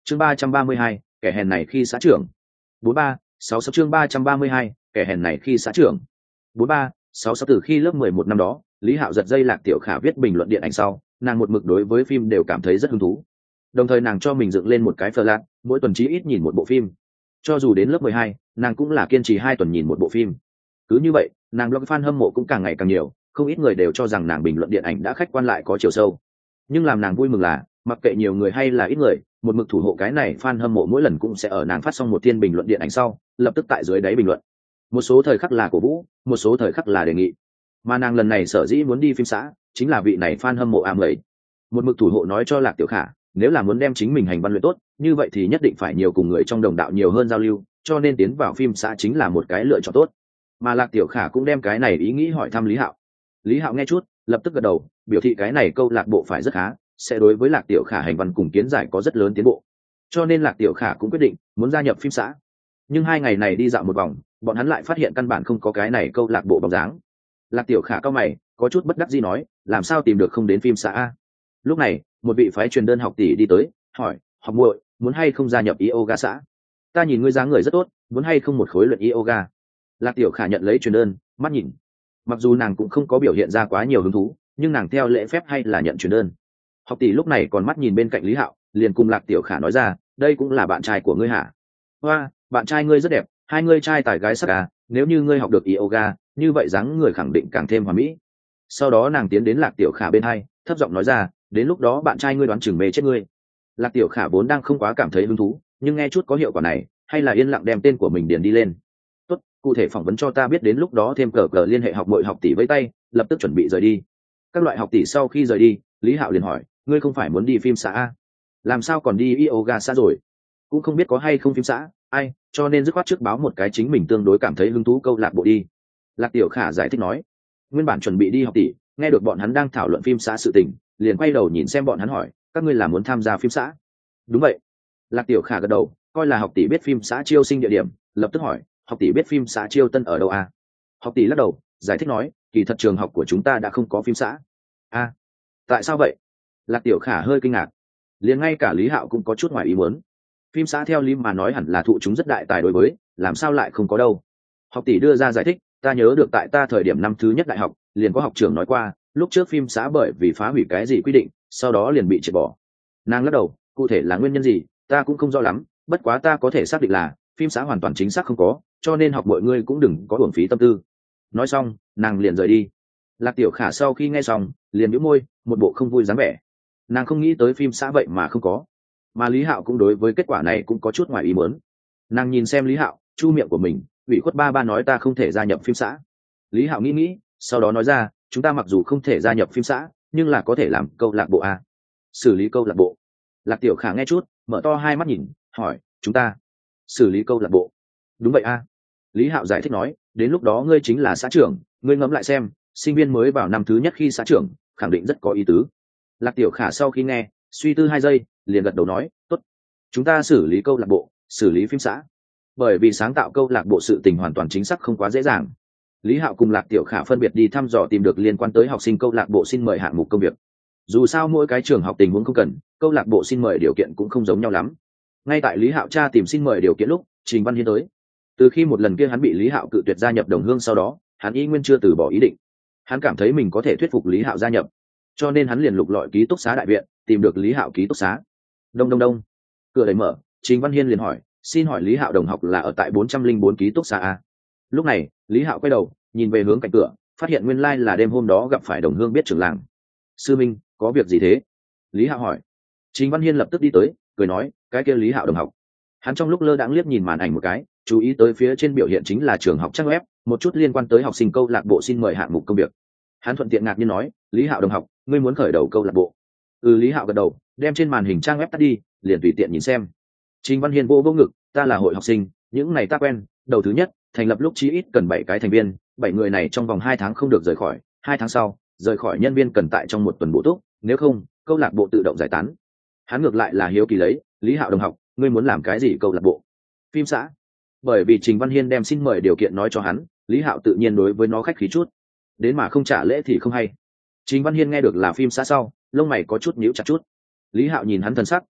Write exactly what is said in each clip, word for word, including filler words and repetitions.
chương ba trăm ba mươi hai, kẻ hèn này khi xã trưởng. Bốn ba sáu sáu chương ba trăm ba mươi hai, kẻ hèn này khi xã trưởng. Bốn ba sáu sáu từ khi lớp mười một năm đó, Lý Hạo giật dây Lạc Tiểu Khả viết bình luận điện ảnh sau, nàng một mực đối với phim đều cảm thấy rất hứng thú. Đồng thời nàng cho mình dựng lên một cái flag, mỗi tuần chí ít nhìn một bộ phim. Cho dù đến lớp mười hai, nàng cũng là kiên trì hai tuần nhìn một bộ phim. Cứ như vậy, nàng blog fan hâm mộ cũng càng ngày càng nhiều, không ít người đều cho rằng nàng bình luận điện ảnh đã khách quan lại có chiều sâu. Nhưng làm nàng vui mừng là, mặc kệ nhiều người hay là ít người, một mực thủ hộ cái này fan hâm mộ mỗi lần cũng sẽ ở nàng phát xong một thiên bình luận điện ảnh sau, lập tức tại dưới đáy bình luận. Một số thời khắc là cổ vũ, một số thời khắc là đề nghị. Mà nàng lần này sở dĩ muốn đi phim xã, chính là vị này fan hâm mộ ám ấy. Một mực thủ hộ nói cho Lạc Tiểu Khả, nếu là muốn đem chính mình hành văn luyện tốt, như vậy thì nhất định phải nhiều cùng người trong đồng đạo nhiều hơn giao lưu, cho nên tiến vào phim xã chính là một cái lựa chọn tốt. Mà Lạc Tiểu Khả cũng đem cái này ý nghĩ hỏi thăm Lý Hạo. Lý Hạo nghe chút, lập tức gật đầu, biểu thị cái này câu lạc bộ phải rất khá, sẽ đối với Lạc Tiểu Khả hành văn cùng kiến giải có rất lớn tiến bộ. Cho nên Lạc Tiểu Khả cũng quyết định muốn gia nhập phim xã. Nhưng hai ngày này đi dạo một vòng, bọn hắn lại phát hiện căn bản không có cái này câu lạc bộ bóng dáng. Lạc Tiểu Khả cao mày, có chút bất đắc dĩ nói, làm sao tìm được không đến phim xã a? Lúc này, một vị phái truyền đơn học tỷ đi tới, hỏi, học muội, muốn hay không gia nhập yoga xã? Ta nhìn ngươi dáng người rất tốt, muốn hay không một khối luyện yoga? Lạc Tiểu Khả nhận lấy truyền đơn, mắt nhìn. Mặc dù nàng cũng không có biểu hiện ra quá nhiều hứng thú, nhưng nàng theo lễ phép hay là nhận truyền đơn. Học tỷ lúc này còn mắt nhìn bên cạnh Lý Hạo, liền cùng Lạc Tiểu Khả nói ra, đây cũng là bạn trai của ngươi hả? Hoa, bạn trai ngươi rất đẹp, hai ngươi trai tài gái sắc à, nếu như ngươi học được yoga, như vậy dáng người khẳng định càng thêm hoàn mỹ. Sau đó nàng tiến đến Lạc Tiểu Khả bên hai, thấp giọng nói ra, đến lúc đó bạn trai ngươi đoán chừng mê chết ngươi. Lạc Tiểu Khả vốn đang không quá cảm thấy hứng thú, nhưng nghe chút có hiệu quả này, hay là yên lặng đem tên của mình điền đi lên. Tốt, cụ thể phỏng vấn cho ta biết, đến lúc đó thêm cờ cờ liên hệ học muội học tỷ với tay, lập tức chuẩn bị rời đi. Các loại học tỷ sau khi rời đi, Lý Hạo liền hỏi, ngươi không phải muốn đi phim xã a? Làm sao còn đi yoga xã rồi? Cũng không biết có hay không phim xã, ai, cho nên dứt khoát trước báo một cái chính mình tương đối cảm thấy hứng thú câu lạc bộ đi. Lạc Tiểu Khả giải thích nói, nguyên bản chuẩn bị đi học tỷ, nghe được bọn hắn đang thảo luận phim xã sự tình, liền quay đầu nhìn xem bọn hắn hỏi, các ngươi là muốn tham gia phim xã? Đúng vậy. Lạc Tiểu Khả gật đầu, coi là học tỷ biết phim xã chiêu sinh địa điểm, lập tức hỏi, học tỷ biết phim xã chiêu tân ở đâu à? Học tỷ lắc đầu, giải thích nói, kỳ thật trường học của chúng ta đã không có phim xã. À, tại sao vậy? Lạc Tiểu Khả hơi kinh ngạc, liền ngay cả Lý Hạo cũng có chút ngoài ý muốn. Phim xã theo lý mà nói hẳn là thụ chúng rất đại tài đối với, làm sao lại không có đâu? Học tỷ đưa ra giải thích, ta nhớ được tại ta thời điểm năm thứ nhất đại học, liền có học trưởng nói qua, lúc trước phim xã bởi vì phá hủy cái gì quy định, sau đó liền bị triệt bỏ. Nàng lắc đầu, cụ thể là nguyên nhân gì, ta cũng không rõ lắm, bất quá ta có thể xác định là phim xã hoàn toàn chính xác không có, cho nên học mọi người cũng đừng có uổng phí tâm tư. Nói xong, nàng liền rời đi. Lạc Tiểu Khả sau khi nghe xong, liền nhíu môi, một bộ không vui dáng vẻ. Nàng không nghĩ tới phim xã vậy mà không có. Mà Lý Hạo cũng đối với kết quả này cũng có chút ngoài ý muốn. Nàng nhìn xem Lý Hạo, chu miệng của mình, ủy khuất ba ba nói ta không thể gia nhập phim xã. Lý Hạo nghĩ nghĩ, sau đó nói ra, chúng ta mặc dù không thể gia nhập phim xã, nhưng là có thể làm câu lạc bộ a. Xử lý câu lạc bộ. Lạc Tiểu Khả nghe chút, mở to hai mắt nhìn, hỏi, chúng ta xử lý câu lạc bộ? Đúng vậy a. Lý Hạo giải thích nói, đến lúc đó ngươi chính là xã trưởng, ngươi ngẫm lại xem, sinh viên mới vào năm thứ nhất khi xã trưởng, khẳng định rất có ý tứ. Lạc Tiểu Khả sau khi nghe, suy tư hai giây, liền gật đầu nói, tốt, chúng ta xử lý câu lạc bộ, xử lý phim xã. Bởi vì sáng tạo câu lạc bộ sự tình hoàn toàn chính xác không quá dễ dàng. Lý Hạo cùng Lạc Tiểu Khả phân biệt đi thăm dò tìm được liên quan tới học sinh câu lạc bộ xin mời hạng mục công việc. Dù sao mỗi cái trường học tình huống không cần, câu lạc bộ xin mời điều kiện cũng không giống nhau lắm. Ngay tại Lý Hạo tra tìm xin mời điều kiện lúc, Trình Văn Hiên tới. Từ khi một lần kia hắn bị Lý Hạo cự tuyệt gia nhập đồng hương sau đó, hắn y nguyên chưa từ bỏ ý định. Hắn cảm thấy mình có thể thuyết phục Lý Hạo gia nhập, cho nên hắn liền lục lọi ký túc xá đại viện, tìm được Lý Hạo ký túc xá. Đông đông đông, cửa đẩy mở, Trình Văn Hiên liền hỏi, xin hỏi Lý Hạo đồng học là ở tại bốn trăm linh bốn ký túc xá a? Lúc này, Lý Hạo quay đầu, nhìn về hướng cạnh cửa, phát hiện nguyên lai là đêm hôm đó gặp phải đồng hương biết trưởng làng. Sư Minh, có việc gì thế? Lý Hạo hỏi. Trình Văn Hiên lập tức đi tới, cười nói, cái kia Lý Hạo đồng học. Hắn trong lúc lơ đãng liếc nhìn màn ảnh một cái, chú ý tới phía trên biểu hiện chính là trường học trang web, một chút liên quan tới học sinh câu lạc bộ xin mời hạng mục công việc. Hắn thuận tiện ngạc nhiên nói, Lý Hạo đồng học, ngươi muốn khởi đầu câu lạc bộ? Ừ, Lý Hạo gật đầu, đem trên màn hình trang web tắt đi, liền tùy tiện nhìn xem. Trình Văn Hiên vô vô ngực, ta là hội học sinh, những này ta quen, đầu thứ nhất, thành lập lúc chí ít cần bảy cái thành viên, bảy người này trong vòng hai tháng không được rời khỏi, hai tháng sau, rời khỏi nhân viên cần tại trong một tuần bổ túc, nếu không, câu lạc bộ tự động giải tán. Hắn ngược lại là hiếu kỳ lấy, Lý Hạo đồng học, ngươi muốn làm cái gì câu lạc bộ? Phim xã. Bởi vì Trình Văn Hiên đem xin mời điều kiện nói cho hắn, Lý Hạo tự nhiên đối với nó khách khí chút. Đến mà không trả lễ thì không hay. Trình Văn Hiên nghe được là phim xã sau, lông mày có chút nhíu chặt chút. Lý Hạo nhìn hắn thần sắc,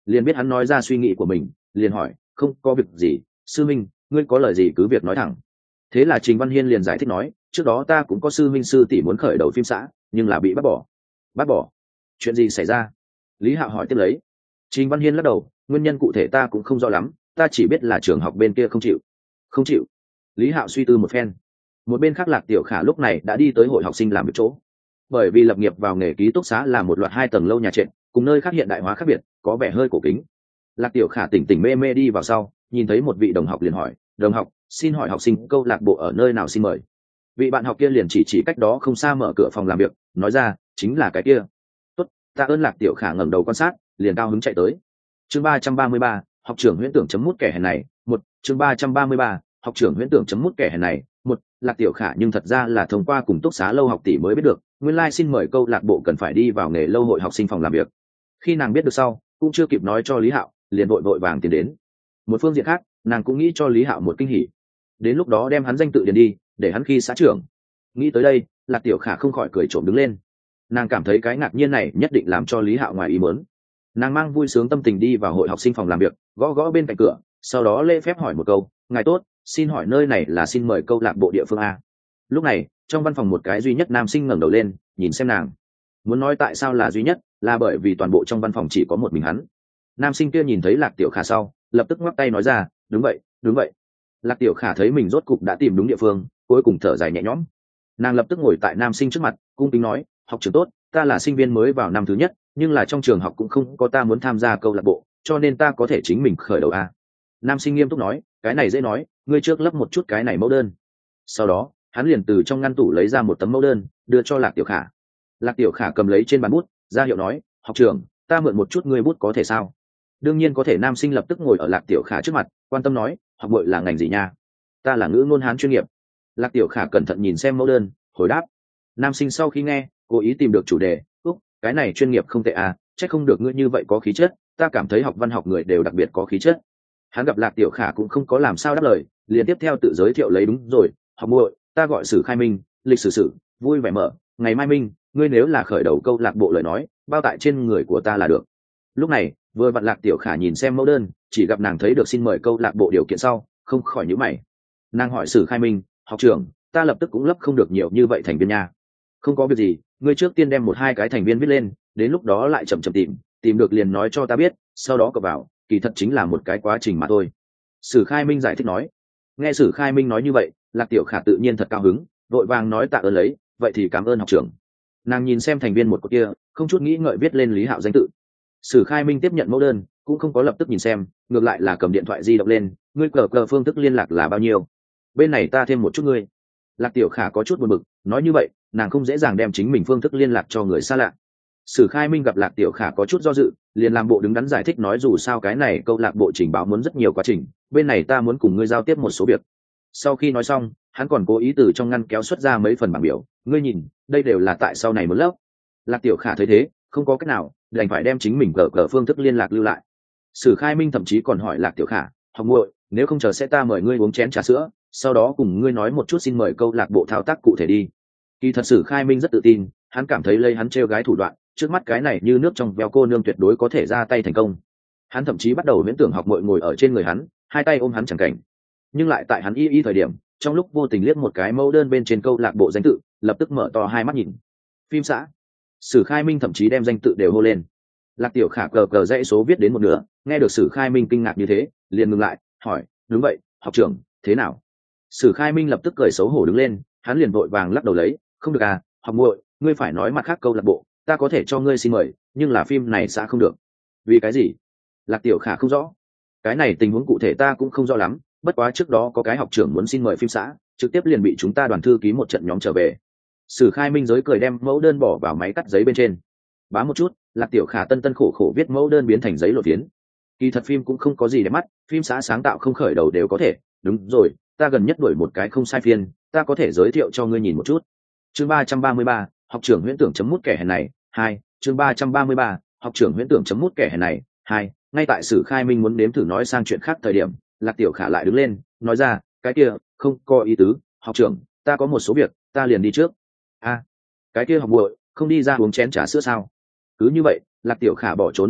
liền biết hắn nói ra suy nghĩ của mình, liền hỏi không có việc gì, sư minh ngươi có lời gì cứ việc nói thẳng. Thế là Trình Văn Hiên liền giải thích nói, trước đó ta cũng có sư minh sư tỷ muốn khởi đầu phim xã, nhưng là bị bắt bỏ. Bắt bỏ? Chuyện gì xảy ra? Lý Hạo hỏi tiếp lấy. Trình Văn Hiên lắc đầu, nguyên nhân cụ thể ta cũng không rõ lắm, ta chỉ biết là trường học bên kia không chịu. Không chịu? Lý Hạo suy tư một phen. Một bên khác Lạc Tiểu Khả lúc này đã đi tới hội học sinh làm việc chỗ. Bởi vì lập nghiệp vào nghề ký túc xá là một loạt hai tầng lâu nhà trệt, cùng nơi khác hiện đại hóa khác biệt, có vẻ hơi cổ kính. Lạc Tiểu Khả tỉnh tỉnh mê mê đi vào sau, nhìn thấy một vị đồng học liền hỏi, đồng học, xin hỏi học sinh câu lạc bộ ở nơi nào xin mời. Vị bạn học kia liền chỉ chỉ cách đó không xa mở cửa phòng làm việc, nói ra, chính là cái kia. Tốt, tạ ơn. Lạc Tiểu Khả ngẩng đầu quan sát, liền cao hứng chạy tới. Chương ba trăm ba mươi ba, học trưởng huyễn tưởng chấm mút kẻ hèn này, một, chương ba trăm ba mươi ba, học trưởng huyễn tưởng chấm mút kẻ hèn này, một, Lạc Tiểu Khả nhưng thật ra là thông qua cùng túc xá lâu học tỷ mới biết được, nguyên lai xin mời câu lạc bộ cần phải đi vào nghề lâu hội học sinh phòng làm việc. Khi nàng biết được sau, cũng chưa kịp nói cho Lý Hạo, liền vội vội vàng tiến đến. Một phương diện khác, nàng cũng nghĩ cho Lý Hạo một kinh hỉ, đến lúc đó đem hắn danh tự điền đi, để hắn khi xã trưởng. Nghĩ tới đây, Lạc Tiểu Khả không khỏi cười trộm đứng lên. Nàng cảm thấy cái ngạc nhiên này nhất định làm cho Lý Hạo ngoài ý muốn. Nàng mang vui sướng tâm tình đi vào hội học sinh phòng làm việc, gõ gõ bên cạnh cửa, sau đó lễ phép hỏi một câu, ngài tốt, xin hỏi nơi này là xin mời câu lạc bộ địa phương a? Lúc này, trong văn phòng một cái duy nhất nam sinh ngẩng đầu lên, nhìn xem nàng. Muốn nói tại sao là duy nhất, là bởi vì toàn bộ trong văn phòng chỉ có một mình hắn. Nam sinh kia nhìn thấy Lạc Tiểu Khả sau, lập tức ngoắc tay nói ra, đúng vậy, đúng vậy. Lạc Tiểu Khả thấy mình rốt cục đã tìm đúng địa phương, cuối cùng thở dài nhẹ nhõm. Nàng lập tức ngồi tại nam sinh trước mặt, cung kính nói, học trưởng tốt, ta là sinh viên mới vào năm thứ nhất, nhưng là trong trường học cũng không có ta muốn tham gia câu lạc bộ, cho nên ta có thể chính mình khởi đầu a. Nam sinh nghiêm túc nói, cái này dễ nói, ngươi trước lấp một chút cái này mẫu đơn. Sau đó, hắn liền từ trong ngăn tủ lấy ra một tấm mẫu đơn, đưa cho Lạc Tiểu Khả. Lạc Tiểu Khả cầm lấy trên bàn bút, ra hiệu nói, học trưởng, ta mượn một chút ngươi bút có thể sao? Đương nhiên có thể. Nam sinh lập tức ngồi ở Lạc Tiểu Khả trước mặt, quan tâm nói, học bội là ngành gì nha? Ta là ngữ ngôn Hán chuyên nghiệp. Lạc Tiểu Khả cẩn thận nhìn xem mẫu đơn, hồi đáp. Nam sinh sau khi nghe, cố ý tìm được chủ đề, úc, cái này chuyên nghiệp không tệ à, chắc không được ngươi như vậy có khí chất, ta cảm thấy học văn học người đều đặc biệt có khí chất. Hắn gặp Lạc Tiểu Khả cũng không có làm sao đáp lời, liền tiếp theo tự giới thiệu lấy, đúng rồi, học muội, ta gọi Sử Khai Minh, lịch sử sử, vui vẻ mở, ngày mai Minh, ngươi nếu là khởi đầu câu lạc bộ lời nói, bao tại trên người của ta là được. Lúc này, vừa vặn Lạc Tiểu Khả nhìn xem mẫu đơn, chỉ gặp nàng thấy được xin mời câu lạc bộ điều kiện sau, không khỏi nhíu mày. Nàng hỏi Sử Khai Minh, học trưởng, ta lập tức cũng lấp không được nhiều như vậy thành viên nha. Không có việc gì, ngươi trước tiên đem một hai cái thành viên viết lên, đến lúc đó lại chậm chậm tìm, tìm được liền nói cho ta biết, sau đó cập vào, kỳ thật chính là một cái quá trình mà thôi. Sử Khai Minh giải thích nói. Nghe Sử Khai Minh nói như vậy, Lạc Tiểu Khả tự nhiên thật cao hứng, vội vàng nói tạ ơn lấy, vậy thì cảm ơn học trưởng. Nàng nhìn xem thành viên một cột kia, không chút nghĩ ngợi viết lên Lý Hạo danh tự. Sử Khai Minh tiếp nhận mẫu đơn, cũng không có lập tức nhìn xem, ngược lại là cầm điện thoại di động lên, ngươi cờ cờ phương thức liên lạc là bao nhiêu? Bên này ta thêm một chút ngươi. Lạc Tiểu Khả có chút buồn bực, nói như vậy, nàng không dễ dàng đem chính mình phương thức liên lạc cho người xa lạ. Sử Khai Minh gặp Lạc Tiểu Khả có chút do dự, liền làm bộ đứng đắn giải thích nói, dù sao cái này câu lạc bộ trình báo muốn rất nhiều quá trình, bên này ta muốn cùng ngươi giao tiếp một số việc. Sau khi nói xong, hắn còn cố ý từ trong ngăn kéo xuất ra mấy phần bảng biểu, ngươi nhìn, đây đều là tại sau này muốn lớp. Lạc Tiểu Khả thấy thế, không có cách nào, đành phải đem chính mình cờ cờ phương thức liên lạc lưu lại. Sử Khai Minh thậm chí còn hỏi Lạc Tiểu Khả, học muội, nếu không chờ sẽ ta mời ngươi uống chén trà sữa, sau đó cùng ngươi nói một chút xin mời câu lạc bộ thao tác cụ thể đi. Kỳ thật Sử Khai Minh rất tự tin, hắn cảm thấy lấy hắn trêu gái thủ đoạn, trước mắt cái này như nước trong veo cô nương tuyệt đối có thể ra tay thành công. Hắn thậm chí bắt đầu viễn tưởng học muội ngồi ở trên người hắn, hai tay ôm hắn chẳng cảnh. Nhưng lại tại hắn y y thời điểm, trong lúc vô tình liếc một cái mẫu đơn bên trên câu lạc bộ danh tự, lập tức mở to hai mắt nhìn. Phim xã. Sử Khai Minh thậm chí đem danh tự đều hô lên. Lạc Tiểu Khả cờ cờ dãy số viết đến một nửa, nghe được Sử Khai Minh kinh ngạc như thế, liền ngừng lại, hỏi, đúng vậy, học trưởng, thế nào? Sử Khai Minh lập tức cười xấu hổ đứng lên, hắn liền vội vàng lắc đầu lấy, không được à, học muội, ngươi phải nói mặt khác câu lạc bộ, ta có thể cho ngươi xin mời, nhưng là phim này xã không được. Vì cái gì? Lạc Tiểu Khả không rõ. Cái này tình huống cụ thể ta cũng không rõ lắm, bất quá trước đó có cái học trưởng muốn xin mời phim xã, trực tiếp liền bị chúng ta đoàn thư ký một trận nhóm trở về. Sử Khai Minh giới cười đem mẫu đơn bỏ vào máy cắt giấy bên trên. Bá một chút, Lạc Tiểu Khả tân tân khổ khổ viết mẫu đơn biến thành giấy lột phiến. Kỳ thật phim cũng không có gì để mắt, phim xã sáng tạo không khởi đầu đều có thể. Đúng rồi, ta gần nhất đổi một cái không sai phiên, ta có thể giới thiệu cho ngươi nhìn một chút. Chương ba trăm ba mươi ba, học trưởng huyễn tưởng chấm mút kẻ hèn này, hai, chương ba trăm ba mươi ba, học trưởng huyễn tưởng chấm mút kẻ hèn này, hai. Ngay tại Sử Khai Minh muốn nếm thử nói sang chuyện khác thời điểm, Lạc Tiểu Khả lại đứng lên, nói ra, cái kia, không có ý tứ, học trưởng, ta có một số việc, ta liền đi trước. A, à, cái kia học muội, không đi ra uống chén trà sữa sao? Cứ như vậy, Lạc Tiểu Khả bỏ trốn mất dạng,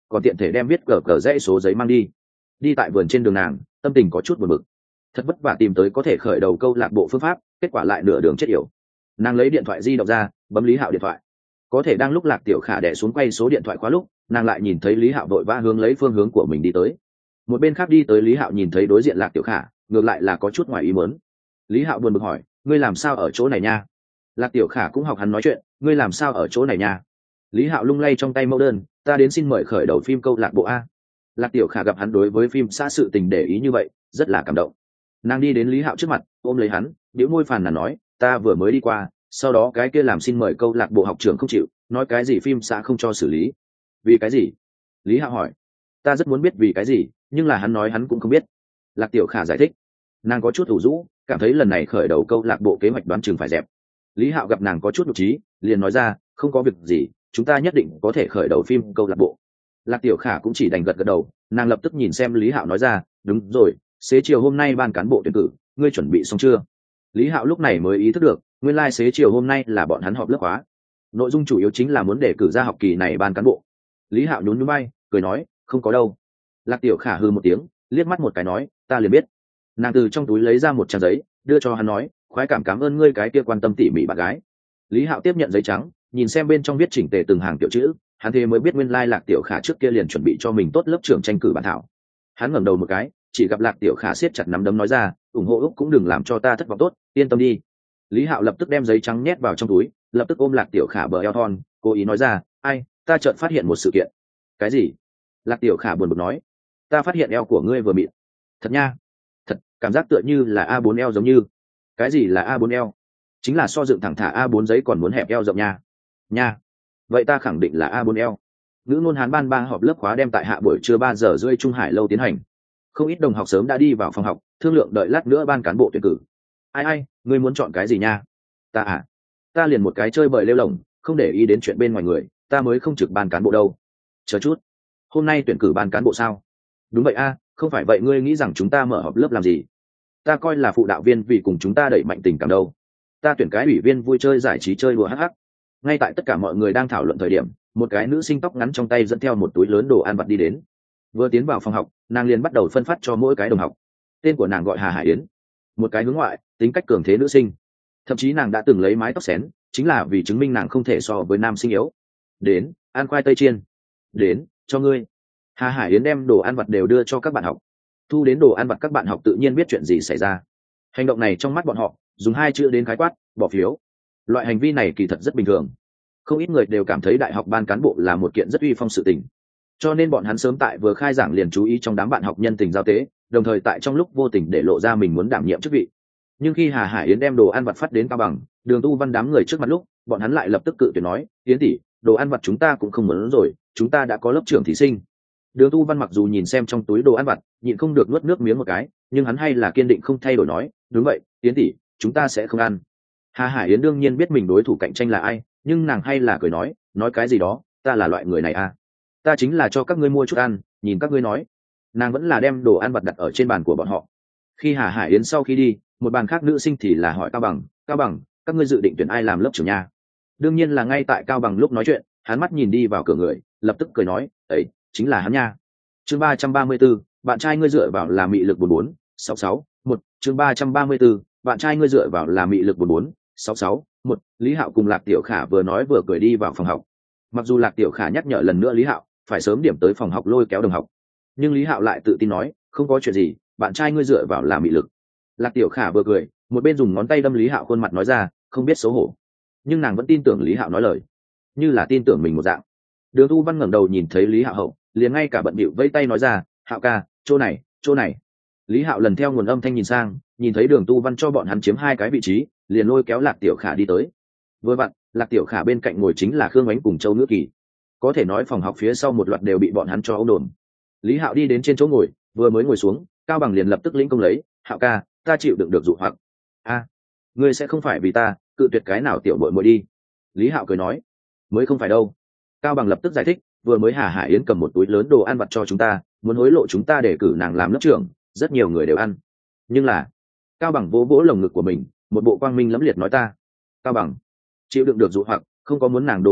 còn tiện thể đem viết cờ cờ dãy số giấy mang đi. Đi tại vườn trên đường nàng tâm tình có chút buồn bực, thật vất vả tìm tới có thể khởi đầu câu lạc bộ phương pháp, kết quả lại nửa đường chết yểu. Nàng lấy điện thoại di động ra bấm Lý Hạo điện thoại, có thể đang lúc Lạc Tiểu Khả đẻ xuống quay số điện thoại khóa lúc, nàng lại nhìn thấy Lý Hạo vội vã hướng lấy phương hướng của mình đi tới. Một bên khác đi tới Lý Hạo nhìn thấy đối diện Lạc Tiểu Khả, ngược lại là có chút ngoài ý muốn. Lý Hạo buồn bực hỏi, ngươi làm sao ở chỗ này nha? Lạc Tiểu Khả cũng học hắn nói chuyện, ngươi làm sao ở chỗ này nha? Lý Hạo lung lay trong tay mẫu đơn, ta đến xin mời khởi đầu phim câu lạc bộ a. Lạc Tiểu Khả gặp hắn đối với phim xã sự tình để ý như vậy, rất là cảm động. Nàng đi đến Lý Hạo trước mặt, ôm lấy hắn, bĩu môi phàn nàn nói, ta vừa mới đi qua, sau đó cái kia làm xin mời câu lạc bộ học trưởng không chịu, nói cái gì phim xã không cho xử lý. Vì cái gì? Lý Hạo hỏi. Ta rất muốn biết vì cái gì, nhưng là hắn nói hắn cũng không biết. Lạc Tiểu Khả giải thích. Nàng có chút ủ rũ, cảm thấy lần này khởi đầu câu lạc bộ kế hoạch đoán chừng phải dẹp. Lý Hạo gặp nàng có chút nhục trí, liền nói ra, không có việc gì, chúng ta nhất định có thể khởi đầu phim câu lạc bộ. Lạc Tiểu Khả cũng chỉ đành gật gật đầu, nàng lập tức nhìn xem Lý Hạo nói ra, đúng rồi, xế chiều hôm nay ban cán bộ tuyển cử, ngươi chuẩn bị xong chưa? Lý Hạo lúc này mới ý thức được, nguyên lai xế chiều hôm nay là bọn hắn họp lớp khóa, nội dung chủ yếu chính là muốn đề cử ra học kỳ này ban cán bộ. Lý Hạo nhún nhún vai, cười nói, không có đâu. Lạc Tiểu Khả hừ một tiếng, liếc mắt một cái nói, ta liền biết. Nàng từ trong túi lấy ra một trang giấy, đưa cho hắn nói, khoái cảm cảm ơn ngươi cái kia quan tâm tỉ mỉ bạn gái. Lý Hạo tiếp nhận giấy trắng, nhìn xem bên trong viết chỉnh tề từng hàng tiểu chữ, hắn thế mới biết nguyên lai Lạc Tiểu Khả trước kia liền chuẩn bị cho mình tốt lớp trưởng tranh cử bản thảo. Hắn ngẩng đầu một cái, chỉ gặp Lạc Tiểu Khả siết chặt nắm đấm nói ra, ủng hộ Úc cũng đừng làm cho ta thất vọng tốt, yên tâm đi. Lý Hạo lập tức đem giấy trắng nhét vào trong túi, lập tức ôm Lạc Tiểu Khả bờ eo thon, cố ý nói ra, ai, ta chợt phát hiện một sự kiện. Cái gì? Lạc Tiểu Khả buồn bực nói, ta phát hiện eo của ngươi vừa mịn. Thật nha? Thật, cảm giác tựa như là a bốn eo giống như. Cái gì là a bốn eo? Chính là so dựng thẳng thả a bốn giấy còn muốn hẹp eo rộng nha. Nha. Vậy ta khẳng định là a bốn eo. Ngữ ngôn Hán ban ba họp lớp khóa đem tại hạ buổi trưa ba giờ rưỡi Trung Hải lâu tiến hành. Không ít đồng học sớm đã đi vào phòng học, thương lượng đợi lát nữa ban cán bộ tuyển cử. Ai ai, ngươi muốn chọn cái gì nha? Ta à? Ta liền một cái chơi bời lêu lổng, không để ý đến chuyện bên ngoài người, ta mới không trực ban cán bộ đâu. Chờ chút, hôm nay tuyển cử ban cán bộ sao? Đúng vậy a, không phải vậy ngươi nghĩ rằng chúng ta mở họp lớp làm gì? Ta coi là phụ đạo viên vì cùng chúng ta đẩy mạnh tình cảm đâu. Ta tuyển cái ủy viên vui chơi giải trí chơi đùa hắc hắc. Ngay tại tất cả mọi người đang thảo luận thời điểm, một cái nữ sinh tóc ngắn trong tay dẫn theo một túi lớn đồ ăn vặt đi đến. Vừa tiến vào phòng học, nàng liền bắt đầu phân phát cho mỗi cái đồng học. Tên của nàng gọi Hà Hải Yến, một cái hướng ngoại, tính cách cường thế nữ sinh. Thậm chí nàng đã từng lấy mái tóc xén, chính là vì chứng minh nàng không thể so với nam sinh yếu. Đến, ăn khoai tây chiên. Đến, cho ngươi. Hà Hải Yến đem đồ ăn vặt đều đưa cho các bạn học. Thu đến đồ ăn vặt các bạn học tự nhiên biết chuyện gì xảy ra. Hành động này trong mắt bọn họ, dùng hai chữ đến khái quát, bỏ phiếu. Loại hành vi này kỳ thật rất bình thường. Không ít người đều cảm thấy đại học ban cán bộ là một kiện rất uy phong sự tình. Cho nên bọn hắn sớm tại vừa khai giảng liền chú ý trong đám bạn học nhân tình giao tế, đồng thời tại trong lúc vô tình để lộ ra mình muốn đảm nhiệm chức vị. Nhưng khi Hà Hải Yến đem đồ ăn vặt phát đến Cao Bằng, Đường Tu Văn đám người trước mặt lúc, bọn hắn lại lập tức cự tuyệt nói, Yến tỷ, đồ ăn vặt chúng ta cũng không muốn rồi, chúng ta đã có lớp trưởng thí sinh. Đường Tu Văn mặc dù nhìn xem trong túi đồ ăn vặt, nhịn không được nuốt nước miếng một cái, nhưng hắn hay là kiên định không thay đổi nói, đúng vậy, Yến tỷ, chúng ta sẽ không ăn. Hà Hải Yến đương nhiên biết mình đối thủ cạnh tranh là ai, nhưng nàng hay là cười nói, nói cái gì đó, ta là loại người này à? Ta chính là cho các ngươi mua chút ăn, nhìn các ngươi nói. Nàng vẫn là đem đồ ăn vặt đặt ở trên bàn của bọn họ. Khi Hà Hải Yến sau khi đi, một bàn khác nữ sinh thì là hỏi Cao Bằng, Cao Bằng, các ngươi dự định tuyển ai làm lớp trưởng nha? Đương nhiên là ngay tại Cao Bằng lúc nói chuyện, hắn mắt nhìn đi vào cửa người, lập tức cười nói, ấy, chính là hắn nha. Chương ba trăm ba mươi 34, bạn trai ngươi dựa vào là mị lực bốn bốn sáu sáu một. Chương ba trăm ba mươi 34, bạn trai ngươi dựa vào là mị lực bốn bốn sáu sáu một. Lý Hạo cùng Lạc Tiểu Khả vừa nói vừa cười đi vào phòng học. Mặc dù Lạc Tiểu Khả nhắc nhở lần nữa Lý Hạo phải sớm điểm tới phòng học lôi kéo đồng học, nhưng Lý Hạo lại tự tin nói, không có chuyện gì, bạn trai ngươi dựa vào là mị lực. Lạc Tiểu Khả vừa cười, một bên dùng ngón tay đâm Lý Hạo khuôn mặt nói ra, không biết xấu hổ. Nhưng nàng vẫn tin tưởng Lý Hạo nói lời, như là tin tưởng mình một dạng. Đường Tu Văn ngẩng đầu nhìn thấy Lý Hạo hậu, liền ngay cả bận bịu vây tay nói ra, Hạo ca, chỗ này, chỗ này. Lý Hạo lần theo nguồn âm thanh nhìn sang, nhìn thấy Đường Tu Văn cho bọn hắn chiếm hai cái vị trí, liền lôi kéo Lạc Tiểu Khả đi tới. Vừa vặn, Lạc Tiểu Khả bên cạnh ngồi chính là Khương Ánh cùng Châu Ngữ Kỳ. Có thể nói phòng học phía sau một loạt đều bị bọn hắn cho ống đồn. Lý Hạo đi đến trên chỗ ngồi, vừa mới ngồi xuống, Cao Bằng liền lập tức lĩnh công lấy, Hạo ca, ta chịu đựng được dụ hoặc. A, ngươi sẽ không phải vì ta cự tuyệt cái nào tiểu bội muội đi? Lý Hạo cười nói, mới không phải đâu. Cao Bằng lập tức giải thích, vừa mới Hà Hải Yến cầm một túi lớn đồ ăn vặt cho chúng ta, muốn hối lộ chúng ta để cử nàng làm lớp trưởng, rất nhiều người đều ăn. Nhưng là, Cao Bằng vỗ vỗ lồng ngực của mình, một bộ quang minh lẫm liệt nói ta. Cao Bằng chịu đựng được dụ hoặc, không có muốn nàng đồ ăn vặt,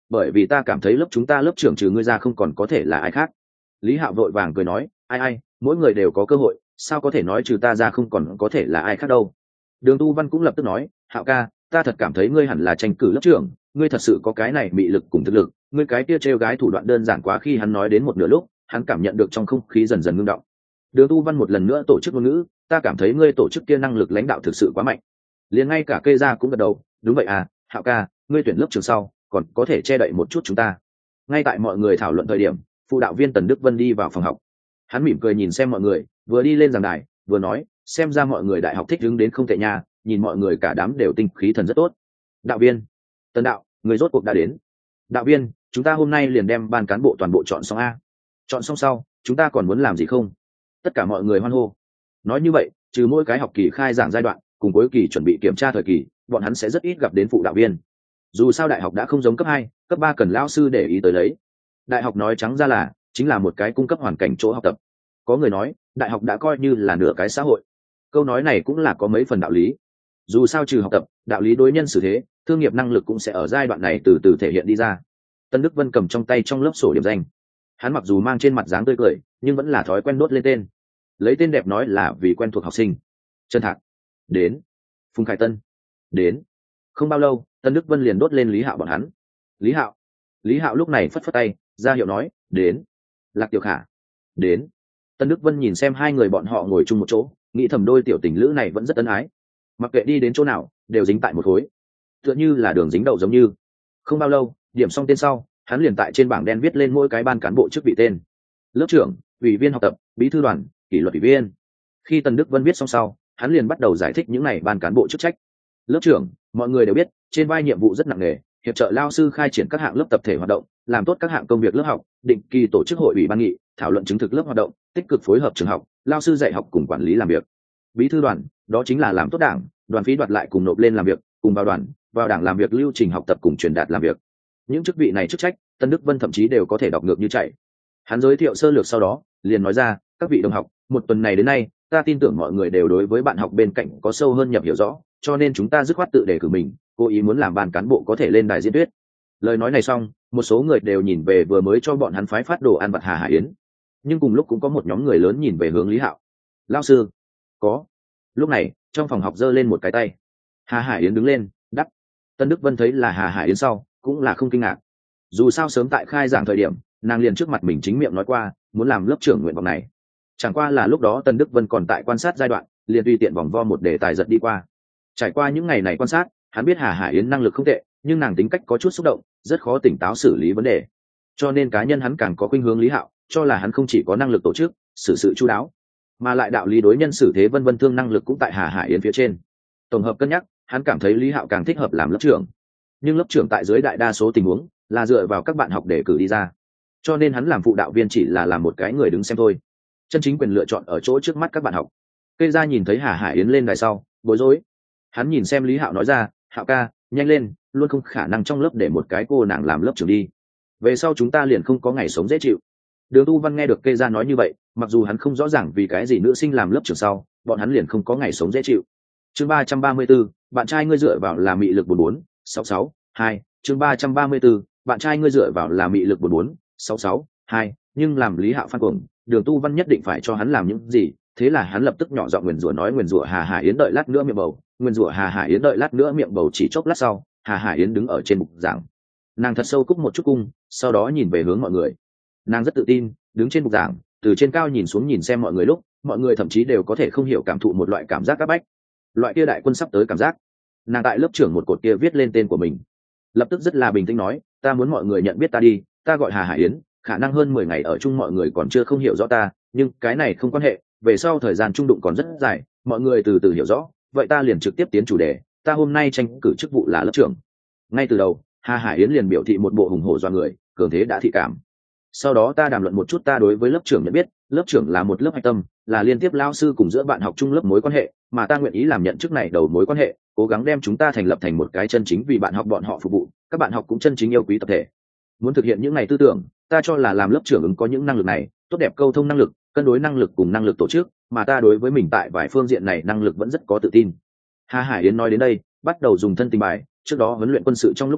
bởi vì ta cảm thấy lớp chúng ta lớp trưởng trừ ngươi ra không còn có thể là ai khác. Lý Hạo vội vàng cười nói, ai ai, mỗi người đều có cơ hội, sao có thể nói trừ ta ra không còn có thể là ai khác đâu. Đường Tu Văn cũng lập tức nói, Hạo ca, ta thật cảm thấy ngươi hẳn là tranh cử lớp trưởng, ngươi thật sự có cái này mị lực cùng thực lực, ngươi cái kia trêu gái thủ đoạn đơn giản quá. Khi hắn nói đến một nửa lúc, hắn cảm nhận được trong không khí dần dần ngưng động. Đường Tu Văn một lần nữa tổ chức ngôn ngữ, ta cảm thấy ngươi tổ chức kia năng lực lãnh đạo thực sự quá mạnh. Liền ngay cả Kê Gia cũng gật đầu, đúng vậy à, Hạo ca, ngươi tuyển lớp trưởng sau, còn có thể che đậy một chút chúng ta. Ngay tại mọi người thảo luận thời điểm, phụ đạo viên Tần Đức Vân đi vào phòng học. Hắn mỉm cười nhìn xem mọi người, vừa đi lên giảng đài, vừa nói, xem ra mọi người đại học thích đứng đến không tệ nha, nhìn mọi người cả đám đều tinh khí thần rất tốt. Đạo viên, Tần đạo, người rốt cuộc đã đến. Đạo viên, chúng ta hôm nay liền đem ban cán bộ toàn bộ chọn xong a. Chọn xong sau, chúng ta còn muốn làm gì không? Tất cả mọi người hoan hô. Nói như vậy, trừ mỗi cái học kỳ khai giảng giai đoạn, cùng cuối kỳ chuẩn bị kiểm tra thời kỳ, bọn hắn sẽ rất ít gặp đến phụ đạo viên. Dù sao đại học đã không giống cấp hai, cấp ba cần lão sư để ý tới lấy. Đại học nói trắng ra là chính là một cái cung cấp hoàn cảnh chỗ học tập. Có người nói, đại học đã coi như là nửa cái xã hội. Câu nói này cũng là có mấy phần đạo lý. Dù sao trừ học tập, đạo lý đối nhân xử thế, thương nghiệp năng lực cũng sẽ ở giai đoạn này từ từ thể hiện đi ra. Tân Đức Vân cầm trong tay trong lớp sổ điểm danh. Hắn mặc dù mang trên mặt dáng tươi cười, nhưng vẫn là thói quen đốt lên tên. Lấy tên đẹp nói là vì quen thuộc học sinh. Trần Thạc đến, Phùng Khải Tân đến. Không bao lâu, Tân Đức Vân liền đốt lên Lý Hạo bọn hắn. Lý Hạo. Lý Hạo lúc này phất phất tay, ra hiệu nói, đến. Lạc Tiểu Khả đến. Tân Đức Vân nhìn xem hai người bọn họ ngồi chung một chỗ, nghĩ thầm đôi tiểu tình lữ này vẫn rất ân ái. Mặc kệ đi đến chỗ nào, đều dính tại một khối, tựa như là đường dính đậu giống như. Không bao lâu, điểm xong tên sau, hắn liền tại trên bảng đen viết lên mỗi cái ban cán bộ chức vị tên: lớp trưởng, ủy viên học tập, bí thư đoàn, kỷ luật ủy viên. Khi Tần Đức Vân viết xong sau, hắn liền bắt đầu giải thích những này ban cán bộ chức trách. Lớp trưởng, mọi người đều biết, trên vai nhiệm vụ rất nặng nề, hiệp trợ lao sư khai triển các hạng lớp tập thể hoạt động, làm tốt các hạng công việc lớp học, định kỳ tổ chức hội ủy ban nghị, thảo luận chứng thực lớp hoạt động, tích cực phối hợp trường học, lao sư dạy học cùng quản lý làm việc. Bí thư đoàn, đó chính là làm tốt đảng, đoàn phí đoạt lại cùng nộp lên làm việc, cùng vào đoàn, vào đảng làm việc, lưu trình học tập cùng truyền đạt làm việc. Những chức vị này chức trách, Tân Đức Vân thậm chí đều có thể đọc ngược như chạy. Hắn giới thiệu sơ lược sau đó, liền nói ra, các vị đồng học, một tuần này đến nay, ta tin tưởng mọi người đều đối với bạn học bên cạnh có sâu hơn nhập hiểu rõ, cho nên chúng ta dứt khoát tự đề cử mình, cố ý muốn làm ban cán bộ có thể lên đài diễn thuyết. Lời nói này xong, một số người đều nhìn về vừa mới cho bọn hắn phái phát đồ ăn vặt Hà Hải Yến, nhưng cùng lúc cũng có một nhóm người lớn nhìn về hướng Lý Hạo. Lão sư, có. Lúc này, trong phòng học giơ lên một cái tay. Hà Hải Yến đứng lên, đắp. Tân Đức Vân thấy là Hà Hải Yến sau, cũng là không kinh ngạc. Dù sao sớm tại khai giảng thời điểm, nàng liền trước mặt mình chính miệng nói qua, muốn làm lớp trưởng nguyện vọng này. Chẳng qua là lúc đó Tân Đức Vân còn tại quan sát giai đoạn, liền tùy tiện vòng vo một đề tài giật đi qua. Trải qua những ngày này quan sát, hắn biết Hà Hải Yến năng lực không tệ, nhưng nàng tính cách có chút xúc động, rất khó tỉnh táo xử lý vấn đề. Cho nên cá nhân hắn càng có khuynh hướng Lý Hạo, cho là hắn không chỉ có năng lực tổ chức, xử sự chu đáo, mà lại đạo lý đối nhân xử thế vân vân thương năng lực cũng tại Hà Hải Yến phía trên. Tổng hợp cân nhắc, hắn cảm thấy Lý Hạo càng thích hợp làm lớp trưởng. Nhưng lớp trưởng tại dưới đại đa số tình huống là dựa vào các bạn học để cử đi ra, cho nên hắn làm phụ đạo viên chỉ là làm một cái người đứng xem thôi. Chân chính quyền lựa chọn ở chỗ trước mắt các bạn học. Cây gia nhìn thấy Hà Hải Yến lên đài sau, bối rối. Hắn nhìn xem Lý Hạo nói ra, Hạo ca, nhanh lên, luôn không khả năng trong lớp để một cái cô nàng làm lớp trưởng đi. Về sau chúng ta liền không có ngày sống dễ chịu. Đường Tu Văn nghe được Cây gia nói như vậy, mặc dù hắn không rõ ràng vì cái gì nữ sinh làm lớp trưởng sau, bọn hắn liền không có ngày sống dễ chịu. Chương ba trăm ba mươi 34, bạn trai ngươi dựa vào là mị lực bốn bốn sáu sáu hai. Chương ba trăm ba mươi 34, bạn trai ngươi dựa vào là mị lực bốn bốn sáu sáu hai. Nhưng làm Lý Hạo phan cuồng, Đường Tu Văn nhất định phải cho hắn làm những gì, thế là hắn lập tức nhỏ giọng nguyền rủa nói nguyền rủa Hà Hải Yến đợi lát nữa miệng bầu, nguyền rủa Hà Hải Yến đợi lát nữa miệng bầu. Chỉ chốc lát sau, Hà Hải Yến đứng ở trên bục giảng, nàng thật sâu cúc một chút cung, sau đó nhìn về hướng mọi người. Nàng rất tự tin, đứng trên bục giảng, từ trên cao nhìn xuống nhìn xem mọi người lúc, mọi người thậm chí đều có thể không hiểu cảm thụ một loại cảm giác áp bách, loại kia đại quân sắp tới cảm giác. Nàng tại lớp trưởng một cột kia viết lên tên của mình, lập tức rất là bình tĩnh nói, ta muốn mọi người nhận biết ta đi, ta gọi Hà Hải Yến, khả năng hơn mười ngày ở chung mọi người còn chưa không hiểu rõ ta, nhưng cái này không quan hệ, về sau thời gian trung đụng còn rất dài, mọi người từ từ hiểu rõ. Vậy ta liền trực tiếp tiến chủ đề, ta hôm nay tranh cử chức vụ là lớp trưởng. Ngay từ đầu, Hà Hải Yến liền biểu thị một bộ hùng hổ do người, cường thế đã thị cảm. Sau đó ta đàm luận một chút ta đối với lớp trưởng nhận biết, lớp trưởng là một lớp hạch tâm, là liên tiếp lao sư cùng giữa bạn học chung lớp mối quan hệ, mà ta nguyện ý làm nhận chức này đầu mối quan hệ, cố gắng đem chúng ta thành lập thành một cái chân chính vì bạn học bọn họ phục vụ, các bạn học cũng chân chính yêu quý tập thể. Muốn thực hiện những này tư tưởng, ta cho là làm lớp trưởng ứng có những năng lực này, tốt đẹp câu thông năng lực, cân đối năng lực cùng năng lực tổ chức, mà ta đối với mình tại vài phương diện này năng lực vẫn rất có tự tin. Hà Hải Yến nói đến đây, bắt đầu dùng thân tình bài, trước đó huấn luyện quân sự trong lúc đó,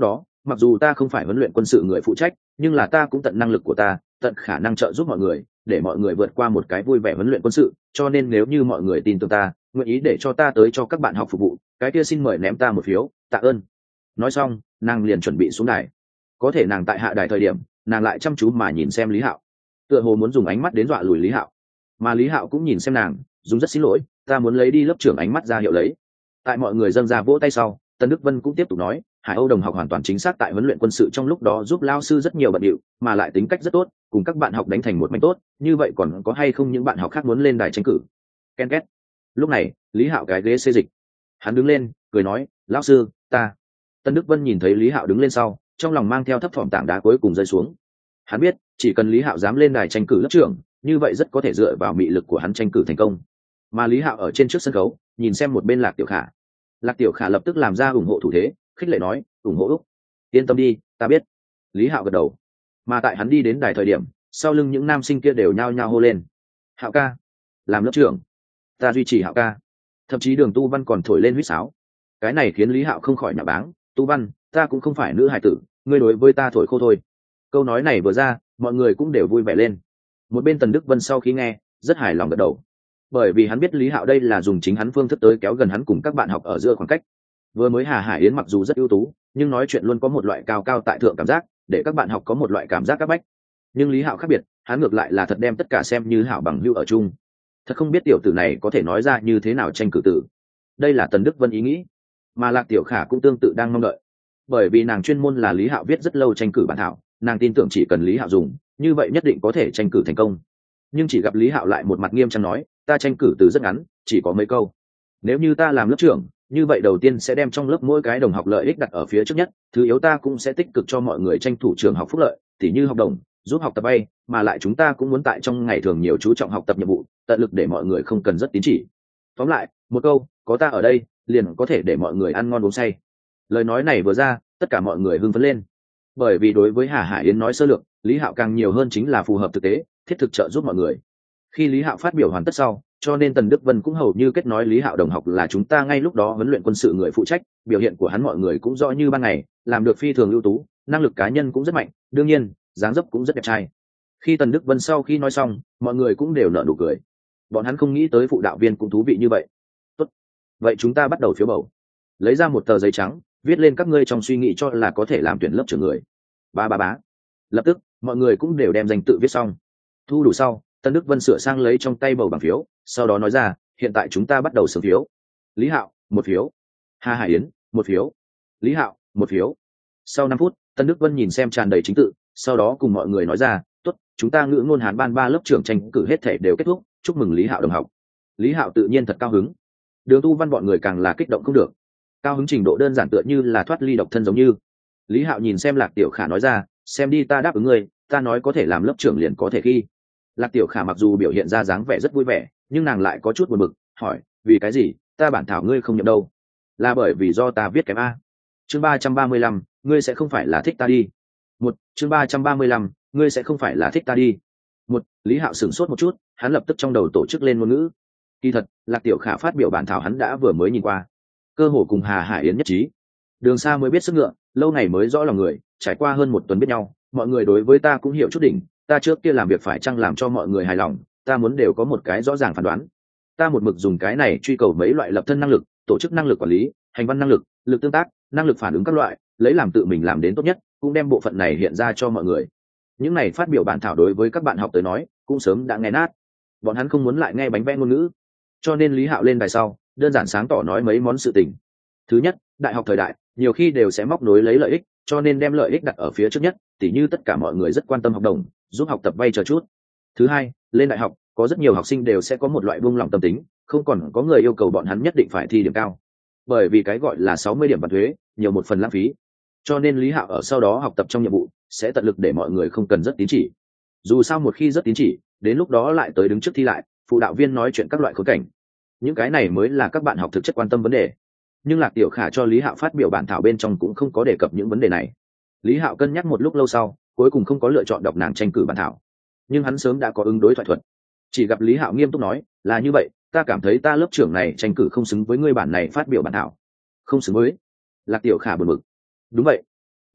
mặc dù ta không phải huấn luyện quân sự người phụ trách, nhưng là ta cũng tận năng lực của ta, tận khả năng trợ giúp mọi người, để mọi người vượt qua một cái vui vẻ huấn luyện quân sự. Cho nên nếu như mọi người tin tưởng ta, nguyện ý để cho ta tới cho các bạn học phục vụ, cái kia xin mời ném ta một phiếu, tạ ơn. Nói xong, nàng liền chuẩn bị xuống đài. Có thể nàng tại hạ đài thời điểm, nàng lại chăm chú mà nhìn xem Lý Hạo, tựa hồ muốn dùng ánh mắt đến dọa lùi Lý Hạo. Mà Lý Hạo cũng nhìn xem nàng, dùng rất xin lỗi, ta muốn lấy đi lớp trưởng ánh mắt ra hiệu lấy. Tại mọi người dâng ra vỗ tay sau, Tân Đức Vân cũng tiếp tục nói, Hải Âu đồng học hoàn toàn chính xác tại huấn luyện quân sự trong lúc đó giúp lao sư rất nhiều bận điệu, mà lại tính cách rất tốt, cùng các bạn học đánh thành một mảnh tốt. Như vậy còn có hay không những bạn học khác muốn lên đài tranh cử? Ken két. Lúc này, Lý Hạo cái ghế xê dịch, hắn đứng lên, cười nói, lão sư, ta. Tân Đức Vân nhìn thấy Lý Hạo đứng lên sau, trong lòng mang theo thấp thỏm tảng đá cuối cùng rơi xuống. Hắn biết, chỉ cần Lý Hạo dám lên đài tranh cử lớp trưởng, như vậy rất có thể dựa vào mị lực của hắn tranh cử thành công. Mà Lý Hạo ở trên trước sân khấu, nhìn xem một bên Lạc Tiểu Khả. Lạc Tiểu Khả lập tức làm ra ủng hộ thủ thế, khích lệ nói, ủng hộ Úc. Yên tâm đi, ta biết. Lý Hạo gật đầu. Mà tại hắn đi đến đài thời điểm, sau lưng những nam sinh kia đều nhao nhao hô lên, Hạo ca, làm lớp trưởng, ta duy trì Hạo ca. Thậm chí Đường Tu Văn còn thổi lên huýt sáo. Cái này khiến Lý Hạo không khỏi nhạ báng, Tu Văn, ta cũng không phải nữ hài tử, ngươi đối với ta thổi khô thôi. Câu nói này vừa ra, mọi người cũng đều vui vẻ lên. Một bên Tần Đức Vân sau khi nghe, rất hài lòng gật đầu, bởi vì hắn biết Lý Hạo đây là dùng chính hắn phương thức tới kéo gần hắn cùng các bạn học ở giữa khoảng cách. Vừa mới Hà Hải Yến mặc dù rất ưu tú, nhưng nói chuyện luôn có một loại cao cao tại thượng cảm giác, để các bạn học có một loại cảm giác áp bách. Nhưng Lý Hạo khác biệt, hắn ngược lại là thật đem tất cả xem như hảo bằng hữu ở chung. Thật không biết tiểu tử này có thể nói ra như thế nào tranh cử tử. Đây là Tần Đức Vân ý nghĩ, mà Lạc Tiểu Khả cũng tương tự đang mong đợi, bởi vì nàng chuyên môn là Lý Hạo viết rất lâu tranh cử bản thảo, nàng tin tưởng chỉ cần Lý Hạo dùng, như vậy nhất định có thể tranh cử thành công. Nhưng chỉ gặp Lý Hạo lại một mặt nghiêm trang nói, ta tranh cử từ rất ngắn, chỉ có mấy câu. Nếu như ta làm lớp trưởng, như vậy đầu tiên sẽ đem trong lớp mỗi cái đồng học lợi ích đặt ở phía trước nhất, thứ yếu ta cũng sẽ tích cực cho mọi người tranh thủ trường học phúc lợi, tỉ như học đồng, giúp học tập bay, mà lại chúng ta cũng muốn tại trong ngày thường nhiều chú trọng học tập nhiệm vụ, tận lực để mọi người không cần rất tín chỉ. Tóm lại, một câu, có ta ở đây, liền có thể để mọi người ăn ngon uống say. Lời nói này vừa ra, tất cả mọi người hưng phấn lên. Bởi vì đối với Hà Hải Yến nói sơ lược, Lý Hạo càng nhiều hơn chính là phù hợp thực tế, thiết thực trợ giúp mọi người. Khi Lý Hạo phát biểu hoàn tất sau, cho nên Tần Đức Vân cũng hầu như kết nói Lý Hạo đồng học là chúng ta ngay lúc đó huấn luyện quân sự người phụ trách, biểu hiện của hắn mọi người cũng rõ như ban ngày, làm được phi thường ưu tú, năng lực cá nhân cũng rất mạnh, đương nhiên, dáng dấp cũng rất đẹp trai. Khi Tần Đức Vân sau khi nói xong, mọi người cũng đều nở nụ cười. Bọn hắn không nghĩ tới phụ đạo viên cũng thú vị như vậy. Tốt, vậy chúng ta bắt đầu phiếu bầu. Lấy ra một tờ giấy trắng, viết lên các ngươi trong suy nghĩ cho là có thể làm tuyển lớp trưởng người. Ba ba bá. Lập tức, mọi người cũng đều đem danh tự viết xong. Thu đủ sau, Tân Đức Vân sửa sang lấy trong tay bầu bằng phiếu, sau đó nói ra, hiện tại chúng ta bắt đầu sướng phiếu. Lý Hạo, một phiếu. Hà Hải Yến, một phiếu. Lý Hạo, một phiếu. Sau năm phút, Tân Đức Vân nhìn xem tràn đầy chính tự, sau đó cùng mọi người nói ra, tốt, chúng ta ngữ ngôn Hán ban ba lớp trưởng tranh cử hết thể đều kết thúc, chúc mừng Lý Hạo đồng học. Lý Hạo tự nhiên thật cao hứng. Đường Tu Văn bọn người càng là kích động không được. Cao hứng trình độ đơn giản tựa như là thoát ly độc thân giống như. Lý Hạo nhìn xem Lạc Tiểu Khả nói ra, xem đi, ta đáp ứng ngươi, ta nói có thể làm lớp trưởng liền có thể khi. Lạc Tiểu Khả mặc dù biểu hiện ra dáng vẻ rất vui vẻ, nhưng nàng lại có chút buồn bực, hỏi, vì cái gì, ta bản thảo ngươi không nhận đâu? Là bởi vì do ta viết kém a. Chương ba trăm ba mươi lăm, ngươi sẽ không phải là thích ta đi. Một, chương ba trăm ba mươi lăm, ngươi sẽ không phải là thích ta đi. Một, Lý Hạo sửng sốt một chút, hắn lập tức trong đầu tổ chức lên ngôn ngữ. Kỳ thật, Lạc Tiểu Khả phát biểu bản thảo hắn đã vừa mới nhìn qua, cơ hồ cùng Hà Hải Yến nhất trí. Đường xa mới biết sức ngựa, lâu ngày mới rõ lòng người, trải qua hơn một tuần biết nhau, mọi người đối với ta cũng hiểu chút đỉnh, ta trước kia làm việc phải chăng làm cho mọi người hài lòng, ta muốn đều có một cái rõ ràng phán đoán. Ta một mực dùng cái này truy cầu mấy loại lập thân năng lực, tổ chức năng lực quản lý, hành văn năng lực, lực tương tác, năng lực phản ứng các loại, lấy làm tự mình làm đến tốt nhất, cũng đem bộ phận này hiện ra cho mọi người. Những này phát biểu bản thảo đối với các bạn học tới nói, cũng sớm đã nghe nát. Bọn hắn không muốn lại nghe bánh vẽ ngôn ngữ, cho nên Lý Hạo lên đài sau, đơn giản sáng tỏ nói mấy món sự tình. Thứ nhất, đại học thời đại, nhiều khi đều sẽ móc nối lấy lợi ích, cho nên đem lợi ích đặt ở phía trước nhất, tỉ như tất cả mọi người rất quan tâm học đồng, giúp học tập vay chờ chút. Thứ hai, lên đại học, có rất nhiều học sinh đều sẽ có một loại buông lỏng tâm tính, không còn có người yêu cầu bọn hắn nhất định phải thi điểm cao. Bởi vì cái gọi là sáu mươi điểm vặt thuế, nhiều một phần lãng phí. Cho nên Lý Hạo ở sau đó học tập trong nhiệm vụ, sẽ tận lực để mọi người không cần rất tín chỉ. Dù sao một khi rất tín chỉ, đến lúc đó lại tới đứng trước thi lại, phụ đạo viên nói chuyện các loại khốn cảnh. Những cái này mới là các bạn học thực chất quan tâm vấn đề. Nhưng Lạc Tiểu Khả cho Lý Hạo phát biểu bản thảo bên trong cũng không có đề cập những vấn đề này. Lý Hạo cân nhắc một lúc lâu sau, cuối cùng không có lựa chọn đọc nàng tranh cử bản thảo, nhưng hắn sớm đã có ứng đối thoại thuật. Chỉ gặp Lý Hạo nghiêm túc nói, là như vậy, ta cảm thấy ta lớp trưởng này tranh cử không xứng với ngươi bản này phát biểu bản thảo. Không xứng với? Lạc Tiểu Khả buồn bực. Đúng vậy.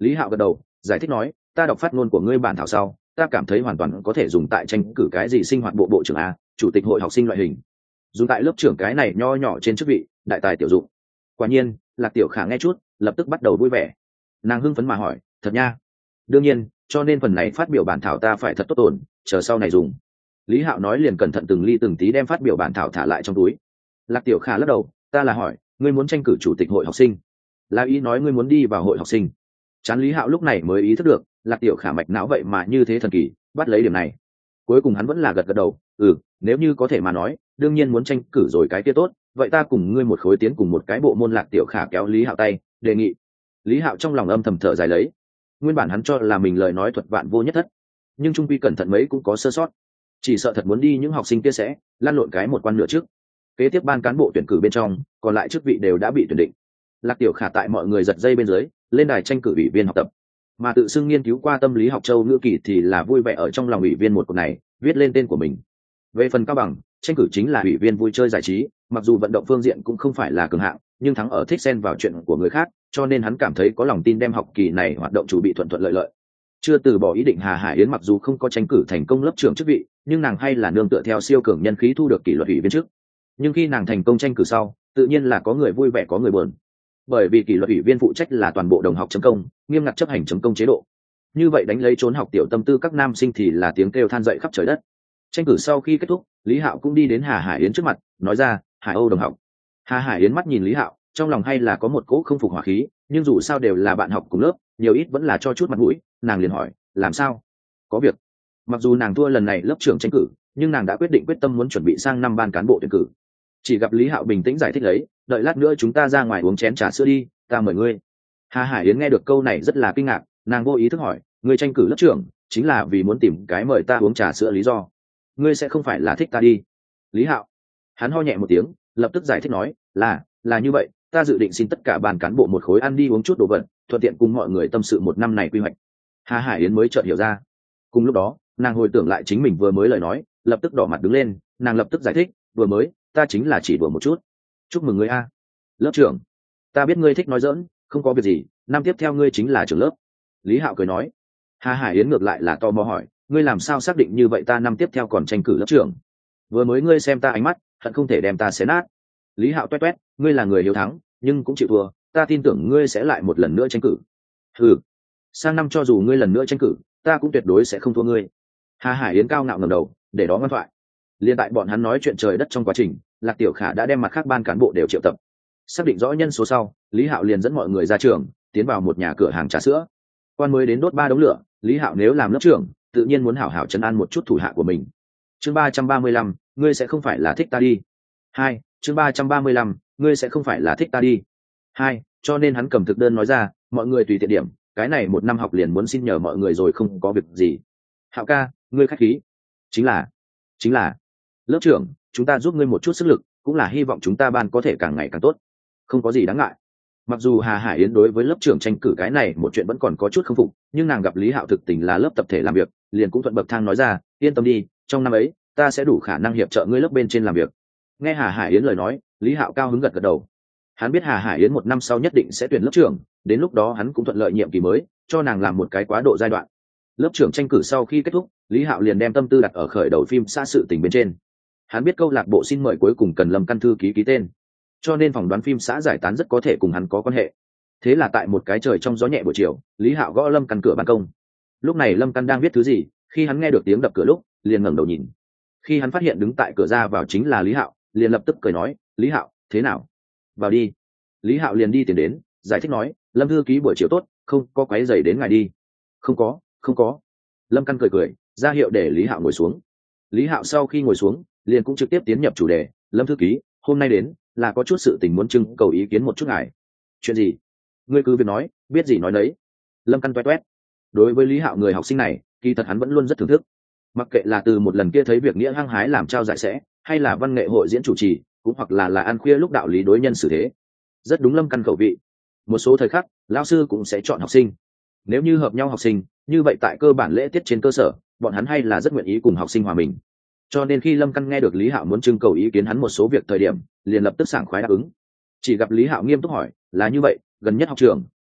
Lý Hạo gật đầu giải thích nói, ta đọc phát ngôn của ngươi bản thảo sau, ta cảm thấy hoàn toàn có thể dùng tại tranh cử cái gì sinh hoạt bộ bộ trưởng a, chủ tịch hội học sinh loại hình, dùng tại lớp trưởng cái này nho nhỏ trên chức vị, đại tài tiểu dụng. Quả nhiên Lạc Tiểu Khả nghe chút lập tức bắt đầu vui vẻ, nàng hưng phấn mà hỏi, thật nha? Đương nhiên, cho nên phần này phát biểu bản thảo ta phải thật tốt tồn, chờ sau này dùng. Lý Hạo nói liền cẩn thận từng ly từng tí đem phát biểu bản thảo thả lại trong túi. Lạc Tiểu Khả lắc đầu, ta là hỏi, ngươi muốn tranh cử chủ tịch hội học sinh? Là ý nói ngươi muốn đi vào hội học sinh? Chán Lý Hạo lúc này mới ý thức được, Lạc Tiểu Khả mạch não vậy mà như thế thần kỳ, bắt lấy điểm này. Cuối cùng hắn vẫn là gật gật đầu, ừ, nếu như có thể mà nói, đương nhiên muốn tranh cử rồi cái kia tốt, vậy ta cùng ngươi một khối tiến cùng một cái bộ môn. Lạc Tiểu Khả kéo Lý Hạo tay, đề nghị. Lý Hạo trong lòng âm thầm thở dài lấy, nguyên bản hắn cho là mình lời nói thuật vạn vô nhất thất, nhưng trung quy cẩn thận mấy cũng có sơ sót, chỉ sợ thật muốn đi những học sinh kia sẽ lăn lộn cái một quan nửa trước. Kế tiếp ban cán bộ tuyển cử bên trong, còn lại chức vị đều đã bị tuyển định. Lạc Tiểu Khả tại mọi người giật dây bên dưới lên đài tranh cử ủy viên học tập, mà tự xưng nghiên cứu qua tâm lý học châu ngữ kỳ thì là vui vẻ ở trong lòng ủy viên một cột này viết lên tên của mình. Về phần cao bằng, tranh cử chính là ủy viên vui chơi giải trí, mặc dù vận động phương diện cũng không phải là cường hạng, nhưng thắng ở thích xen vào chuyện của người khác, cho nên hắn cảm thấy có lòng tin đem học kỳ này hoạt động chủ bị thuận thuận lợi lợi. Chưa từ bỏ ý định Hà Hải Yến mặc dù không có tranh cử thành công lớp trưởng chức vị, nhưng nàng hay là nương tựa theo siêu cường nhân khí thu được kỷ luật ủy viên chức. Nhưng khi nàng thành công tranh cử sau, tự nhiên là có người vui vẻ có người buồn, bởi vì kỷ luật ủy viên phụ trách là toàn bộ đồng học chấm công, nghiêm ngặt chấp hành chấm công chế độ. Như vậy đánh lấy trốn học tiểu tâm tư các nam sinh thì là tiếng kêu than dậy khắp trời đất. Tranh cử sau khi kết thúc, Lý Hạo cũng đi đến Hà Hải Yến trước mặt, nói ra, Hải Âu đồng học. Hà Hải Yến mắt nhìn Lý Hạo, trong lòng hay là có một cỗ không phục hỏa khí, nhưng dù sao đều là bạn học cùng lớp, nhiều ít vẫn là cho chút mặt mũi, nàng liền hỏi, làm sao? Có việc. Mặc dù nàng thua lần này lớp trưởng tranh cử, nhưng nàng đã quyết định quyết tâm muốn chuẩn bị sang năm ban cán bộ tuyển cử. Chỉ gặp Lý Hạo bình tĩnh giải thích lấy, đợi lát nữa chúng ta ra ngoài uống chén trà sữa đi, ta mời ngươi. Hà Hải Yến nghe được câu này rất là kinh ngạc, nàng vô ý thức hỏi, ngươi tranh cử lớp trưởng chính là vì muốn tìm cái mời ta uống trà sữa lý do? Ngươi sẽ không phải là thích ta đi? Lý Hạo, hắn ho nhẹ một tiếng, lập tức giải thích nói, là là như vậy, ta dự định xin tất cả ban cán bộ một khối ăn đi uống chút đồ vật, thuận tiện cùng mọi người tâm sự một năm này quy hoạch. Hà Hải Yến mới chợt hiểu ra. Cùng lúc đó, nàng hồi tưởng lại chính mình vừa mới lời nói, lập tức đỏ mặt đứng lên, nàng lập tức giải thích, vừa mới ta chính là chỉ đùa một chút. Chúc mừng ngươi a, lớp trưởng. Ta biết ngươi thích nói giỡn, không có việc gì, năm tiếp theo ngươi chính là trưởng lớp. Lý Hạo cười nói. Hà Hải Yến ngược lại là tò mò hỏi, ngươi làm sao xác định như vậy ta năm tiếp theo còn tranh cử lớp trưởng? Vừa mới ngươi xem ta ánh mắt, hận không thể đem ta xé nát. Lý Hạo toét toét, ngươi là người hiếu thắng, nhưng cũng chịu thua, ta tin tưởng ngươi sẽ lại một lần nữa tranh cử. Ừ, sang năm cho dù ngươi lần nữa tranh cử, ta cũng tuyệt đối sẽ không thua ngươi. Hà Hải Yến cao ngạo ngẩng đầu, để đó ngoan thoại. Liên tại bọn hắn nói chuyện trời đất trong quá trình, Lạc Tiểu Khả đã đem mặt khác ban cán bộ đều triệu tập. Xác định rõ nhân số sau, Lý Hạo liền dẫn mọi người ra trường, tiến vào một nhà cửa hàng trà sữa. Quan mới đến đốt ba đống lửa, Lý Hạo nếu làm lớp trưởng, tự nhiên muốn hảo hảo trấn an một chút thủ hạ của mình. Chương ba trăm ba mươi lăm, ngươi sẽ không phải là thích ta đi. Hai, chương ba trăm ba mươi lăm, ngươi sẽ không phải là thích ta đi. Hai, cho nên hắn cầm thực đơn nói ra, mọi người tùy tiện điểm, cái này một năm học liền muốn xin nhờ mọi người rồi không có việc gì. Hạo ca, ngươi khách khí. Chính là, chính là, lớp trưởng, chúng ta giúp ngươi một chút sức lực, cũng là hy vọng chúng ta ban có thể càng ngày càng tốt. Không có gì đáng ngại. Mặc dù Hà Hải Yến đối với lớp trưởng tranh cử cái này một chuyện vẫn còn có chút không phục, nhưng nàng gặp Lý Hạo thực tình là lớp tập thể làm việc, liền cũng thuận bậc thang nói ra, yên tâm đi, trong năm ấy ta sẽ đủ khả năng hiệp trợ ngươi lớp bên trên làm việc. Nghe Hà Hải Yến lời nói, Lý Hạo cao hứng gật gật đầu. Hắn biết Hà Hải Yến một năm sau nhất định sẽ tuyển lớp trưởng, đến lúc đó hắn cũng thuận lợi nhiệm kỳ mới, cho nàng làm một cái quá độ giai đoạn. Lớp trưởng tranh cử sau khi kết thúc, Lý Hạo liền đem tâm tư đặt ở khởi đầu phim xã sự tình bên trên. Hắn biết câu lạc bộ xin mời cuối cùng cần Lâm Căn thư ký ký tên, cho nên phỏng đoán phim xã giải tán rất có thể cùng hắn có quan hệ. Thế là tại một cái trời trong gió nhẹ buổi chiều, Lý Hạo gõ Lâm Căn cửa ban công. Lúc này Lâm Căn đang viết thứ gì, khi hắn nghe được tiếng đập cửa lúc, liền ngẩng đầu nhìn. Khi hắn phát hiện đứng tại cửa ra vào chính là Lý Hạo, liền lập tức cười nói, Lý Hạo, thế nào? Vào đi. Lý Hạo liền đi tiến đến, giải thích nói, Lâm thư ký buổi chiều tốt, không có quấy rầy đến ngài đi. Không có, không có. Lâm Căn cười cười, ra hiệu để Lý Hạo ngồi xuống. Lý Hạo sau khi ngồi xuống, liền cũng trực tiếp tiến nhập chủ đề, Lâm thư ký, hôm nay đến là có chút sự tình muốn trưng cầu ý kiến một chút ngài. Chuyện gì? Ngươi cứ việc nói, biết gì nói đấy. Lâm Căn toét toét. Đối với Lý Hạo người học sinh này, kỳ thật hắn vẫn luôn rất thưởng thức. Mặc kệ là từ một lần kia thấy việc nghĩa hăng hái làm trao giải sẽ, hay là văn nghệ hội diễn chủ trì, cũng hoặc là là ăn khuya lúc đạo lý đối nhân xử thế, rất đúng Lâm Căn khẩu vị. Một số thời khắc, lão sư cũng sẽ chọn học sinh. Nếu như hợp nhau học sinh, như vậy tại cơ bản lễ tiết trên cơ sở, bọn hắn hay là rất nguyện ý cùng học sinh hòa mình. Cho nên khi Lâm Căn nghe được Lý Hạo muốn trưng cầu ý kiến hắn một số việc thời điểm, liền lập tức sảng khoái đáp ứng. Chỉ gặp Lý Hạo nghiêm túc hỏi, là như vậy, gần nhất học trường,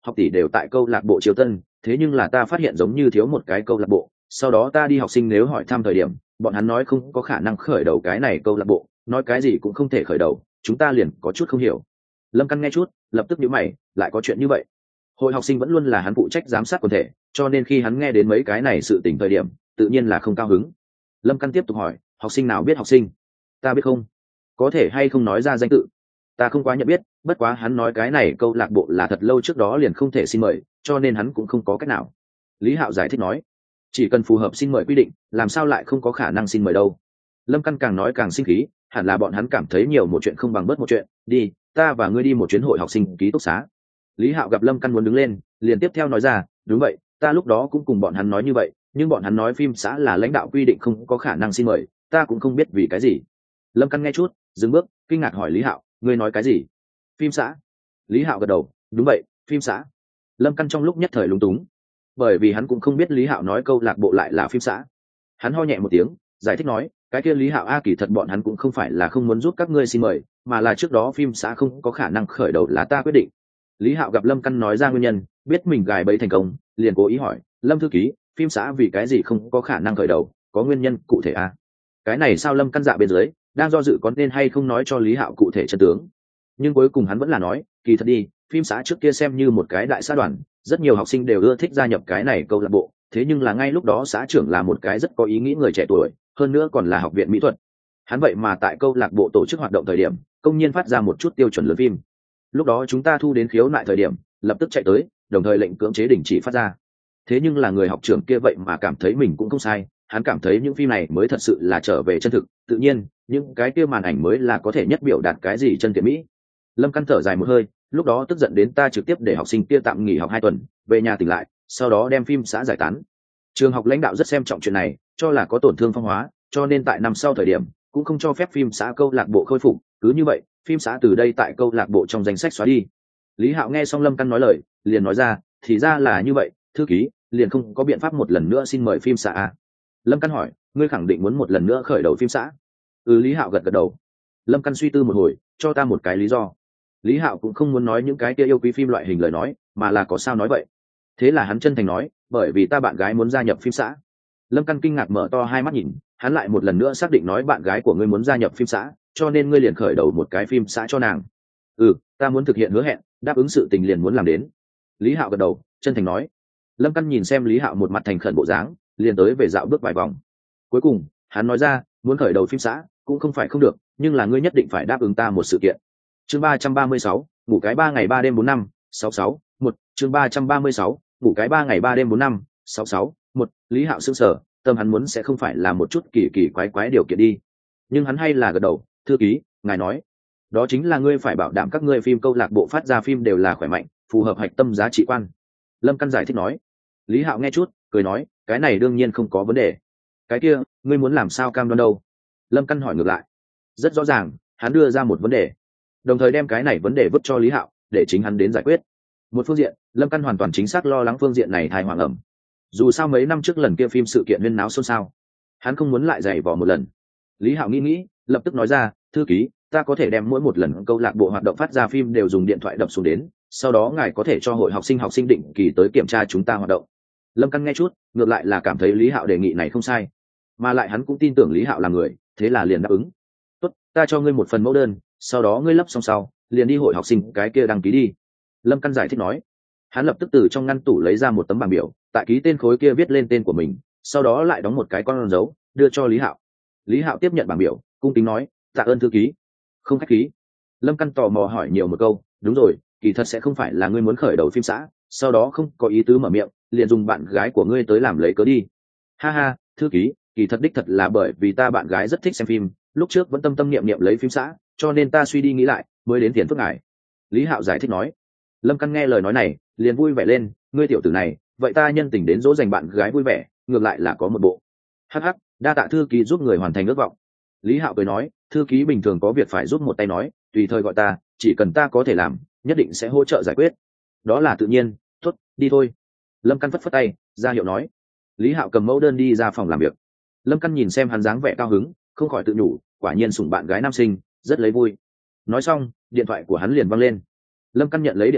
học tỷ đều tại câu lạc bộ Triều Tân, thế nhưng là ta phát hiện giống như thiếu một cái câu lạc bộ. Sau đó ta đi học sinh nếu hỏi thăm thời điểm, bọn hắn nói không có khả năng khởi đầu cái này câu lạc bộ, nói cái gì cũng không thể khởi đầu, chúng ta liền có chút không hiểu. Lâm Căn nghe chút, lập tức nhíu mày, lại có chuyện như vậy. Hội học sinh vẫn luôn là hắn phụ trách giám sát quần thể, cho nên khi hắn nghe đến mấy cái này sự tình thời điểm, tự nhiên là không cao hứng. Lâm Căn tiếp tục hỏi, học sinh nào biết học sinh? Ta biết không? Có thể hay không nói ra danh tự? Ta không quá nhận biết, bất quá hắn nói cái này câu lạc bộ là thật lâu trước đó liền không thể xin mời, cho nên hắn cũng không có cách nào. Lý Hạo giải thích nói, chỉ cần phù hợp xin mời quy định, làm sao lại không có khả năng xin mời đâu. Lâm Căn càng nói càng sinh khí, hẳn là bọn hắn cảm thấy nhiều một chuyện không bằng bớt một chuyện, đi, ta và ngươi đi một chuyến hội học sinh ký túc xá. Lý Hạo gặp Lâm Căn muốn đứng lên, liền tiếp theo nói ra, đúng vậy, ta lúc đó cũng cùng bọn hắn nói như vậy, nhưng bọn hắn nói phim xã là lãnh đạo quy định không có khả năng xin mời, ta cũng không biết vì cái gì. Lâm Căn nghe chút, dừng bước, kinh ngạc hỏi Lý Hạo, ngươi nói cái gì? Phim xã? Lý Hạo gật đầu, đúng vậy, phim xã. Lâm Căn trong lúc nhất thời lúng túng, bởi vì hắn cũng không biết Lý Hạo nói câu lạc bộ lại là phim xã. Hắn ho nhẹ một tiếng, giải thích nói, cái kia Lý Hạo a, kỳ thật bọn hắn cũng không phải là không muốn giúp các ngươi xin mời, mà là trước đó phim xã không có khả năng khởi đầu là ta quyết định. Lý Hạo gặp Lâm Căn nói ra nguyên nhân, biết mình gài bẫy thành công, liền cố ý hỏi, Lâm thư ký, phim xã vì cái gì không có khả năng khởi đầu, có nguyên nhân cụ thể à? Cái này sao Lâm Căn dạ bên dưới, đang do dự có nên hay không nói cho Lý Hạo cụ thể chân tướng. Nhưng cuối cùng hắn vẫn là nói, kỳ thật đi, phim xã trước kia xem như một cái đại xã đoàn, rất nhiều học sinh đều ưa thích gia nhập cái này câu lạc bộ, thế nhưng là ngay lúc đó xã trưởng là một cái rất có ý nghĩ người trẻ tuổi, hơn nữa còn là học viện mỹ thuật. Hắn vậy mà tại câu lạc bộ tổ chức hoạt động thời điểm, công nhiên phát ra một chút tiêu chuẩn lớn phim. Lúc đó chúng ta thu đến khiếu nại thời điểm, lập tức chạy tới, đồng thời lệnh cưỡng chế đình chỉ phát ra. Thế nhưng là người học trưởng kia vậy mà cảm thấy mình cũng không sai, hắn cảm thấy những phim này mới thật sự là trở về chân thực, tự nhiên, những cái kia màn ảnh mới là có thể nhất biểu đạt cái gì chân thiện mỹ. Lâm Căn thở dài một hơi, lúc đó tức giận đến ta trực tiếp để học sinh kia tạm nghỉ học hai tuần, về nhà tỉnh lại, sau đó đem phim xã giải tán. Trường học lãnh đạo rất xem trọng chuyện này, cho là có tổn thương phong hóa, cho nên tại năm sau thời điểm cũng không cho phép phim xã câu lạc bộ khôi phục, cứ như vậy, phim xã từ đây tại câu lạc bộ trong danh sách xóa đi. Lý Hạo nghe xong Lâm Căn nói lời, liền nói ra, thì ra là như vậy, thư ký, liền không có biện pháp một lần nữa xin mời phim xã à? Lâm Căn hỏi, ngươi khẳng định muốn một lần nữa khởi đầu phim xã? Ừ, Lý Hạo gật gật đầu. Lâm Căn suy tư một hồi, cho ta một cái lý do. Lý Hạo cũng không muốn nói những cái kia yêu quý phim loại hình lời nói, mà là có sao nói vậy. Thế là hắn chân thành nói, bởi vì ta bạn gái muốn gia nhập phim xã. Lâm Căn kinh ngạc mở to hai mắt nhìn, hắn lại một lần nữa xác định nói bạn gái của ngươi muốn gia nhập phim xã, cho nên ngươi liền khởi đầu một cái phim xã cho nàng. Ừ, ta muốn thực hiện hứa hẹn, đáp ứng sự tình liền muốn làm đến. Lý Hạo gật đầu, chân thành nói. Lâm Căn nhìn xem Lý Hạo một mặt thành khẩn bộ dáng, liền tới về dạo bước vài vòng. Cuối cùng, hắn nói ra, muốn khởi đầu phim xã, cũng không phải không được, nhưng là ngươi nhất định phải đáp ứng ta một sự kiện. Chương ba trăm ba mươi sáu, ngủ cái ba ngày ba đêm bốn năm, sáu sáu, một, chương ba trăm ba mươi sáu, ngủ cái ba ngày ba đêm bốn năm, sáu sáu, một, Lý Hạo sững sờ, tâm hắn muốn sẽ không phải là một chút kỳ kỳ quái quái điều kiện đi. Nhưng hắn hay là gật đầu, thư ký, ngài nói, đó chính là ngươi phải bảo đảm các ngươi phim câu lạc bộ phát ra phim đều là khỏe mạnh, phù hợp hạch tâm giá trị quan. Lâm Căn giải thích nói. Lý Hạo nghe chút, cười nói, cái này đương nhiên không có vấn đề. Cái kia, ngươi muốn làm sao cam đoan đâu? Lâm Căn hỏi ngược lại. Rất rõ ràng, hắn đưa ra một vấn đề, đồng thời đem cái này vấn đề vứt cho Lý Hạo để chính hắn đến giải quyết. Một phương diện, Lâm Căn hoàn toàn chính xác lo lắng phương diện này thai hoàng ẩm. Dù sao mấy năm trước lần kia phim sự kiện huyên náo xôn xao, hắn không muốn lại giày vò một lần. Lý Hạo nghĩ nghĩ, lập tức nói ra, thư ký, ta có thể đem mỗi một lần câu lạc bộ hoạt động phát ra phim đều dùng điện thoại đập xuống đến, sau đó ngài có thể cho hội học sinh học sinh định kỳ tới kiểm tra chúng ta hoạt động. Lâm Căn nghe chút, ngược lại là cảm thấy Lý Hạo đề nghị này không sai, mà lại hắn cũng tin tưởng Lý Hạo là người, thế là liền đáp ứng. Tốt, ta cho ngươi một phần mẫu đơn, sau đó ngươi lấp xong sau, liền đi hội học sinh cái kia đăng ký đi. Lâm Căn giải thích nói. Hắn lập tức từ trong ngăn tủ lấy ra một tấm bảng biểu, tại ký tên khối kia viết lên tên của mình, sau đó lại đóng một cái con dấu, đưa cho Lý Hạo. Lý Hạo tiếp nhận bảng biểu, cung kính nói, tạ ơn thư ký. Không khách khí. Lâm Căn tò mò hỏi nhiều một câu, đúng rồi, kỳ thật sẽ không phải là ngươi muốn khởi đầu phim xã, sau đó không có ý tứ mở miệng, liền dùng bạn gái của ngươi tới làm lấy cớ đi. Ha ha, thư ký, kỳ thật đích thật là bởi vì ta bạn gái rất thích xem phim, lúc trước vẫn tâm tâm niệm niệm lấy phim xã, cho nên ta suy đi nghĩ lại, mới đến tiền phước ngài. Lý Hạo giải thích nói. Lâm Căn nghe lời nói này, liền vui vẻ lên, ngươi tiểu tử này, vậy ta nhân tình đến dỗ dành bạn gái vui vẻ, ngược lại là có một bộ. Hắc hắc, đa tạ thư ký giúp người hoàn thành ước vọng. Lý Hạo cười nói, thư ký bình thường có việc phải giúp một tay nói, tùy thời gọi ta, chỉ cần ta có thể làm, nhất định sẽ hỗ trợ giải quyết. Đó là tự nhiên, tốt, đi thôi. Lâm Căn phất phất tay, ra hiệu nói. Lý Hạo cầm mẫu đơn đi ra phòng làm việc. Lâm Căn nhìn xem hắn dáng vẻ cao hứng, không khỏi tự nhủ, quả nhiên sủng bạn gái nam sinh, rất lấy vui. Nói xong, điện thoại của hắn liền văng lên. Lâm Căn nhận lấy điện thoại,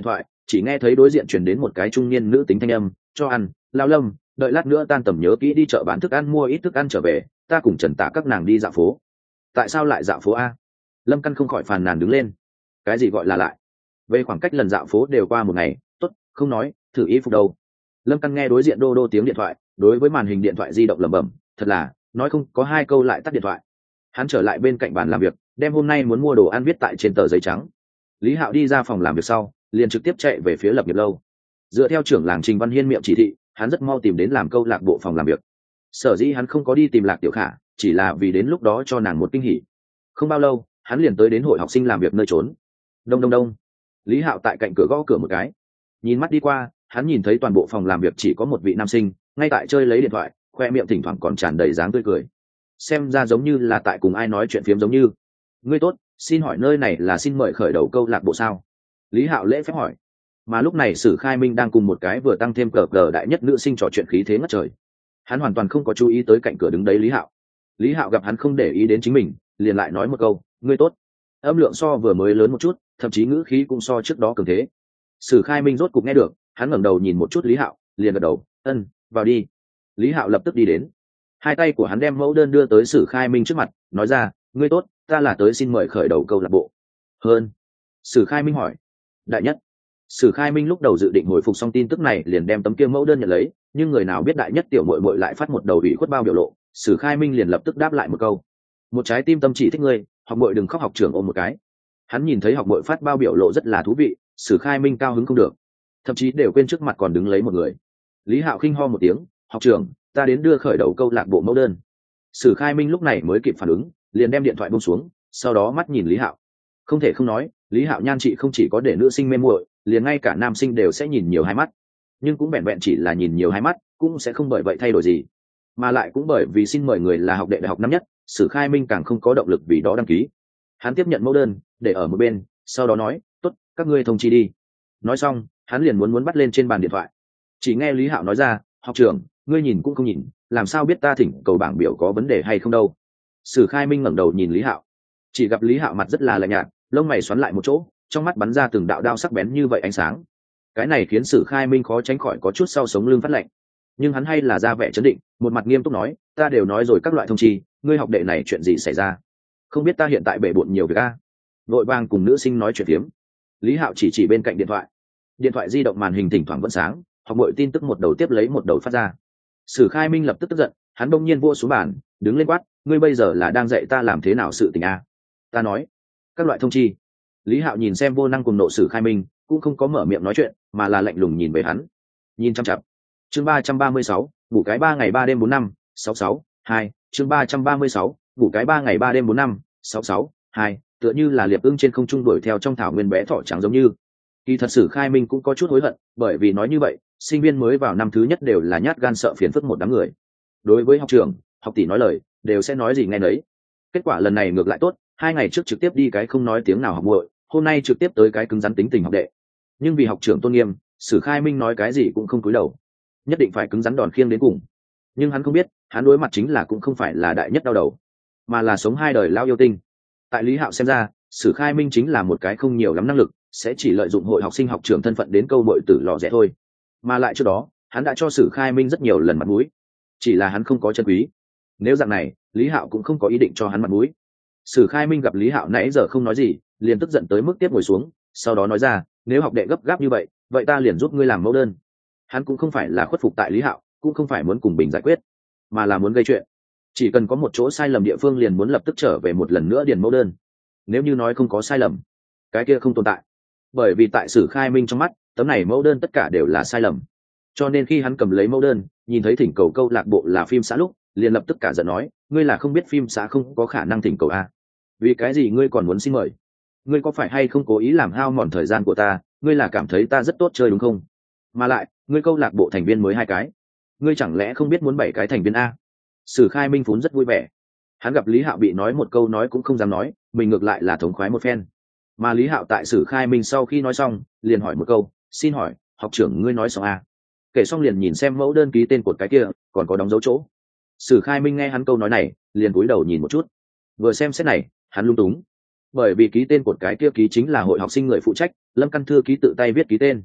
chỉ nghe thấy đối diện chuyển đến một cái trung niên nữ tính thanh âm, cho ăn, Lao Lâm, đợi lát nữa tan tầm nhớ kỹ đi chợ bán thức ăn mua ít thức ăn trở về, ta cùng Trần Tạ các nàng đi dạo phố. Tại sao lại dạo phố a? Lâm Căn không khỏi phàn nàn đứng lên. Cái gì gọi là lại? Về khoảng cách lần dạo phố đều qua một ngày, tốt, không nói, thử y phục đâu. Lâm Căn nghe đối diện đô đô tiếng điện thoại, đối với màn hình điện thoại di động lẩm bẩm, thật là, nói không có hai câu lại tắt điện thoại. Hắn trở lại bên cạnh bàn làm việc, đem hôm nay muốn mua đồ ăn viết tại trên tờ giấy trắng. Lý Hạo đi ra phòng làm việc sau, liền trực tiếp chạy về phía lập nghiệp lâu. Dựa theo trưởng làng Trình Văn Hiên miệng chỉ thị, hắn rất mau tìm đến làm câu lạc bộ phòng làm việc. Sở dĩ hắn không có đi tìm Lạc Tiểu Khả, chỉ là vì đến lúc đó cho nàng một kinh hỉ. Không bao lâu, hắn liền tới đến hội học sinh làm việc nơi trốn. Đông đông đông. Lý Hạo tại cạnh cửa gõ cửa một cái. Nhìn mắt đi qua, hắn nhìn thấy toàn bộ phòng làm việc chỉ có một vị nam sinh, ngay tại chơi lấy điện thoại, khoe miệng thỉnh thoảng còn tràn đầy dáng tươi cười. Xem ra giống như là tại cùng ai nói chuyện phiếm giống như. Ngươi tốt, xin hỏi nơi này là xin mời khởi đầu câu lạc bộ sao? Lý Hạo lễ phép hỏi. Mà lúc này Sử Khai Minh đang cùng một cái vừa tăng thêm cờ cờ đại nhất nữ sinh trò chuyện khí thế ngất trời. Hắn hoàn toàn không có chú ý tới cạnh cửa đứng đấy Lý Hạo. Lý Hạo gặp hắn không để ý đến chính mình, liền lại nói một câu, ngươi tốt. Âm lượng so vừa mới lớn một chút, thậm chí ngữ khí cũng so trước đó cường thế. Sử Khai Minh rốt cục nghe được, hắn ngẩng đầu nhìn một chút Lý Hạo, liền gật đầu, ân, vào đi. Lý Hạo lập tức đi đến. Hai tay của hắn đem mẫu đơn đưa tới Sử Khai Minh trước mặt, nói ra, ngươi tốt, ta là tới xin mời khởi đầu câu lạc bộ. Hơn. Sử Khai Minh hỏi. Đại nhất. Sử Khai Minh lúc đầu dự định hồi phục xong tin tức này liền đem tấm kia mẫu đơn nhận lấy, nhưng người nào biết đại nhất tiểu muội muội lại phát một đầu ủy khuất bao biểu lộ, Sử Khai Minh liền lập tức đáp lại một câu. Một trái tim tâm chỉ thích ngươi, học muội đừng khóc, học trưởng ôm một cái. Hắn nhìn thấy học muội phát bao biểu lộ rất là thú vị, Sử Khai Minh cao hứng không được, thậm chí đều quên trước mặt còn đứng lấy một người. Lý Hạo khinh ho một tiếng, học trưởng, ta đến đưa khởi đầu câu lạc bộ mẫu đơn. Sử Khai Minh lúc này mới kịp phản ứng, liền đem điện thoại buông xuống, sau đó mắt nhìn Lý Hạo. Không thể không nói, Lý Hạo nhan trị không chỉ có để nữ sinh mê muội, liền ngay cả nam sinh đều sẽ nhìn nhiều hai mắt. Nhưng cũng vẹn vẹn chỉ là nhìn nhiều hai mắt, cũng sẽ không bởi vậy thay đổi gì. Mà lại cũng bởi vì xin mời người là học đệ đại học năm nhất, Sử Khai Minh càng không có động lực vì đó đăng ký. Hắn tiếp nhận mẫu đơn, để ở một bên, sau đó nói, tốt, các ngươi thông chi đi. Nói xong, hắn liền muốn muốn bắt lên trên bàn điện thoại. Chỉ nghe Lý Hạo nói ra, học trưởng, ngươi nhìn cũng không nhìn, làm sao biết ta thỉnh cầu bảng biểu có vấn đề hay không đâu. Sử Khai Minh ngẩng đầu nhìn Lý Hạo, chỉ gặp Lý Hạo mặt rất là lạnh nhạt, lông mày xoắn lại một chỗ, trong mắt bắn ra từng đạo đao sắc bén như vậy ánh sáng. Cái này khiến Sử Khai Minh khó tránh khỏi có chút sau sống lưng phát lạnh, nhưng hắn hay là ra vẻ trấn định, một mặt nghiêm túc nói, ta đều nói rồi các loại thông chi, ngươi học đệ này chuyện gì xảy ra? Không biết ta hiện tại bể bộn nhiều việc a. Vội vàng cùng nữ sinh nói chuyện phiếm. Lý Hạo chỉ chỉ bên cạnh điện thoại. Điện thoại di động màn hình thỉnh thoảng vẫn sáng, học mọi tin tức một đầu tiếp lấy một đầu phát ra. Sử Khai Minh lập tức tức giận, hắn bỗng nhiên vua xuống bàn, đứng lên quát, ngươi bây giờ là đang dạy ta làm thế nào sự tình a? Ta nói, các loại thông chi. Lý Hạo nhìn xem vô năng cùng nộ Sử Khai Minh, cũng không có mở miệng nói chuyện, mà là lạnh lùng nhìn về hắn. Nhìn chăm chặp. Chương ba trăm ba mươi sáu, ngủ cái ba ngày ba đêm bốn năm, sáu sáu, hai, chương ba trăm ba mươi sáu, ngủ cái ba ngày ba đêm bốn năm, sáu sáu, hai, tựa như là liệp ưng trên không trung đuổi theo trong thảo nguyên bé thỏ trắng giống như. Kỳ thật Sử Khai Minh cũng có chút hối hận, bởi vì nói như vậy, sinh viên mới vào năm thứ nhất đều là nhát gan sợ phiền phức một đám người. Đối với học trưởng, học tỷ nói lời, đều sẽ nói gì nghe nấy. Kết quả lần này ngược lại tốt, hai ngày trước trực tiếp đi cái không nói tiếng nào học muội, hôm nay trực tiếp tới cái cứng rắn tính tình học đệ. Nhưng vì học trưởng tôn nghiêm, Sử Khai Minh nói cái gì cũng không cúi đầu, nhất định phải cứng rắn đòn khiêng đến cùng. Nhưng hắn không biết, hắn đối mặt chính là cũng không phải là đại nhất đau đầu, mà là sống hai đời lao yêu tinh. Tại Lý Hạo xem ra, Sử Khai Minh chính là một cái không nhiều lắm năng lực, sẽ chỉ lợi dụng hội học sinh học trưởng thân phận đến câu bội tử lò rẽ thôi. Mà lại trước đó, hắn đã cho Sử Khai Minh rất nhiều lần mặt mũi, chỉ là hắn không có chân quý. Nếu dạng này, Lý Hạo cũng không có ý định cho hắn mặt mũi. Sử Khai Minh gặp Lý Hạo nãy giờ không nói gì, liền tức giận tới mức tiếp ngồi xuống, sau đó nói ra, nếu học đệ gấp gáp như vậy, vậy ta liền giúp ngươi làm mẫu đơn. Hắn cũng không phải là khuất phục tại Lý Hạo, cũng không phải muốn cùng bình giải quyết, mà là muốn gây chuyện. Chỉ cần có một chỗ sai lầm địa phương liền muốn lập tức trở về một lần nữa điền mẫu đơn. Nếu như nói không có sai lầm, cái kia không tồn tại. Bởi vì tại Sử Khai Minh trong mắt, tấm này mẫu đơn tất cả đều là sai lầm. Cho nên khi hắn cầm lấy mẫu đơn, nhìn thấy thỉnh cầu câu lạc bộ là phim xã lúc, liền lập tức cả giận nói, ngươi là không biết phim xã không có khả năng thỉnh cầu a? Vì cái gì ngươi còn muốn xin mời? Ngươi có phải hay không cố ý làm hao mòn thời gian của ta? Ngươi là cảm thấy ta rất tốt chơi đúng không? Mà lại, ngươi câu lạc bộ thành viên mới hai cái, ngươi chẳng lẽ không biết muốn bảy cái thành viên a? Sử Khai Minh vốn rất vui vẻ, hắn gặp Lý Hạo bị nói một câu nói cũng không dám nói, mình ngược lại là thống khoái một phen. Mà Lý Hạo tại Sử Khai Minh sau khi nói xong, liền hỏi một câu, xin hỏi, học trưởng ngươi nói xong a? Kể xong liền nhìn xem mẫu đơn ký tên cột cái kia, còn có đóng dấu chỗ. Sử Khai Minh nghe hắn câu nói này, liền cúi đầu nhìn một chút. Vừa xem xét này, hắn lung túng, bởi vì ký tên cột cái kia ký chính là hội học sinh người phụ trách, Lâm Căn Thư ký tự tay viết ký tên,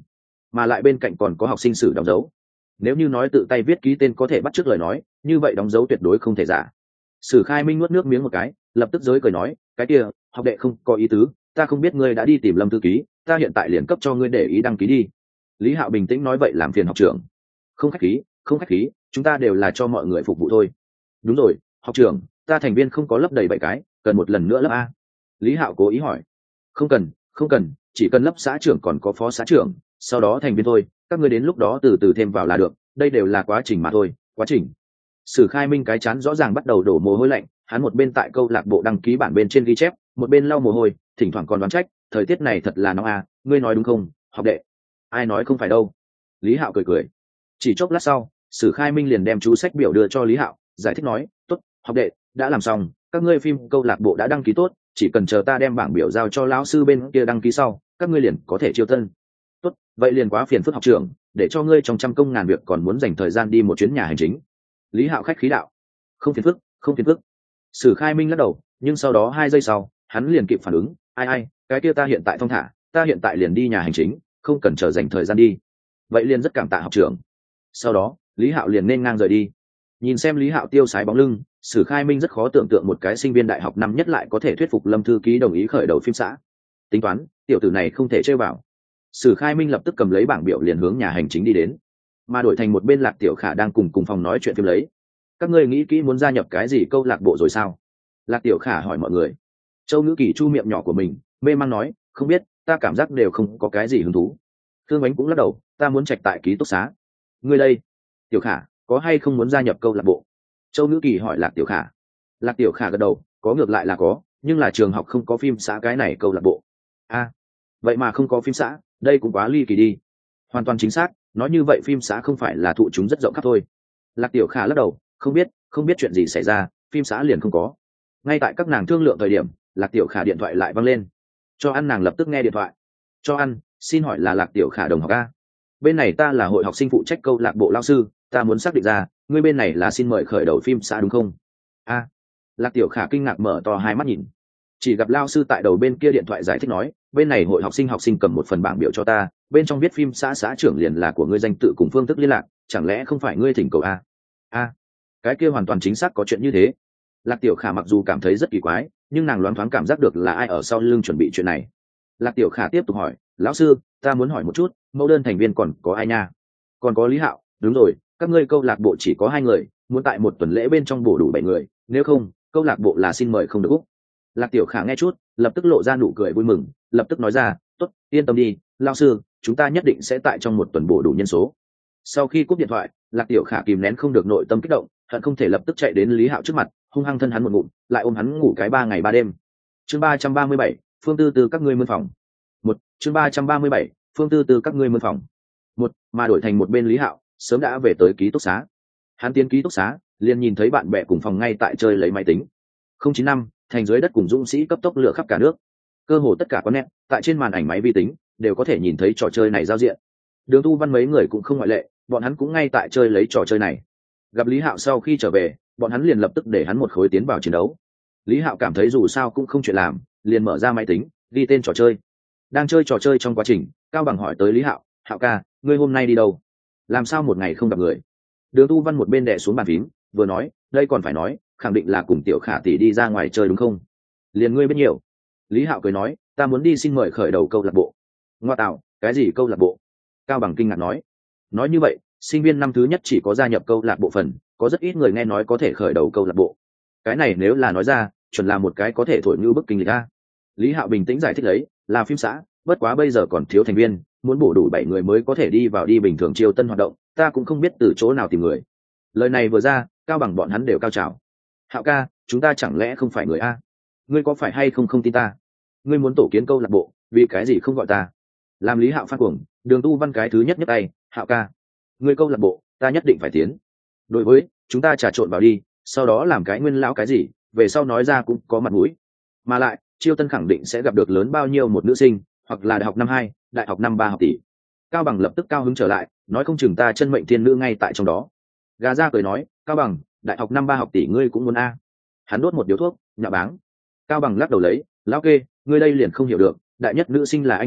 mà lại bên cạnh còn có học sinh sử đóng dấu. Nếu như nói tự tay viết ký tên có thể bắt chước lời nói, như vậy đóng dấu tuyệt đối không thể giả. Sử Khai Minh nuốt nước miếng một cái, lập tức giới cười nói, cái kia học đệ không có ý tứ, ta không biết ngươi đã đi tìm Lâm thư ký, ta hiện tại liền cấp cho ngươi để ý đăng ký đi. Lý Hạo bình tĩnh nói, vậy làm phiền học trưởng. Không khách khí, không khách khí, chúng ta đều là cho mọi người phục vụ thôi. Đúng rồi, học trưởng, ta thành viên không có lấp đầy bảy cái, cần một lần nữa lấp a. Lý Hạo cố ý hỏi. Không cần, không cần, chỉ cần lấp xã trưởng còn có phó xã trưởng, sau đó thành viên thôi, các ngươi đến lúc đó từ từ thêm vào là được, đây đều là quá trình mà thôi, quá trình. Sử Khai Minh cái chán rõ ràng bắt đầu đổ mồ hôi lạnh, hắn một bên tại câu lạc bộ đăng ký bản bên trên ghi chép, một bên lau mồ hôi, thỉnh thoảng còn đoán trách, thời tiết này thật là nóng à, ngươi nói đúng không, học đệ? Ai nói không phải đâu. Lý Hạo cười cười. Chỉ chốc lát sau, Sử Khai Minh liền đem chú sách biểu đưa cho Lý Hạo, giải thích nói, tốt, học đệ, đã làm xong, các ngươi phim câu lạc bộ đã đăng ký tốt, chỉ cần chờ ta đem bảng biểu giao cho lão sư bên kia đăng ký sau, các ngươi liền có thể chiêu tân. Tốt, vậy liền quá phiền phức học trưởng, để cho ngươi trong trăm công ngàn việc còn muốn dành thời gian đi một chuyến nhà hành chính. Lý Hạo khách khí đạo. Không phiền phức, không phiền phức. Sử Khai Minh lắc đầu, nhưng sau đó hai giây sau, hắn liền kịp phản ứng, ai ai, cái kia ta hiện tại thong thả, ta hiện tại liền đi nhà hành chính, không cần chờ dành thời gian đi. Vậy liền rất cảm tạ học trưởng. Sau đó, Lý Hạo liền nên ngang rời đi. Nhìn xem Lý Hạo tiêu sái bóng lưng, Sử Khai Minh rất khó tưởng tượng một cái sinh viên đại học năm nhất lại có thể thuyết phục Lâm thư ký đồng ý khởi đầu phim xã. Tính toán, tiểu tử này không thể chơi vào. Sử Khai Minh lập tức cầm lấy bảng biểu liền hướng nhà hành chính đi đến, mà đổi thành một bên Lạc Tiểu Khả đang cùng cùng phòng nói chuyện phim lấy. Các ngươi nghĩ kỹ muốn gia nhập cái gì câu lạc bộ rồi sao? Lạc Tiểu Khả hỏi mọi người. Châu Ngữ Kỳ chu miệng nhỏ của mình, mê man nói, không biết, ta cảm giác đều không có cái gì hứng thú. Thương Ánh cũng lắc đầu, ta muốn trạch tại ký túc xá. Ngươi đây, Tiểu Khả, có hay không muốn gia nhập câu lạc bộ? Châu Ngữ Kỳ hỏi Lạc Tiểu Khả. Lạc Tiểu Khả gật đầu, có, ngược lại là có, nhưng là trường học không có phim xã cái này câu lạc bộ. A, à, vậy mà không có phim xã, đây cũng quá ly kỳ đi. Hoàn toàn chính xác, nói như vậy phim xã không phải là thụ chúng rất rộng khắp thôi. Lạc Tiểu Khả lắc đầu, không biết, không biết chuyện gì xảy ra, phim xã liền không có. Ngay tại các nàng thương lượng thời điểm, Lạc Tiểu Khả điện thoại lại văng lên. Cho ăn, nàng lập tức nghe điện thoại. Cho ăn, xin hỏi là Lạc Tiểu Khả đồng học a? Bên này ta là hội học sinh phụ trách câu lạc bộ lao sư, ta muốn xác định ra, ngươi bên này là xin mời khởi đầu phim xã đúng không? A. Lạc Tiểu Khả kinh ngạc mở to hai mắt nhìn. Chỉ gặp lao sư tại đầu bên kia điện thoại giải thích nói, bên này hội học sinh học sinh cầm một phần bảng biểu cho ta, bên trong viết phim xã xã trưởng liền là của ngươi danh tự cùng phương thức liên lạc, chẳng lẽ không phải ngươi thỉnh cầu a? A. Cái kia hoàn toàn chính xác có chuyện như thế. Lạc Tiểu Khả mặc dù cảm thấy rất kỳ quái, nhưng nàng loáng thoáng cảm giác được là ai ở sau lưng chuẩn bị chuyện này. Lạc Tiểu Khả tiếp tục hỏi, lão sư, ta muốn hỏi một chút, mẫu đơn thành viên còn có ai nha? Còn có Lý Hạo, đúng rồi, các ngươi câu lạc bộ chỉ có hai người, muốn tại một tuần lễ bên trong bổ đủ bảy người, nếu không, câu lạc bộ là xin mời không được úc. Lạc Tiểu Khả nghe chút, lập tức lộ ra nụ cười vui mừng, lập tức nói ra, tốt, yên tâm đi, lão sư, chúng ta nhất định sẽ tại trong một tuần bổ đủ nhân số. Sau khi cúp điện thoại, Lạc Tiểu Khả kìm nén không được nội tâm kích động, hận không thể lập tức chạy đến Lý Hạo trước mặt, hung hăng thân hắn một ngụm, lại ôm hắn ngủ cái ba ngày ba đêm. Chương ba trăm ba mươi bảy, Phương Tư Tư các ngươi mươn phòng. Một, chương ba trăm ba mươi bảy, Phương Tư Tư các ngươi mươn phòng. Một, mà đổi thành một bên Lý Hạo, sớm đã về tới ký túc xá. Hắn tiến ký túc xá, liền nhìn thấy bạn bè cùng phòng ngay tại chơi lấy máy tính. Không chín năm, thành dưới đất cùng dũng sĩ cấp tốc lựa khắp cả nước. Cơ hồ tất cả quán net, tại trên màn ảnh máy vi tính, đều có thể nhìn thấy trò chơi này giao diện. Đường Tu Văn mấy người cũng không ngoại lệ, bọn hắn cũng ngay tại chơi lấy trò chơi này. Gặp Lý Hạo sau khi trở về, bọn hắn liền lập tức để hắn một khối tiến vào chiến đấu. Lý Hạo cảm thấy dù sao cũng không chuyện làm, liền mở ra máy tính, ghi tên trò chơi. Đang chơi trò chơi trong quá trình, Cao Bằng hỏi tới Lý Hạo, Hạo ca, ngươi hôm nay đi đâu? Làm sao một ngày không gặp người? Đường Tu Văn một bên đè xuống bàn phím, vừa nói, đây còn phải nói, khẳng định là cùng Tiểu Khả tỷ đi ra ngoài chơi đúng không? Liền ngươi biết nhiều. Lý Hạo cười nói, ta muốn đi xin mời khởi đầu câu lạc bộ. Ngoa tạo, cái gì câu lạc bộ? Cao Bằng kinh ngạc nói. Nói như vậy, sinh viên năm thứ nhất chỉ có gia nhập câu lạc bộ phần, có rất ít người nghe nói có thể khởi đầu câu lạc bộ. Cái này nếu là nói ra, chuẩn là một cái có thể thổi như bức kinh lịch a. Lý Hạo bình tĩnh giải thích lấy, là phim xã, bất quá bây giờ còn thiếu thành viên, muốn bổ đủ bảy người mới có thể đi vào đi bình thường chiêu tân hoạt động, ta cũng không biết từ chỗ nào tìm người. Lời này vừa ra, Cao Bằng bọn hắn đều cao trào. Hạo ca, chúng ta chẳng lẽ không phải người a? Ngươi có phải hay không không tin ta? Ngươi muốn tổ kiến câu lạc bộ, vì cái gì không gọi ta? Làm Lý Hạo phát cuồng, Đường Tu Văn cái thứ nhất nhấc tay, Hạo ca, ngươi câu lạc bộ, ta nhất định phải tiến. Đối với, chúng ta trà trộn vào đi, sau đó làm cái nguyên lão cái gì, về sau nói ra cũng có mặt mũi. Mà lại, chiêu tân khẳng định sẽ gặp được lớn bao nhiêu một nữ sinh, hoặc là đại học năm hai, đại học năm ba học tỷ. Cao Bằng lập tức cao hứng trở lại, nói không chừng ta chân mệnh thiên nữ ngay tại trong đó. Gà ra cười nói, Cao Bằng, đại học năm ba học tỷ ngươi cũng muốn a? Hắn đốt một điếu thuốc, nhạ báng. Cao Bằng lắc đầu lấy, lão kê, ngươi đây liền không hiểu được, đại nhất nữ sinh là anh đạo,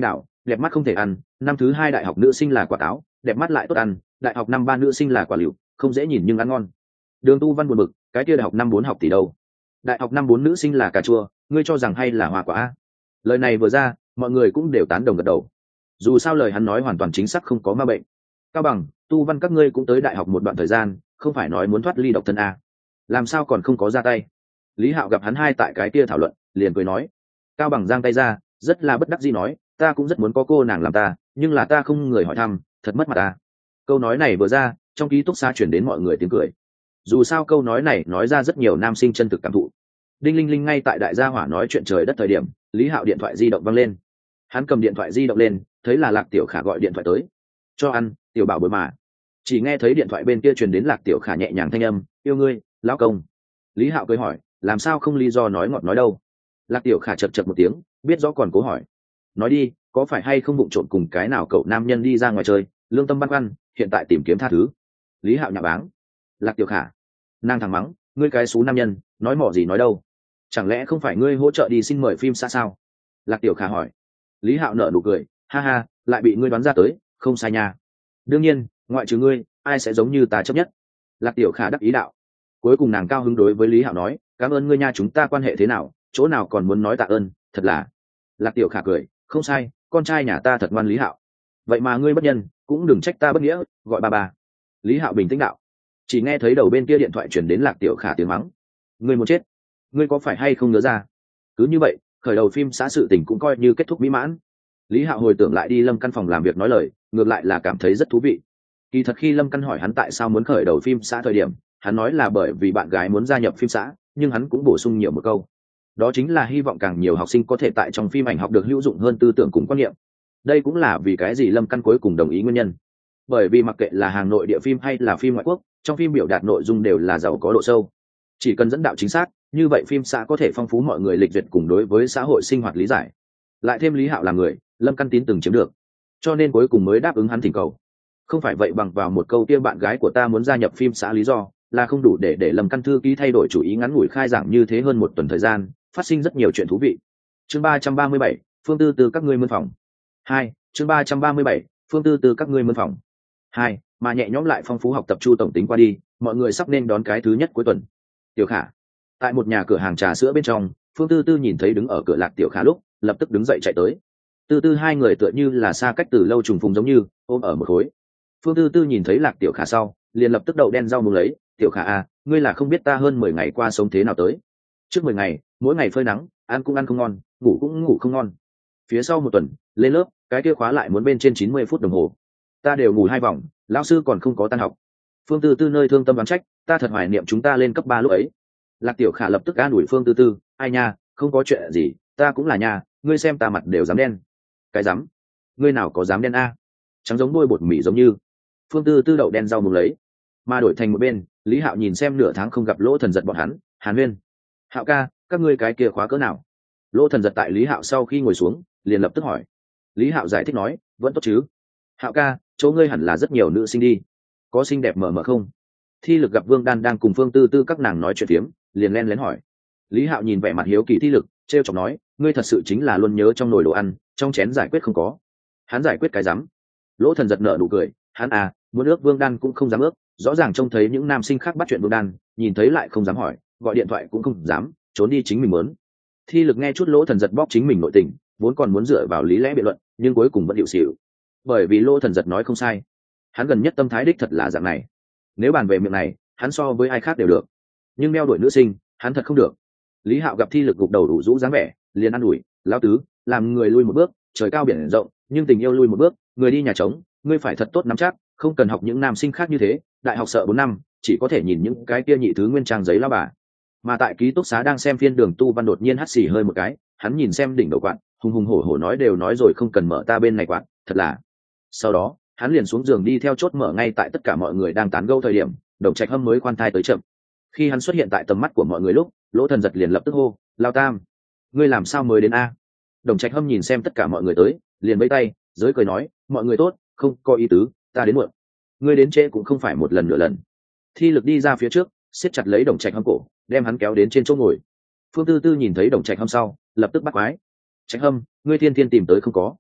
đẹp mắt không thể ăn, năm thứ hai đại học nữ sinh là quả táo, đẹp mắt lại tốt ăn, đại học năm ba nữ sinh là quả liệu, không dễ nhìn nhưng ăn ngon. Đường Tu Văn buồn bực, cái kia đại học năm bốn học tỷ đâu? Đại học năm bốn nữ sinh là cà chua, ngươi cho rằng hay là hoa quả a? Lời này vừa ra, mọi người cũng đều tán đồng gật đầu. Dù sao lời hắn nói hoàn toàn chính xác, không có ma bệnh. Cao Bằng, Tu Văn các ngươi cũng tới đại học một đoạn thời gian, không phải nói muốn thoát ly độc thân a? Làm sao còn không có ra tay? Lý Hạo gặp hắn hai tại cái kia thảo luận, liền cười nói. Cao Bằng giang tay ra, rất là bất đắc dĩ nói, ta cũng rất muốn có cô nàng làm ta, nhưng là ta không người hỏi thăm, thật mất mặt ta. Câu nói này vừa ra, trong ký túc xá chuyển đến mọi người tiếng cười. Dù sao câu nói này nói ra rất nhiều nam sinh chân thực cảm thụ. Đinh linh linh ngay tại đại gia hỏa nói chuyện trời đất thời điểm, Lý Hạo điện thoại di động văng lên. Hắn cầm điện thoại di động lên, thấy là Lạc Tiểu Khả gọi điện thoại tới. Cho ăn, tiểu bảo bối mà. Chỉ nghe thấy điện thoại bên kia truyền đến Lạc Tiểu Khả nhẹ nhàng thanh âm, yêu ngươi, lão công. Lý Hạo cười hỏi, làm sao không lý do nói ngọt nói đâu. Lạc Tiểu Khả chật chật một tiếng, biết rõ còn cố hỏi. Nói đi, có phải hay không bụng trộn cùng cái nào cậu nam nhân đi ra ngoài chơi, lương tâm băn khoăn, hiện tại tìm kiếm tha thứ. Lý Hạo nhạ báng. Lạc Tiểu Khả, nàng thẳng mắng, ngươi cái xú nam nhân, nói mỏ gì nói đâu. Chẳng lẽ không phải ngươi hỗ trợ đi xin mời phim xã sao? Lạc Tiểu Khả hỏi. Lý Hạo nở nụ cười, ha ha, lại bị ngươi đoán ra tới, không sai nha. Đương nhiên, ngoại trừ ngươi, ai sẽ giống như ta chấp nhất. Lạc Tiểu Khả đắc ý đạo. Cuối cùng nàng cao hứng đối với Lý Hạo nói, cảm ơn ngươi nha, chúng ta quan hệ thế nào, chỗ nào còn muốn nói tạ ơn, thật là. Lạc Tiểu Khả cười, không sai, con trai nhà ta thật ngoan Lý Hạo. Vậy mà ngươi bất nhân, cũng đừng trách ta bất nghĩa, gọi ba ba. Lý Hạo bình tĩnh đạo. Chỉ nghe thấy đầu bên kia điện thoại chuyển đến Lạc Tiểu Khả tiếng mắng. Ngươi muốn chết, ngươi có phải hay không nhớ ra? Cứ như vậy, khởi đầu phim xã sự tình cũng coi như kết thúc mỹ mãn. Lý Hạo hồi tưởng lại đi Lâm Căn phòng làm việc nói lời, ngược lại là cảm thấy rất thú vị. Kỳ thật khi Lâm Căn hỏi hắn tại sao muốn khởi đầu phim xã thời điểm, hắn nói là bởi vì bạn gái muốn gia nhập phim xã, nhưng hắn cũng bổ sung nhiều một câu. Đó chính là hy vọng càng nhiều học sinh có thể tại trong phim ảnh học được hữu dụng hơn tư tưởng cùng quan niệm. Đây cũng là vì cái gì Lâm Căn cuối cùng đồng ý nguyên nhân. Bởi vì mặc kệ là hàng nội địa phim hay là phim ngoại quốc, trong phim biểu đạt nội dung đều là giàu có độ sâu. Chỉ cần dẫn đạo chính xác, như vậy phim xã có thể phong phú mọi người lịch duyệt cùng đối với xã hội sinh hoạt lý giải. Lại thêm Lý Hạo là người, Lâm Căn Tín từng chiếm được, cho nên cuối cùng mới đáp ứng hắn thỉnh cầu. Không phải vậy bằng vào một câu kia bạn gái của ta muốn gia nhập phim xã lý do là không đủ để để Lâm Căn thư ký thay đổi chủ ý ngắn ngủi khai giảng như thế hơn một tuần thời gian, phát sinh rất nhiều chuyện thú vị. Chương ba trăm ba mươi bảy, Phương Tư Tư các ngươi mân phòng. Hai, chương ba trăm ba mươi bảy, Phương Tư Tư các ngươi mân phòng. Hai, mà nhẹ nhõm lại phong phú học tập chu tổng tính qua đi, mọi người sắp nên đón cái thứ nhất cuối tuần. Tiểu Khả, tại một nhà cửa hàng trà sữa bên trong, Phương Tư Tư nhìn thấy đứng ở cửa Lạc Tiểu Khả lúc, lập tức đứng dậy chạy tới. Tư Tư hai người tựa như là xa cách từ lâu trùng phùng giống như ôm ở một khối. Phương Tư Tư nhìn thấy Lạc Tiểu Khả sau, liền lập tức đậu đen rau muống lấy, Tiểu Khả à, ngươi là không biết ta hơn mười ngày qua sống thế nào tới. Trước mười ngày, mỗi ngày phơi nắng, ăn cũng ăn không ngon, ngủ cũng ngủ không ngon. Phía sau một tuần, lên lớp, cái kia khóa lại muốn bên trên chín mươi phút đồng hồ. Ta đều ngủ hai vòng, lão sư còn không có tan học. Phương Tư Tư nơi thương tâm đoán trách, ta thật hoài niệm chúng ta lên cấp ba lúc ấy. Lạc Tiểu Khả lập tức an ủi Phương Tư Tư, ai nha, không có chuyện gì, ta cũng là nha, ngươi xem ta mặt đều dám đen. Cái dám? Ngươi nào có dám đen a? Trắng giống đôi bột mì giống như. Phương Tư Tư đậu đen rau muống lấy. Mà đổi thành một bên, Lý Hạo nhìn xem nửa tháng không gặp Lỗ Thần Giật bọn hắn, Hàn Huyên. Hạo ca, các ngươi cái kia khóa cỡ nào? Lỗ Thần Giật tại Lý Hạo sau khi ngồi xuống, liền lập tức hỏi. Lý Hạo giải thích nói, vẫn tốt chứ. Hạo ca, chỗ ngươi hẳn là rất nhiều nữ sinh đi, có xinh đẹp mờ mờ không? Thi Lực gặp Vương Đan đang cùng Phương Tư Tư các nàng nói chuyện phiếm, liền len lén hỏi. Lý Hạo nhìn vẻ mặt hiếu kỳ Thi Lực, trêu chọc nói, ngươi thật sự chính là luôn nhớ trong nồi đồ ăn, trong chén giải quyết không có. Hắn giải quyết cái rắm. Lỗ Thần Giật nở nụ cười, hắn à, muốn ước Vương Đan cũng không dám ước, rõ ràng trông thấy những nam sinh khác bắt chuyện Vương Đan, nhìn thấy lại không dám hỏi, gọi điện thoại cũng không dám, trốn đi chính mình muốn. Thi Lực nghe chút Lỗ Thần Giật bóp chính mình nội tình, vốn còn muốn dựa vào lý lẽ biện luận, nhưng cuối cùng vẫn hiệu xỉu. Bởi vì Lỗ Thần Giật nói không sai, hắn gần nhất tâm thái đích thật là dạng này. Nếu bàn về miệng này, hắn so với ai khác đều được, nhưng đeo đuổi nữ sinh, hắn thật không được. Lý Hạo gặp Thi Lực gục đầu đủ rũ dáng vẻ, liền ăn ủi, lão tứ, làm người lui một bước, trời cao biển rộng, nhưng tình yêu lui một bước, người đi nhà trống, ngươi phải thật tốt nắm chắc, không cần học những nam sinh khác như thế, đại học sợ bốn năm, chỉ có thể nhìn những cái kia nhị thứ nguyên trang giấy lao bà. Mà tại ký túc xá đang xem phiên Đường Tu Văn đột nhiên hắt xì hơi một cái, hắn nhìn xem đỉnh đầu quạt, hùng hùng hổ hổ nói đều nói rồi không cần mở ta bên này quạt, thật là. Sau đó, hắn liền xuống giường đi theo chốt mở ngay tại tất cả mọi người đang tán gẫu thời điểm, Đồng Trạch Hâm mới khoan thai tới chậm. Khi hắn xuất hiện tại tầm mắt của mọi người lúc, Lỗ Thần Giật liền lập tức hô, lao tam, ngươi làm sao mới đến a? Đồng Trạch Hâm nhìn xem tất cả mọi người tới, liền vẫy tay, giới cười nói, mọi người tốt, không có ý tứ, ta đến muộn. Ngươi đến trễ cũng không phải một lần nửa lần. Thi Lực đi ra phía trước, siết chặt lấy Đồng Trạch Hâm cổ, đem hắn kéo đến trên chỗ ngồi. Phương Tư Tư nhìn thấy Đồng Trạch Hâm sau, lập tức bắt quái. Trạch Hâm, ngươi thiên thiên tìm tới không có?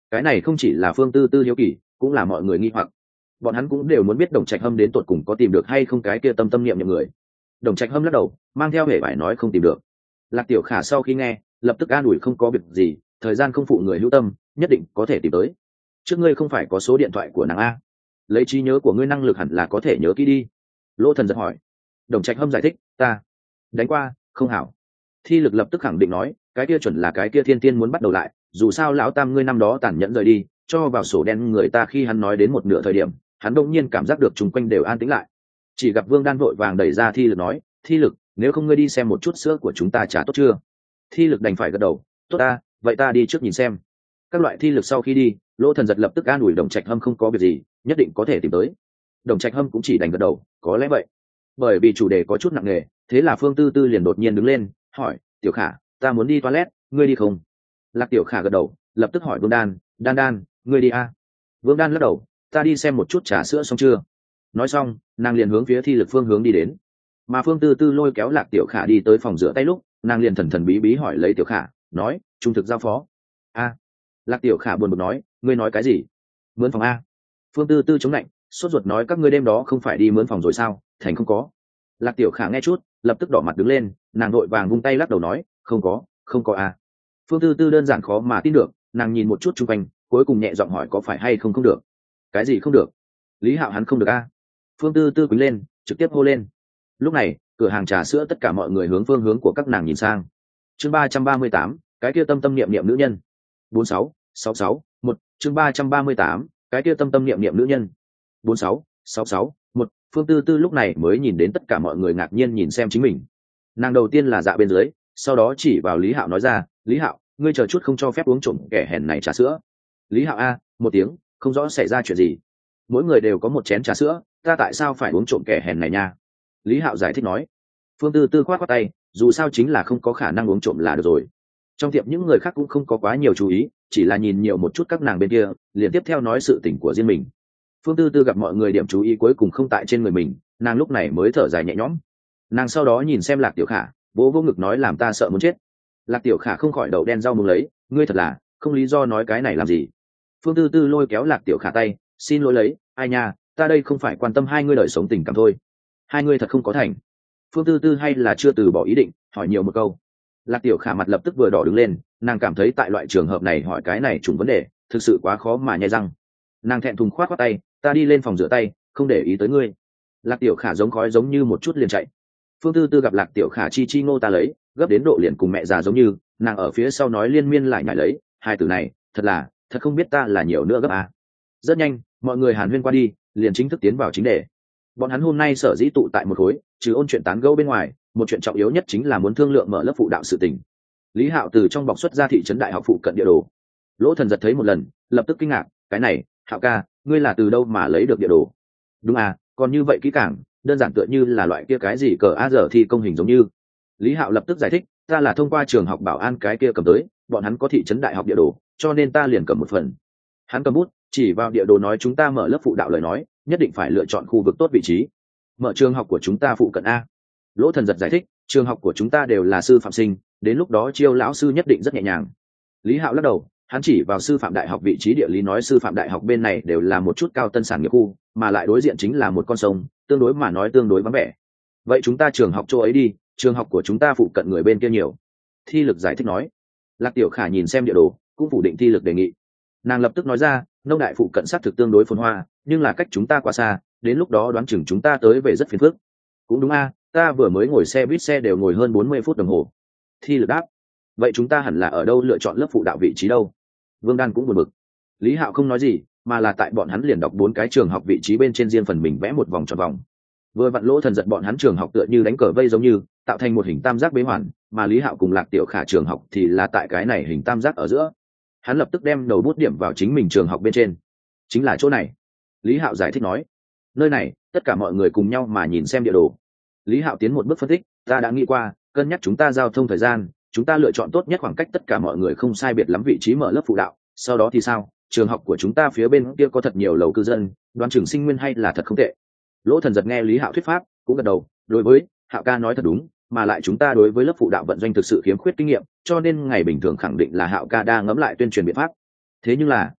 Cái này không chỉ là Phương Tư Tư hiếu kỳ, cũng là mọi người nghi hoặc. Bọn hắn cũng đều muốn biết Đồng Trạch Hâm đến tột cùng có tìm được hay không cái kia tâm tâm niệm niệm người. Đồng Trạch Hâm lắc đầu, mang theo vẻ vải nói không tìm được. Lạc Tiểu Khả sau khi nghe, lập tức an ủi không có việc gì, thời gian không phụ người hữu tâm, nhất định có thể tìm tới. Trước ngươi không phải có số điện thoại của nàng a? Lấy trí nhớ của ngươi năng lực hẳn là có thể nhớ kỹ đi. Lỗ Thần giật hỏi. Đồng Trạch Hâm giải thích, ta đánh qua, không hảo. Thi Lực lập tức khẳng định nói, cái kia chuẩn là cái kia thiên tiên muốn bắt đầu lại, dù sao lão tam ngươi năm đó tàn nhẫn rời đi, cho vào sổ đen người ta. Khi hắn nói đến một nửa thời điểm, hắn đông nhiên cảm giác được chung quanh đều an tĩnh lại. Chỉ gặp Vương Đan vội vàng đẩy ra Thi Lực nói, Thi Lực, nếu không ngươi đi xem một chút sữa của chúng ta trả tốt chưa? Thi Lực đành phải gật đầu, tốt ta, vậy ta đi trước nhìn xem. Các loại Thi Lực sau khi đi, Lỗ Thần giật lập tức an ủi Đồng Trạch Hâm không có việc gì, nhất định có thể tìm tới. Đồng Trạch Hâm cũng chỉ đành gật đầu, có lẽ vậy. Bởi vì chủ đề có chút nặng nề, thế là Phương Tư Tư liền đột nhiên đứng lên, hỏi, Tiểu Khả, ta muốn đi toilet, ngươi đi không? Lạc Tiểu Khả gật đầu, lập tức hỏi Vương Đan, Đan Đan, ngươi đi à? Vương Đan lắc đầu, ta đi xem một chút trà sữa xong chưa. Nói xong, nàng liền hướng phía Thi Lực phương hướng đi đến. Mà Phương Tư Tư lôi kéo Lạc Tiểu Khả đi tới phòng rửa tay lúc, nàng liền thần thần bí bí hỏi lấy Tiểu Khả, nói, trung thực giao phó. A. Lạc Tiểu Khả buồn bực nói, ngươi nói cái gì? Mướn phòng a? Phương Tư Tư chống lạnh, sốt ruột nói, các ngươi đêm đó không phải đi mướn phòng rồi sao? Thành không có. Lạc Tiểu Khả nghe chút, lập tức đỏ mặt đứng lên, nàng vội vàng vung tay lắc đầu nói, không có, không có a. Phương Tư Tư đơn giản khó mà tin được, nàng nhìn một chút chung quanh, cuối cùng nhẹ giọng hỏi, có phải hay không không được? Cái gì không được? Lý Hạo hắn không được a? Phương Tư Tư quýnh lên, trực tiếp hô lên. Lúc này, cửa hàng trà sữa tất cả mọi người hướng phương hướng của các nàng nhìn sang. Chương ba trăm ba mươi tám, cái kia tâm tâm niệm niệm nữ nhân. Bốn sáu sáu sáu một. Chương ba trăm ba mươi tám, cái kia tâm tâm niệm niệm nữ nhân. Bốn sáu sáu sáu một. Phương Tư Tư lúc này mới nhìn đến tất cả mọi người ngạc nhiên nhìn xem chính mình. Nàng đầu tiên là dạ bên dưới, sau đó chỉ vào Lý Hạo nói ra, Lý Hạo, ngươi chờ chút không cho phép uống trộm kẻ hèn này trà sữa. Lý Hạo a, một tiếng, không rõ xảy ra chuyện gì. Mỗi người đều có một chén trà sữa, ta tại sao phải uống trộm kẻ hèn này nha? Lý Hạo giải thích nói. Phương Tư Tư khoát khoát tay, dù sao chính là không có khả năng uống trộm là được rồi. Trong tiệm những người khác cũng không có quá nhiều chú ý, chỉ là nhìn nhiều một chút các nàng bên kia, liền tiếp theo nói sự tình của riêng mình. Phương Tư Tư gặp mọi người điểm chú ý cuối cùng không tại trên người mình, nàng lúc này mới thở dài nhẹ nhõm. Nàng sau đó nhìn xem Lạc Tiểu Khả, vỗ vỗ ngực nói, làm ta sợ muốn chết. Lạc Tiểu Khả không khỏi đầu đen rau muống lấy, ngươi thật là không lý do nói cái này làm gì. Phương Tư Tư lôi kéo Lạc Tiểu Khả tay, xin lỗi lấy, ai nha, ta đây không phải quan tâm hai ngươi đời sống tình cảm thôi. Hai ngươi thật không có thành. Phương Tư Tư hay là chưa từ bỏ ý định, hỏi nhiều một câu. Lạc Tiểu Khả mặt lập tức vừa đỏ đứng lên, nàng cảm thấy tại loại trường hợp này hỏi cái này trùng vấn đề, thực sự quá khó mà nhai răng. Nàng thẹn thùng khoát khoát tay, ta đi lên phòng rửa tay, không để ý tới ngươi. Lạc Tiểu Khả giống khói giống như một chút liền chạy. Phương Tư Tư gặp Lạc Tiểu Khả chi chi ngô ta lấy, gấp đến độ liền cùng mẹ già giống như, nàng ở phía sau nói liên miên lại nhảy lấy, hai từ này, thật là, thật không biết ta là nhiều nữa gấp à. Rất nhanh, mọi người hàn huyên qua đi, liền chính thức tiến vào chính đề. Bọn hắn hôm nay sở dĩ tụ tại một khối, trừ ôn chuyện tán gẫu bên ngoài, một chuyện trọng yếu nhất chính là muốn thương lượng mở lớp phụ đạo sự tình. Lý Hạo từ trong bọc xuất ra thị trấn đại học phụ cận địa đồ. Lỗ Thần giật thấy một lần, lập tức kinh ngạc, cái này, Hạo ca, ngươi là từ đâu mà lấy được địa đồ? Đúng à, còn như vậy kỹ càng, đơn giản tựa như là loại kia cái gì cờ a giờ thi công hình giống như. Lý Hạo lập tức giải thích, ta là thông qua trường học bảo an cái kia cầm tới, bọn hắn có thị trấn đại học địa đồ, cho nên ta liền cầm một phần. Hắn cầm bút, chỉ vào địa đồ nói, chúng ta mở lớp phụ đạo lời nói, nhất định phải lựa chọn khu vực tốt vị trí. Mở trường học của chúng ta phụ cận a. Lỗ Thần giật giải thích, trường học của chúng ta đều là sư phạm sinh, đến lúc đó chiêu lão sư nhất định rất nhẹ nhàng. Lý Hạo lắc đầu, hắn chỉ vào sư phạm đại học vị trí địa lý nói, sư phạm đại học bên này đều là một chút cao tân sản nghiệp khu, mà lại đối diện chính là một con sông, tương đối mà nói tương đối vắng vẻ. Vậy chúng ta trường học chỗ ấy đi, trường học của chúng ta phụ cận người bên kia nhiều. Thi Lực giải thích nói. Lạc Tiểu Khả nhìn xem địa đồ, cũng phủ định Thi Lực đề nghị. Nàng lập tức nói ra, nông đại phụ cận sát thực tương đối phồn hoa, nhưng là cách chúng ta quá xa, đến lúc đó đoán chừng chúng ta tới về rất phiền phức. Cũng đúng a, ta vừa mới ngồi xe buýt xe đều ngồi hơn bốn mươi phút đồng hồ. Thi Lực đáp. Vậy chúng ta hẳn là ở đâu lựa chọn lớp phụ đạo vị trí đâu? Vương Đan cũng buồn bực. Lý Hạo không nói gì, mà là tại bọn hắn liền đọc bốn cái trường học vị trí bên trên riêng phần mình vẽ một vòng tròn vòng. Vừa vặn Lỗ Thần giật bọn hắn trường học tựa như đánh cờ vây giống như, tạo thành một hình tam giác bế hoàn, mà Lý Hạo cùng Lạc Tiểu Khả trường học thì là tại cái này hình tam giác ở giữa. Hắn lập tức đem đầu bút điểm vào chính mình trường học bên trên. Chính là chỗ này. Lý Hạo giải thích nói. Nơi này, tất cả mọi người cùng nhau mà nhìn xem địa đồ. Lý Hạo tiến một bước phân tích, ta đã nghĩ qua, cân nhắc chúng ta giao thông thời gian, chúng ta lựa chọn tốt nhất khoảng cách tất cả mọi người không sai biệt lắm vị trí mở lớp phụ đạo. Sau đó thì sao? Trường học của chúng ta phía bên kia có thật nhiều lầu cư dân, đoán chừng sinh nguyên hay là thật không tệ. Lỗ Thần giật nghe Lý Hạo thuyết pháp, cũng gật đầu, đối với Hạo ca nói thật đúng, mà lại chúng ta đối với lớp phụ đạo vận doanh thực sự khiếm khuyết kinh nghiệm, cho nên ngày bình thường khẳng định là Hạo ca đang ngẫm lại tuyên truyền biện pháp. Thế nhưng là,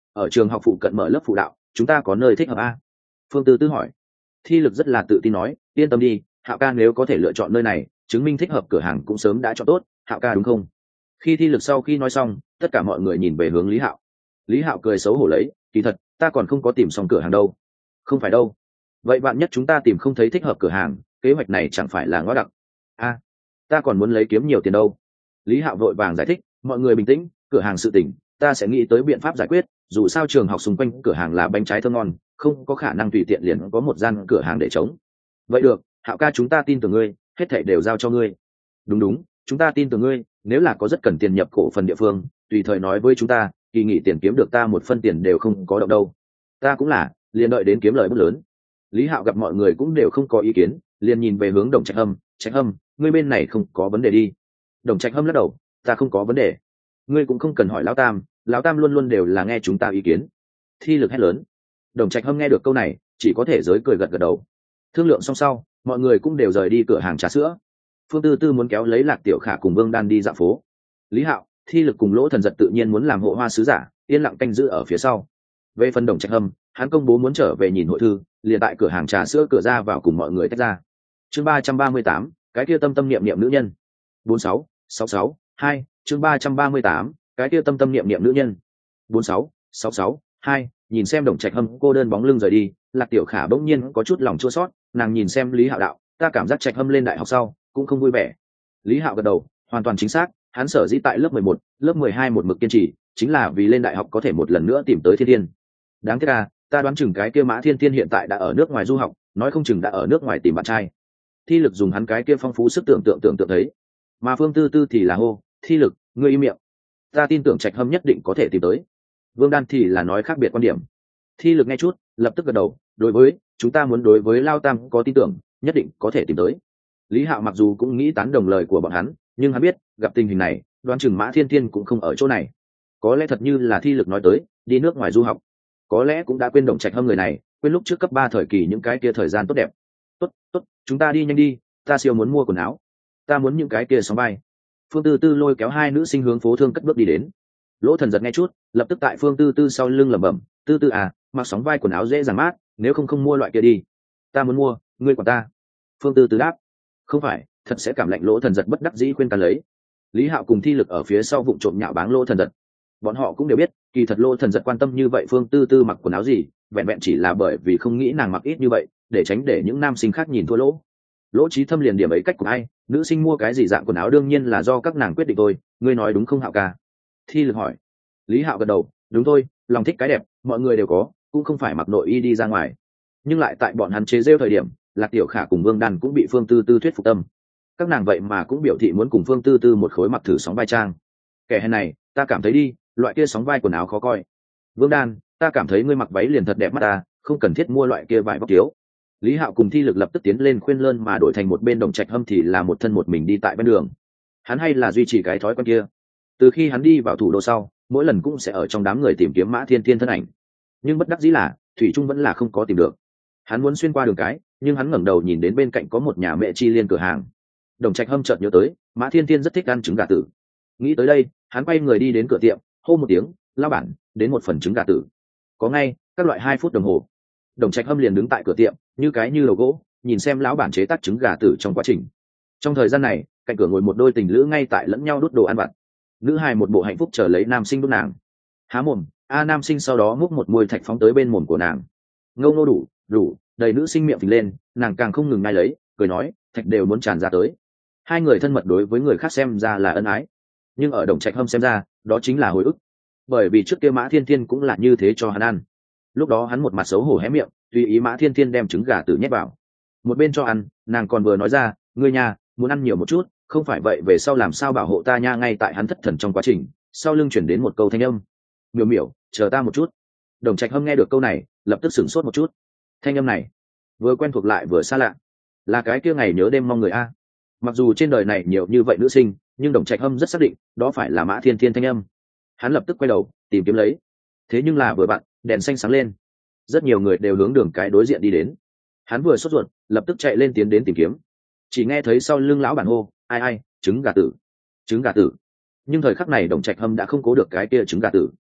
ở trường học phụ cận mở lớp phụ đạo, chúng ta có nơi thích hợp a? Phương Tư Tư hỏi. Thi Lực rất là tự tin nói, yên tâm đi, Hạo ca nếu có thể lựa chọn nơi này, chứng minh thích hợp cửa hàng cũng sớm đã chọn tốt. Hạo ca đúng không? Khi Thi Lực sau khi nói xong, tất cả mọi người nhìn về hướng Lý Hạo. Lý Hạo cười xấu hổ lấy, kỳ thật ta còn không có tìm xong cửa hàng đâu. Không phải đâu. Vậy bạn nhất chúng ta tìm không thấy thích hợp cửa hàng, kế hoạch này chẳng phải là ngõ đặc. A, ta còn muốn lấy kiếm nhiều tiền đâu. Lý Hạo vội vàng giải thích, mọi người bình tĩnh, cửa hàng sự tỉnh, ta sẽ nghĩ tới biện pháp giải quyết, dù sao trường học xung quanh cửa hàng là bánh trái thơm ngon, không có khả năng tùy tiện liền có một gian cửa hàng để trống. Vậy được, Hạo ca chúng ta tin tưởng ngươi, hết thảy đều giao cho ngươi. Đúng đúng, chúng ta tin tưởng ngươi, nếu là có rất cần tiền nhập cổ phần địa phương, tùy thời nói với chúng ta, kỳ nghỉ tiền kiếm được ta một phân tiền đều không có động đâu. Ta cũng là, liền đợi đến kiếm lời bút lớn. Lý Hạo gặp mọi người cũng đều không có ý kiến, liền nhìn về hướng Đồng Trạch Hâm, Trạch Hâm, ngươi bên này không có vấn đề đi. Đồng Trạch Hâm lắc đầu, ta không có vấn đề. Ngươi cũng không cần hỏi lão tam, lão tam luôn luôn đều là nghe chúng ta ý kiến. Thi Lực hét lớn. Đồng Trạch Hâm nghe được câu này, chỉ có thể giới cười gật gật đầu. Thương lượng xong sau, mọi người cũng đều rời đi cửa hàng trà sữa. Phương Tư Tư muốn kéo lấy Lạc Tiểu Khả cùng Vương Đan đi dạo phố. Lý Hạo, Thi Lực cùng Lỗ Thần Giật tự nhiên muốn làm hộ hoa sứ giả, yên lặng canh giữ ở phía sau. Về phần Đồng Trạch Hâm, hắn công bố muốn trở về nhìn hội thư, liền tại cửa hàng trà sữa cửa ra vào cùng mọi người tách ra. Chương ba trăm ba mươi tám, cái kia tâm tâm niệm niệm nữ nhân. bốn sáu, sáu sáu, hai, chương ba trăm ba mươi tám, cái kia tâm tâm niệm niệm nữ nhân. bốn sáu, sáu sáu, hai, nhìn xem Đồng Trạch Hâm cô đơn bóng lưng rời đi, Lạc Tiểu Khả bỗng nhiên có chút lòng chua xót, nàng nhìn xem Lý Hạo đạo, ta cảm giác Trạch Hâm lên đại học sau cũng không vui vẻ. Lý Hạo gật đầu, hoàn toàn chính xác, hắn sở dĩ tại lớp mười một, lớp mười hai một mực kiên trì, chính là vì lên đại học có thể một lần nữa tìm tới thiên thiên. Đáng tiếc à, ta đoán chừng cái kia Mã Thiên Thiên hiện tại đã ở nước ngoài du học, nói không chừng đã ở nước ngoài tìm bạn trai. Thi Lực dùng hắn cái kia phong phú sức tưởng tượng tưởng tượng thấy, mà Phương Tư Tư thì là hô, Thi Lực, ngươi im miệng, ta tin tưởng Trạch Hâm nhất định có thể tìm tới. Vương Đan thì là nói khác biệt quan điểm. Thi Lực nghe chút, lập tức gật đầu, đối với chúng ta muốn đối với Lao Tam có tin tưởng, nhất định có thể tìm tới. Lý Hạo mặc dù cũng nghĩ tán đồng lời của bọn hắn, nhưng hắn biết gặp tình hình này, đoán chừng Mã Thiên Thiên cũng không ở chỗ này. Có lẽ thật như là Thi Lực nói tới, đi nước ngoài du học, có lẽ cũng đã quên Đồng Trạch Hâm người này, quên lúc trước cấp ba thời kỳ những cái kia thời gian tốt đẹp. Tốt, tốt, chúng ta đi nhanh đi, ta siêu muốn mua quần áo, ta muốn những cái kia sóng bay. Phương Tư Tư lôi kéo hai nữ sinh hướng phố thương cất bước đi đến. Lỗ Thần Giật nghe chút, lập tức tại Phương Tư Tư sau lưng lẩm bẩm, Tư Tư à, mặc sóng vai quần áo dễ dàng mát, nếu không không mua loại kia đi. Ta muốn mua, ngươi quản ta. Phương Tư Tư đáp, không phải, thật sẽ cảm lạnh. Lỗ Thần Giật bất đắc dĩ khuyên ta lấy. Lý Hạo cùng Thi Lực ở phía sau vụng trộm nhạo báng Lỗ Thần Giật. Bọn họ cũng đều biết, kỳ thật Lỗ Thần Giật quan tâm như vậy Phương Tư Tư mặc quần áo gì, vẹn vẹn chỉ là bởi vì không nghĩ nàng mặc ít như vậy, để tránh để những nam sinh khác nhìn thua lỗ. Lỗ Chí Thâm liền điểm ấy cách của ai, nữ sinh mua cái gì dạng quần áo đương nhiên là do các nàng quyết định thôi, ngươi nói đúng không Hạo ca? Thi Lực hỏi. Lý Hạo gật đầu, đúng thôi, lòng thích cái đẹp, mọi người đều có, cũng không phải mặc nội y đi ra ngoài. Nhưng lại tại bọn hắn chế rêu thời điểm, Lạc Tiểu Khả cùng Vương Đan cũng bị Phương Tư Tư thuyết phục tâm. Các nàng vậy mà cũng biểu thị muốn cùng Phương Tư Tư một khối mặc thử sóng vai trang. Kẻ hèn này, ta cảm thấy đi, loại kia sóng vai quần áo khó coi. Vương Đan, ta cảm thấy ngươi mặc váy liền thật đẹp mắt ta, không cần thiết mua loại kia vải vóc thiếu. Lý Hạo cùng Thi Lực lập tức tiến lên khuyên lơn, mà đổi thành một bên Đồng Trạch Hâm thì là một thân một mình đi tại bên đường. Hắn hay là duy trì cái thói quen kia. Từ khi hắn đi vào thủ đô sau, mỗi lần cũng sẽ ở trong đám người tìm kiếm Mã Thiên Thiên thân ảnh. Nhưng bất đắc dĩ là, thủy trung vẫn là không có tìm được. Hắn muốn xuyên qua đường cái, nhưng hắn ngẩng đầu nhìn đến bên cạnh có một nhà mẹ chi liên cửa hàng. Đồng Trạch Hâm chợt nhớ tới, Mã Thiên Thiên rất thích ăn trứng gà tử. Nghĩ tới đây, hắn quay người đi đến cửa tiệm, hô một tiếng, "Lão bản, đến một phần trứng gà tử." Có ngay, các loại hai phút đồng hồ. Đồng Trạch Hâm liền đứng tại cửa tiệm, như cái như đầu gỗ, nhìn xem lão bản chế tác trứng gà tử trong quá trình. Trong thời gian này, cạnh cửa ngồi một đôi tình lữ ngay tại lẫn nhau đút đồ ăn vặt. Nữ hài một bộ hạnh phúc chờ lấy nam sinh đút nàng. Há mồm, a nam sinh sau đó múc một môi thạch phóng tới bên mồm của nàng. Ngâu ngô đủ, đủ, đầy nữ sinh miệng phình lên, nàng càng không ngừng ngai lấy, cười nói, thạch đều muốn tràn ra tới. Hai người thân mật đối với người khác xem ra là ân ái, nhưng ở Đồng Trạch Hâm xem ra, đó chính là hồi ức. Bởi vì trước kia Mã Thiên Thiên cũng là như thế cho hắn ăn. Lúc đó hắn một mặt xấu hổ hé miệng, tùy ý Mã Thiên Thiên đem trứng gà tử nhét vào. Một bên cho ăn, nàng còn vừa nói ra, ngươi nhà muốn ăn nhiều một chút, không phải vậy về sau làm sao bảo hộ ta nha. Ngay tại hắn thất thần trong quá trình, sau lưng chuyển đến một câu thanh âm, miểu miểu, chờ ta một chút. Đồng Trạch Hâm nghe được câu này, lập tức sửng sốt một chút. Thanh âm này vừa quen thuộc lại vừa xa lạ, là cái kia ngày nhớ đêm mong người a. Mặc dù trên đời này nhiều như vậy nữ sinh, nhưng Đồng Trạch Hâm rất xác định đó phải là Mã Thiên Thiên thanh âm. Hắn lập tức quay đầu tìm kiếm lấy, thế nhưng là vừa vặn đèn xanh sáng lên, rất nhiều người đều hướng đường cái đối diện đi đến. Hắn vừa sốt ruột, lập tức chạy lên tiến đến tìm kiếm, chỉ nghe thấy sau lưng lão bản hô, ai ai, trứng gà tử, trứng gà tử. Nhưng thời khắc này Đồng Trạch Hâm đã không cố được cái kia trứng gà tử.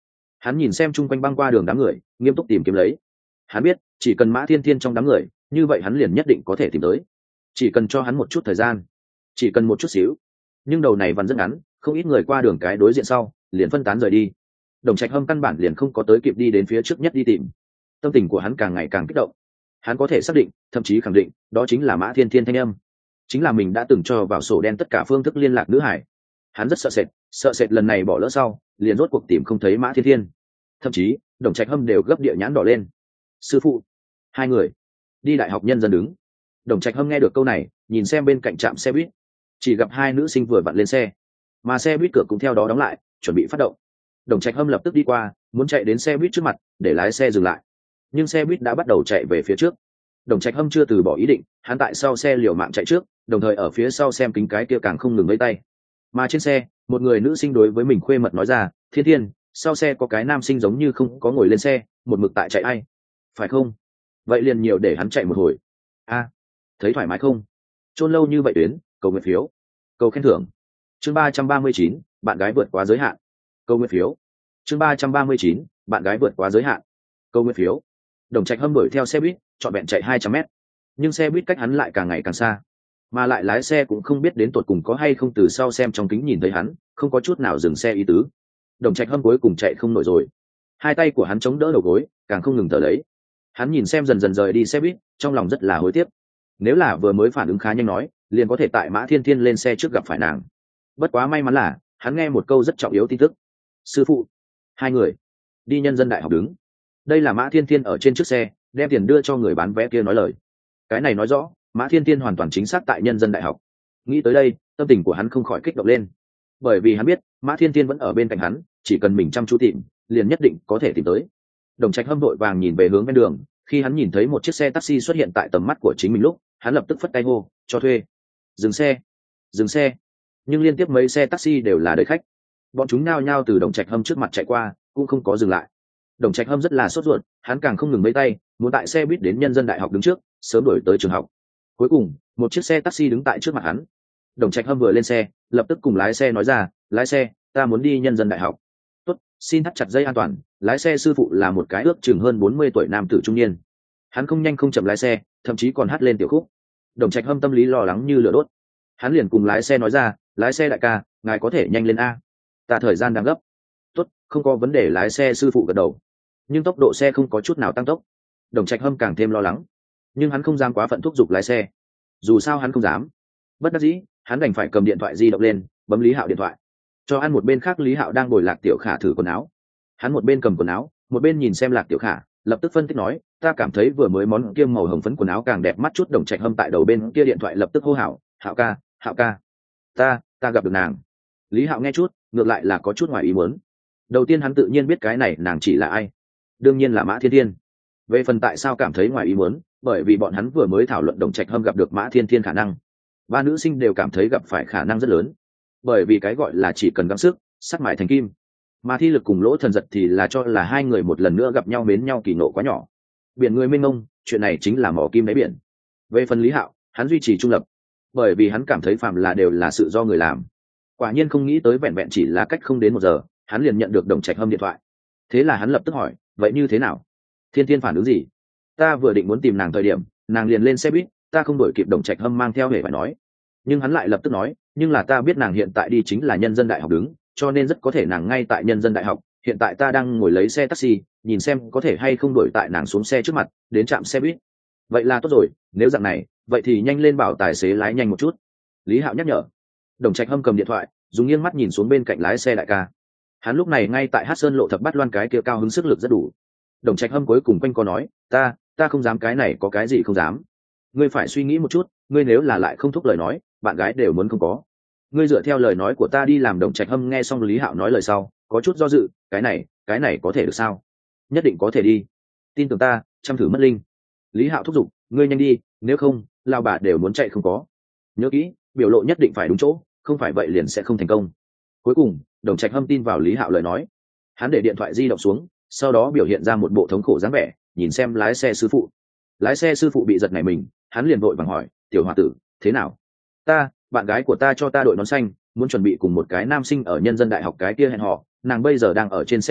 Hắn nhìn xem chung quanh băng qua đường đám người, nghiêm túc tìm kiếm lấy. Hắn biết chỉ cần Mã Thiên Thiên trong đám người, như vậy hắn liền nhất định có thể tìm tới. Chỉ cần cho hắn một chút thời gian, chỉ cần một chút xíu. Nhưng đầu này vẫn rất ngắn, không ít người qua đường cái đối diện sau liền phân tán rời đi. Đồng Trạch Hâm căn bản liền không có tới kịp đi đến phía trước nhất đi tìm. Tâm tình của hắn càng ngày càng kích động. Hắn có thể xác định, thậm chí khẳng định, đó chính là Mã Thiên Thiên thanh âm, chính là mình đã từng cho vào sổ đen tất cả phương thức liên lạc nữ hải. Hắn rất sợ sệt, sợ sệt lần này bỏ lỡ sau liền rốt cuộc tìm không thấy Mã Thiên Thiên. Thậm chí Đồng Trạch Hâm đều gấp địa nhãn đỏ lên. Sư phụ, hai người đi đại học nhân dân đứng. Đồng Trạch Hâm nghe được câu này, nhìn xem bên cạnh trạm xe buýt, chỉ gặp hai nữ sinh vừa vặn lên xe, mà xe buýt cửa cũng theo đó đóng lại, chuẩn bị phát động. Đồng Trạch Hâm lập tức đi qua, muốn chạy đến xe buýt trước mặt để lái xe dừng lại, nhưng xe buýt đã bắt đầu chạy về phía trước. Đồng Trạch Hâm chưa từ bỏ ý định, hắn tại sau xe liều mạng chạy trước, đồng thời ở phía sau xem kính cái kia càng không ngừng vẫy tay. Mà trên xe, một người nữ sinh đối với mình khuê mật nói ra, Thiên Thiên, sau xe có cái nam sinh giống như không có ngồi lên xe, một mực tại chạy ai, phải không? Vậy liền nhiều để hắn chạy một hồi. A, thấy thoải mái không? Chôn lâu như vậy tuyến, cầu nguyện phiếu, cầu khen thưởng. Chương ba trăm ba mươi chín, bạn gái vượt quá giới hạn. Cầu nguyện phiếu. Chương ba trăm ba mươi chín, bạn gái vượt quá giới hạn. Cầu nguyện phiếu. Đồng Trạch Hâm đuổi theo xe buýt, trọn vẹn chạy hai trăm mét, nhưng xe buýt cách hắn lại càng ngày càng xa, mà lại lái xe cũng không biết đến tột cùng có hay không từ sau xem trong kính nhìn thấy hắn, không có chút nào dừng xe ý tứ. Đồng Trạch Hâm cuối cùng chạy không nổi rồi, hai tay của hắn chống đỡ đầu gối, càng không ngừng thở lấy. Hắn nhìn xem dần dần rời đi xe buýt, trong lòng rất là hối tiếc. Nếu là vừa mới phản ứng khá nhanh nói, liền có thể tại Mã Thiên Thiên lên xe trước gặp phải nàng. Bất quá may mắn là hắn nghe một câu rất trọng yếu tin tức. Sư phụ, hai người đi nhân dân đại học đứng. Đây là Mã Thiên Thiên ở trên chiếc xe đem tiền đưa cho người bán vé kia nói lời. Cái này nói rõ Mã Thiên Thiên hoàn toàn chính xác tại nhân dân đại học. Nghĩ tới đây, tâm tình của hắn không khỏi kích động lên, bởi vì hắn biết Mã Thiên Thiên vẫn ở bên cạnh hắn, chỉ cần mình chăm chú tìm liền nhất định có thể tìm tới. Đồng Trạch Hâm vội vàng nhìn về hướng bên đường, khi hắn nhìn thấy một chiếc xe taxi xuất hiện tại tầm mắt của chính mình lúc, hắn lập tức phất tay hô, cho thuê. Dừng xe, dừng xe. Nhưng liên tiếp mấy xe taxi đều là đợi khách, bọn chúng nhao nhao từ Đồng Trạch Hâm trước mặt chạy qua, cũng không có dừng lại. Đồng Trạch Hâm rất là sốt ruột, hắn càng không ngừng vẫy tay, muốn tại xe buýt đến nhân dân đại học đứng trước, sớm đuổi tới trường học. Cuối cùng, một chiếc xe taxi đứng tại trước mặt hắn. Đồng Trạch Hâm vừa lên xe, lập tức cùng lái xe nói ra, lái xe, ta muốn đi nhân dân đại học. Tốt, xin thắt chặt dây an toàn. Lái xe sư phụ là một cái ước chừng hơn bốn mươi tuổi nam tử trung niên. Hắn không nhanh không chậm lái xe, thậm chí còn hát lên tiểu khúc. Đồng Trạch Hâm tâm lý lo lắng như lửa đốt. Hắn liền cùng lái xe nói ra, lái xe đại ca, ngài có thể nhanh lên a, ta thời gian đang gấp. Tốt, không có vấn đề. Lái xe sư phụ gật đầu, nhưng tốc độ xe không có chút nào tăng tốc. Đồng Trạch Hâm càng thêm lo lắng, nhưng hắn không dám quá phận thúc giục lái xe, dù sao hắn không dám. Bất đắc dĩ, hắn đành phải cầm điện thoại di động lên, bấm Lý Hạo điện thoại. Cho ăn một bên khác, Lý Hạo đang ngồi Lạc Tiểu Khả thử quần áo. Hắn một bên cầm quần áo, một bên nhìn xem Lạc Tiểu Khả, lập tức phân tích nói, ta cảm thấy vừa mới món kia màu hồng phấn quần áo càng đẹp mắt chút. Đồng Trạch Hâm tại đầu bên kia điện thoại lập tức hô hào, Hạo ca, Hạo ca, ta ta gặp được nàng. Lý Hạo nghe chút, ngược lại là có chút ngoài ý muốn. Đầu tiên hắn tự nhiên biết cái này nàng chỉ là ai, đương nhiên là Mã Thiên Thiên. Về phần tại sao cảm thấy ngoài ý muốn, bởi vì bọn hắn vừa mới thảo luận Đồng Trạch Hâm gặp được Mã Thiên Thiên khả năng, ba nữ sinh đều cảm thấy gặp phải khả năng rất lớn, bởi vì cái gọi là chỉ cần gắng sức, sắt mài thành kim. Mà Thi Lực cùng Lỗ Thần Giật thì là cho là hai người một lần nữa gặp nhau mến nhau kỳ nộ quá nhỏ. Biển người mênh mông, chuyện này chính là mỏ kim đáy biển. Về phần Lý Hạo, hắn duy trì trung lập, bởi vì hắn cảm thấy phạm là đều là sự do người làm. Quả nhiên không nghĩ tới vẹn vẹn chỉ là cách không đến một giờ, hắn liền nhận được Đồng Trạch Hâm điện thoại. Thế là hắn lập tức hỏi, vậy như thế nào? Thiên Thiên phản ứng gì? Ta vừa định muốn tìm nàng thời điểm, nàng liền lên xe buýt, ta không đổi kịp. Đồng Trạch Hâm mang theo hề phải nói, nhưng hắn lại lập tức nói, nhưng là ta biết nàng hiện tại đi chính là nhân dân đại học đứng, cho nên rất có thể nàng ngay tại nhân dân đại học. Hiện tại ta đang ngồi lấy xe taxi, nhìn xem có thể hay không đuổi tại nàng xuống xe trước mặt, đến trạm xe buýt. Vậy là tốt rồi, nếu dạng này, vậy thì nhanh lên bảo tài xế lái nhanh một chút. Lý Hạo nhắc nhở. Đồng Trạch Hâm cầm điện thoại, dùng nghiêng mắt nhìn xuống bên cạnh lái xe đại ca. Hắn lúc này ngay tại Hát Sơn lộ thập bát loan cái kia cao hứng sức lực rất đủ. Đồng Trạch Hâm cuối cùng quanh co nói, ta ta không dám. Cái này có cái gì không dám? Ngươi phải suy nghĩ một chút, ngươi nếu là lại không thúc lời nói, bạn gái đều muốn không có. Ngươi dựa theo lời nói của ta đi làm. Đồng Trạch Hâm nghe xong Lý Hạo nói lời sau, có chút do dự, cái này cái này có thể được sao? Nhất định có thể đi, tin tưởng ta, chăm thử mất linh. Lý Hạo thúc giục, ngươi nhanh đi, nếu không lao bà đều muốn chạy không có. Nhớ kỹ, biểu lộ nhất định phải đúng chỗ, không phải vậy liền sẽ không thành công. Cuối cùng Đồng Trạch Hâm tin vào Lý Hạo lời nói, hắn để điện thoại di động xuống, sau đó biểu hiện ra một bộ thống khổ dáng vẻ, nhìn xem lái xe sư phụ. Lái xe sư phụ bị giật này mình, hắn liền vội vàng hỏi, tiểu hòa tử, thế nào? Ta bạn gái của ta cho ta đội nón xanh, muốn chuẩn bị cùng một cái nam sinh ở nhân dân đại học cái kia hẹn hò, nàng bây giờ đang ở trên xe buýt,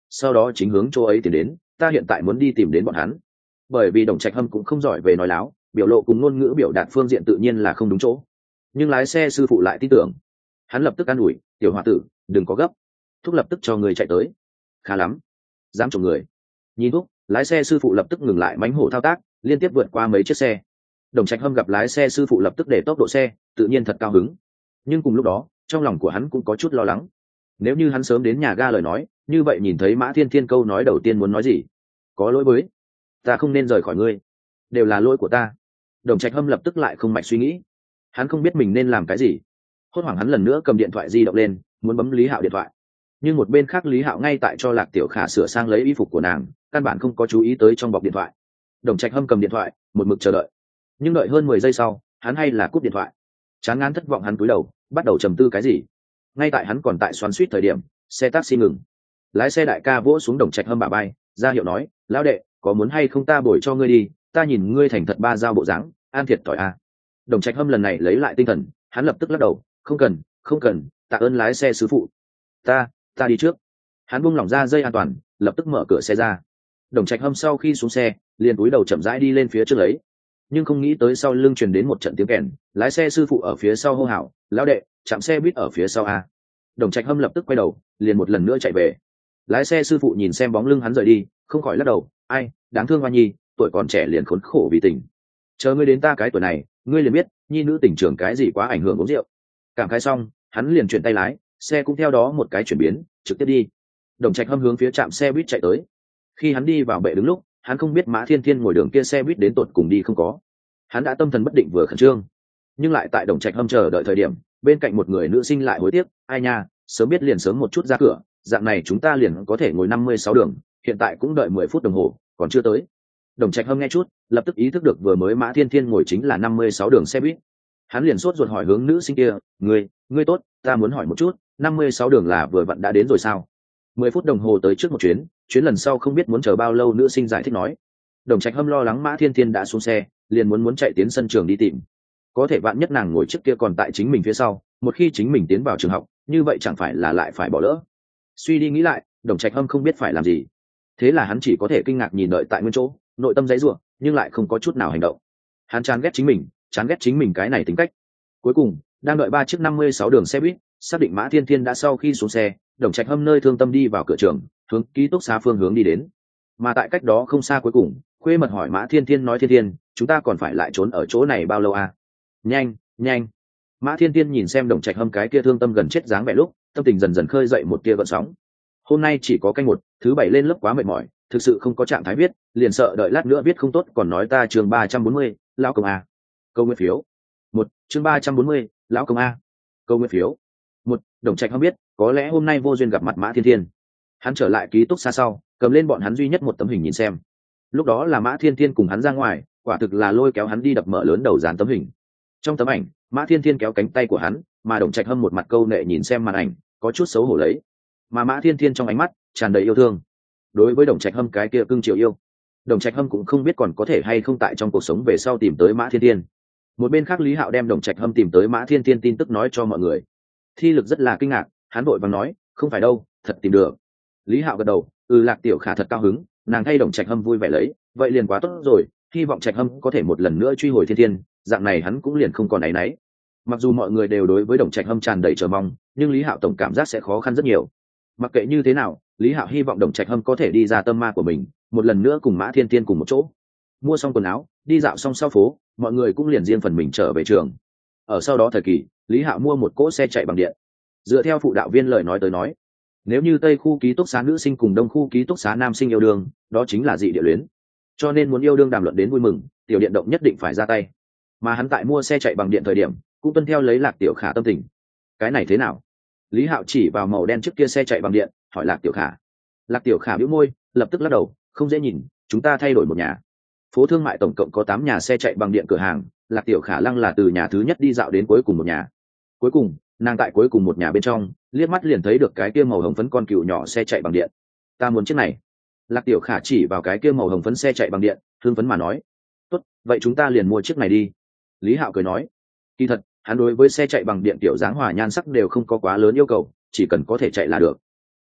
sau đó chính hướng chỗ ấy tiến đến, ta hiện tại muốn đi tìm đến bọn hắn. Bởi vì Đồng Trạch Hâm cũng không giỏi về nói láo, biểu lộ cùng ngôn ngữ biểu đạt phương diện tự nhiên là không đúng chỗ, nhưng lái xe sư phụ lại tin tưởng. Hắn lập tức an ủi, tiểu hòa tử đừng có gấp, thúc lập tức cho người chạy tới. Khá lắm, dám trộm người. Nhìn thúc, lái xe sư phụ lập tức ngừng lại mánh hổ thao tác, liên tiếp vượt qua mấy chiếc xe. Đồng Trạch Hâm gặp lái xe sư phụ lập tức để tốc độ xe, tự nhiên thật cao hứng, nhưng cùng lúc đó trong lòng của hắn cũng có chút lo lắng. Nếu như hắn sớm đến nhà ga lời nói, như vậy nhìn thấy Mã Thiên Thiên câu nói đầu tiên muốn nói gì? Có lỗi với, ta không nên rời khỏi ngươi, đều là lỗi của ta. Đồng Trạch Hâm lập tức lại không mạch suy nghĩ, hắn không biết mình nên làm cái gì. Hốt hoảng hắn lần nữa cầm điện thoại di động lên, muốn bấm Lý Hạo điện thoại, nhưng một bên khác Lý Hạo ngay tại cho Lạc Tiểu Khả sửa sang lấy y phục của nàng, căn bản không có chú ý tới trong bọc điện thoại. Đồng Trạch Hâm cầm điện thoại một mực chờ đợi, nhưng đợi hơn mười giây sau hắn hay là cúp điện thoại. Chán ngán thất vọng hắn cúi đầu bắt đầu trầm tư cái gì. Ngay tại hắn còn tại xoắn suýt thời điểm, xe taxi ngừng. Lái xe đại ca vỗ xuống Đồng Trạch Hâm bả vai, ra hiệu nói, lão đệ, có muốn hay không ta bồi cho ngươi đi, ta nhìn ngươi thành thật ba dao bộ dáng, an thiệt thòi à. Đồng Trạch Hâm lần này lấy lại tinh thần, hắn lập tức lắc đầu, không cần không cần, tạ ơn lái xe sư phụ, ta ta đi trước. Hắn buông lỏng ra dây an toàn, lập tức mở cửa xe ra. Đồng Trạch Hâm sau khi xuống xe liền cúi đầu chậm rãi đi lên phía trước lấy, nhưng không nghĩ tới sau lưng truyền đến một trận tiếng kèn, lái xe sư phụ ở phía sau hô hào, lão đệ, chạm xe buýt ở phía sau a. Đồng Trạch Hâm lập tức quay đầu, liền một lần nữa chạy về. Lái xe sư phụ nhìn xem bóng lưng hắn rời đi, không khỏi lắc đầu, ai, đáng thương Hoa Nhi, tuổi còn trẻ liền khốn khổ vì tình. Chờ ngươi đến ta cái tuổi này, ngươi liền biết, nhi nữ tình trường cái gì quá ảnh hưởng uống rượu. Cảm khái xong, hắn liền chuyển tay lái, xe cũng theo đó một cái chuyển biến, trực tiếp đi. Đồng Trạch Hâm hướng phía trạm xe buýt chạy tới. Khi hắn đi vào bệ đứng lúc, hắn không biết Mã Thiên Thiên ngồi đường kia xe buýt đến tột cùng đi không có. Hắn đã tâm thần bất định vừa khẩn trương, nhưng lại tại Đồng Trạch Hâm chờ đợi thời điểm, bên cạnh một người nữ sinh lại hối tiếc, ai nha, sớm biết liền sớm một chút ra cửa, dạng này chúng ta liền có thể ngồi năm mươi sáu đường, hiện tại cũng đợi mười phút đồng hồ, còn chưa tới. Đồng Trạch Hâm nghe chút, lập tức ý thức được vừa mới Mã Thiên Thiên ngồi chính là năm mươi sáu đường xe buýt. Hắn liền sốt ruột hỏi hướng nữ sinh kia, ngươi, ngươi tốt, ta muốn hỏi một chút, năm mươi sáu đường là vừa vặn đã đến rồi sao? mười phút đồng hồ tới trước một chuyến, chuyến lần sau không biết muốn chờ bao lâu. Nữ sinh giải thích nói. Đồng Trạch Hâm lo lắng Mã Thiên Thiên đã xuống xe, liền muốn muốn chạy tiến sân trường đi tìm. Có thể vạn nhất nàng ngồi trước kia còn tại chính mình phía sau, một khi chính mình tiến vào trường học, như vậy chẳng phải là lại phải bỏ lỡ. Suy đi nghĩ lại, Đồng Trạch Hâm không biết phải làm gì. Thế là hắn chỉ có thể kinh ngạc nhìn đợi tại nguyên chỗ, nội tâm giãy giụa, nhưng lại không có chút nào hành động. Hắn chán ghét chính mình, chán ghét chính mình cái này tính cách. Cuối cùng, đang đợi ba chiếc năm mươi sáu đường xe buýt, xác định Mã Thiên Thiên đã sau khi xuống xe, Đồng Trạch Hâm nơi thương tâm đi vào cửa trường, hướng ký túc xá phương hướng đi đến. Mà tại cách đó không xa cuối cùng, khuê mật hỏi Mã Thiên Thiên nói, Thiên Thiên, chúng ta còn phải lại trốn ở chỗ này bao lâu à? Nhanh, nhanh. Mã Thiên Thiên nhìn xem Đồng Trạch Hâm cái kia thương tâm gần chết dáng vẻ lúc, tâm tình dần dần khơi dậy một tia gợn sóng. Hôm nay chỉ có canh một, thứ bảy lên lớp quá mệt mỏi, thực sự không có trạng thái viết, liền sợ đợi lát nữa viết không tốt còn nói ta chương ba trăm bốn mươi, lão công a. Câu nguyên phiếu. Một, chương ba trăm bốn mươi, lão công a. Câu nguyên phiếu. Một, Đồng Trạch Hâm biết, có lẽ hôm nay vô duyên gặp mặt Mã Thiên Thiên. Hắn trở lại ký túc xá sau, cầm lên bọn hắn duy nhất một tấm hình nhìn xem. Lúc đó là Mã Thiên Thiên cùng hắn ra ngoài, quả thực là lôi kéo hắn đi đập mở lớn đầu dán tấm hình. Trong tấm ảnh, Mã Thiên Thiên kéo cánh tay của hắn, mà Đồng Trạch Hâm một mặt câu nệ nhìn xem màn ảnh, có chút xấu hổ lấy. Mà Mã Thiên Thiên trong ánh mắt tràn đầy yêu thương. Đối với Đồng Trạch Hâm cái kia cưng chiều yêu, Đồng Trạch Hâm cũng không biết còn có thể hay không tại trong cuộc sống về sau tìm tới Mã Thiên Thiên. Một bên khác Lý Hạo đem Đồng Trạch Hâm tìm tới Mã Thiên Thiên tin tức nói cho mọi người. Thi Lực rất là kinh ngạc, hắn vội vàng nói, không phải đâu, thật tìm được. Lý Hạo gật đầu, ừ, Lạc Tiểu Khả thật cao hứng, nàng thay Đồng Trạch Hâm vui vẻ lấy, vậy liền quá tốt rồi, hy vọng Trạch Hâm có thể một lần nữa truy hồi Thiên Thiên, dạng này hắn cũng liền không còn áy náy. Mặc dù mọi người đều đối với Đồng Trạch Hâm tràn đầy chờ mong, nhưng Lý Hạo tổng cảm giác sẽ khó khăn rất nhiều. Mặc kệ như thế nào, Lý Hạo hy vọng Đồng Trạch Hâm có thể đi ra tâm ma của mình, một lần nữa cùng Mã Thiên Thiên cùng một chỗ. Mua xong quần áo, đi dạo xong sau phố, mọi người cũng liền riêng phần mình trở về trường. Ở sau đó thời kỳ, Lý Hạo mua một cỗ xe chạy bằng điện. Dựa theo phụ đạo viên lời nói tới nói, nếu như Tây khu ký túc xá nữ sinh cùng Đông khu ký túc xá nam sinh yêu đương, đó chính là dị địa luyến. Cho nên muốn yêu đương đàm luận đến vui mừng, tiểu điện động nhất định phải ra tay. Mà hắn tại mua xe chạy bằng điện thời điểm, cũng tuân theo lấy Lạc Tiểu Khả tâm tình. Cái này thế nào? Lý Hạo chỉ vào màu đen trước kia xe chạy bằng điện, hỏi Lạc Tiểu Khả. Lạc Tiểu Khả bĩu môi, lập tức lắc đầu, không dễ nhìn, chúng ta thay đổi một nhà. Phố thương mại tổng cộng có tám nhà xe chạy bằng điện cửa hàng, Lạc Tiểu Khả lăng là từ nhà thứ nhất đi dạo đến cuối cùng một nhà. Cuối cùng, nàng tại cuối cùng một nhà bên trong, liếc mắt liền thấy được cái kia màu hồng phấn con cừu nhỏ xe chạy bằng điện. Ta muốn chiếc này. Lạc Tiểu Khả chỉ vào cái kia màu hồng phấn xe chạy bằng điện, hưng phấn mà nói. Tốt, vậy chúng ta liền mua chiếc này đi. Lý Hạo cười nói. Kỳ thật, hắn đối với xe chạy bằng điện tiểu dáng hòa nhan sắc đều không có quá lớn yêu cầu, chỉ cần có thể chạy là được.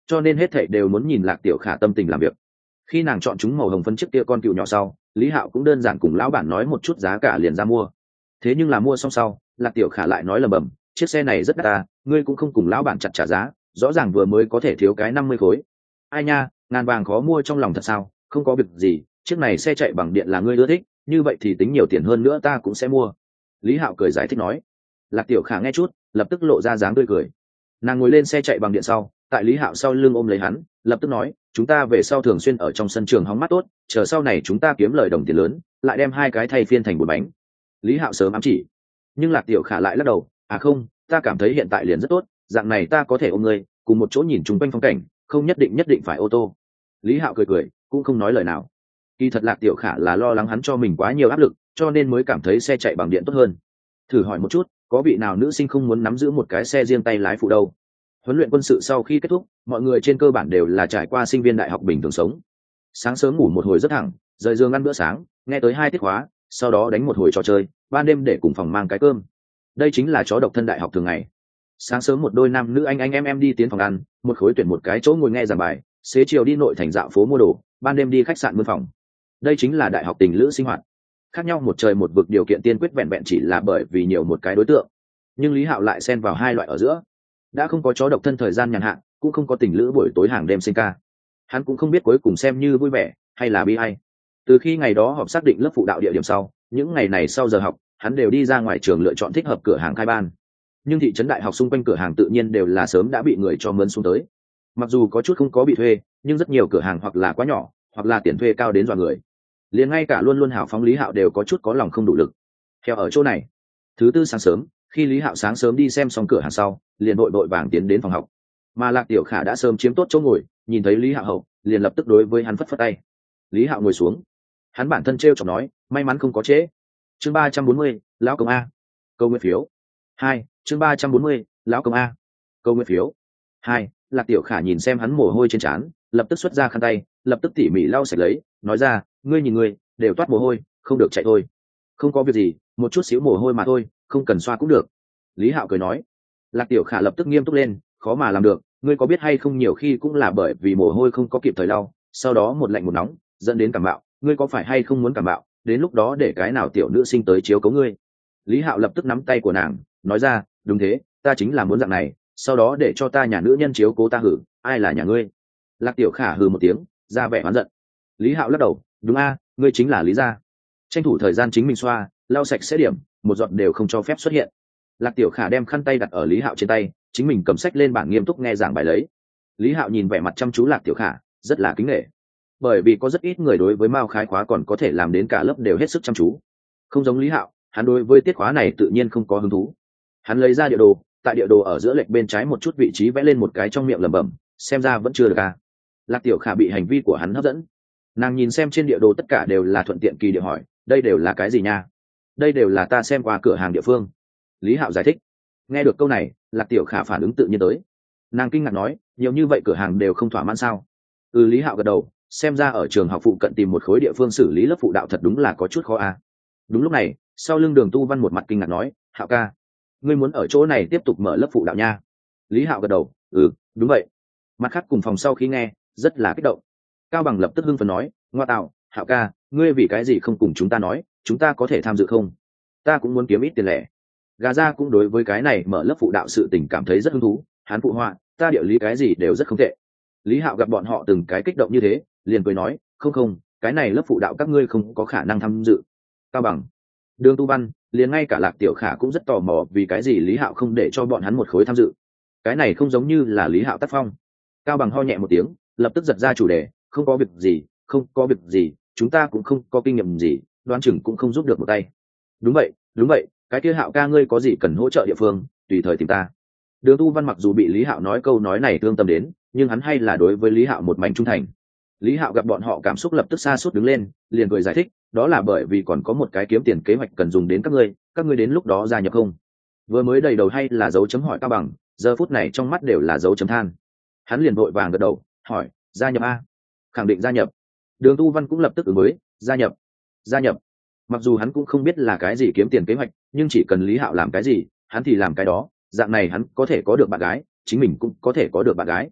cho nên hết thảy đều muốn nhìn Lạc Tiểu Khả tâm tình làm việc. Khi nàng chọn chúng màu hồng phấn chiếc kia con cừu nhỏ sau, Lý Hạo cũng đơn giản cùng lão bản nói một chút giá cả liền ra mua. Thế nhưng là mua xong sau, Lạc Tiểu Khả lại nói lầm bầm, chiếc xe này rất đắt ta, ngươi cũng không cùng lão bản chặt trả giá, rõ ràng vừa mới có thể thiếu cái năm mươi khối. Ai nha, ngàn vàng khó mua trong lòng thật sao, không có việc gì, chiếc này xe chạy bằng điện là ngươi ưa thích, như vậy thì tính nhiều tiền hơn nữa ta cũng sẽ mua. Lý Hạo cười giải thích nói. Lạc Tiểu Khả nghe chút, lập tức lộ ra dáng tươi cười. Nàng ngồi lên xe chạy bằng điện sau, tại Lý Hạo sau lưng ôm lấy hắn, lập tức nói, chúng ta về sau thường xuyên ở trong sân trường hóng mát tốt, chờ sau này chúng ta kiếm lời đồng tiền lớn, lại đem hai cái thay phiên thành bốn bánh. Lý Hạo sớm ám chỉ, nhưng Lạc Tiểu Khả lại lắc đầu, à không, ta cảm thấy hiện tại liền rất tốt, dạng này ta có thể ôm ngươi cùng một chỗ nhìn chung quanh phong cảnh, không nhất định nhất định phải ô tô. Lý Hạo cười cười, cũng không nói lời nào. Kỳ thật Lạc Tiểu Khả là lo lắng hắn cho mình quá nhiều áp lực, cho nên mới cảm thấy xe chạy bằng điện tốt hơn. Thử hỏi một chút, có vị nào nữ sinh không muốn nắm giữ một cái xe riêng tay lái phụ đâu? Huấn luyện quân sự sau khi kết thúc, mọi người trên cơ bản đều là trải qua sinh viên đại học bình thường sống. Sáng sớm ngủ một hồi rất thẳng, rời giường ăn bữa sáng, nghe tới hai tiết khóa, sau đó đánh một hồi trò chơi, ban đêm để cùng phòng mang cái cơm. Đây chính là chó độc thân đại học thường ngày. Sáng sớm một đôi nam nữ anh anh em em đi tiến phòng ăn, một khối tuyển một cái chỗ ngồi nghe giảng bài, xế chiều đi nội thành dạo phố mua đồ, ban đêm đi khách sạn mướn phòng. Đây chính là đại học tình lữ sinh hoạt. Khác nhau một trời một vực, điều kiện tiên quyết vẹn vẹn chỉ là bởi vì nhiều một cái đối tượng. Nhưng Lý Hạo lại xen vào hai loại ở giữa. Đã không có chó độc thân thời gian nhàn hạ, cũng không có tình lữ buổi tối hàng đêm sinh ca. Hắn cũng không biết cuối cùng xem như vui vẻ hay là bi ai. Từ khi ngày đó họp xác định lớp phụ đạo địa điểm sau, những ngày này sau giờ học, hắn đều đi ra ngoài trường lựa chọn thích hợp cửa hàng khai ban. Nhưng thị trấn đại học xung quanh cửa hàng tự nhiên đều là sớm đã bị người cho mướn xuống tới. Mặc dù có chút không có bị thuê, nhưng rất nhiều cửa hàng hoặc là quá nhỏ, hoặc là tiền thuê cao đến dọa người. Liền ngay cả luôn luôn hào phóng Lý Hạo đều có chút có lòng không đủ lực. Theo ở chỗ này, thứ tư sáng sớm, khi Lý Hạo sáng sớm đi xem xong cửa hàng sau, liền vội vội vàng tiến đến phòng học. Mà Lạc Tiểu Khả đã sớm chiếm tốt chỗ ngồi, nhìn thấy Lý Hạo hậu, liền lập tức đối với hắn phất phất tay. Lý Hạo ngồi xuống, hắn bản thân trêu chọc nói, may mắn không có trễ. Chương ba trăm bốn mươi, lão công a. Câu nguyên phiếu. Hai, chương ba trăm bốn mươi, lão công a. Câu nguyên phiếu. Hai, Lạc Tiểu Khả nhìn xem hắn mồ hôi trên trán, lập tức xuất ra khăn tay, lập tức tỉ mỉ lau sạch lấy, nói ra, ngươi nhìn ngươi, đều toát mồ hôi, không được chạy thôi. Không có việc gì, một chút xíu mồ hôi mà thôi, không cần xoa cũng được. Lý Hạo cười nói. Lạc Tiểu Khả lập tức nghiêm túc lên, khó mà làm được, ngươi có biết hay không, nhiều khi cũng là bởi vì mồ hôi không có kịp thời lau, sau đó một lạnh một nóng, dẫn đến cảm bạo, ngươi có phải hay không muốn cảm bạo, đến lúc đó để cái nào tiểu nữ sinh tới chiếu cố ngươi. Lý Hạo lập tức nắm tay của nàng, nói ra, đúng thế, ta chính là muốn dạng này, sau đó để cho ta nhà nữ nhân chiếu cố ta. Hử, ai là nhà ngươi? Lạc Tiểu Khả hừ một tiếng, ra vẻ oán giận. Lý Hạo lắc đầu, đúng a, ngươi chính là Lý gia. Tranh thủ thời gian chính mình xoa, lau sạch sẽ điểm, một giọt đều không cho phép xuất hiện. Lạc Tiểu Khả đem khăn tay đặt ở Lý Hạo trên tay, chính mình cầm sách lên bảng nghiêm túc nghe giảng bài lấy. Lý Hạo nhìn vẻ mặt chăm chú Lạc Tiểu Khả, rất là kính nể. Bởi vì có rất ít người đối với Mao Khái khóa còn có thể làm đến cả lớp đều hết sức chăm chú. Không giống Lý Hạo, hắn đối với tiết khóa này tự nhiên không có hứng thú. Hắn lấy ra địa đồ, tại địa đồ ở giữa lệch bên trái một chút vị trí vẽ lên một cái trong miệng lẩm bẩm, xem ra vẫn chưa được à. Lạc Tiểu Khả bị hành vi của hắn hấp dẫn. Nàng nhìn xem trên địa đồ tất cả đều là thuận tiện kỳ địa hỏi, đây đều là cái gì nha? Đây đều là ta xem qua cửa hàng địa phương. Lý Hạo giải thích. Nghe được câu này, Lạc Tiểu Khả phản ứng tự nhiên tới. Nàng kinh ngạc nói, nhiều như vậy cửa hàng đều không thỏa mãn sao? Ừ, Lý Hạo gật đầu, xem ra ở trường học phụ cận tìm một khối địa phương xử lý lớp phụ đạo thật đúng là có chút khó à. Đúng lúc này, sau lưng Đường Tu Văn một mặt kinh ngạc nói, Hạo ca, ngươi muốn ở chỗ này tiếp tục mở lớp phụ đạo nha? Lý Hạo gật đầu, ừ, đúng vậy. Mặt khác cùng phòng sau khi nghe, rất là kích động. Cao Bằng lập tức hưng phấn nói, ngoa tạo, Hạo ca, ngươi vì cái gì không cùng chúng ta nói, chúng ta có thể tham dự không? Ta cũng muốn kiếm ít tiền lẻ. Gà Gia cũng đối với cái này mở lớp phụ đạo sự tình cảm thấy rất hứng thú, hắn phụ họa, ta địa lý cái gì đều rất không tệ. Lý Hạo gặp bọn họ từng cái kích động như thế, liền cười nói, không không, cái này lớp phụ đạo các ngươi không có khả năng tham dự. Cao Bằng, Đường Tu Văn, liền ngay cả Lạc Tiểu Khả cũng rất tò mò vì cái gì Lý Hạo không để cho bọn hắn một khối tham dự. Cái này không giống như là Lý Hạo tác phong. Cao Bằng ho nhẹ một tiếng, lập tức giật ra chủ đề, không có việc gì, không có việc gì, chúng ta cũng không có kinh nghiệm gì, đoán chừng cũng không giúp được một tay. Đúng vậy, đúng vậy, cái kia Hạo ca ngươi có gì cần hỗ trợ địa phương, tùy thời tìm ta. Đường Tu Văn mặc dù bị Lý Hạo nói câu nói này thương tâm đến, nhưng hắn hay là đối với Lý Hạo một mảnh trung thành. Lý Hạo gặp bọn họ cảm xúc lập tức sa sút đứng lên, liền cười giải thích, đó là bởi vì còn có một cái kiếm tiền kế hoạch cần dùng đến các ngươi, các ngươi đến lúc đó gia nhập không? Vừa mới đầy đầu hay là dấu chấm hỏi Cao Bằng, giờ phút này trong mắt đều là dấu chấm than. Hắn liền vội vàng gật đầu, hỏi, gia nhập a? Khẳng định gia nhập. Đường Tu Văn cũng lập tức ứng với, gia nhập, gia nhập. Mặc dù hắn cũng không biết là cái gì kiếm tiền kế hoạch, nhưng chỉ cần Lý Hạo làm cái gì, hắn thì làm cái đó, dạng này hắn có thể có được bạn gái, chính mình cũng có thể có được bạn gái.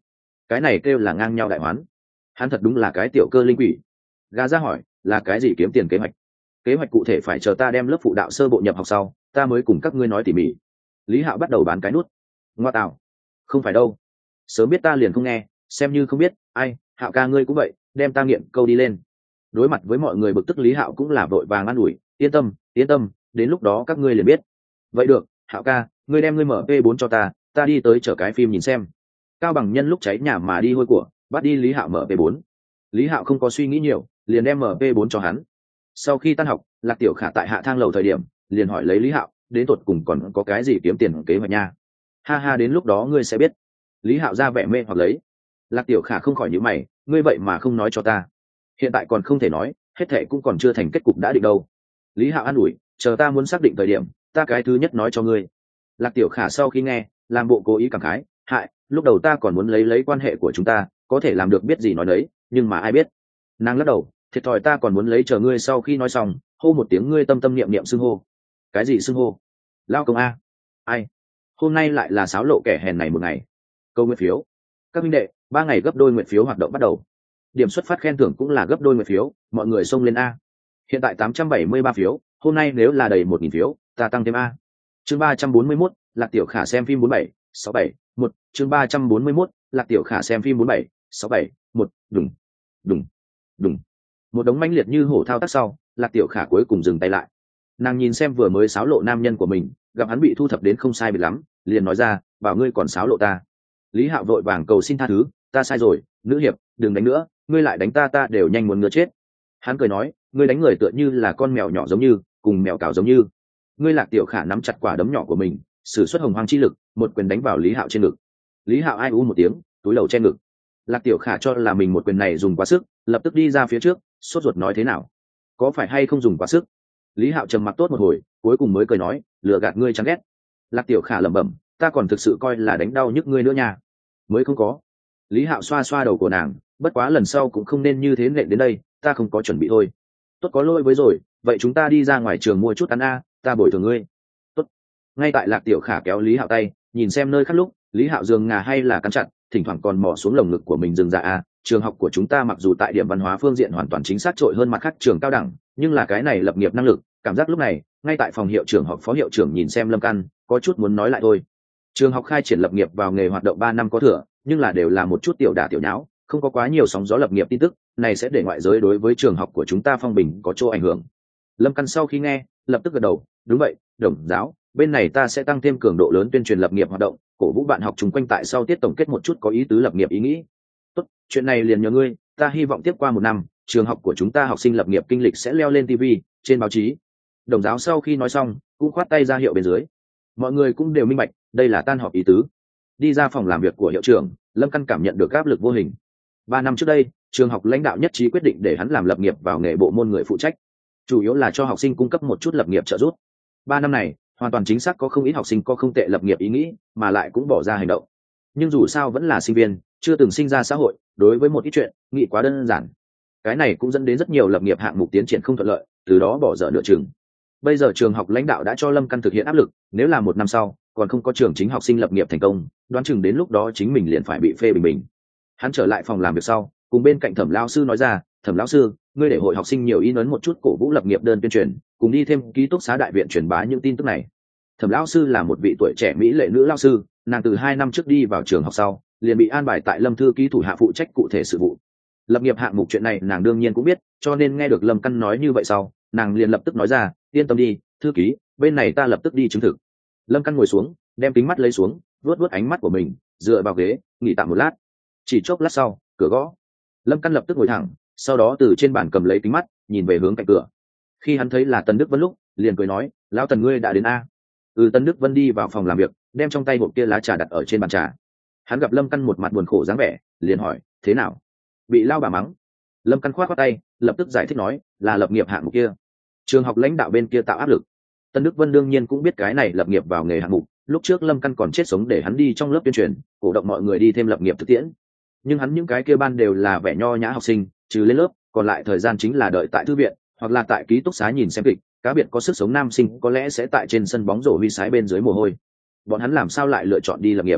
cái này kêu là ngang nhau đại hoán. Hắn thật đúng là cái tiểu cơ linh quỷ. Gà ra hỏi, là cái gì kiếm tiền kế hoạch? Kế hoạch cụ thể phải chờ ta đem lớp phụ đạo sơ bộ nhập học sau, ta mới cùng các ngươi nói tỉ mỉ. Lý Hạo bắt đầu bán cái nút. Ngoa tạo, không phải đâu, sớm biết ta liền không nghe, xem như không biết. Ai, Hạo ca ngươi cũng vậy, đem ta nghiệm câu đi lên. Đối mặt với mọi người bực tức, Lý Hạo cũng là vội vàng an ủi, yên tâm yên tâm, đến lúc đó các ngươi liền biết. Vậy được, Hạo ca, ngươi đem ngươi mở p bốn cho ta, ta đi tới chở cái phim nhìn xem. Cao Bằng nhân lúc cháy nhà mà đi hôi của, bắt đi Lý Hạo mở p bốn. Lý Hạo không có suy nghĩ nhiều, liền đem mở p bốn cho hắn. Sau khi tan học, Lạc Tiểu Khả tại hạ thang lầu thời điểm liền hỏi lấy Lý Hạo, đến tột cùng còn có cái gì kiếm tiền kế hoạch nha. Ha ha, đến lúc đó ngươi sẽ biết. Lý Hạo ra vẻ mê hoặc lấy. Lạc Tiểu Khả không khỏi nhíu mày, ngươi vậy mà không nói cho ta. Hiện tại còn không thể nói, hết thệ cũng còn chưa thành kết cục đã định đâu. Lý Hạo an ủi, chờ ta muốn xác định thời điểm, ta cái thứ nhất nói cho ngươi. Lạc Tiểu Khả sau khi nghe, làm bộ cố ý cảm khái, hại, lúc đầu ta còn muốn lấy lấy quan hệ của chúng ta, có thể làm được biết gì nói đấy, nhưng mà ai biết. Nàng lắc đầu, thiệt thòi, ta còn muốn lấy chờ ngươi sau khi nói xong, hô một tiếng ngươi tâm tâm niệm niệm xưng hô. Cái gì xưng hô? Lao công a. Ai? Hôm nay lại là sáo lộ kẻ hèn này một ngày. Câu nguyện phiếu. Các minh đệ, ba ngày gấp đôi nguyện phiếu hoạt động bắt đầu. Điểm xuất phát khen thưởng cũng là gấp đôi nguyện phiếu, mọi người xông lên a. Hiện tại tám trăm bảy mươi ba phiếu, hôm nay nếu là đầy một nghìn phiếu, ta tăng thêm a. Chương ba trăm bốn mươi mốt, Lạc Tiểu Khả xem phim bốn bảy sáu bảy một. Chương ba trăm bốn mươi mốt, Lạc Tiểu Khả xem phim bốn bảy sáu bảy một. Đùng đùng đùng. Một đống mãnh liệt như hổ thao tác sau, Lạc Tiểu Khả cuối cùng dừng tay lại. Nàng nhìn xem vừa mới sáo lộ nam nhân của mình, gặp hắn bị thu thập đến không sai biệt lắm, liền nói ra, bảo ngươi còn sáo lộ ta. Lý Hạo vội vàng cầu xin tha thứ, ta sai rồi, nữ hiệp, đừng đánh nữa, ngươi lại đánh ta ta đều nhanh muốn ngứa chết. Hắn cười nói, ngươi đánh người tựa như là con mèo nhỏ giống như, cùng mèo cào giống như. Ngươi. Lạc Tiểu Khả nắm chặt quả đấm nhỏ của mình, sử xuất hồng hoang chi lực, một quyền đánh vào Lý Hạo trên ngực. Lý Hạo ai u một tiếng, túi đầu che ngực. Lạc Tiểu Khả cho là mình một quyền này dùng quá sức, lập tức đi ra phía trước, sốt ruột nói thế nào, có phải hay không dùng quá sức? Lý Hạo trầm mặc tốt một hồi, cuối cùng mới cười nói, lừa gạt ngươi chán ghét. Lạc Tiểu Khả lẩm bẩm, ta còn thực sự coi là đánh đau nhức ngươi nữa nha. Mới không có. Lý Hạo xoa xoa đầu của nàng, bất quá lần sau cũng không nên như thế nện đến đây, ta không có chuẩn bị thôi. Tốt, có lỗi với rồi, vậy chúng ta đi ra ngoài trường mua chút ăn a, ta bồi thường ngươi. Tốt. Ngay tại Lạc Tiểu Khả kéo Lý Hạo tay, nhìn xem nơi khác lúc, Lý Hạo giường ngà hay là cắn chặt, thỉnh thoảng còn mò xuống lồng ngực của mình dừng dạ a. Trường học của chúng ta mặc dù tại điểm văn hóa phương diện hoàn toàn chính xác trội hơn mặt khác trường cao đẳng, nhưng là cái này lập nghiệp năng lực, cảm giác lúc này ngay tại phòng hiệu trưởng họp phó hiệu trưởng nhìn xem Lâm Căn, có chút muốn nói lại thôi. Trường học khai triển lập nghiệp vào nghề hoạt động ba năm có thừa, nhưng là đều là một chút tiểu đả tiểu nháo, không có quá nhiều sóng gió lập nghiệp tin tức, này sẽ để ngoại giới đối với trường học của chúng ta phong bình có chỗ ảnh hưởng. Lâm Căn sau khi nghe, lập tức gật đầu, đúng vậy, đồng giáo, bên này ta sẽ tăng thêm cường độ lớn tuyên truyền lập nghiệp hoạt động, cổ vũ bạn học chung quanh tại sau tiết tổng kết một chút có ý tứ lập nghiệp ý nghĩ. Tốt, chuyện này liền nhờ ngươi, ta hy vọng tiếp qua một năm, trường học của chúng ta học sinh lập nghiệp kinh lịch sẽ leo lên ti vi, trên báo chí. Đồng giáo sau khi nói xong, cũng khoát tay ra hiệu bên dưới. Mọi người cũng đều minh bạch, đây là tan họp ý tứ. Đi ra phòng làm việc của hiệu trưởng, Lâm Căn cảm nhận được áp lực vô hình. Ba năm trước đây, trường học lãnh đạo nhất trí quyết định để hắn làm lập nghiệp vào nghề bộ môn người phụ trách, chủ yếu là cho học sinh cung cấp một chút lập nghiệp trợ giúp. Ba năm này, hoàn toàn chính xác có không ít học sinh có không tệ lập nghiệp ý nghĩ, mà lại cũng bỏ ra hành động. Nhưng dù sao vẫn là sinh viên, chưa từng sinh ra xã hội, đối với một ít chuyện nghĩ quá đơn giản. Cái này cũng dẫn đến rất nhiều lập nghiệp hạng mục tiến triển không thuận lợi, từ đó bỏ dở nửa chừng. Bây giờ trường học lãnh đạo đã cho Lâm Căn thực hiện áp lực, nếu là một năm sau còn không có trường chính học sinh lập nghiệp thành công, đoán chừng đến lúc đó chính mình liền phải bị phê bình bình. Hắn trở lại phòng làm việc sau, cùng bên cạnh Thẩm lão sư nói ra, Thẩm lão sư, ngươi để hội học sinh nhiều in ấn một chút cổ vũ lập nghiệp đơn tuyên truyền, cùng đi thêm ký túc xá đại viện truyền bá những tin tức này. Thẩm lão sư là một vị tuổi trẻ mỹ lệ nữ lão sư, nàng từ hai năm trước đi vào trường học sau, liền bị an bài tại Lâm thư ký thủ hạ phụ trách cụ thể sự vụ. Lập nghiệp hạng mục chuyện này nàng đương nhiên cũng biết, cho nên nghe được Lâm Căn nói như vậy sau, nàng liền lập tức nói ra, yên tâm đi, thư ký, bên này ta lập tức đi chứng thực. Lâm Căn ngồi xuống, đem kính mắt lấy xuống, vuốt vuốt ánh mắt của mình, dựa vào ghế, nghỉ tạm một lát. Chỉ chốc lát sau, cửa gõ. Lâm Căn lập tức ngồi thẳng, sau đó từ trên bàn cầm lấy kính mắt, nhìn về hướng cạnh cửa. Khi hắn thấy là Tần Đức Vân lúc, liền cười nói, lão Tần ngươi đã đến a. Ừ. Tần Đức Vân đi vào phòng làm việc, đem trong tay hộp kia lá trà đặt ở trên bàn trà. Hắn gặp Lâm Căn một mặt buồn khổ dáng vẻ, liền hỏi, thế nào? Bị lao bà mắng. Lâm Căn khoát khoát tay, lập tức giải thích nói, là lập nghiệp hạng mục kia, trường học lãnh đạo bên kia tạo áp lực. Tân Đức Vân đương nhiên cũng biết cái này lập nghiệp vào nghề hạng mục, lúc trước Lâm Căn còn chết sống để hắn đi trong lớp tuyên truyền, cổ động mọi người đi thêm lập nghiệp thực tiễn. Nhưng hắn những cái kia ban đều là vẻ nho nhã học sinh, trừ lên lớp, còn lại thời gian chính là đợi tại thư viện, hoặc là tại ký túc xá nhìn xem kịch, cá biệt có sức sống nam sinh có lẽ sẽ tại trên sân bóng rổ huy sái bên dưới mồ hôi. Bọn hắn làm sao lại lựa chọn đi lập nghiệp?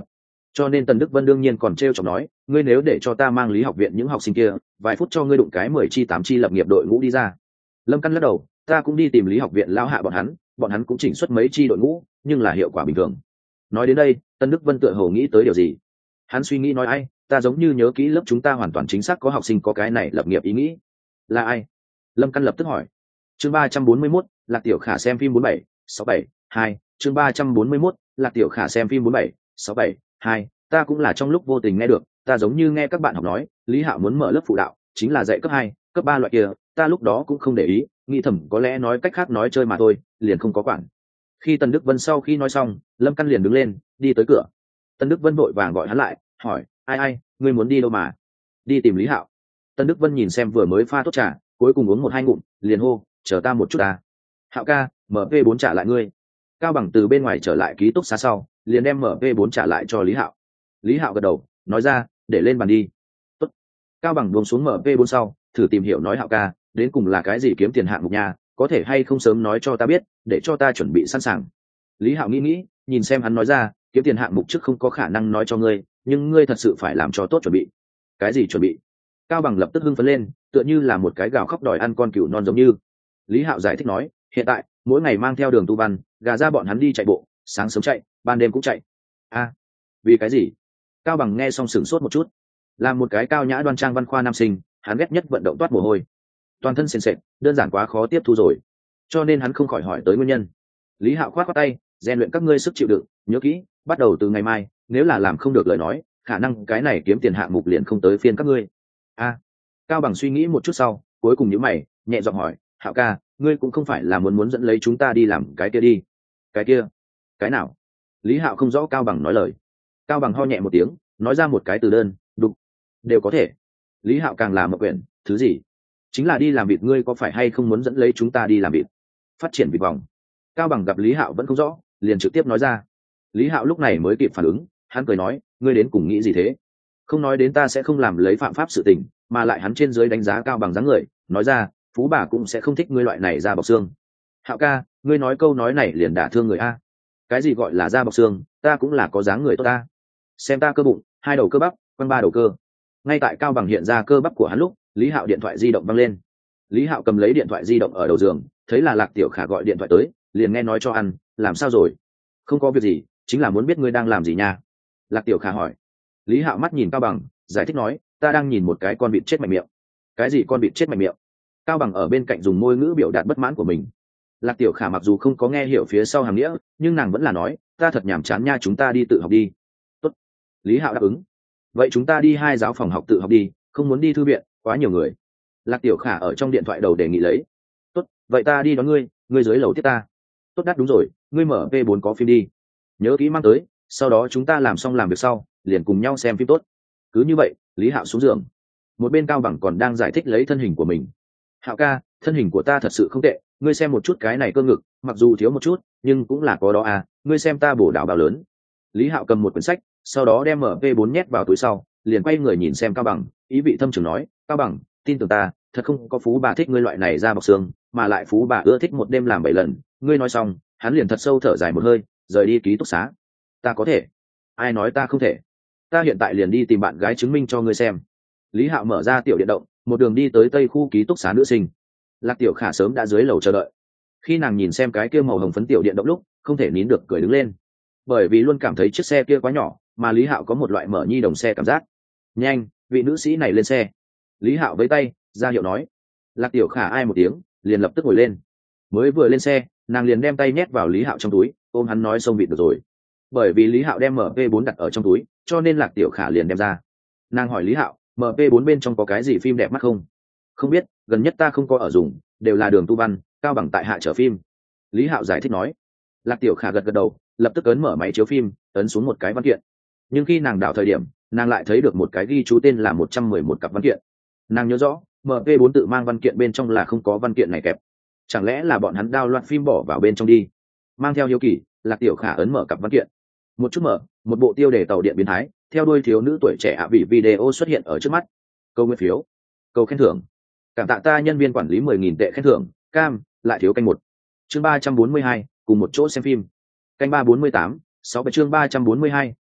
cho nên Tần Đức Vân đương nhiên còn t r chọc nói, ngươi nếu để cho ta mang Lý học viện những học sinh kia vài phút cho ngươi đụng cái mười chi tám chi lập nghiệp đội ngũ đi ra. Lâm Căn lắc đầu, ta cũng đi tìm Lý học viện lao hạ bọn hắn, bọn hắn cũng chỉnh xuất mấy chi đội ngũ, nhưng là hiệu quả bình thường. Nói đến đây, Tân Đức Vân tựa hồ nghĩ tới điều gì. Hắn suy nghĩ nói, ai, ta giống như nhớ kỹ lớp chúng ta hoàn toàn chính xác có học sinh có cái này lập nghiệp ý nghĩ. Là ai? Lâm Căn lập tức hỏi. Chương ba trăm bốn mươi mốt, Lạc Tiểu Khả xem phim bốn bảy sáu bảy hai. Chương ba trăm bốn mươi mốt, Lạc Tiểu Khả xem phim bốn bảy sáu bảy hai. Ta cũng là trong lúc vô tình nghe được, ta giống như nghe các bạn học nói, Lý Hạo muốn mở lớp phụ đạo, chính là dạy cấp hai, cấp ba loại kia, ta lúc đó cũng không để ý, nghĩ thầm có lẽ nói cách khác nói chơi mà thôi, liền không có quản. Khi Tần Đức Vân sau khi nói xong, Lâm Căn liền đứng lên, đi tới cửa. Tần Đức Vân vội vàng gọi hắn lại, hỏi, ai ai, ngươi muốn đi đâu mà? Đi tìm Lý Hạo. Tần Đức Vân nhìn xem vừa mới pha tốt trà, cuối cùng uống một hai ngụm, liền hô, chờ ta một chút à. Hạo ca, em pê bốn trả lại ngươi. Cao Bằng từ bên ngoài trở lại ký túc xá sau, liền đem em pê bốn trả lại cho Lý Hạo. Lý Hạo gật đầu, nói ra, để lên bàn đi. Tốt. Cao Bằng buông xuống em pê bốn sau, thử tìm hiểu nói, Hạo ca, đến cùng là cái gì kiếm tiền hạng mục nhà, có thể hay không sớm nói cho ta biết, để cho ta chuẩn bị sẵn sàng. Lý Hạo nghĩ nghĩ, nhìn xem hắn nói ra, kiếm tiền hạng mục trước không có khả năng nói cho ngươi, nhưng ngươi thật sự phải làm cho tốt chuẩn bị. Cái gì chuẩn bị? Cao Bằng lập tức hưng phấn lên, tựa như là một cái gào khóc đòi ăn con cừu non giống như. Lý Hạo giải thích nói, hiện tại mỗi ngày mang theo Đường Tu Văn, gà ra bọn hắn đi chạy bộ, sáng sớm chạy, ban đêm cũng chạy. A, à, vì cái gì? Cao Bằng nghe xong sửng sốt một chút. Là một cái cao nhã đoan trang văn khoa nam sinh, hắn ghét nhất vận động toát mồ hôi, toàn thân sền sệt, đơn giản quá khó tiếp thu rồi, cho nên hắn không khỏi hỏi tới nguyên nhân. Lý Hạo khoát khoát tay, rèn luyện các ngươi sức chịu đựng, nhớ kỹ, bắt đầu từ ngày mai, nếu là làm không được lời nói, khả năng cái này kiếm tiền hạng mục liền không tới phiên các ngươi. A, à, Cao Bằng suy nghĩ một chút sau, cuối cùng nhíu mày, nhẹ giọng hỏi, Hạo ca, ngươi cũng không phải là muốn muốn dẫn lấy chúng ta đi làm cái kia đi? Cái kia? Cái nào? Lý Hạo không rõ Cao Bằng nói lời. Cao Bằng ho nhẹ một tiếng, nói ra một cái từ đơn, đục, đều có thể. Lý Hạo càng làm một quyển, thứ gì? Chính là đi làm vịt, ngươi có phải hay không muốn dẫn lấy chúng ta đi làm vịt, phát triển vịt vòng? Cao Bằng gặp Lý Hạo vẫn không rõ, liền trực tiếp nói ra. Lý Hạo lúc này mới kịp phản ứng, hắn cười nói, ngươi đến cùng nghĩ gì thế? Không nói đến ta sẽ không làm lấy phạm pháp sự tình, mà lại hắn trên dưới đánh giá Cao Bằng dáng người, nói ra, phú bà cũng sẽ không thích ngươi loại này da bọc xương. Hạo ca, ngươi nói câu nói này liền đả thương người a. Cái gì gọi là da bọc xương, ta cũng là có dáng người tốt ta. Xem ta cơ bụng, hai đầu cơ bắp, quanh ba đầu cơ. Ngay tại Cao Bằng hiện ra cơ bắp của hắn lúc, Lý Hạo điện thoại di động văng lên. Lý Hạo cầm lấy điện thoại di động ở đầu giường, thấy là Lạc Tiểu Khả gọi điện thoại tới, liền nghe nói cho ăn, làm sao rồi? Không có việc gì, chính là muốn biết ngươi đang làm gì nha. Lạc Tiểu Khả hỏi. Lý Hạo mắt nhìn Cao Bằng, giải thích nói, ta đang nhìn một cái con vịt chết mạnh miệng. Cái gì con vịt chết mạnh miệng? Cao Bằng ở bên cạnh dùng môi ngữ biểu đạt bất mãn của mình. Lạc Tiểu Khả mặc dù không có nghe hiểu phía sau hàm nghĩa, nhưng nàng vẫn là nói, ta thật nhàm chán nha, chúng ta đi tự học đi. Tốt. Lý Hạo đáp ứng. Vậy chúng ta đi hai giáo phòng học tự học đi, không muốn đi thư viện, quá nhiều người. Lạc Tiểu Khả ở trong điện thoại đầu đề nghị lấy. Tốt, vậy ta đi đón ngươi, ngươi dưới lầu tiếp ta. Tốt đắt đúng rồi, ngươi mở vê bốn có phim đi, nhớ kỹ mang tới, sau đó chúng ta làm xong làm việc sau, liền cùng nhau xem phim tốt. Cứ như vậy, Lý Hạo xuống giường. Một bên Cao Bằng còn đang giải thích lấy thân hình của mình. Hạo ca, thân hình của ta thật sự không tệ, ngươi xem một chút cái này cơ ngực, mặc dù thiếu một chút, nhưng cũng là có đó à, ngươi xem ta bổ đảo bao lớn. Lý Hạo cầm một quyển sách, sau đó đem em pê bốn nhét vào túi sau, liền quay người nhìn xem Cao Bằng, ý vị thâm trường nói, Cao Bằng, tin tưởng ta, thật không có phú bà thích ngươi loại này ra bọc xương, mà lại phú bà ưa thích một đêm làm bảy lần. Ngươi nói xong, hắn liền thật sâu thở dài một hơi, rời đi ký túc xá. Ta có thể? Ai nói ta không thể? Ta hiện tại liền đi tìm bạn gái chứng minh cho ngươi xem. Lý Hạo mở ra tiểu điện động, một đường đi tới tây khu ký túc xá nữ sinh. Lạc Tiểu Khả sớm đã dưới lầu chờ đợi. Khi nàng nhìn xem cái kia màu hồng phấn tiểu điện động lúc, không thể nín được cười đứng lên, bởi vì luôn cảm thấy chiếc xe kia quá nhỏ, mà Lý Hạo có một loại mở nhi đồng xe cảm giác. Nhanh, vị nữ sĩ này lên xe. Lý Hạo với tay ra hiệu nói. Lạc Tiểu Khả ai một tiếng, liền lập tức ngồi lên. Mới vừa lên xe, nàng liền đem tay nhét vào Lý Hạo trong túi, ôm hắn nói xông vịt được rồi. Bởi vì Lý Hạo đem em pê bốn đặt ở trong túi, cho nên Lạc Tiểu Khả liền đem ra. Nàng hỏi Lý Hạo, em pê bốn bên trong có cái gì phim đẹp mắt không? Không biết, gần nhất ta không có ở dùng, đều là Đường Tu Văn, Cao Bằng tại hạ chở phim. Lý Hạo giải thích nói. Lạc Tiểu Khả gật gật đầu, lập tức ấn mở máy chiếu phim, ấn xuống một cái văn kiện. Nhưng khi nàng đảo thời điểm, nàng lại thấy được một cái ghi chú tên là một trăm mười một cặp văn kiện. Nàng nhớ rõ, em pê bốn tự mang văn kiện bên trong là không có văn kiện này kẹp. Chẳng lẽ là bọn hắn download phim bỏ vào bên trong đi? Mang theo hiếu kỳ, Lạc Tiểu Khả ấn mở cặp văn kiện. Một chút mở, một bộ tiêu đề tàu điện biến thái, theo đuôi thiếu nữ tuổi trẻ ạ vị video xuất hiện ở trước mắt. Câu nguyên phiếu, câu khen thưởng. Cảm tạ ta nhân viên quản lý mười nghìn tệ khen thưởng, cam, lại thiếu canh một. Chương ba trăm bốn mươi hai, cùng một chỗ xem phim. Canh ba bốn mươi tám, sáu bảy chương ba trăm bốn mươi hai,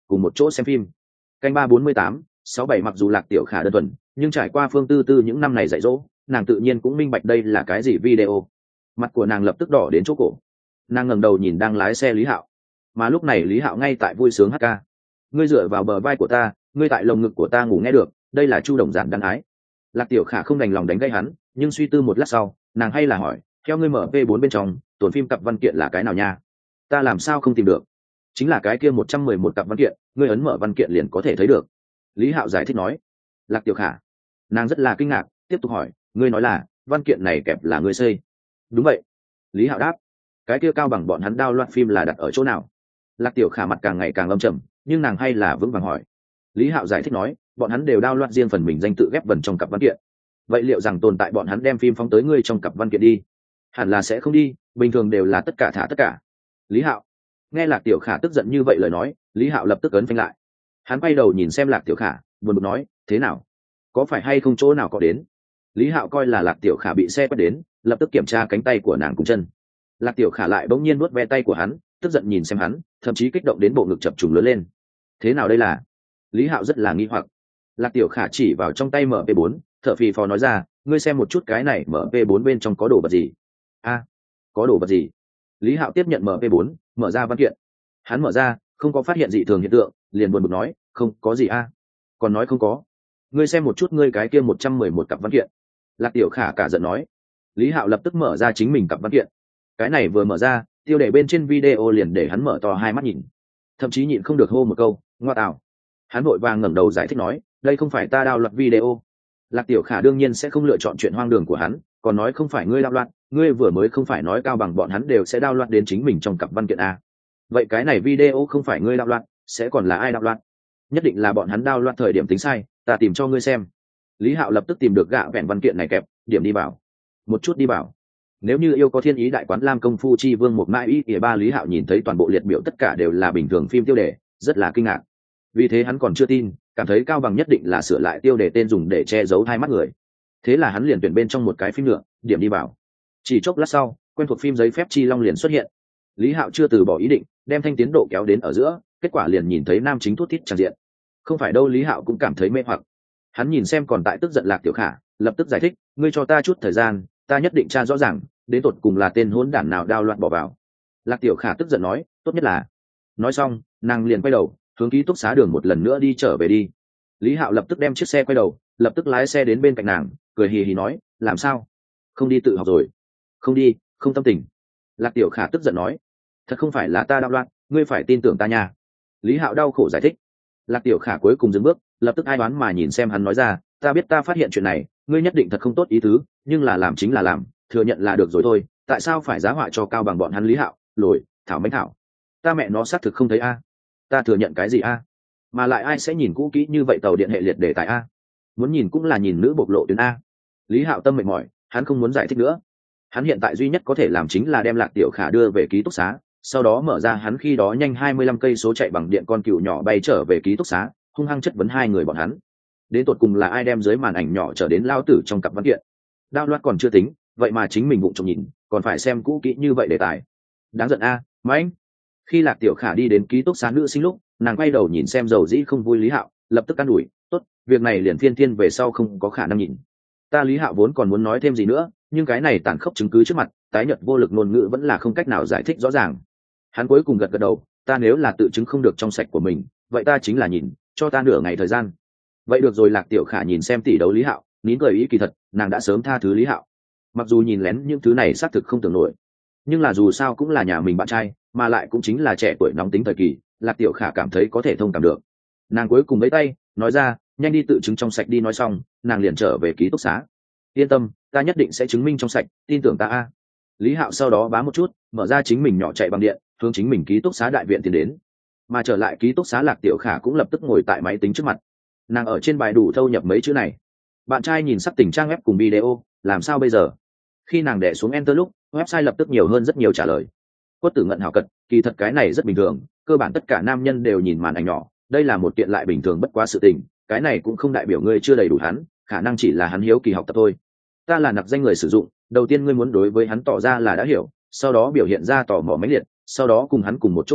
cùng một chỗ xem phim. Canh ba bốn mươi tám sáu bảy mặc dù Lạc Tiểu Khả đơn thuần, nhưng trải qua Phương Tư Tư những năm này dạy dỗ, nàng tự nhiên cũng minh bạch đây là cái gì video. Mặt của nàng lập tức đỏ đến chỗ cổ. Nàng ngẩng đầu nhìn đang lái xe Lý Hạo, mà lúc này Lý Hạo ngay tại vui sướng hát ca. Ngươi dựa vào bờ vai của ta, ngươi tại lồng ngực của ta ngủ nghe được, đây là Chu Đồng Giản đăng ái. Lạc Tiểu Khả không đành lòng đánh gây hắn, nhưng suy tư một lát sau, nàng hay là hỏi, theo ngươi mở pê bốn bên trong, tổn phim cặp văn kiện là cái nào nha? Ta làm sao không tìm được? Chính là cái kia một trăm mười một cặp văn kiện, ngươi ấn mở văn kiện liền có thể thấy được. Lý Hạo giải thích nói. Lạc Tiểu Khả, nàng rất là kinh ngạc, tiếp tục hỏi, ngươi nói là văn kiện này kẹp là ngươi xây? Đúng vậy. Lý Hạo đáp. Cái kia cao bằng bọn hắn đao loạt phim là đặt ở chỗ nào? Lạc Tiểu Khả mặt càng ngày càng âm trầm, nhưng nàng hay là vững vàng hỏi. Lý Hạo giải thích nói, bọn hắn đều đao loạt riêng phần mình danh tự ghép vần trong cặp văn kiện. Vậy liệu rằng tồn tại bọn hắn đem phim phóng tới ngươi trong cặp văn kiện đi? Hẳn là sẽ không đi, bình thường đều là tất cả thả tất cả. Lý Hạo. Nghe Lạc Tiểu Khả tức giận như vậy lời nói, Lý Hạo lập tức ấn phanh lại. Hắn quay đầu nhìn xem Lạc Tiểu Khả, buồn bực nói, thế nào? Có phải hay không chỗ nào có đến? Lý Hạo coi là Lạc Tiểu Khả bị xe quét đến, lập tức kiểm tra cánh tay của nàng cùng chân. Lạc Tiểu Khả lại bỗng nhiên nuốt ve tay của hắn, tức giận nhìn xem hắn, thậm chí kích động đến bộ ngực chập trùng lớn lên. Thế nào đây là? Lý Hạo rất là nghi hoặc. Lạc Tiểu Khả chỉ vào trong tay em pê bốn, thở phì phò nói ra, ngươi xem một chút cái này em pê bốn bên trong có đồ vật gì? A, có đồ vật gì? Lý Hạo tiếp nhận em pê bốn, mở ra văn kiện. Hắn mở ra, không có phát hiện dị thường hiện tượng, liền buồn bực nói, không có gì a. Còn nói không có. Ngươi xem một chút ngươi cái kia một trăm mười một cặp văn kiện. Lạc Tiểu Khả cả giận nói. Lý Hạo lập tức mở ra chính mình cặp văn kiện. Cái này vừa mở ra, tiêu đề bên trên video liền để hắn mở to hai mắt nhìn, thậm chí nhịn không được hô một câu, ngoa tạo. Hắn vội vàng ngẩng đầu giải thích nói, đây không phải ta đao loạt video. Lạc Tiểu Khả đương nhiên sẽ không lựa chọn chuyện hoang đường của hắn, còn nói không phải ngươi đao loạt, ngươi vừa mới không phải nói cao bằng bọn hắn đều sẽ đao loạt đến chính mình trong cặp văn kiện a. Vậy cái này video không phải ngươi đao loạt, sẽ còn là ai đao loạt? Nhất định là bọn hắn đao loạt thời điểm tính sai, ta tìm cho ngươi xem. Lý Hạo lập tức tìm được gạ vẹn văn kiện này kẹp, điểm đi vào. Một chút đi vào. Nếu như yêu có thiên ý đại quán lam công phu chi vương một mãi ý ỉa ba, Lý Hạo nhìn thấy toàn bộ liệt biểu tất cả đều là bình thường phim tiêu đề, rất là kinh ngạc. Vì thế hắn còn chưa tin, cảm thấy cao bằng nhất định là sửa lại tiêu đề tên dùng để che giấu hai mắt người. Thế là hắn liền tuyển bên trong một cái phim nữa, điểm đi vào. Chỉ chốc lát sau, quen thuộc phim giấy phép chi long liền xuất hiện. Lý Hạo chưa từ bỏ ý định, đem thanh tiến độ kéo đến ở giữa, kết quả liền nhìn thấy nam chính thút thít tràn diện. Không phải đâu, Lý Hạo cũng cảm thấy mê hoặc. Hắn nhìn xem còn tại tức giận Lạc Tiểu Khả, lập tức giải thích, ngươi cho ta chút thời gian, ta nhất định tra rõ ràng, đến tột cùng là tên hỗn đản nào đao loạn bỏ vào. Lạc Tiểu Khả tức giận nói, tốt nhất là. Nói xong, nàng liền quay đầu, hướng ký túc xá đường một lần nữa đi trở về đi. Lý Hạo lập tức đem chiếc xe quay đầu, lập tức lái xe đến bên cạnh nàng, cười hì hì nói, làm sao? Không đi tự học rồi? Không đi, không tâm tình. Lạc Tiểu Khả tức giận nói, thật không phải là ta đao loạn, ngươi phải tin tưởng ta nha. Lý Hạo đau khổ giải thích. Lạc Tiểu Khả cuối cùng dừng bước, lập tức ai đoán mà nhìn xem hắn nói ra, ta biết ta phát hiện chuyện này, ngươi nhất định thật không tốt ý tứ, nhưng là làm chính là làm, thừa nhận là được rồi thôi, tại sao phải giá họa cho cao bằng bọn hắn? Lý Hạo, lồi, thảo mấy thảo. Ta mẹ nó xác thực không thấy a. Ta thừa nhận cái gì a? Mà lại ai sẽ nhìn cũ kỹ như vậy tàu điện hệ liệt đề tài a? Muốn nhìn cũng là nhìn nữ bộc lộ tuyến a. Lý Hạo tâm mệt mỏi, hắn không muốn giải thích nữa. Hắn hiện tại duy nhất có thể làm chính là đem Lạc Tiểu Khả đưa về ký túc xá, sau đó mở ra hắn khi đó nhanh hai mươi lăm cây số chạy bằng điện con cừu nhỏ bay trở về ký túc xá, hung hăng chất vấn hai người bọn hắn. Đến tột cùng là ai đem dưới màn ảnh nhỏ trở đến lao tử trong cặp văn kiện? Đao loạt còn chưa tính, vậy mà chính mình bụng trộm nhìn, còn phải xem cũ kỹ như vậy đề tài. Đáng giận a, à, Mạnh. Khi Lạc Tiểu Khả đi đến ký túc xá nữ sinh lúc, nàng quay đầu nhìn xem dầu dĩ không vui Lý Hạo, lập tức can đuổi, tốt, việc này liền phiên thiên về sau không có khả năng nhìn. Ta Lý Hạo vốn còn muốn nói thêm gì nữa, nhưng cái này tàn khốc chứng cứ trước mặt, tái nhợt vô lực ngôn ngữ vẫn là không cách nào giải thích rõ ràng. Hắn cuối cùng gật gật đầu, ta nếu là tự chứng không được trong sạch của mình, vậy ta chính là nhìn, cho ta nửa ngày thời gian. Vậy được rồi. Lạc Tiểu Khả nhìn xem tỷ đấu Lý Hạo, nín cười ý kỳ thật, nàng đã sớm tha thứ Lý Hạo. Mặc dù nhìn lén những thứ này xác thực không tưởng nổi, nhưng là dù sao cũng là nhà mình bạn trai, mà lại cũng chính là trẻ tuổi nóng tính thời kỳ, Lạc Tiểu Khả cảm thấy có thể thông cảm được. Nàng cuối cùng lấy tay nói ra, nhanh đi tự chứng trong sạch đi. Nói xong, nàng liền trở về ký túc xá. Yên tâm, ta nhất định sẽ chứng minh trong sạch, tin tưởng ta a. Lý Hạo sau đó bá một chút, mở ra chính mình nhỏ chạy bằng điện, hướng chính mình ký túc xá đại viện tiến đến. Mà trở lại ký túc xá, Lạc Tiểu Khả cũng lập tức ngồi tại máy tính trước mặt. Nàng ở trên bài đủ thâu nhập mấy chữ này. Bạn trai nhìn sắp tình trang web cùng video, làm sao bây giờ? Khi nàng đè xuống enter lúc, website lập tức nhiều hơn rất nhiều trả lời. Quất tử ngận hảo cật, kỳ thật cái này rất bình thường, cơ bản tất cả nam nhân đều nhìn màn ảnh nhỏ, đây là một kiện lại bình thường bất quá sự tình, cái này cũng không đại biểu ngươi chưa đầy đủ hắn, khả năng chỉ là hắn hiếu kỳ học tập thôi. Ta là nạp danh người sử dụng, đầu tiên ngươi muốn đối với hắn tỏ ra là đã hiểu, sau đó biểu hiện ra tò mò mãnh liệt, sau đó cùng hắn cùng một chỗ nhìn,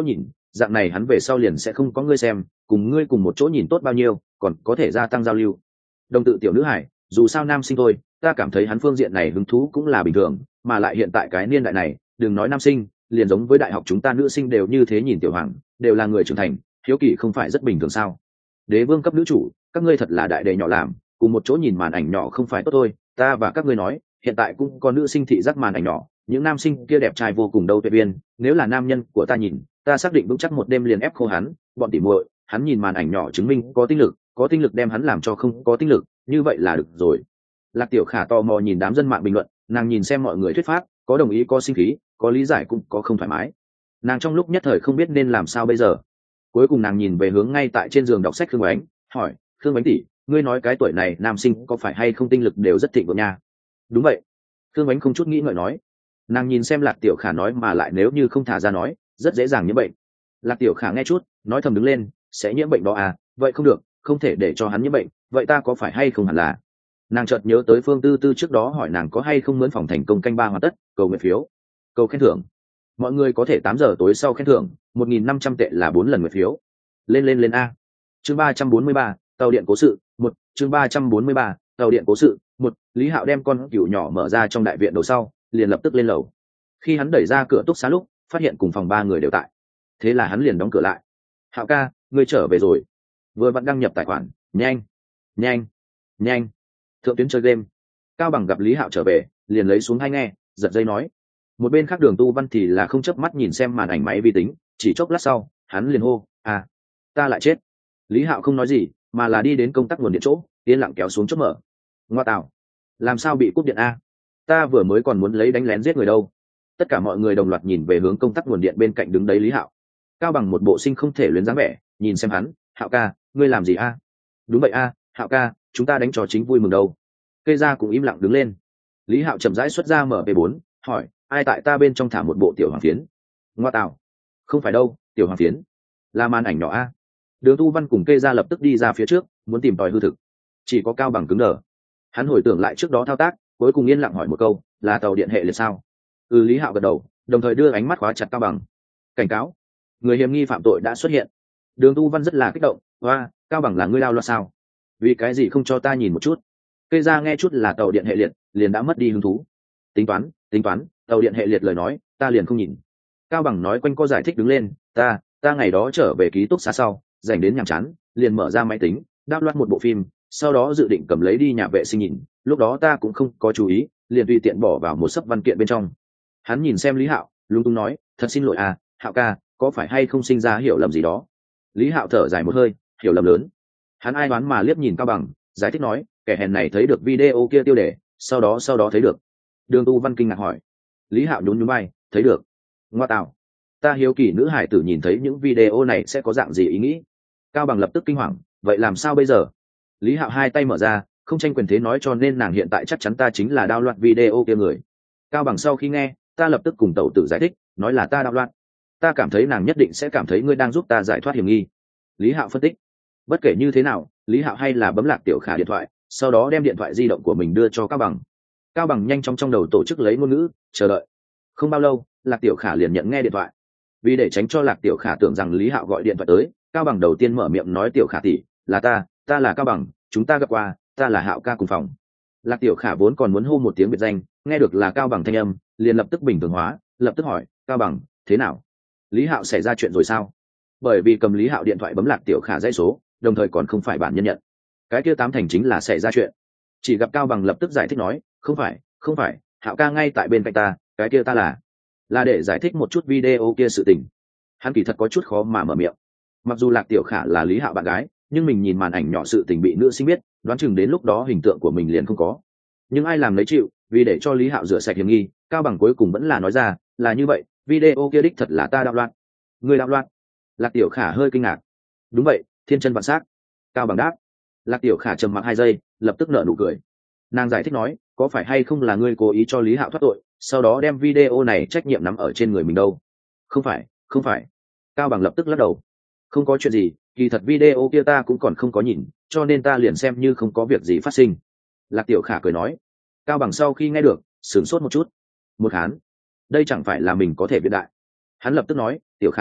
dạng này hắn về sau liền sẽ không có ngươi xem, cùng ngươi cùng một chỗ nhìn tốt bao nhiêu, còn có thể gia tăng giao lưu. Đồng tự tiểu nữ hải, dù sao nam sinh thôi, ta cảm thấy hắn phương diện này hứng thú cũng là bình thường, mà lại hiện tại cái niên đại này, đừng nói nam sinh, liền giống với đại học chúng ta nữ sinh đều như thế nhìn tiểu hoàng, đều là người trưởng thành, hiếu kỳ không phải rất bình thường sao? Đế vương cấp nữ chủ, các ngươi thật là đại đề nhỏ làm, cùng một chỗ nhìn màn ảnh nhỏ không phải tốt thôi, ta và các ngươi nói, hiện tại cũng có nữ sinh thị giác màn ảnh nhỏ, những nam sinh kia đẹp trai vô cùng đâu tuyệt viên, nếu là nam nhân của ta nhìn, ta xác định vững chắc một đêm liền ép khô hắn, bọn tỉ muội, hắn nhìn màn ảnh nhỏ chứng minh có tinh lực, có tinh lực đem hắn làm cho không có tinh lực, như vậy là được rồi. Lạc Tiểu Khả tò mò nhìn đám dân mạng bình luận, nàng nhìn xem mọi người thuyết pháp, có đồng ý có sinh khí, có lý giải cũng có không thoải mái. Nàng trong lúc nhất thời không biết nên làm sao bây giờ. Cuối cùng nàng nhìn về hướng ngay tại trên giường đọc sách Khương Ánh, hỏi, Khương Ánh tỷ, ngươi nói cái tuổi này nam sinh có phải hay không tinh lực đều rất thịnh vượng nha? Đúng vậy. Khương Ánh không chút nghĩ ngợi nói. Nàng nhìn xem Lạc Tiểu Khả nói mà lại nếu như không thả ra nói, rất dễ dàng nhiễm bệnh. Lạc Tiểu Khả nghe chút, nói thầm đứng lên, sẽ nhiễm bệnh đó à? Vậy không được, không thể để cho hắn nhiễm bệnh, vậy ta có phải hay không hẳn là? Nàng chợt nhớ tới Phương Tư Tư trước đó hỏi nàng có hay không mướn phòng thành công canh ba hoàn tất, cầu nguyện phiếu, cầu khen thưởng. Mọi người có thể tám giờ tối sau khen thưởng, một nghìn năm trăm tệ là bốn lần nguyện phiếu. Lên lên lên a. Chương ba trăm bốn mươi ba, tàu điện cố sự, một, chương ba trăm bốn mươi ba, tàu điện cố sự, một, Lý Hạo đem con cừu nhỏ mở ra trong đại viện đầu sau, liền lập tức lên lầu. Khi hắn đẩy ra cửa túc xá lúc, phát hiện cùng phòng ba người đều tại. Thế là hắn liền đóng cửa lại. Hạo ca, ngươi trở về rồi. Vừa vặn đăng nhập tài khoản, nhanh, nhanh, nhanh. Thượng tuyến chơi game. Cao Bằng gặp Lý Hạo trở về, liền lấy xuống hai nghe, giật dây nói. Một bên khác Đường Tu Văn thì là không chớp mắt nhìn xem màn ảnh máy vi tính, chỉ chốc lát sau, hắn liền hô, à, ta lại chết. Lý Hạo không nói gì, mà là đi đến công tắc nguồn điện chỗ, yên lặng kéo xuống chốt mở. Ngoa tạo, làm sao bị cúp điện a? Ta vừa mới còn muốn lấy đánh lén giết người đâu. Tất cả mọi người đồng loạt nhìn về hướng công tắc nguồn điện bên cạnh đứng đấy Lý Hạo. Cao Bằng một bộ sinh không thể luyến dáng vẻ, nhìn xem hắn, Hạo ca, ngươi làm gì a? Đúng vậy a, Hạo ca, chúng ta đánh trò chính vui mừng đâu. Cây ra cũng im lặng đứng lên. Lý Hạo chậm rãi xuất ra M P bốn, hỏi, ai tại ta bên trong thả một bộ tiểu hoàng phiến? Ngoa tạo, không phải đâu, tiểu hoàng phiến là màn ảnh nhỏ a. Đường Tu Văn cùng Kê ra lập tức đi ra phía trước, muốn tìm tòi hư thực. Chỉ có Cao Bằng cứng đờ. Hắn hồi tưởng lại trước đó thao tác, cuối cùng yên lặng hỏi một câu, là tàu điện hệ liệt sao? Ừ, Lý Hạo gật đầu, đồng thời đưa ánh mắt khóa chặt Cao Bằng. Cảnh cáo, người hiểm nghi phạm tội đã xuất hiện. Đường Tu Văn rất là kích động, hoa, Cao Bằng là ngươi lao loa sao? Vì cái gì không cho ta nhìn một chút? Kê ra nghe chút là tàu điện hệ liệt, liền đã mất đi hứng thú. Tính toán, tính toán, tàu điện hệ liệt lời nói, ta liền không nhìn. Cao Bằng nói quanh co giải thích đứng lên, ta, ta ngày đó trở về ký túc xá sau, dành đến nhàm chán, liền mở ra máy tính, đáp loạt một bộ phim, sau đó dự định cầm lấy đi nhà vệ sinh nhìn, lúc đó ta cũng không có chú ý, liền tùy tiện bỏ vào một sấp văn kiện bên trong. Hắn nhìn xem Lý Hạo, lung tung nói, thật xin lỗi à, Hạo ca, có phải hay không sinh ra hiểu lầm gì đó? Lý Hạo thở dài một hơi, hiểu lầm lớn. Hắn ai đoán mà liếc nhìn Cao Bằng, giải thích nói, kẻ hèn này thấy được video kia tiêu đề, sau đó sau đó thấy được. Đường Tu Văn kinh ngạc hỏi. Lý Hạo nhún nhún vai, thấy được. Ngoa tạo, ta hiếu kỳ nữ hải tử nhìn thấy những video này sẽ có dạng gì ý nghĩ. Cao Bằng lập tức kinh hoàng, vậy làm sao bây giờ? Lý Hạo hai tay mở ra, không tranh quyền thế nói cho nên nàng hiện tại chắc chắn ta chính là đao loạn video kia người. Cao Bằng sau khi nghe, ta lập tức cùng tẩu tử giải thích, nói là ta đao loạn. Ta cảm thấy nàng nhất định sẽ cảm thấy ngươi đang giúp ta giải thoát hiểm nghi. Lý Hạo phân tích. Bất kể như thế nào, Lý Hạo hay là bấm Lạc Tiểu Khả điện thoại, sau đó đem điện thoại di động của mình đưa cho Cao Bằng. Cao Bằng nhanh chóng trong đầu tổ chức lấy ngôn ngữ, chờ đợi. Không bao lâu, Lạc Tiểu Khả liền nhận nghe điện thoại. Vì để tránh cho Lạc Tiểu Khả tưởng rằng Lý Hạo gọi điện thoại tới, Cao Bằng đầu tiên mở miệng nói, Tiểu Khả tỷ, là ta, ta là Cao Bằng, chúng ta gặp qua, ta là Hạo ca cùng phòng. Lạc Tiểu Khả vốn còn muốn hô một tiếng biệt danh, nghe được là Cao Bằng thanh âm, liền lập tức bình thường hóa, lập tức hỏi, Cao Bằng, thế nào? Lý Hạo xảy ra chuyện rồi sao? Bởi vì cầm Lý Hạo điện thoại bấm Lạc Tiểu Khả dãy số, đồng thời còn không phải bản nhân nhận. Cái kia tám thành chính là xảy ra chuyện. Chỉ gặp Cao Bằng lập tức giải thích nói, không phải, không phải, Hạo ca ngay tại bên cạnh ta, cái kia ta là là để giải thích một chút video kia sự tình. Hắn kỳ thật có chút khó mà mở miệng. Mặc dù Lạc Tiểu Khả là Lý Hạo bạn gái, nhưng mình nhìn màn ảnh nhỏ sự tình bị nữ sinh biết, đoán chừng đến lúc đó hình tượng của mình liền không có. Nhưng ai làm lấy chịu, vì để cho Lý Hạo rửa sạch hiểm nghi, Cao Bằng cuối cùng vẫn là nói ra, là như vậy, video kia đích thật là ta đạo loạn. Người đạo loạn? Lạc Tiểu Khả hơi kinh ngạc. Đúng vậy, thiên chân vạn sắc. Cao Bằng đáp. Lạc Tiểu Khả trầm mặc hai giây, lập tức nở nụ cười. Nàng giải thích nói, có phải hay không là ngươi cố ý cho Lý Hạo thoát tội, sau đó đem video này trách nhiệm nắm ở trên người mình đâu? Không phải, không phải. Cao Bằng lập tức lắc đầu. Không có chuyện gì, kỳ thật video kia ta cũng còn không có nhìn, cho nên ta liền xem như không có việc gì phát sinh. Lạc Tiểu Khả cười nói. Cao Bằng sau khi nghe được, sửng sốt một chút. Một hán, đây chẳng phải là mình có thể biện đại. Hắn lập tức nói, Tiểu Khả tỷ,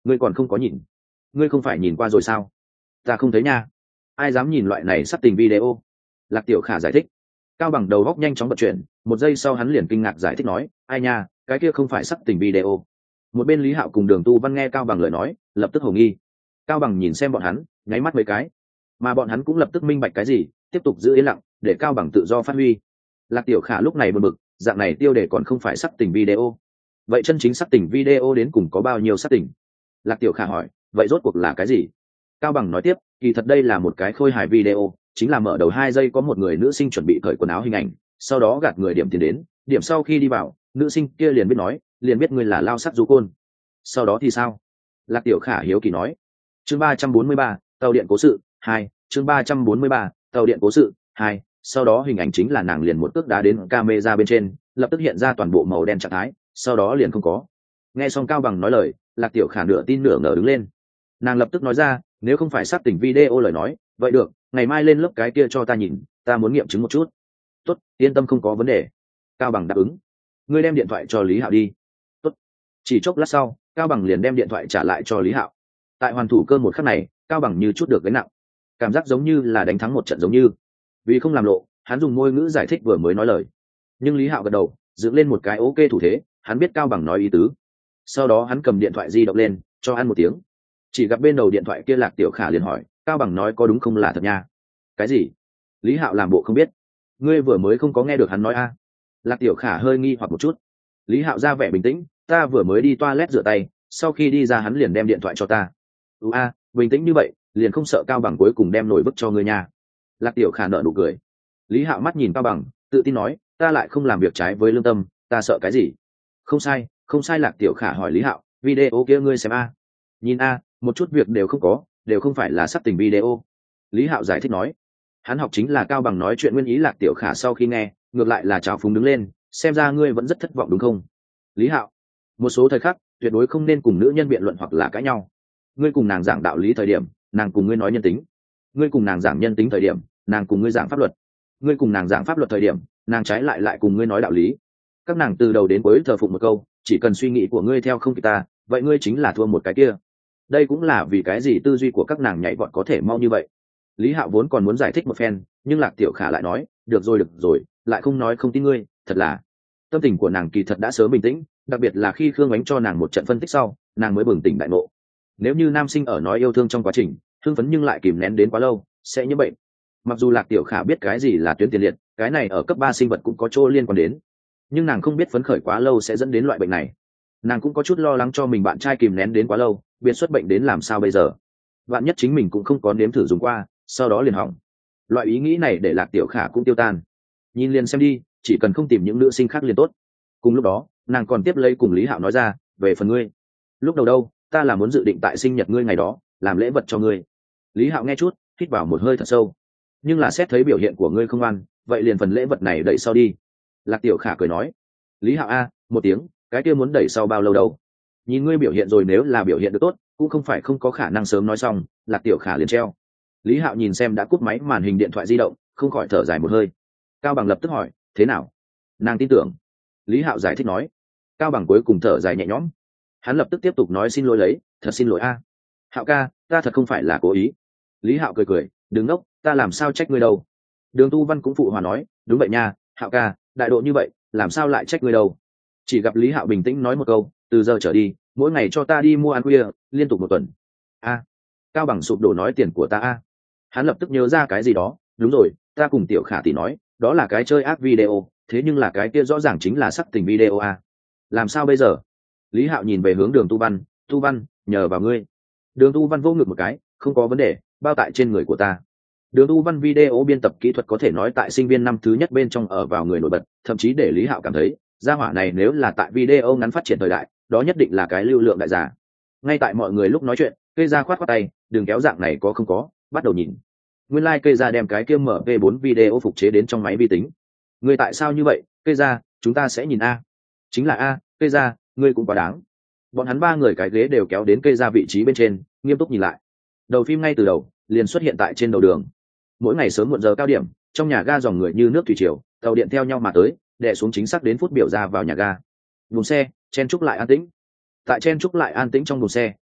ngươi còn không có nhìn? Ngươi không phải nhìn qua rồi sao? Ta không thấy nha. Ai dám nhìn loại này sắc tình video? Lạc Tiểu Khả giải thích. Cao Bằng đầu góc nhanh chóng vận chuyển, một giây sau hắn liền kinh ngạc giải thích nói, ai nha, cái kia không phải sắc tình video. Một bên Lý Hạo cùng Đường Tu Văn nghe Cao Bằng lời nói, lập tức hồ nghi. Cao Bằng nhìn xem bọn hắn, nháy mắt mấy cái, mà bọn hắn cũng lập tức minh bạch cái gì, tiếp tục giữ yên lặng, để Cao Bằng tự do phát huy. Lạc Tiểu Khả lúc này bực bực, dạng này tiêu đề còn không phải sắc tình video. Vậy chân chính sắc tình video đến cùng có bao nhiêu sắc tình? Lạc Tiểu Khả hỏi, vậy rốt cuộc là cái gì? Cao Bằng nói tiếp, kỳ thật đây là một cái khôi hài video, chính là mở đầu hai giây có một người nữ sinh chuẩn bị cởi quần áo hình ảnh, sau đó gạt người điểm tiền đến, điểm sau khi đi vào, nữ sinh kia liền biết nói, liền biết ngươi là lao sắc du côn. Sau đó thì sao? Lạc Tiểu Khả hiếu kỳ nói. Chương ba trăm bốn mươi ba, tàu điện cố sự hai, chương ba trăm bốn mươi ba, tàu điện cố sự hai. Sau đó hình ảnh chính là nàng liền một cước đá đến camera bên trên, lập tức hiện ra toàn bộ màu đen trạng thái, sau đó liền không có. Nghe xong Cao Bằng nói lời, Lạc Tiểu Khả nửa tin nửa ngờ đứng lên. Nàng lập tức nói ra, nếu không phải xác tỉnh video lời nói, vậy được, ngày mai lên lớp cái kia cho ta nhìn, ta muốn nghiệm chứng một chút. Tốt, yên tâm không có vấn đề. Cao Bằng đáp ứng. Ngươi đem điện thoại cho Lý Hạo đi. Tốt. Chỉ chốc lát sau, Cao Bằng liền đem điện thoại trả lại cho Lý Hạo. Tại hoàn thủ cơn một khắc này, Cao Bằng như chút được gánh nặng, cảm giác giống như là đánh thắng một trận giống như. Vì không làm lộ, hắn dùng ngôn ngữ giải thích vừa mới nói lời. Nhưng Lý Hạo gật đầu, dựng lên một cái ok thủ thế, hắn biết Cao Bằng nói ý tứ. Sau đó hắn cầm điện thoại di động lên, cho ăn một tiếng. Chỉ gặp bên đầu điện thoại kia Lạc Tiểu Khả liền hỏi, Cao Bằng nói có đúng không là thật nha? Cái gì? Lý Hạo làm bộ không biết. Ngươi vừa mới không có nghe được hắn nói a? À? Lạc Tiểu Khả hơi nghi hoặc một chút. Lý Hạo ra vẻ bình tĩnh, ta vừa mới đi toilet rửa tay, sau khi đi ra hắn liền đem điện thoại cho ta. Ừ a, à, bình tĩnh như vậy, liền không sợ Cao Bằng cuối cùng đem nổi bức cho ngươi nha. Lạc Tiểu Khả nở nụ cười. Lý Hạo mắt nhìn Cao Bằng, tự tin nói, ta lại không làm việc trái với lương tâm, ta sợ cái gì? Không sai, không sai. Lạc Tiểu Khả hỏi Lý Hạo, video kia ngươi xem a? À? Nhìn a, à, một chút việc đều không có, đều không phải là sắc tình video. Lý Hạo giải thích nói, hắn học chính là Cao Bằng nói chuyện nguyên ý. Lạc Tiểu Khả sau khi nghe, ngược lại là trào phúng đứng lên, xem ra ngươi vẫn rất thất vọng đúng không? Lý Hạo, một số thời khắc tuyệt đối không nên cùng nữ nhân biện luận hoặc là cãi nhau. Ngươi cùng nàng giảng đạo lý thời điểm, nàng cùng ngươi nói nhân tính. Ngươi cùng nàng giảng nhân tính thời điểm, nàng cùng ngươi giảng pháp luật. Ngươi cùng nàng giảng pháp luật thời điểm, nàng trái lại lại cùng ngươi nói đạo lý. Các nàng từ đầu đến cuối thờ phụng một câu, chỉ cần suy nghĩ của ngươi theo không kịp ta, vậy ngươi chính là thua một cái kia. Đây cũng là vì cái gì tư duy của các nàng nhảy vọt có thể mau như vậy. Lý Hạo vốn còn muốn giải thích một phen, nhưng Lạc Tiểu Khả lại nói, được rồi được rồi, lại không nói không tin ngươi, thật là. Tâm tình của nàng kỳ thật đã sớm bình tĩnh, đặc biệt là khi Khương Ánh cho nàng một trận phân tích sau, nàng mới bừng tỉnh đại ngộ. Nếu như nam sinh ở nói yêu thương trong quá trình, hưng phấn nhưng lại kìm nén đến quá lâu, sẽ nhiễm bệnh. Mặc dù Lạc Tiểu Khả biết cái gì là tuyến tiền liệt, cái này ở cấp ba sinh vật cũng có chỗ liên quan đến, nhưng nàng không biết phấn khởi quá lâu sẽ dẫn đến loại bệnh này. Nàng cũng có chút lo lắng cho mình bạn trai kìm nén đến quá lâu, biệt xuất bệnh đến làm sao bây giờ. Vạn nhất chính mình cũng không có nếm thử dùng qua, sau đó liền hỏng. Loại ý nghĩ này để Lạc Tiểu Khả cũng tiêu tan. Nhìn liền xem đi, chỉ cần không tìm những nữ sinh khác liền tốt. Cùng lúc đó, nàng còn tiếp lấy cùng Lý Hạo nói ra, về phần ngươi, lúc đầu đâu, ta là muốn dự định tại sinh nhật ngươi ngày đó, làm lễ vật cho ngươi. Lý Hạo nghe chút, hít vào một hơi thật sâu. Nhưng là xét thấy biểu hiện của ngươi không ăn, vậy liền phần lễ vật này đẩy sau đi. Lạc Tiểu Khả cười nói, Lý Hạo a, một tiếng, cái kia muốn đẩy sau bao lâu đâu? Nhìn ngươi biểu hiện rồi, nếu là biểu hiện được tốt, cũng không phải không có khả năng sớm nói xong. Lạc Tiểu Khả liền treo. Lý Hạo nhìn xem đã cúp máy màn hình điện thoại di động, không khỏi thở dài một hơi. Cao Bằng lập tức hỏi, thế nào? Nàng tin tưởng. Lý Hạo giải thích nói. Cao Bằng cuối cùng thở dài nhẹ nhõm. Hắn lập tức tiếp tục nói, xin lỗi lấy, thật xin lỗi a. Hạo ca, ta thật không phải là cố ý. Lý Hạo cười cười, đừng ngốc, ta làm sao trách ngươi đâu. Đường Tu Văn cũng phụ hòa nói, đúng vậy nha, Hạo ca, đại độ như vậy, làm sao lại trách ngươi đâu. Chỉ gặp Lý Hạo bình tĩnh nói một câu, từ giờ trở đi, mỗi ngày cho ta đi mua ăn khuya, liên tục một tuần. A. Cao Bằng sụp đổ nói, tiền của ta a. Hắn lập tức nhớ ra cái gì đó, đúng rồi, ta cùng Tiểu Khả tỷ nói, đó là cái chơi ác video, thế nhưng là cái kia rõ ràng chính là sắc tình video a. Làm sao bây giờ? Lý Hạo nhìn về hướng Đường Tu Văn, Tu Văn, nhờ vào ngươi. Đường Tu Văn vô ngực một cái, không có vấn đề, bao tại trên người của ta. Đường Tu Văn video biên tập kỹ thuật có thể nói tại sinh viên năm thứ nhất bên trong ở vào người nổi bật, thậm chí để Lý Hạo cảm thấy, gia hỏa này nếu là tại video ngắn phát triển thời đại, đó nhất định là cái lưu lượng đại giả. Ngay tại mọi người lúc nói chuyện, cây ra khoát khoát tay, đừng kéo dạng này có không có, bắt đầu nhìn. Nguyên lai like cây ra đem cái kia mở vê bốn video phục chế đến trong máy vi tính. Người tại sao như vậy, cây ra, chúng ta sẽ nhìn a. Chính là a, cây ra, ngươi cũng quá đáng. Bọn hắn ba người cái ghế đều kéo đến cây ra vị trí bên trên, nghiêm túc nhìn lại. Đầu phim ngay từ đầu liền xuất hiện tại trên đầu đường. Mỗi ngày sớm muộn giờ cao điểm, trong nhà ga dòng người như nước thủy triều, tàu điện theo nhau mà tới, đè xuống chính xác đến phút biểu ra vào nhà ga. Buồng xe chen trúc lại an tĩnh. Tại chen trúc lại an tĩnh trong buồng xe,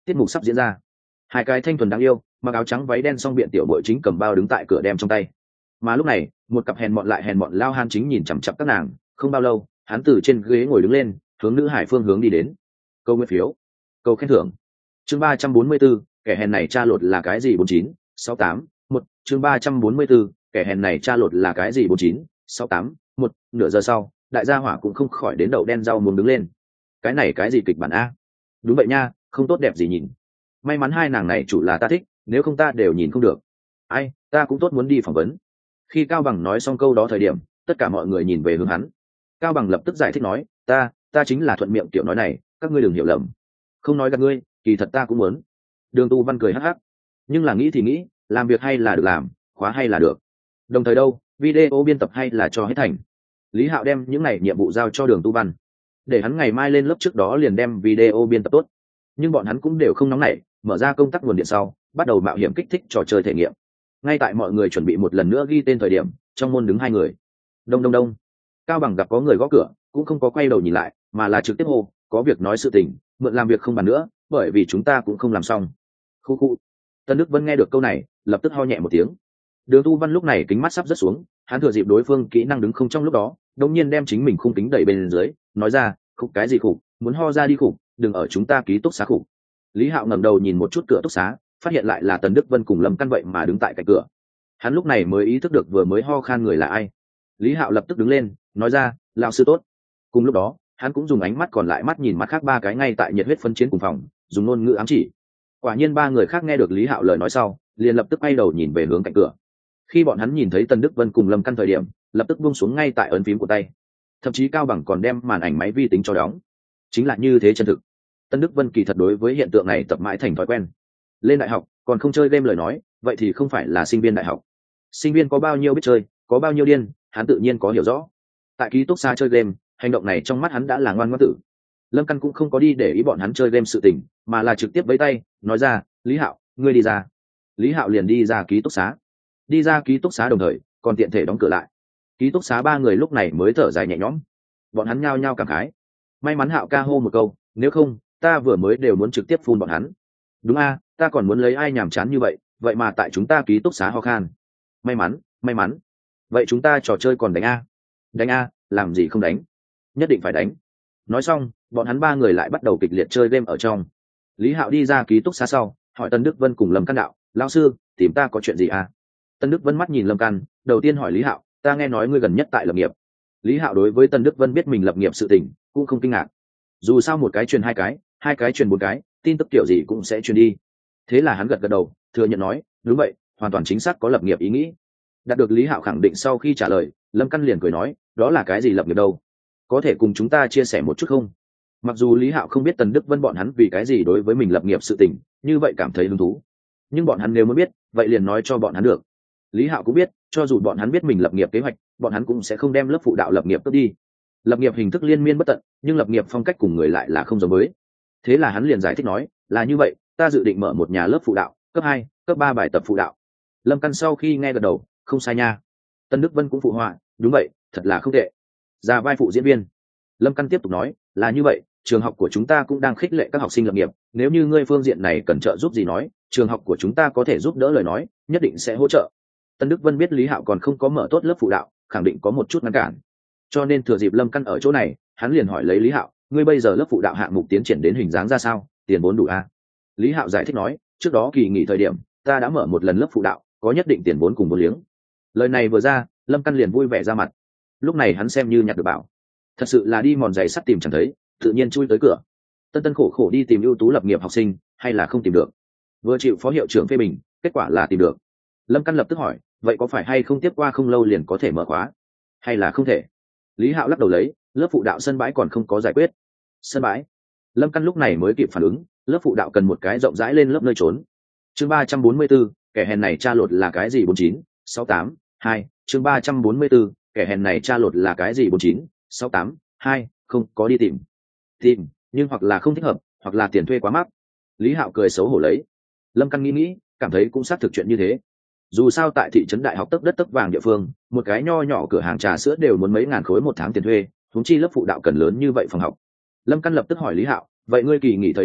tiết mục sắp diễn ra. Hai cái thanh thuần đáng yêu mặc áo trắng váy đen song biện tiểu bội chính cầm bao đứng tại cửa đem trong tay. Mà lúc này một cặp hèn mọn lại hèn mọn lao han chính nhìn chằm chặp các nàng. Không bao lâu hắn từ trên ghế ngồi đứng lên, hướng nữ hải phương hướng đi đến. Câu nguyên phiếu, câu khen thưởng. Chương ba trăm bốn mươi 44, kẻ hèn này cha lột là cái gì? Bốn chín sáu tám một. Chương ba trăm bốn mươi 44, kẻ hèn này cha lột là cái gì? Bốn chín sáu tám một. Nửa giờ sau, đại gia hỏa cũng không khỏi đến đậu đen rau muống đứng lên. Cái này cái gì kịch bản a? Đúng vậy nha, không tốt đẹp gì nhìn. May mắn hai nàng này chủ là ta thích, nếu không ta đều nhìn không được. Ai, ta cũng tốt muốn đi phỏng vấn. Khi Cao Bằng nói xong câu đó thời điểm, tất cả mọi người nhìn về hướng hắn. Cao Bằng lập tức giải thích nói, ta ta chính là thuận miệng kiểu nói này, các ngươi đừng hiểu lầm. Không nói gạt ngươi, kỳ thật ta cũng muốn. Đường Tu Văn cười hắc hắc, nhưng là nghĩ thì nghĩ, làm việc hay là được làm, khóa hay là được. Đồng thời đâu, video biên tập hay là cho hết thành. Lý Hạo đem những này nhiệm vụ giao cho Đường Tu Văn, để hắn ngày mai lên lớp trước đó liền đem video biên tập tốt. Nhưng bọn hắn cũng đều không nóng nảy, mở ra công tắc nguồn điện sau, bắt đầu mạo hiểm kích thích trò chơi thể nghiệm. Ngay tại mọi người chuẩn bị một lần nữa ghi tên thời điểm, trong môn đứng hai người. Đông đông đông. Cao Bằng gặp có người gõ cửa, cũng không có quay đầu nhìn lại, mà là trực tiếp hô, có việc nói sự tình, mượn làm việc không bàn nữa, bởi vì chúng ta cũng không làm xong. Khu khu. Tân Đức Vân nghe được câu này, lập tức ho nhẹ một tiếng. Đường Tu Văn lúc này kính mắt sắp rớt xuống, hắn thừa dịp đối phương kỹ năng đứng không trong lúc đó, đột nhiên đem chính mình khung kính đẩy bên dưới, nói ra, khục cái gì khục, muốn ho ra đi khục, đừng ở chúng ta ký túc xá khục. Lý Hạo ngẩng đầu nhìn một chút cửa túc xá, phát hiện lại là Tần Đức Vân cùng Lâm Căn vậy mà đứng tại cạnh cửa. Hắn lúc này mới ý thức được vừa mới ho khan người là ai. Lý Hạo lập tức đứng lên, nói ra, lão sư tốt. Cùng lúc đó, hắn cũng dùng ánh mắt còn lại mắt nhìn mắt khác ba cái ngay tại nhiệt huyết phân chiến cùng phòng, dùng ngôn ngữ ám chỉ. Quả nhiên ba người khác nghe được Lý Hạo lời nói sau, liền lập tức quay đầu nhìn về hướng cạnh cửa. Khi bọn hắn nhìn thấy Tần Đức Vân cùng Lâm Căn thời điểm, lập tức buông xuống ngay tại ấn phím của tay. Thậm chí Cao Bằng còn đem màn ảnh máy vi tính cho đóng. Chính là như thế chân thực. Tân Đức Vân kỳ thật đối với hiện tượng này tập mãi thành thói quen. Lên đại học còn không chơi game lời nói, vậy thì không phải là sinh viên đại học. Sinh viên có bao nhiêu biết chơi, có bao nhiêu điên, hắn tự nhiên có hiểu rõ. Tại ký túc xá chơi game, hành động này trong mắt hắn đã là ngoan ngoãn tử. Lâm Căn cũng không có đi để ý bọn hắn chơi game sự tình, mà là trực tiếp vẫy tay, nói ra, Lý Hạo, ngươi đi ra. Lý Hạo liền đi ra ký túc xá. Đi ra ký túc xá đồng thời, còn tiện thể đóng cửa lại. Ký túc xá ba người lúc này mới thở dài nhẹ nhõm. Bọn hắn nhao nhao cảm khái. May mắn Hạo ca hô một câu, nếu không, ta vừa mới đều muốn trực tiếp phun bọn hắn. Đúng a, ta còn muốn lấy ai nhàm chán như vậy, vậy mà tại chúng ta ký túc xá ho khan. May mắn, may mắn. Vậy chúng ta trò chơi còn đánh a? Đánh a, làm gì không đánh? Nhất định phải đánh. Nói xong, bọn hắn ba người lại bắt đầu kịch liệt chơi game ở trong. Lý Hạo đi ra ký túc xá sau, hỏi Tân Đức Vân cùng Lâm Căn đạo, lão sư, tìm ta có chuyện gì a? Tân Đức Vân mắt nhìn Lâm Căn, đầu tiên hỏi Lý Hạo, ta nghe nói ngươi gần nhất tại lập nghiệp. Lý Hạo đối với Tân Đức Vân biết mình lập nghiệp sự tình, cũng không kinh ngạc. Dù sao một cái truyền hai cái, hai cái truyền bốn cái, tin tức kiểu gì cũng sẽ truyền đi. Thế là hắn gật gật đầu, thừa nhận nói, đúng vậy, hoàn toàn chính xác có lập nghiệp ý nghĩ. Đạt được Lý Hạo khẳng định sau khi trả lời, Lâm Căn liền cười nói, đó là cái gì lập nghiệp đâu? Có thể cùng chúng ta chia sẻ một chút không? Mặc dù Lý Hạo không biết Tần Đức Vân bọn hắn vì cái gì đối với mình lập nghiệp sự tình, như vậy cảm thấy hứng thú. Nhưng bọn hắn nếu muốn biết, vậy liền nói cho bọn hắn được. Lý Hạo cũng biết, cho dù bọn hắn biết mình lập nghiệp kế hoạch, bọn hắn cũng sẽ không đem lớp phụ đạo lập nghiệp cướp đi. Lập nghiệp hình thức liên miên bất tận, nhưng lập nghiệp phong cách cùng người lại là không giống với. Thế là hắn liền giải thích nói, là như vậy, ta dự định mở một nhà lớp phụ đạo, cấp hai, cấp ba bài tập phụ đạo. Lâm Căn sau khi nghe gật đầu, không sai nha. Tân Đức Vân cũng phụ họa, đúng vậy, thật là không tệ. Ra vai phụ diễn viên. Lâm Căn tiếp tục nói, là như vậy, trường học của chúng ta cũng đang khích lệ các học sinh lập nghiệp, nếu như ngươi phương diện này cần trợ giúp gì nói, trường học của chúng ta có thể giúp đỡ lời nói, nhất định sẽ hỗ trợ. Tân Đức Vân biết Lý Hạo còn không có mở tốt lớp phụ đạo, khẳng định có một chút ngăn cản. Cho nên thừa dịp Lâm Căn ở chỗ này, hắn liền hỏi lấy Lý Hạo, ngươi bây giờ lớp phụ đạo hạng mục tiến triển đến hình dáng ra sao, tiền vốn đủ a? Lý Hạo giải thích nói, trước đó kỳ nghỉ thời điểm, ta đã mở một lần lớp phụ đạo, có nhất định tiền vốn cùng vốn liếng. Lời này vừa ra, Lâm Căn liền vui vẻ ra mặt. Lúc này hắn xem như nhặt được bảo. Thật sự là đi mòn giày sắt tìm chẳng thấy, tự nhiên chui tới cửa. Tân Tân khổ khổ đi tìm ưu tú lập nghiệp học sinh, hay là không tìm được. Vừa chịu phó hiệu trưởng phê bình, kết quả là tìm được. Lâm Căn lập tức hỏi, vậy có phải hay không tiếp qua không lâu liền có thể mở khóa, hay là không thể? Lý Hạo lắc đầu lấy, lớp phụ đạo sân bãi còn không có giải quyết. Sân bãi? Lâm Căn lúc này mới kịp phản ứng, lớp phụ đạo cần một cái rộng rãi lên lớp nơi trốn. Chương ba trăm bốn mươi 44, kẻ hèn này cha lột là cái gì? Bốn chín sáu tám hai. Chương ba trăm bốn mươi 44, kẻ hèn này cha lột là cái gì? Bốn chín sáu tám hai. Không có đi tìm. Tìm, nhưng hoặc là không thích hợp, hoặc là tiền thuê quá mắc. Lý Hạo cười xấu hổ lấy. Lâm Căn nghĩ nghĩ, cảm thấy cũng xác thực chuyện như thế. Dù sao tại thị trấn đại học tấc đất tấc vàng địa phương, một cái nho nhỏ cửa hàng trà sữa đều muốn mấy ngàn khối một tháng tiền thuê, huống chi lớp phụ đạo cần lớn như vậy phòng học. Lâm Căn lập tức hỏi Lý Hạo, vậy ngươi kỳ nghỉ thời điểm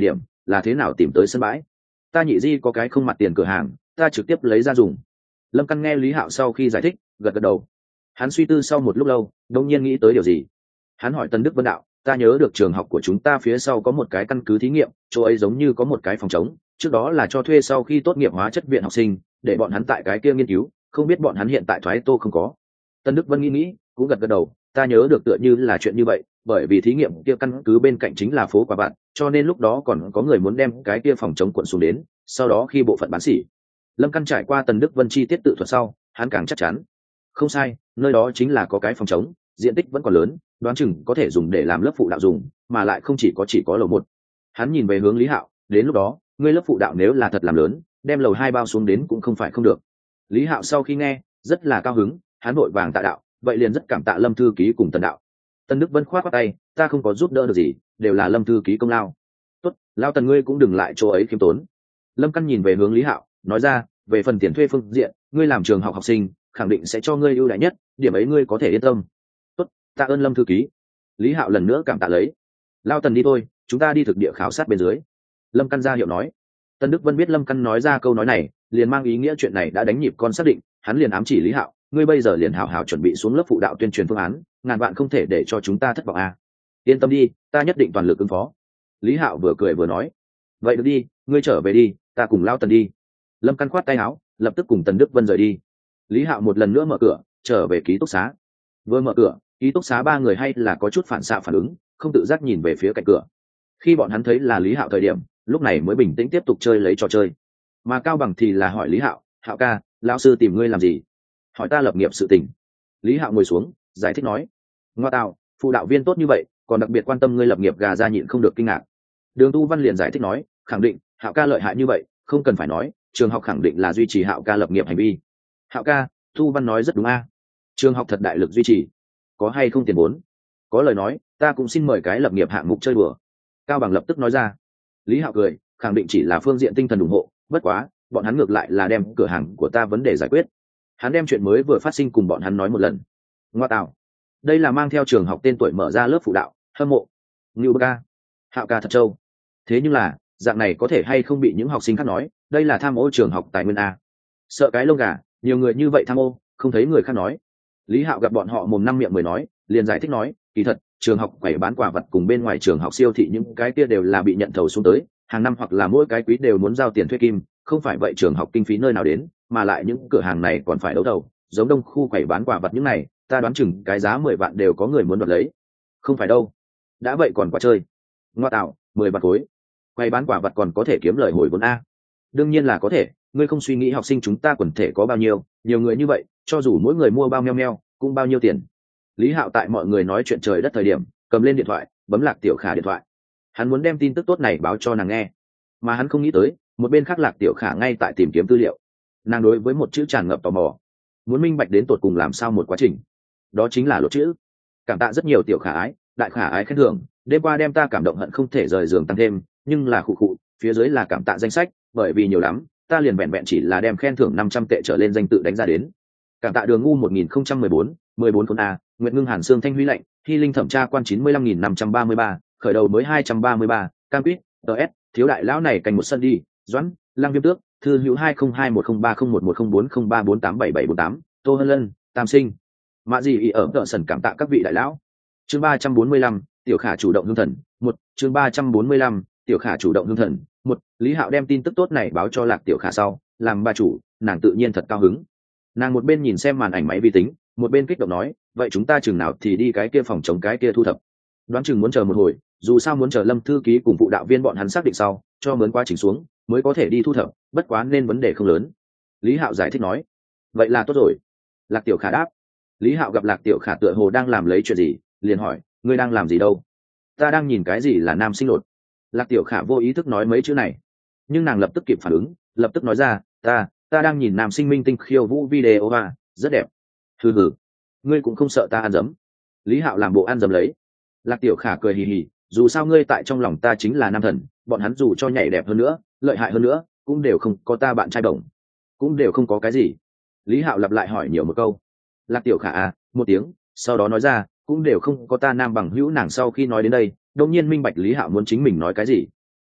là thế nào tìm tới sân bãi? Ta nhị di có cái không mặt tiền cửa hàng, ta trực tiếp lấy ra dùng. Lâm Căn nghe Lý Hạo sau khi giải thích, gật gật đầu. Hắn suy tư sau một lúc lâu, đột nhiên nghĩ tới điều gì. Hắn hỏi Tân Đức Vân đạo, ta nhớ được trường học của chúng ta phía sau có một cái căn cứ thí nghiệm, chỗ ấy giống như có một cái phòng trống, trước đó là cho thuê sau khi tốt nghiệp hóa chất viện học sinh, để bọn hắn tại cái kia nghiên cứu, không biết bọn hắn hiện tại thoái tô không có. Tân Đức Vân nghĩ nghĩ, cũng gật gật đầu, ta nhớ được tựa như là chuyện như vậy, bởi vì thí nghiệm kia căn cứ bên cạnh chính là phố quả bạn, cho nên lúc đó còn có người muốn đem cái kia phòng trống cuộn xuống đến, sau đó khi bộ phận bán xỉ. Lâm Căn trải qua Tần Đức Vân chi tiết tự thuật sau, hắn càng chắc chắn. Không sai, nơi đó chính là có cái phòng trống, diện tích vẫn còn lớn, đoán chừng có thể dùng để làm lớp phụ đạo dùng, mà lại không chỉ có chỉ có lầu một. Hắn nhìn về hướng Lý Hạo, đến lúc đó, ngươi lớp phụ đạo nếu là thật làm lớn, đem lầu hai bao xuống đến cũng không phải không được. Lý Hạo sau khi nghe, rất là cao hứng, hắn vội vàng tạ đạo, vậy liền rất cảm tạ Lâm thư ký cùng Tần đạo. Tần Đức Vân khoát khoát tay, ta không có giúp đỡ được gì, đều là Lâm thư ký công lao. Tốt, lao Tần ngươi cũng đừng lại chỗ ấy khiêm tốn. Lâm Căn nhìn về hướng Lý Hạo, nói ra, về phần tiền thuê phương diện, ngươi làm trường học học sinh, khẳng định sẽ cho ngươi ưu đãi nhất, điểm ấy ngươi có thể yên tâm. Tốt, tạ ơn Lâm thư ký. Lý Hạo lần nữa cảm tạ lấy. Lao Tần đi thôi, chúng ta đi thực địa khảo sát bên dưới. Lâm Căn ra hiệu nói. Tân Đức Vân biết Lâm Căn nói ra câu nói này, liền mang ý nghĩa chuyện này đã đánh nhịp con xác định, hắn liền ám chỉ Lý Hạo, ngươi bây giờ liền hảo hảo chuẩn bị xuống lớp phụ đạo tuyên truyền phương án, ngàn vạn không thể để cho chúng ta thất vọng à. Yên tâm đi, ta nhất định toàn lực ứng phó. Lý Hạo vừa cười vừa nói. Vậy được đi, ngươi trở về đi, ta cùng Lao Tần đi. Lâm Căn khoát tay áo, lập tức cùng Tần Đức Vân rời đi. Lý Hạo một lần nữa mở cửa, trở về ký túc xá. Vừa mở cửa, ký túc xá ba người hay là có chút phản xạ phản ứng, không tự giác nhìn về phía cạnh cửa. Khi bọn hắn thấy là Lý Hạo thời điểm, lúc này mới bình tĩnh tiếp tục chơi lấy trò chơi. Mà Cao Bằng thì là hỏi Lý Hạo, Hạo ca, lão sư tìm ngươi làm gì? Hỏi ta lập nghiệp sự tình. Lý Hạo ngồi xuống, giải thích nói, ngoa tạo, phụ đạo viên tốt như vậy, còn đặc biệt quan tâm ngươi lập nghiệp, gà ra nhịn không được kinh ngạc. Đường Tu Văn liền giải thích nói, khẳng định, Hạo ca lợi hại như vậy, không cần phải nói, trường học khẳng định là duy trì Hạo ca lập nghiệp hành vi. Hạo ca, Tu Văn nói rất đúng a. Trường học thật đại lực duy trì. Có hay không tiền vốn? Có lời nói, ta cũng xin mời cái lập nghiệp hạng mục chơi đùa. Cao Bằng lập tức nói ra. Lý Hạo cười, khẳng định chỉ là phương diện tinh thần ủng hộ, bất quá, bọn hắn ngược lại là đem cửa hàng của ta vấn đề giải quyết. Hắn đem chuyện mới vừa phát sinh cùng bọn hắn nói một lần. Ngoa tạo, đây là mang theo trường học tên tuổi mở ra lớp phụ đạo, hâm mộ. Ngưu ca, Hạo ca thật trâu. Thế nhưng là, dạng này có thể hay không bị những học sinh khác nói, đây là tham ô trường học tài nguyên a. Sợ cái lông gà, nhiều người như vậy tham ô, không thấy người khác nói. Lý Hạo gặp bọn họ mồm năm miệng mười nói, liền giải thích nói, kỳ thật, trường học quầy bán quà vật cùng bên ngoài trường học siêu thị những cái kia đều là bị nhận thầu xuống tới, hàng năm hoặc là mỗi cái quý đều muốn giao tiền thuê kim, không phải vậy trường học kinh phí nơi nào đến, mà lại những cửa hàng này còn phải đấu thầu, giống đông khu quầy bán quà vật những này, ta đoán chừng cái giá mười vạn đều có người muốn đoạt lấy. Không phải đâu, đã vậy còn quá chơi. Ngoa tạo, mười vạn khối, quầy bán quà vật còn có thể kiếm lời hồi vốn a? Đương nhiên là có thể, ngươi không suy nghĩ học sinh chúng ta quần thể có bao nhiêu, nhiều người như vậy, cho dù mỗi người mua bao meo meo, cũng bao nhiêu tiền. Lý Hạo tại mọi người nói chuyện trời đất thời điểm, cầm lên điện thoại, bấm Lạc Tiểu Khả điện thoại. Hắn muốn đem tin tức tốt này báo cho nàng nghe, mà hắn không nghĩ tới, một bên khác Lạc Tiểu Khả ngay tại tìm kiếm tư liệu. Nàng đối với một chữ tràn ngập tò mò, muốn minh bạch đến tột cùng làm sao một quá trình. Đó chính là lột chữ. Cảm tạ rất nhiều Tiểu Khả ái, đại khả ái khen thưởng, đêm qua đem ta cảm động hận không thể rời giường tăng thêm, nhưng là khụ khụ, phía dưới là cảm tạ danh sách, bởi vì nhiều lắm, ta liền vẹn vẹn chỉ là đem khen thưởng năm trăm tệ trở lên danh tự đánh ra đến. Cảm tạ Đường Ngu một nghìn không trăm mười bốn, mười bốn con a, Nguyệt Ngưng Hàn Sương Thanh Huy lệnh, Hy Linh thẩm tra quan chín mươi lăm nghìn năm trăm ba mươi ba, khởi đầu mới hai trăm ba mươi ba, cam quýt, ts, thiếu đại lão này cành một sân đi, Doãn, Lăng Viêm Tước, thư hữu hai không hai một không ba không một một không bốn không ba bốn tám bảy bảy bốn tám, Tô Hân Lân, Tam Sinh. Mạ gì ý ở tợ sần cảm tạ các vị đại lão. Chương ba trăm bốn mươi lăm, Tiểu Khả chủ động hương thần, một, chương ba trăm bốn mươi lăm, Tiểu Khả chủ động hương thần, một. Lý Hạo đem tin tức tốt này báo cho Lạc Tiểu Khả sau, làm bà chủ, nàng tự nhiên thật cao hứng. Nàng một bên nhìn xem màn ảnh máy vi tính, một bên kích động nói, vậy chúng ta chừng nào thì đi cái kia phòng chống cái kia thu thập. Đoán chừng muốn chờ một hồi, dù sao muốn chờ Lâm thư ký cùng phụ đạo viên bọn hắn xác định sau, cho mướn quá trình xuống, mới có thể đi thu thập, bất quá nên vấn đề không lớn. Lý Hạo giải thích nói, vậy là tốt rồi. Lạc Tiểu Khả đáp. Lý Hạo gặp Lạc Tiểu Khả tựa hồ đang làm lấy chuyện gì, liền hỏi, ngươi đang làm gì đâu? Ta đang nhìn cái gì là nam sinh lột. Lạc Tiểu Khả vô ý thức nói mấy chữ này, nhưng nàng lập tức kịp phản ứng, lập tức nói ra, ta ta đang nhìn nam sinh minh tinh khiêu vũ video à, rất đẹp. Hừ hừ, ngươi cũng không sợ ta ăn dấm. Lý Hạo làm bộ ăn dấm lấy. Lạc Tiểu Khả cười hì hì, dù sao ngươi tại trong lòng ta chính là nam thần, bọn hắn dù cho nhảy đẹp hơn nữa, lợi hại hơn nữa, cũng đều không có ta bạn trai đồng, cũng đều không có cái gì. Lý Hạo lặp lại hỏi nhiều một câu. Lạc Tiểu Khả à, một tiếng, sau đó nói ra, cũng đều không có ta nam bằng hữu. Nàng sau khi nói đến đây, đột nhiên minh bạch Lý Hạo muốn chính mình nói cái gì.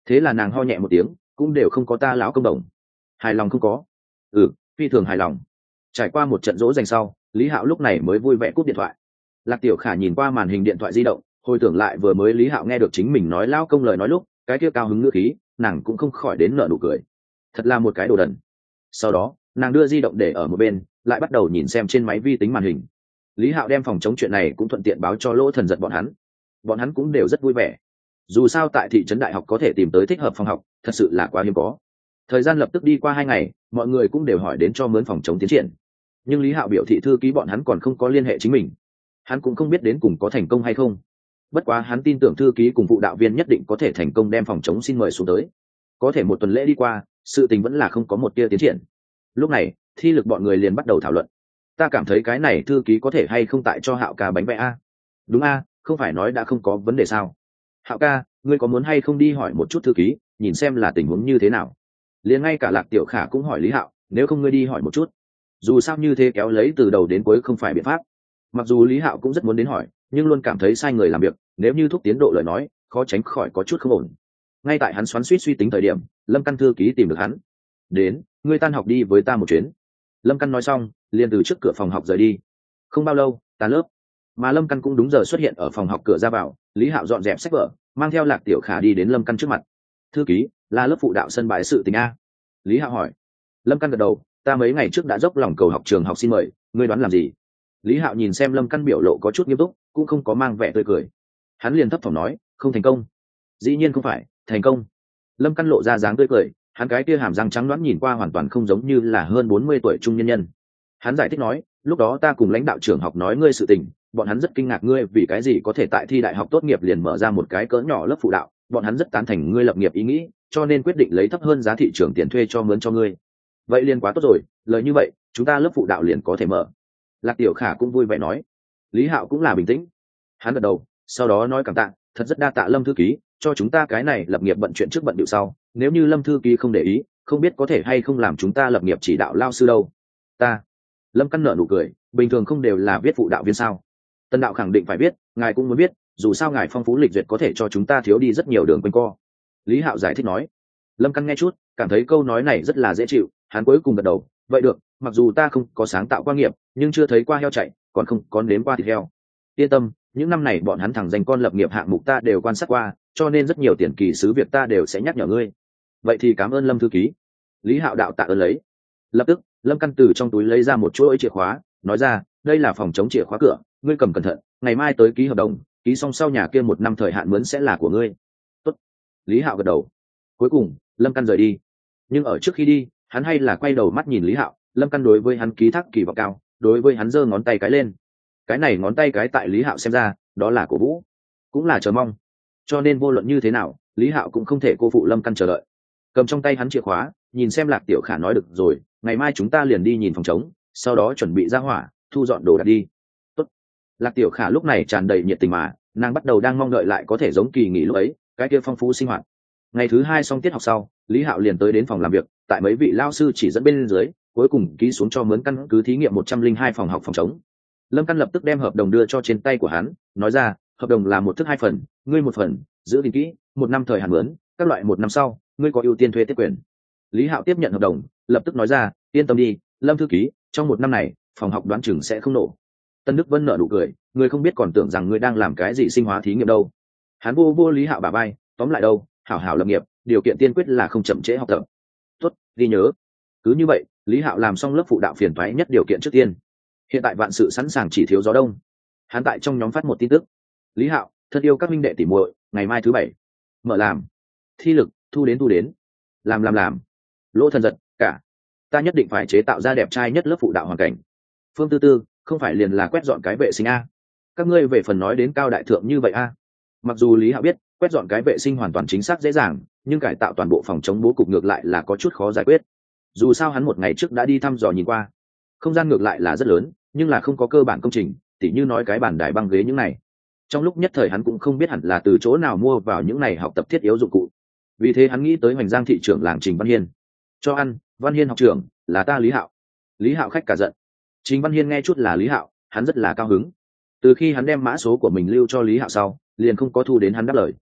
thế là nàng ho nhẹ một tiếng, cũng đều không có ta lão công đồng. Hài lòng không có? Ừ, phi thường hài lòng. Trải qua một trận dỗ dành sau, Lý Hạo lúc này mới vui vẻ cúp điện thoại. Lạc Tiểu Khả nhìn qua màn hình điện thoại di động, hồi tưởng lại vừa mới Lý Hạo nghe được chính mình nói lao công lời nói lúc cái kia cao hứng ngữ khí, nàng cũng không khỏi đến nở nụ cười. Thật là một cái đồ đần. Sau đó nàng đưa di động để ở một bên, lại bắt đầu nhìn xem trên máy vi tính màn hình. Lý Hạo đem phòng chống chuyện này cũng thuận tiện báo cho Lỗ Thần Giật bọn hắn. Bọn hắn cũng đều rất vui vẻ. Dù sao tại thị trấn đại học có thể tìm tới thích hợp phòng học thật sự là quá hiếm có. Thời gian lập tức đi qua hai ngày, mọi người cũng đều hỏi đến cho mướn phòng chống tiến triển. Nhưng Lý Hạo biểu thị thư ký bọn hắn còn không có liên hệ chính mình, hắn cũng không biết đến cùng có thành công hay không. Bất quá hắn tin tưởng thư ký cùng phụ đạo viên nhất định có thể thành công đem phòng chống xin mời xuống tới. Có thể một tuần lễ đi qua, sự tình vẫn là không có một tia tiến triển. Lúc này thi lực bọn người liền bắt đầu thảo luận. Ta cảm thấy cái này thư ký có thể hay không tại cho Hạo ca bánh vẽ a? Đúng a, không phải nói đã không có vấn đề sao? Hạo ca, ngươi có muốn hay không đi hỏi một chút thư ký, nhìn xem là tình huống như thế nào? Liền ngay cả Lạc Tiểu Khả cũng hỏi Lý Hạo, nếu không ngươi đi hỏi một chút. Dù sao như thế kéo lấy từ đầu đến cuối không phải biện pháp. Mặc dù Lý Hạo cũng rất muốn đến hỏi, nhưng luôn cảm thấy sai người làm việc, nếu như thúc tiến độ lời nói, khó tránh khỏi có chút không ổn. Ngay tại hắn xoắn xuýt suy tính thời điểm, Lâm Căn thư ký tìm được hắn. Đến, ngươi tan học đi với ta một chuyến. Lâm Căn nói xong, liền từ trước cửa phòng học rời đi. Không bao lâu, tan lớp, mà Lâm Căn cũng đúng giờ xuất hiện ở phòng học cửa ra vào. Lý Hạo dọn dẹp sách vở, mang theo Lạc Tiểu Khả đi đến Lâm Căn trước mặt. Thư ký, là lớp phụ đạo sân bãi sự tình a? Lý Hạo hỏi. Lâm Căn gật đầu, ta mấy ngày trước đã dốc lòng cầu học trường học xin mời, ngươi đoán làm gì? Lý Hạo nhìn xem Lâm Căn biểu lộ có chút nghiêm túc, cũng không có mang vẻ tươi cười. Hắn liền thấp thỏm nói, không thành công. Dĩ nhiên không phải, thành công. Lâm Căn lộ ra dáng tươi cười, hắn cái kia hàm răng trắng đoán nhìn qua hoàn toàn không giống như là hơn bốn mươi tuổi trung nhân nhân. Hắn giải thích nói, lúc đó ta cùng lãnh đạo trường học nói ngươi sự tình, bọn hắn rất kinh ngạc ngươi vì cái gì có thể tại thi đại học tốt nghiệp liền mở ra một cái cỡ nhỏ lớp phụ đạo, bọn hắn rất tán thành ngươi lập nghiệp ý nghĩ, cho nên quyết định lấy thấp hơn giá thị trường tiền thuê cho mướn cho ngươi. Vậy liền quá tốt rồi, lời như vậy, chúng ta lớp phụ đạo liền có thể mở. Lạc Tiểu Khả cũng vui vẻ nói. Lý Hạo cũng là bình tĩnh. Hắn gật đầu, sau đó nói cảm tạ, thật rất đa tạ Lâm thư ký, cho chúng ta cái này lập nghiệp bận chuyện trước bận điệu sau, nếu như Lâm thư ký không để ý, không biết có thể hay không làm chúng ta lập nghiệp chỉ đạo lao sư đâu. Ta. Lâm Căn nở nụ cười, bình thường không đều là viết phụ đạo viên sao? Tân đạo khẳng định phải biết, ngài cũng muốn biết, dù sao ngài phong phú lịch duyệt có thể cho chúng ta thiếu đi rất nhiều đường quanh co. Lý Hạo giải thích nói. Lâm Căn nghe chút, cảm thấy câu nói này rất là dễ chịu, hắn cuối cùng gật đầu, vậy được, mặc dù ta không có sáng tạo qua nghiệp, nhưng chưa thấy qua heo chạy, còn không có nếm qua thịt heo. Yên tâm, những năm này bọn hắn thẳng danh con lập nghiệp hạng mục ta đều quan sát qua, cho nên rất nhiều tiền kỳ sứ việc ta đều sẽ nhắc nhở ngươi. Vậy thì cảm ơn Lâm thư ký. Lý Hạo đạo tạ ơn lấy. Lập tức, Lâm Căn từ trong túi lấy ra một chuỗi chìa khóa, nói ra, đây là phòng chống chìa khóa cửa, ngươi cầm cẩn thận, ngày mai tới ký hợp đồng, ký xong sau nhà kia một năm thời hạn mướn sẽ là của ngươi. Tốt. Lý Hạo gật đầu. Cuối cùng, Lâm Căn rời đi. Nhưng ở trước khi đi, hắn hay là quay đầu mắt nhìn Lý Hạo. Lâm Căn đối với hắn ký thác kỳ vọng cao, đối với hắn giơ ngón tay cái lên. Cái này ngón tay cái tại Lý Hạo xem ra, đó là cổ vũ, cũng là chờ mong. Cho nên vô luận như thế nào, Lý Hạo cũng không thể cô phụ Lâm Căn chờ đợi. Cầm trong tay hắn chìa khóa, nhìn xem Lạc Tiểu Khả nói được rồi, ngày mai chúng ta liền đi nhìn phòng trống, sau đó chuẩn bị ra hỏa, thu dọn đồ đạc đi. Tốt. Lạc Tiểu Khả lúc này tràn đầy nhiệt tình mà, nàng bắt đầu đang mong đợi lại có thể giống kỳ nghỉ lúc ấy, cái kia phong phú sinh hoạt. Ngày thứ hai xong tiết học sau, Lý Hạo liền tới đến phòng làm việc, tại mấy vị lao sư chỉ dẫn bên dưới, cuối cùng ký xuống cho mướn căn cứ thí nghiệm một trăm linh hai phòng học phòng trống. Lâm Căn lập tức đem hợp đồng đưa cho trên tay của hắn, nói ra, hợp đồng là một thức hai phần, ngươi một phần, giữ gìn kỹ, một năm thời hạn mướn, các loại một năm sau, ngươi có ưu tiên thuê tiếp quyền. Lý Hạo tiếp nhận hợp đồng, lập tức nói ra, yên tâm đi, Lâm thư ký, trong một năm này, phòng học đoán chừng sẽ không nổ. Tân Đức Vân nở nụ cười, ngươi không biết còn tưởng rằng ngươi đang làm cái gì sinh hóa thí nghiệm đâu. Hắn vô vô Lý Hạo bả vai, tóm lại đâu, hảo hảo lập nghiệp, điều kiện tiên quyết là không chậm trễ học tập. Tốt, ghi nhớ. Cứ như vậy, Lý Hạo làm xong lớp phụ đạo phiền toái nhất điều kiện trước tiên. Hiện tại vạn sự sẵn sàng chỉ thiếu gió đông. Hắn tại trong nhóm phát một tin tức. Lý Hạo, thân yêu các minh đệ tỉ muội, ngày mai thứ bảy, mở làm. Thi lực, thu đến thu đến. Làm làm làm. Lỗ Thần Giật, cả. Ta nhất định phải chế tạo ra đẹp trai nhất lớp phụ đạo hoàn cảnh. Phương Tư Tư, không phải liền là quét dọn cái vệ sinh a? Các ngươi về phần nói đến cao đại thượng như vậy a? Mặc dù Lý Hạo biết, quét dọn cái vệ sinh hoàn toàn chính xác dễ dàng, nhưng cải tạo toàn bộ phòng chống bố cục ngược lại là có chút khó giải quyết. Dù sao hắn một ngày trước đã đi thăm dò nhìn qua, không gian ngược lại là rất lớn, nhưng là không có cơ bản công trình, tỉ như nói cái bàn đài băng ghế những này. Trong lúc nhất thời hắn cũng không biết hẳn là từ chỗ nào mua vào những này học tập thiết yếu dụng cụ. Vì thế hắn nghĩ tới Hoành Giang thị trưởng làng Trình Văn Hiên. Cho ăn, Văn Hiên học trưởng, là ta Lý Hạo. Lý Hạo khách cả giận. Trình Văn Hiên nghe chút là Lý Hạo, hắn rất là cao hứng. Từ khi hắn đem mã số của mình lưu cho Lý Hạo sau, liền không có thu đến hắn đáp lời.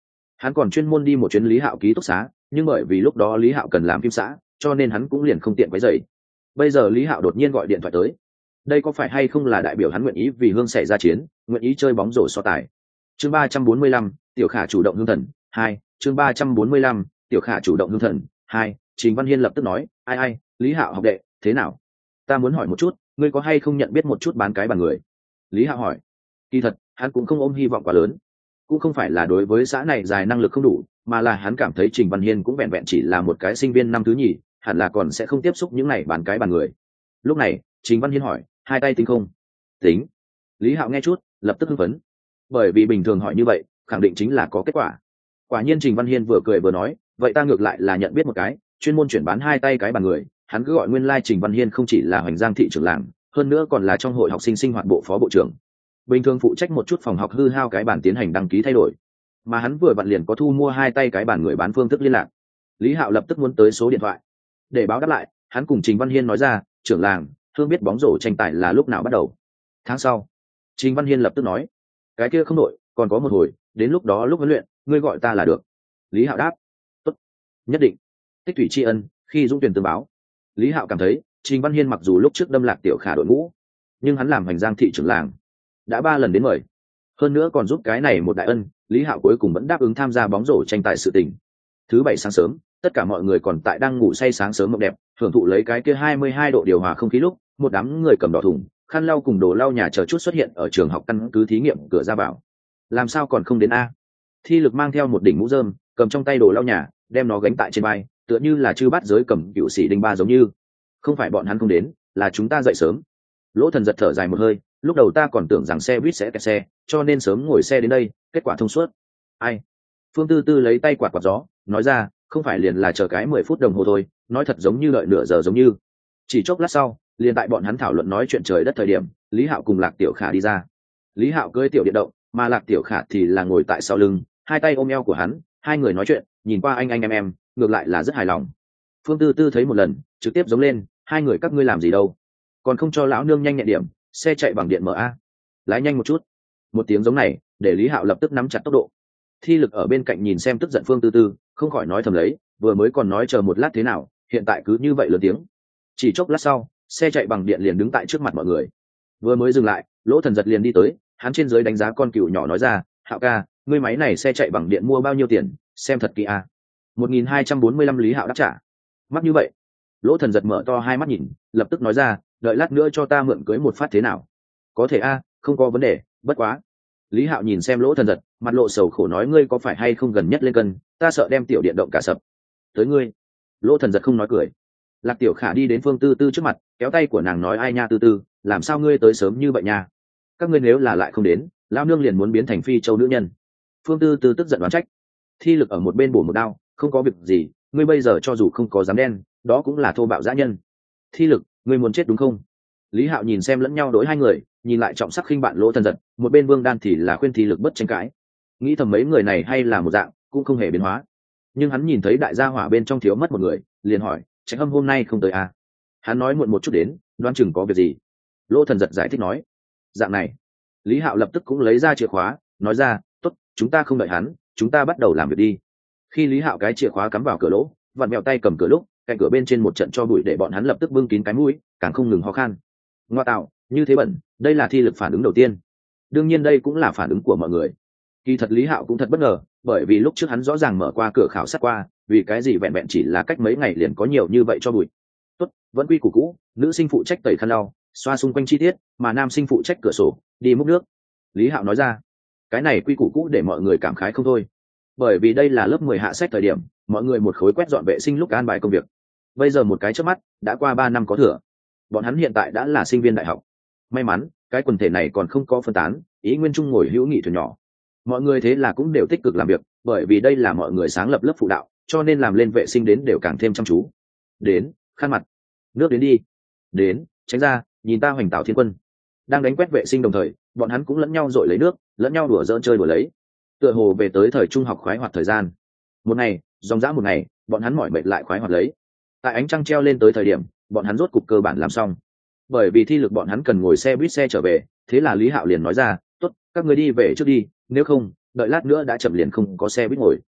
hắn còn chuyên môn đi một chuyến Lý Hạo ký túc xá, nhưng bởi vì lúc đó Lý Hạo cần làm phim xã, cho nên hắn cũng liền không tiện quấy rầy. Bây giờ Lý Hạo đột nhiên gọi điện thoại tới, đây có phải hay không là đại biểu hắn nguyện ý vì Hương xảy ra chiến, nguyện ý chơi bóng rổ so tài. Chương ba trăm bốn mươi lăm, tiểu khả chủ động hương thần hai. Chương ba trăm bốn mươi lăm, tiểu khả chủ động hương thần hai. Trình Văn Hiên lập tức nói, ai ai, Lý Hạo học đệ, thế nào? Ta muốn hỏi một chút, ngươi có hay không nhận biết một chút bán cái bàn người? Lý Hạo hỏi. Kỳ thật, hắn cũng không ôm hy vọng quá lớn, cũng không phải là đối với xã này dài năng lực không đủ, mà là hắn cảm thấy Trình Văn Hiên cũng vẹn vẹn chỉ là một cái sinh viên năm thứ nhì, hẳn là còn sẽ không tiếp xúc những này bán cái bàn người. Lúc này, Trình Văn Hiên hỏi, hai tay tính không? Tính. Lý Hạo nghe chút, lập tức hưng phấn, bởi vì bình thường hỏi như vậy, khẳng định chính là có kết quả. Quả nhiên Trình Văn Hiên vừa cười vừa nói, vậy ta ngược lại là nhận biết một cái, chuyên môn chuyển bán hai tay cái bàn người, hắn cứ gọi nguyên lai like Trình Văn Hiên không chỉ là Hoành Giang thị trưởng làng, hơn nữa còn là trong hội học sinh sinh hoạt bộ phó bộ trưởng. Bình thường phụ trách một chút phòng học hư hao cái bàn tiến hành đăng ký thay đổi, mà hắn vừa vặn liền có thu mua hai tay cái bàn người bán phương thức liên lạc. Lý Hạo lập tức muốn tới số điện thoại để báo đáp lại, hắn cùng Trình Văn Hiên nói ra, trưởng làng, Thương biết bóng rổ tranh tài là lúc nào bắt đầu? Tháng sau. Trình Văn Hiên lập tức nói, cái kia không đội, còn có một hồi, đến lúc đó lúc huấn luyện, ngươi gọi ta là được. Lý Hạo đáp, tốt, nhất định. Tích thủy tri ân, khi dũng tuyển tương báo. Lý Hạo cảm thấy Trình Văn Hiên mặc dù lúc trước đâm lạc tiểu khả đội ngũ, nhưng hắn làm Hoành Giang thị trưởng làng đã ba lần đến mời, hơn nữa còn giúp cái này một đại ân, Lý Hạo cuối cùng vẫn đáp ứng tham gia bóng rổ tranh tài sự tình. Thứ bảy sáng sớm, tất cả mọi người còn tại đang ngủ say sáng sớm mộng đẹp, hưởng thụ lấy cái kia hai mươi hai độ điều hòa không khí lúc, một đám người cầm đỏ thùng, khăn lau cùng đồ lau nhà chờ chút xuất hiện ở trường học căn cứ thí nghiệm cửa ra vào. Làm sao còn không đến a? Thi Lực mang theo một đỉnh mũ rơm, cầm trong tay đồ lau nhà, đem nó gánh tại trên vai, tựa như là chư bát giới cầm cựu sĩ đinh ba giống như. Không phải bọn hắn không đến, là chúng ta dậy sớm. Lỗ Thần giật thở dài một hơi, lúc đầu ta còn tưởng rằng xe buýt sẽ kẹt xe, cho nên sớm ngồi xe đến đây, kết quả thông suốt. Ai? Phương Tư Tư lấy tay quạt quạt gió, nói ra, không phải liền là chờ cái mười phút đồng hồ thôi, nói thật giống như đợi nửa giờ giống như. Chỉ chốc lát sau, liền tại bọn hắn thảo luận nói chuyện trời đất thời điểm, Lý Hạo cùng Lạc Tiểu Khả đi ra. Lý Hạo cưỡi tiểu điện động, mà Lạc Tiểu Khả thì là ngồi tại sau lưng, hai tay ôm eo của hắn, hai người nói chuyện, nhìn qua anh anh em em, ngược lại là rất hài lòng. Phương Tư Tư thấy một lần, trực tiếp giống lên, hai người các ngươi làm gì đâu, còn không cho lão nương nhanh nhẹn điểm, xe chạy bằng điện mở a, lái nhanh một chút. Một tiếng giống này, để Lý Hạo lập tức nắm chặt tốc độ. Thi Lực ở bên cạnh nhìn xem tức giận Phương Tư Tư, không khỏi nói thầm lấy, vừa mới còn nói chờ một lát thế nào, hiện tại cứ như vậy lớn tiếng. Chỉ chốc lát sau, xe chạy bằng điện liền đứng tại trước mặt mọi người. Vừa mới dừng lại, Lỗ Thần giật liền đi tới, hắn trên dưới đánh giá con cừu nhỏ nói ra, Hạo ca, ngươi máy này xe chạy bằng điện mua bao nhiêu tiền, xem thật kỹ a. một nghìn hai trăm bốn mươi lăm Lý Hạo đáp trả. Mắc như vậy? Lỗ Thần giật mở to hai mắt nhìn, lập tức nói ra, đợi lát nữa cho ta mượn cưới một phát thế nào? Có thể a, không có vấn đề, bất quá. Lý Hạo nhìn xem Lỗ Thần giật, mặt lộ sầu khổ nói, ngươi có phải hay không gần nhất lên cân, ta sợ đem tiểu điện động cả sập. Tới ngươi. Lỗ Thần giật không nói cười. Lạc Tiểu Khả đi đến Phương Tư Tư trước mặt, kéo tay của nàng nói, ai nha Tư Tư, làm sao ngươi tới sớm như vậy nha? Các ngươi nếu là lại không đến, lão nương liền muốn biến thành phi châu nữ nhân. Phương Tư Tư tức giận đoán trách. Thi Lực ở một bên bổ một đao, không có việc gì, ngươi bây giờ cho dù không có dám đen, đó cũng là thô bạo dã nhân. Thi Lực, ngươi muốn chết đúng không? Lý Hạo nhìn xem lẫn nhau đối hai người, nhìn lại trọng sắc khinh bạn Lỗ Thần giật, một bên Vương Đan thì là khuyên Thi Lực bất tranh cãi. Nghĩ thầm mấy người này hay là một dạng, cũng không hề biến hóa. Nhưng hắn nhìn thấy đại gia hỏa bên trong thiếu mất một người, liền hỏi, Trạch Hâm hôm nay không tới à? Hắn nói muộn một chút đến, đoán chừng có việc gì. Lỗ Thần giật giải thích nói, dạng này. Lý Hạo lập tức cũng lấy ra chìa khóa, nói ra, tốt, chúng ta không đợi hắn, chúng ta bắt đầu làm việc đi. Khi Lý Hạo cái chìa khóa cắm vào cửa lỗ, vặn mèo tay cầm cửa lúc, cạnh cửa bên trên một trận cho bụi để bọn hắn lập tức bưng kín cái mũi, càng không ngừng ho khan. Ngoa tạo, như thế bẩn, đây là Thi Lực phản ứng đầu tiên. Đương nhiên đây cũng là phản ứng của mọi người. Kỳ thật Lý Hạo cũng thật bất ngờ, bởi vì lúc trước hắn rõ ràng mở qua cửa khảo sát qua, vì cái gì vẹn vẹn chỉ là cách mấy ngày liền có nhiều như vậy cho bụi. Tốt, vẫn quy củ cũ, nữ sinh phụ trách tẩy khăn lau, xoa xung quanh chi tiết, mà nam sinh phụ trách cửa sổ, đi múc nước. Lý Hạo nói ra, cái này quy củ cũ để mọi người cảm khái không thôi. Bởi vì đây là lớp mười hạ sách thời điểm, mọi người một khối quét dọn vệ sinh lúc an bài công việc. Bây giờ một cái chớp mắt, đã qua ba năm có thừa. Bọn hắn hiện tại đã là sinh viên đại học. May mắn, cái quần thể này còn không có phân tán, ý nguyên chung ngồi hữu nghị thuyền nhỏ. Mọi người thế là cũng đều tích cực làm việc, bởi vì đây là mọi người sáng lập lớp phụ đạo, cho nên làm lên vệ sinh đến đều càng thêm chăm chú. Đến, khăn mặt. Nước đến đi. Đến, tránh ra, nhìn ta Hoành Tạo Thiên Quân. Đang đánh quét vệ sinh đồng thời, bọn hắn cũng lẫn nhau dội lấy nước, lẫn nhau đùa giỡn chơi đùa lấy. Tựa hồ về tới thời trung học khoái hoạt thời gian. Một ngày, dòng dã một ngày, bọn hắn mỏi mệt lại khoái hoạt lấy. Tại ánh trăng treo lên tới thời điểm, bọn hắn rốt cục cơ bản làm xong. Bởi vì Thi Lực bọn hắn cần ngồi xe buýt xe trở về, thế là Lý Hạo liền nói ra, tốt, các người đi về trước đi, nếu không, đợi lát nữa đã chậm liền không có xe buýt ngồi.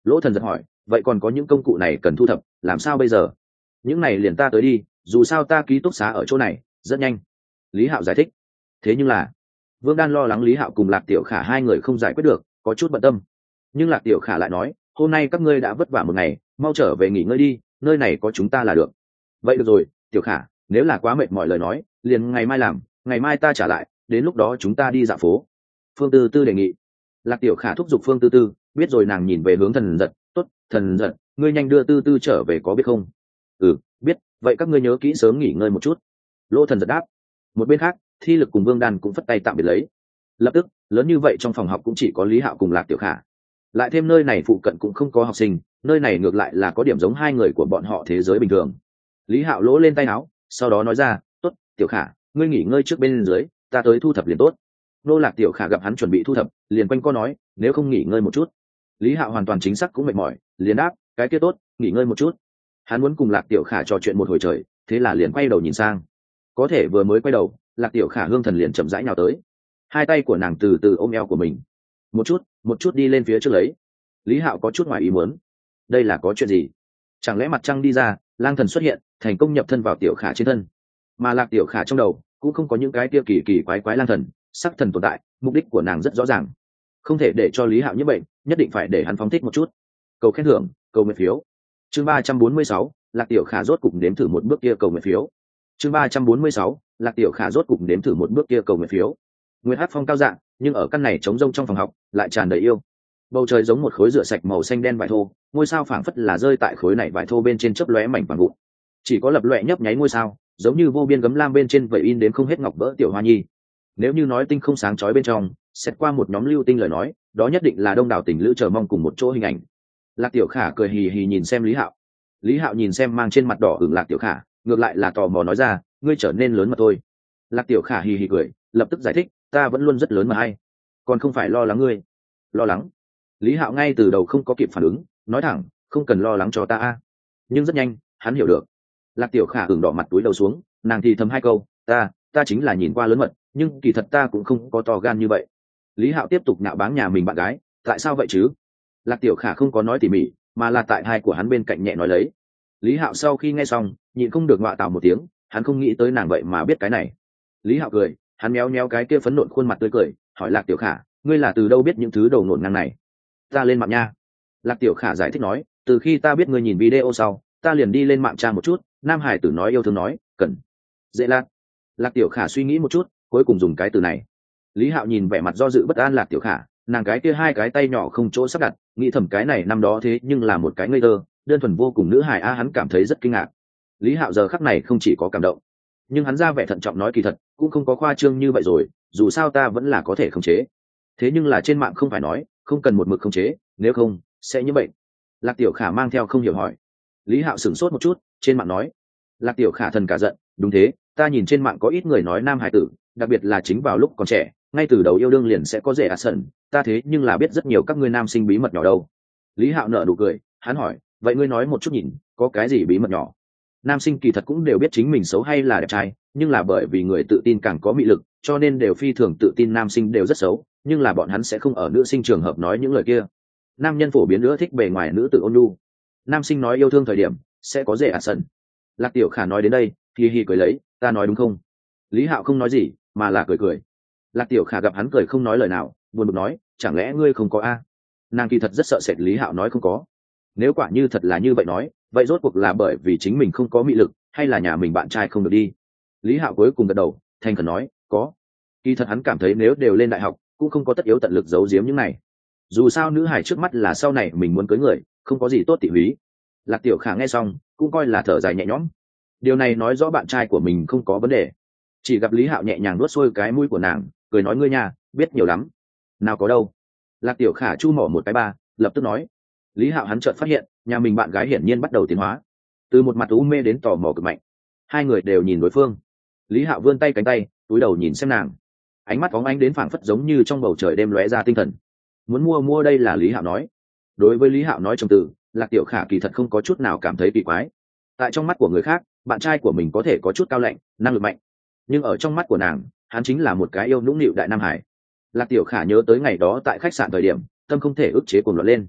Lỗ Thần giật hỏi, vậy còn có những công cụ này cần thu thập, làm sao bây giờ? Những này liền ta tới đi, dù sao ta ký túc xá ở chỗ này, rất nhanh. Lý Hạo giải thích. Thế nhưng là Vương Đan lo lắng Lý Hạo cùng Lạc Tiểu Khả hai người không giải quyết được, có chút bận tâm. Nhưng Lạc Tiểu Khả lại nói, hôm nay các ngươi đã vất vả một ngày, mau trở về nghỉ ngơi đi, nơi này có chúng ta là được. Vậy được rồi, Tiểu Khả, nếu là quá mệt mỏi lời nói, liền ngày mai làm, ngày mai ta trả lại, đến lúc đó chúng ta đi dạo phố. Phương Tư Tư đề nghị. Lạc Tiểu Khả thúc giục Phương Tư Tư, biết rồi nàng nhìn về hướng Thần Giật, tốt, Thần Giật, ngươi nhanh đưa Tư Tư trở về có biết không? Ừ, biết, vậy các ngươi nhớ kỹ sớm nghỉ ngơi một chút. Lỗ Thần Giật đáp. Một bên khác, Thi Lực cùng Vương Đan cũng phất tay tạm biệt lấy. Lập tức, lớn như vậy trong phòng học cũng chỉ có Lý Hạo cùng Lạc Tiểu Khả. Lại thêm nơi này phụ cận cũng không có học sinh, nơi này ngược lại là có điểm giống hai người của bọn họ thế giới bình thường. Lý Hạo lỗ lên tay áo, sau đó nói ra, tốt, Tiểu Khả, ngươi nghỉ ngơi trước bên dưới, ta tới thu thập liền tốt. Nô Lạc Tiểu Khả gặp hắn chuẩn bị thu thập, liền quanh co nói, nếu không nghỉ ngơi một chút. Lý Hạo hoàn toàn chính xác cũng mệt mỏi, liền đáp, cái kia tốt, nghỉ ngơi một chút. Hắn muốn cùng Lạc Tiểu Khả trò chuyện một hồi trời, thế là liền quay đầu nhìn sang. Có thể vừa mới quay đầu, Lạc Tiểu Khả hương thần liền chậm rãi nhào tới, hai tay của nàng từ từ ôm eo của mình, một chút một chút đi lên phía trước lấy. Lý Hạo có chút ngoài ý muốn, đây là có chuyện gì? Chẳng lẽ mặt trăng đi ra, lang thần xuất hiện, thành công nhập thân vào Tiểu Khả trên thân? Mà Lạc Tiểu Khả trong đầu cũng không có những cái kia kỳ kỳ quái quái lang thần, sắc thần tồn tại. Mục đích của nàng rất rõ ràng, không thể để cho Lý Hạo như bệnh, nhất định phải để hắn phóng thích một chút. Cầu khen thưởng, cầu nguyện phiếu. Chương ba trăm bốn mươi sáu, Lạc Tiểu Khả rốt cục đếm thử một bước kia cầu nguyện phiếu. Chương ba trăm bốn mươi sáu, Lạc Tiểu Khả rốt cục đếm thử một bước kia cầu nguyện phiếu. Nguyên hát phong cao dạng, nhưng ở căn này trống rông trong phòng học lại tràn đầy yêu. Bầu trời giống một khối rửa sạch màu xanh đen vải thô, ngôi sao phảng phất là rơi tại khối này vải thô bên trên chớp lóe mảnh vàng vụn. Chỉ có lập loè nhấp nháy ngôi sao, giống như vô biên gấm lam bên trên vẩy in đến không hết ngọc vỡ tiểu hoa nhi. Nếu như nói tinh không sáng chói bên trong, xét qua một nhóm lưu tinh lời nói, đó nhất định là đông đảo tình lữ chờ mong cùng một chỗ hình ảnh. Lạc Tiểu Khả cười hì hì nhìn xem Lý Hạo. Lý Hạo nhìn xem mang trên mặt đỏ ửng Lạc Tiểu Khả, ngược lại là tò mò nói ra, ngươi trở nên lớn mà thôi. Lạc Tiểu Khả hì hì cười, lập tức giải thích, ta vẫn luôn rất lớn mà hay, còn không phải lo lắng ngươi. Lo lắng? Lý Hạo ngay từ đầu không có kịp phản ứng, nói thẳng, không cần lo lắng cho ta a. Nhưng rất nhanh, hắn hiểu được. Lạc Tiểu Khả ửng đỏ mặt túi đầu xuống, nàng thì thầm hai câu, ta, ta chính là nhìn qua lớn mật, nhưng kỳ thật ta cũng không có to gan như vậy. Lý Hạo tiếp tục nạo báng nhà mình bạn gái, tại sao vậy chứ? Lạc Tiểu Khả không có nói tỉ mỉ, mà là tại hai của hắn bên cạnh nhẹ nói lấy. Lý Hạo sau khi nghe xong, nhịn không được ngọa tào một tiếng, hắn không nghĩ tới nàng vậy mà biết cái này. Lý Hạo cười, hắn méo méo cái kia phấn nộn khuôn mặt tươi cười, hỏi Lạc Tiểu Khả, ngươi là từ đâu biết những thứ đầu nổn ngang này? Ta lên mạng nha. Lạc Tiểu Khả giải thích nói, từ khi ta biết ngươi nhìn video sau, ta liền đi lên mạng tra một chút, nam hải tử nói yêu thương nói, cần. Dễ lạc. Lạc Tiểu Khả suy nghĩ một chút, cuối cùng dùng cái từ này. Lý Hạo nhìn vẻ mặt do dự bất an Lạc Tiểu Khả, nàng cái kia hai cái tay nhỏ không chỗ sắp đặt, nghĩ thầm cái này năm đó thế nhưng là một cái ngây thơ, đơn thuần vô cùng nữ hài a, hắn cảm thấy rất kinh ngạc. Lý Hạo giờ khắc này không chỉ có cảm động, nhưng hắn ra vẻ thận trọng nói kỳ thật cũng không có khoa trương như vậy rồi, dù sao ta vẫn là có thể khống chế. Thế nhưng là trên mạng không phải nói không cần một mực khống chế, nếu không sẽ như bệnh. Lạc Tiểu Khả mang theo không hiểu hỏi. Lý Hạo sửng sốt một chút, trên mạng nói. Lạc Tiểu Khả thần cả giận, đúng thế, ta nhìn trên mạng có ít người nói nam hải tử, đặc biệt là chính vào lúc còn trẻ, ngay từ đầu yêu đương liền sẽ có rể à sẩn, ta thế nhưng là biết rất nhiều các ngươi nam sinh bí mật nhỏ đâu. Lý Hạo nở nụ cười, hắn hỏi, vậy ngươi nói một chút nhìn, có cái gì bí mật nhỏ? Nam sinh kỳ thật cũng đều biết chính mình xấu hay là đẹp trai, nhưng là bởi vì người tự tin càng có mị lực, cho nên đều phi thường tự tin nam sinh đều rất xấu, nhưng là bọn hắn sẽ không ở nữ sinh trường hợp nói những lời kia. Nam nhân phổ biến nữa thích bề ngoài nữ tự ôn nhu, nam sinh nói yêu thương thời điểm sẽ có rể à sẩn. Lạc Tiểu Khả nói đến đây, hi hi cười lấy, ta nói đúng không? Lý Hạo không nói gì, mà là cười cười. Lạc Tiểu Khả gặp hắn cười không nói lời nào, buồn bực nói, chẳng lẽ ngươi không có a? Nàng kỳ thật rất sợ sệt Lý Hạo nói không có. Nếu quả như thật là như vậy nói, vậy rốt cuộc là bởi vì chính mình không có mị lực, hay là nhà mình bạn trai không được đi? Lý Hạo cuối cùng gật đầu, thành khẩn nói, có. Kỳ thật hắn cảm thấy nếu đều lên đại học, cũng không có tất yếu tận lực giấu giếm những này. Dù sao nữ hải trước mắt là sau này mình muốn cưới người, không có gì tốt tỉ húy. Lạc Tiểu Khả nghe xong, cũng coi là thở dài nhẹ nhõm. Điều này nói rõ bạn trai của mình không có vấn đề. Chỉ gặp Lý Hạo nhẹ nhàng nuốt xuôi cái mũi của nàng, cười nói, ngươi nhà biết nhiều lắm. Nào có đâu. Lạc Tiểu Khả chu mỏ một cái ba, lập tức nói. Lý Hạo hắn chợt phát hiện, nhà mình bạn gái hiển nhiên bắt đầu tiến hóa, từ một mặt u mê đến tò mò cực mạnh. Hai người đều nhìn đối phương. Lý Hạo vươn tay cánh tay, túi đầu nhìn xem nàng, ánh mắt phóng ánh đến phảng phất giống như trong bầu trời đêm lóe ra tinh thần. Muốn mua mua đây là Lý Hạo nói. Đối với Lý Hạo nói trong từ, Lạc Tiểu Khả kỳ thật không có chút nào cảm thấy kỳ quái. Tại trong mắt của người khác, bạn trai của mình có thể có chút cao lạnh, năng lực mạnh, nhưng ở trong mắt của nàng, hắn chính là một cái yêu nũng nịu đại nam hải. Lạc Tiểu Khả nhớ tới ngày đó tại khách sạn thời điểm, tâm không thể ức chế cuồng loạn lên.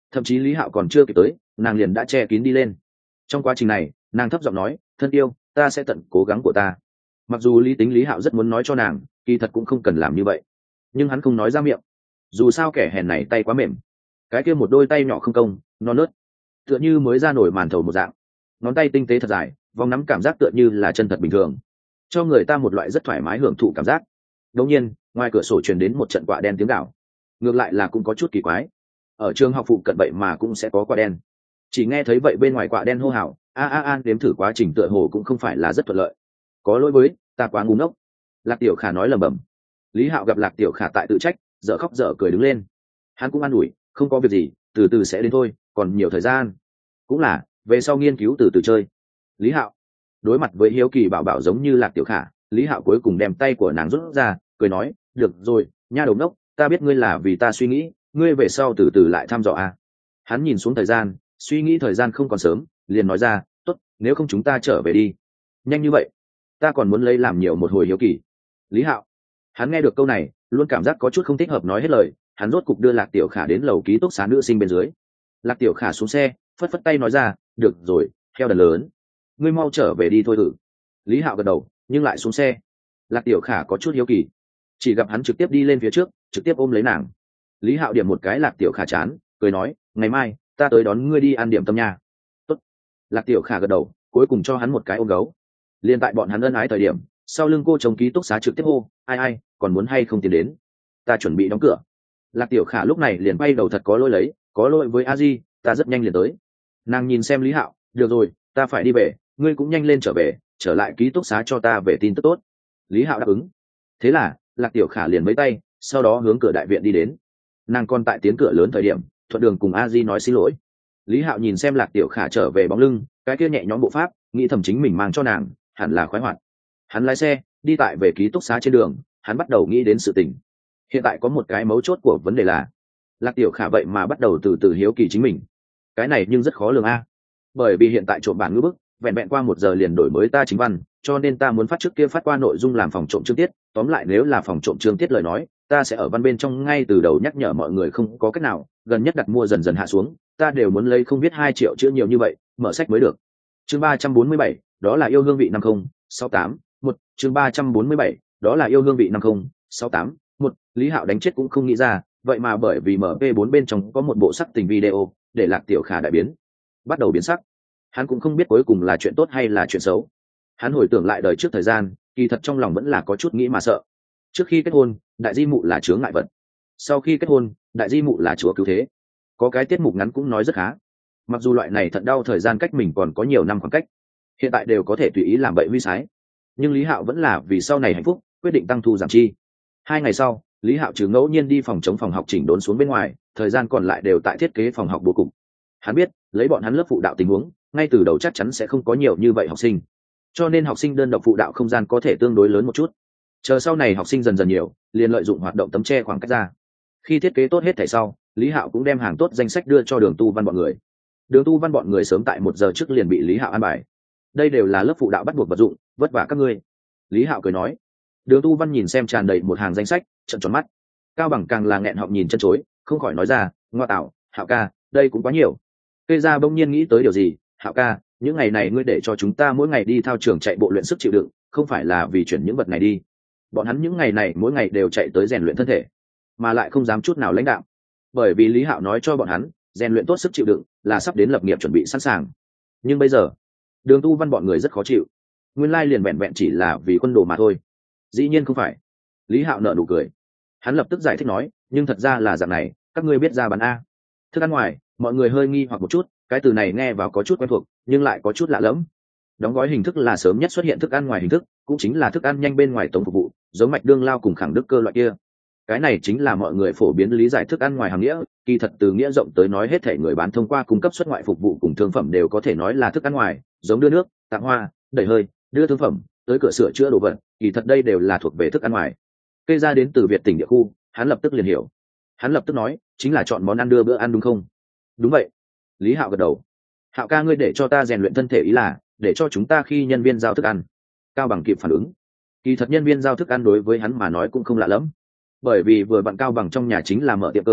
thậm chí Lý Hạo còn chưa kịp tới, nàng liền đã che kín đi lên. Trong quá trình này, nàng thấp giọng nói, thân yêu, ta sẽ tận cố gắng của ta. Mặc dù lý tính Lý Hạo rất muốn nói cho nàng kỳ thật cũng không cần làm như vậy, nhưng hắn không nói ra miệng. Dù sao kẻ hèn này tay quá mềm, cái kia một đôi tay nhỏ không công, non nớt, tựa như mới ra nổi màn thầu một dạng. Ngón tay tinh tế thật dài, vòng nắm cảm giác tựa như là chân thật bình thường, cho người ta một loại rất thoải mái hưởng thụ cảm giác. Đột nhiên, ngoài cửa sổ truyền đến một trận quạ đen tiếng gào. Ngược lại là cũng có chút kỳ quái, ở trường học phụ cận vậy mà cũng sẽ có quạ đen. Chỉ nghe thấy vậy bên ngoài quạ đen hô hào, a a a, đếm thử quá trình tựa hồ cũng không phải là rất thuận lợi. Có lỗi với ta quá ngu ngốc. Lạc Tiểu Khả nói lầm bầm. Lý Hạo gặp Lạc Tiểu Khả tại tự trách, dở khóc dở cười đứng lên. Hắn cũng an ủi, không có việc gì, từ từ sẽ đến thôi, còn nhiều thời gian. Cũng là về sau nghiên cứu từ từ chơi. Lý Hạo đối mặt với hiếu kỳ bảo bảo giống như Lạc Tiểu Khả, Lý Hạo cuối cùng đem tay của nàng rút ra, cười nói, được rồi, nha đầu ngốc, ta biết ngươi là vì ta suy nghĩ, ngươi về sau từ từ lại thăm dò a. Hắn nhìn xuống thời gian, suy nghĩ thời gian không còn sớm, liền nói ra, tốt, nếu không chúng ta trở về đi. Nhanh như vậy, ta còn muốn lấy làm nhiều một hồi hiếu kỳ. Lý Hạo hắn nghe được câu này, luôn cảm giác có chút không thích hợp nói hết lời. Hắn rốt cục đưa Lạc Tiểu Khả đến lầu ký túc xá nữ sinh bên dưới. Lạc Tiểu Khả xuống xe, phất phất tay nói ra, được rồi, theo đần lớn, ngươi mau trở về đi thôi thử. Lý Hạo gật đầu, nhưng lại xuống xe. Lạc Tiểu Khả có chút hiếu kỳ, chỉ gặp hắn trực tiếp đi lên phía trước, trực tiếp ôm lấy nàng. Lý Hạo điểm một cái Lạc Tiểu Khả chán, cười nói, ngày mai ta tới đón ngươi đi ăn điểm tâm nha. Tốt. Lạc Tiểu Khả gật đầu, cuối cùng cho hắn một cái ôm gấu. Liên tại bọn hắn ân ái thời điểm, sau lưng cô chồng ký túc xá trực tiếp hô, ai ai, còn muốn hay không tiến đến, ta chuẩn bị đóng cửa. Lạc Tiểu Khả lúc này liền bay đầu, thật có lỗi lấy, có lỗi với a di, ta rất nhanh liền tới. Nàng nhìn xem Lý Hạo, được rồi, ta phải đi về, ngươi cũng nhanh lên trở về, trở lại ký túc xá cho ta về tin tức tốt. Lý Hạo đáp ứng. Thế là Lạc Tiểu Khả liền mấy tay, sau đó hướng cửa đại viện đi đến. Nàng còn tại tiến cửa lớn thời điểm, thuận đường cùng a di nói xin lỗi. Lý Hạo nhìn xem Lạc Tiểu Khả trở về bóng lưng, cái kia nhẹ nhõm bộ pháp, nghĩ thầm chính mình mang cho nàng hẳn là khoái hoạt. Hắn lái xe đi tại về ký túc xá trên đường, hắn bắt đầu nghĩ đến sự tình. Hiện tại có một cái mấu chốt của vấn đề là Lạc Tiểu Khả vậy mà bắt đầu từ từ hiếu kỳ chính mình. Cái này nhưng rất khó lường a, bởi vì hiện tại trộm bản ngữ bức vẹn vẹn qua một giờ liền đổi mới ta chính văn, cho nên ta muốn phát trước kia phát qua nội dung làm phòng trộm chương tiết. Tóm lại nếu là phòng trộm chương tiết lời nói, ta sẽ ở văn bên trong ngay từ đầu nhắc nhở mọi người không có cách nào, gần nhất đặt mua dần dần hạ xuống, ta đều muốn lấy không biết hai triệu chữ nhiều như vậy mở sách mới được. Chương ba trăm bốn mươi bảy, đó là yêu hương vị năm không sáu tám một. Chương ba trăm bốn mươi bảy, đó là yêu hương vị năm không sáu tám một. Lý Hạo đánh chết cũng không nghĩ ra, vậy mà bởi vì em pê bốn bên trong có một bộ sắc tình video, để Lạc Tiểu Khả đại biến, bắt đầu biến sắc. Hắn cũng không biết cuối cùng là chuyện tốt hay là chuyện xấu. Hắn hồi tưởng lại đời trước thời gian, kỳ thật trong lòng vẫn là có chút nghĩ mà sợ. Trước khi kết hôn, đại di mụ là chướng ngại vật. Sau khi kết hôn, đại di mụ là chúa cứu thế. Có cái tiết mục ngắn cũng nói rất khá. Mặc dù loại này thật đau thời gian cách mình còn có nhiều năm khoảng cách, hiện tại đều có thể tùy ý làm bậy huy sái, nhưng Lý Hạo vẫn là vì sau này hạnh phúc, quyết định tăng thu giảm chi. Hai ngày sau, Lý Hạo trừ ngẫu nhiên đi phòng chống phòng học chỉnh đốn xuống bên ngoài, thời gian còn lại đều tại thiết kế phòng học bố cục. Hắn biết, lấy bọn hắn lớp phụ đạo tình huống, ngay từ đầu chắc chắn sẽ không có nhiều như vậy học sinh, cho nên học sinh đơn độc phụ đạo không gian có thể tương đối lớn một chút. Chờ sau này học sinh dần dần nhiều, liền lợi dụng hoạt động tấm che khoảng cách ra. Khi thiết kế tốt hết thảy sau, Lý Hạo cũng đem hàng tốt danh sách đưa cho Đường Tu Văn bọn người. Đường Tu Văn bọn người sớm tại một giờ trước liền bị Lý Hạo an bài. Đây đều là lớp phụ đạo bắt buộc vật dụng, vất vả các ngươi. Lý Hạo cười nói. Đường Tu Văn nhìn xem tràn đầy một hàng danh sách, trợn tròn mắt. Cao Bằng càng là nghẹn họng nhìn chân chối, không khỏi nói ra, ngoa tạo, Hạo ca, đây cũng quá nhiều. Kê Gia bỗng nhiên nghĩ tới điều gì, Hạo ca, những ngày này ngươi để cho chúng ta mỗi ngày đi thao trường chạy bộ luyện sức chịu đựng, không phải là vì chuyển những vật này đi. Bọn hắn những ngày này mỗi ngày đều chạy tới rèn luyện thân thể, mà lại không dám chút nào lãnh đạo, bởi vì Lý Hạo nói cho bọn hắn, rèn luyện tốt sức chịu đựng là sắp đến lập nghiệp chuẩn bị sẵn sàng. Nhưng bây giờ, Đường Tu Văn bọn người rất khó chịu, nguyên lai liền vẹn vẹn chỉ là vì quân đồ mà thôi. Dĩ nhiên không phải. Lý Hạo nở nụ cười, hắn lập tức giải thích nói, nhưng thật ra là dạng này, các ngươi biết ra bán a thức ăn ngoài. Mọi người hơi nghi hoặc một chút, cái từ này nghe vào có chút quen thuộc, nhưng lại có chút lạ lẫm. Đóng gói hình thức là sớm nhất xuất hiện thức ăn ngoài hình thức, cũng chính là thức ăn nhanh bên ngoài tổng phục vụ, giống Mạch Đương Lao cùng Khẳng Đức Cơ loại kia. Cái này chính là mọi người phổ biến lý giải thức ăn ngoài hàng nghĩa, kỳ thật từ nghĩa rộng tới nói hết thể người bán thông qua cung cấp xuất ngoại phục vụ cùng thương phẩm đều có thể nói là thức ăn ngoài, giống đưa nước, tặng hoa, đẩy hơi, đưa thương phẩm tới cửa sửa chữa đồ vật, kỳ thật đây đều là thuộc về thức ăn ngoài. Kê Gia đến từ Việt tỉnh địa khu, hắn lập tức liền hiểu. Hắn lập tức nói, chính là chọn món ăn đưa bữa ăn đúng không? Đúng vậy. Lý Hạo gật đầu. Hạo ca, ngươi để cho ta rèn luyện thân thể ý là để cho chúng ta khi nhân viên giao thức ăn. Cao Bằng kịp phản ứng. Kỳ thật nhân viên giao thức ăn đối với hắn mà nói cũng không lạ lắm, bởi vì vừa bạn Cao Bằng trong nhà chính là mở tiệm cơm,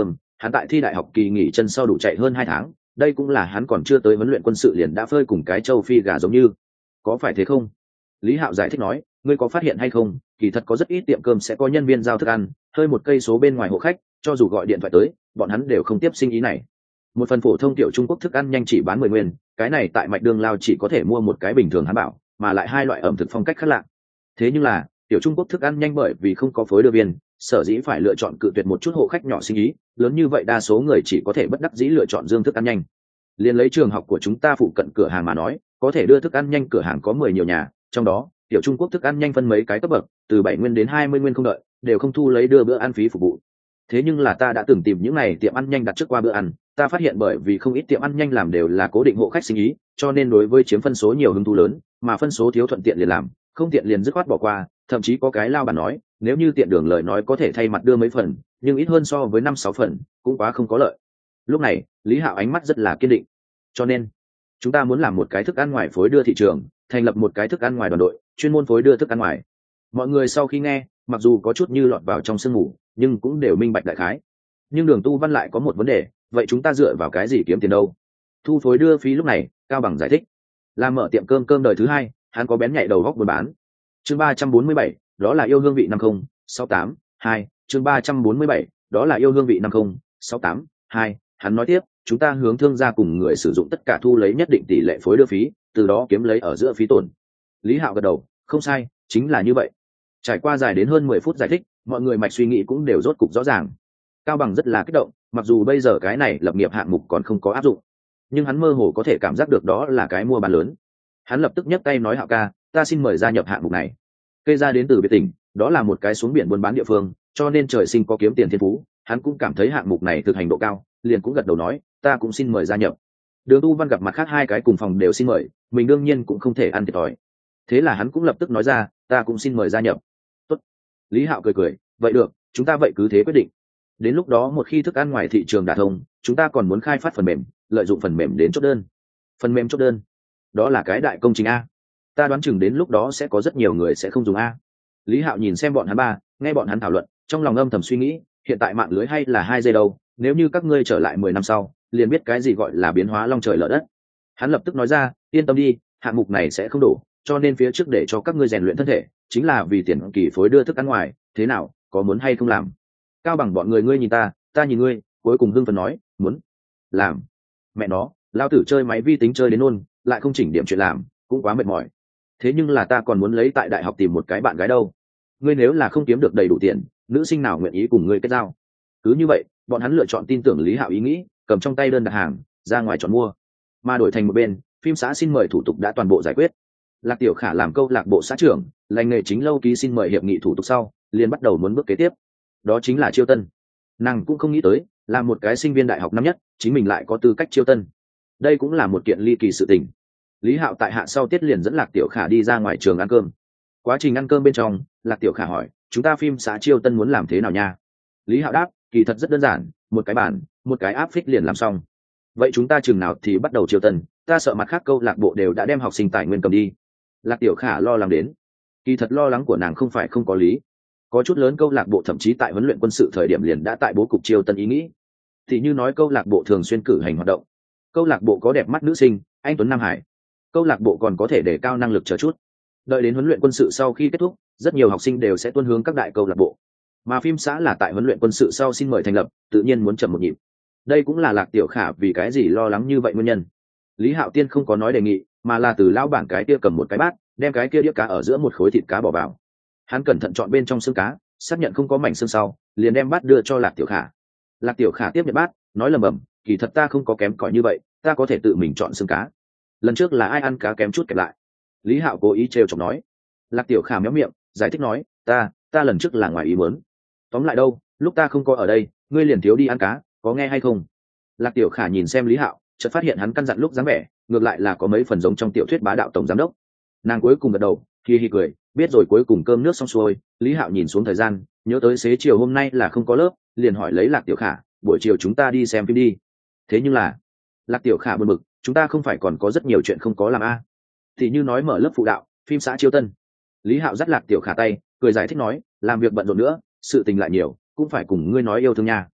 hắn tại thi đại học kỳ nghỉ chân sau đủ chạy hơn hai tháng, đây cũng là hắn còn chưa tới huấn luyện quân sự liền đã phơi cùng cái châu phi gà giống như. Có phải thế không? Lý Hạo giải thích nói, ngươi có phát hiện hay không, kỳ thật có rất ít tiệm cơm sẽ có nhân viên giao thức ăn, hơi một cây số bên ngoài hộ khách, cho dù gọi điện thoại tới, bọn hắn đều không tiếp sinh ý này. Một phần phổ thông tiểu Trung Quốc thức ăn nhanh chỉ bán mười nguyên, cái này tại Mạch Đường Lao chỉ có thể mua một cái bình thường hắn bảo, mà lại hai loại ẩm thực phong cách khác lạ. Thế nhưng là, tiểu Trung Quốc thức ăn nhanh bởi vì không có phối đưa viên, sở dĩ phải lựa chọn cự tuyệt một chút hộ khách nhỏ sinh ý, lớn như vậy đa số người chỉ có thể bất đắc dĩ lựa chọn dương thức ăn nhanh. Liên lấy trường học của chúng ta phụ cận cửa hàng mà nói, có thể đưa thức ăn nhanh cửa hàng có mười nhiều nhà, trong đó tiểu Trung Quốc thức ăn nhanh phân mấy cái cấp bậc, từ bảy nguyên đến hai mươi nguyên không đợi, đều không thu lấy đưa bữa ăn phí phục vụ. Thế nhưng là ta đã từng tìm những này tiệm ăn nhanh đặt trước qua bữa ăn, ta phát hiện bởi vì không ít tiệm ăn nhanh làm đều là cố định hộ khách sinh ý, cho nên đối với chiếm phân số nhiều hứng thú lớn, mà phân số thiếu thuận tiện liền làm, không tiện liền dứt khoát bỏ qua, thậm chí có cái lao bản nói, nếu như tiện đường lời nói có thể thay mặt đưa mấy phần, nhưng ít hơn so với năm sáu phần, cũng quá không có lợi. Lúc này, Lý Hạo ánh mắt rất là kiên định. Cho nên, chúng ta muốn làm một cái thức ăn ngoài phối đưa thị trường, thành lập một cái thức ăn ngoài đoàn đội, chuyên môn phối đưa thức ăn ngoài. Mọi người sau khi nghe, mặc dù có chút như lọt vào trong sương mù, nhưng cũng đều minh bạch đại khái. Nhưng Đường Tu Văn lại có một vấn đề, vậy chúng ta dựa vào cái gì kiếm tiền đâu? Thu phối đưa phí. Lúc này, Cao Bằng giải thích, làm mở tiệm cơm cơm đời thứ hai, hắn có bén nhạy đầu góc buôn bán. Chương ba trăm bốn mươi bảy, đó là yêu hương vị năm không sáu tám hai. Chương ba trăm bốn mươi bảy, đó là yêu hương vị năm không sáu tám hai. Hắn nói tiếp, chúng ta hướng thương gia cùng người sử dụng tất cả thu lấy nhất định tỷ lệ phối đưa phí, từ đó kiếm lấy ở giữa phí tổn. Lý Hạo gật đầu, không sai, chính là như vậy. Trải qua dài đến hơn mười phút giải thích, mọi người mạch suy nghĩ cũng đều rốt cục rõ ràng. Cao Bằng rất là kích động, mặc dù bây giờ cái này lập nghiệp hạng mục còn không có áp dụng, nhưng hắn mơ hồ có thể cảm giác được đó là cái mua bán lớn. Hắn lập tức nhấc tay nói, Hạo ca, ta xin mời gia nhập hạng mục này. Cây ra đến từ Biệt Tỉnh, đó là một cái xuống biển buôn bán địa phương, cho nên trời sinh có kiếm tiền thiên phú, hắn cũng cảm thấy hạng mục này thực hành độ cao, liền cũng gật đầu nói, ta cũng xin mời gia nhập. Đường Tu Văn gặp mặt khác hai cái cùng phòng đều xin mời, mình đương nhiên cũng không thể ăn thiệt thòi. Thế là hắn cũng lập tức nói ra, ta cũng xin mời gia nhập. Tốt. Lý Hạo cười cười, vậy được, chúng ta vậy cứ thế quyết định. Đến lúc đó một khi thức ăn ngoài thị trường đả thông, chúng ta còn muốn khai phát phần mềm, lợi dụng phần mềm đến chốt đơn. Phần mềm chốt đơn, đó là cái đại công trình a. Ta đoán chừng đến lúc đó sẽ có rất nhiều người sẽ không dùng a. Lý Hạo nhìn xem bọn hắn ba, nghe bọn hắn thảo luận, trong lòng âm thầm suy nghĩ, hiện tại mạng lưới hay là hai giây đâu, nếu như các ngươi trở lại mười năm sau, liền biết cái gì gọi là biến hóa long trời lở đất. Hắn lập tức nói ra, yên tâm đi, hạng mục này sẽ không đổ, cho nên phía trước để cho các ngươi rèn luyện thân thể, chính là vì tiền kỳ phối đưa thức ăn ngoài, thế nào, có muốn hay không làm? Cao Bằng bọn người ngươi nhìn ta, ta nhìn ngươi, cuối cùng hưng phấn nói, muốn làm. Mẹ nó, lao tử chơi máy vi tính chơi đến nôn, lại không chỉnh điểm chuyện làm, cũng quá mệt mỏi. Thế nhưng là ta còn muốn lấy tại đại học tìm một cái bạn gái đâu. Ngươi nếu là không kiếm được đầy đủ tiền, nữ sinh nào nguyện ý cùng ngươi kết giao? Cứ như vậy, bọn hắn lựa chọn tin tưởng Lý Hạo ý nghĩ, cầm trong tay đơn đặt hàng, ra ngoài chọn mua. Mà đổi thành một bên, phim xã xin mời thủ tục đã toàn bộ giải quyết. Lạc Tiểu Khả làm câu lạc bộ xã trưởng, lành nghề chính lâu ký xin mời hiệp nghị thủ tục sau, liền bắt đầu muốn bước kế tiếp. Đó chính là chiêu tân. Nàng cũng không nghĩ tới, là một cái sinh viên đại học năm nhất, chính mình lại có tư cách chiêu tân. Đây cũng là một kiện ly kỳ sự tình. Lý Hạo tại hạ sau tiết liền dẫn Lạc Tiểu Khả đi ra ngoài trường ăn cơm. Quá trình ăn cơm bên trong, Lạc Tiểu Khả hỏi, chúng ta phim xã chiêu tân muốn làm thế nào nha? Lý Hạo đáp, kỳ thật rất đơn giản, một cái bàn, một cái áp phích liền làm xong. Vậy chúng ta chừng nào thì bắt đầu chiêu tân? Ta sợ mặt khác câu lạc bộ đều đã đem học sinh tài nguyên cầm đi. Lạc Tiểu Khả lo lắng đến. Kỳ thật lo lắng của nàng không phải không có lý. Có chút lớn câu lạc bộ thậm chí tại huấn luyện quân sự thời điểm liền đã tại bố cục chiêu tân ý nghĩ. Thì như nói câu lạc bộ thường xuyên cử hành hoạt động, câu lạc bộ có đẹp mắt nữ sinh, anh tuấn Nam Hải, câu lạc bộ còn có thể đề cao năng lực chờ chút. Đợi đến huấn luyện quân sự sau khi kết thúc, rất nhiều học sinh đều sẽ tuân hướng các đại câu lạc bộ. Mà phim xã là tại huấn luyện quân sự sau xin mời thành lập, tự nhiên muốn chậm một nhịp. Đây cũng là Lạc Tiểu Khả vì cái gì lo lắng như vậy nguyên nhân. Lý Hạo Tiên không có nói đề nghị, mà là từ lão bản cái kia cầm một cái bát, đem cái kia đĩa cá ở giữa một khối thịt cá bỏ vào. Hắn cẩn thận chọn bên trong xương cá, xác nhận không có mảnh xương sau, liền đem bát đưa cho Lạc Tiểu Khả. Lạc Tiểu Khả tiếp nhận bát, nói lầm bầm, kỳ thật ta không có kém cỏi như vậy, ta có thể tự mình chọn xương cá. Lần trước là ai ăn cá kém chút kẹp lại. Lý Hạo cố ý trêu chọc nói. Lạc Tiểu Khả méo miệng, giải thích nói, ta, ta lần trước là ngoài ý muốn. Tóm lại đâu, lúc ta không có ở đây, ngươi liền thiếu đi ăn cá, có nghe hay không? Lạc Tiểu Khả nhìn xem Lý Hạo, chợt phát hiện hắn căn dặn lúc dáng vẻ, ngược lại là có mấy phần giống trong tiểu thuyết bá đạo tổng giám đốc. Nàng cuối cùng gật đầu, hi hi cười, biết rồi. Cuối cùng cơm nước xong xuôi, Lý Hạo nhìn xuống thời gian, nhớ tới xế chiều hôm nay là không có lớp, liền hỏi lấy Lạc Tiểu Khả, buổi chiều chúng ta đi xem phim đi. Thế nhưng là, Lạc Tiểu Khả buồn bực, chúng ta không phải còn có rất nhiều chuyện không có làm a? À? Thì như nói mở lớp phụ đạo, phim xã chiêu tân. Lý Hạo dắt Lạc Tiểu Khả tay, cười giải thích nói, làm việc bận rộn nữa, sự tình lại nhiều, cũng phải cùng ngươi nói yêu thương nha.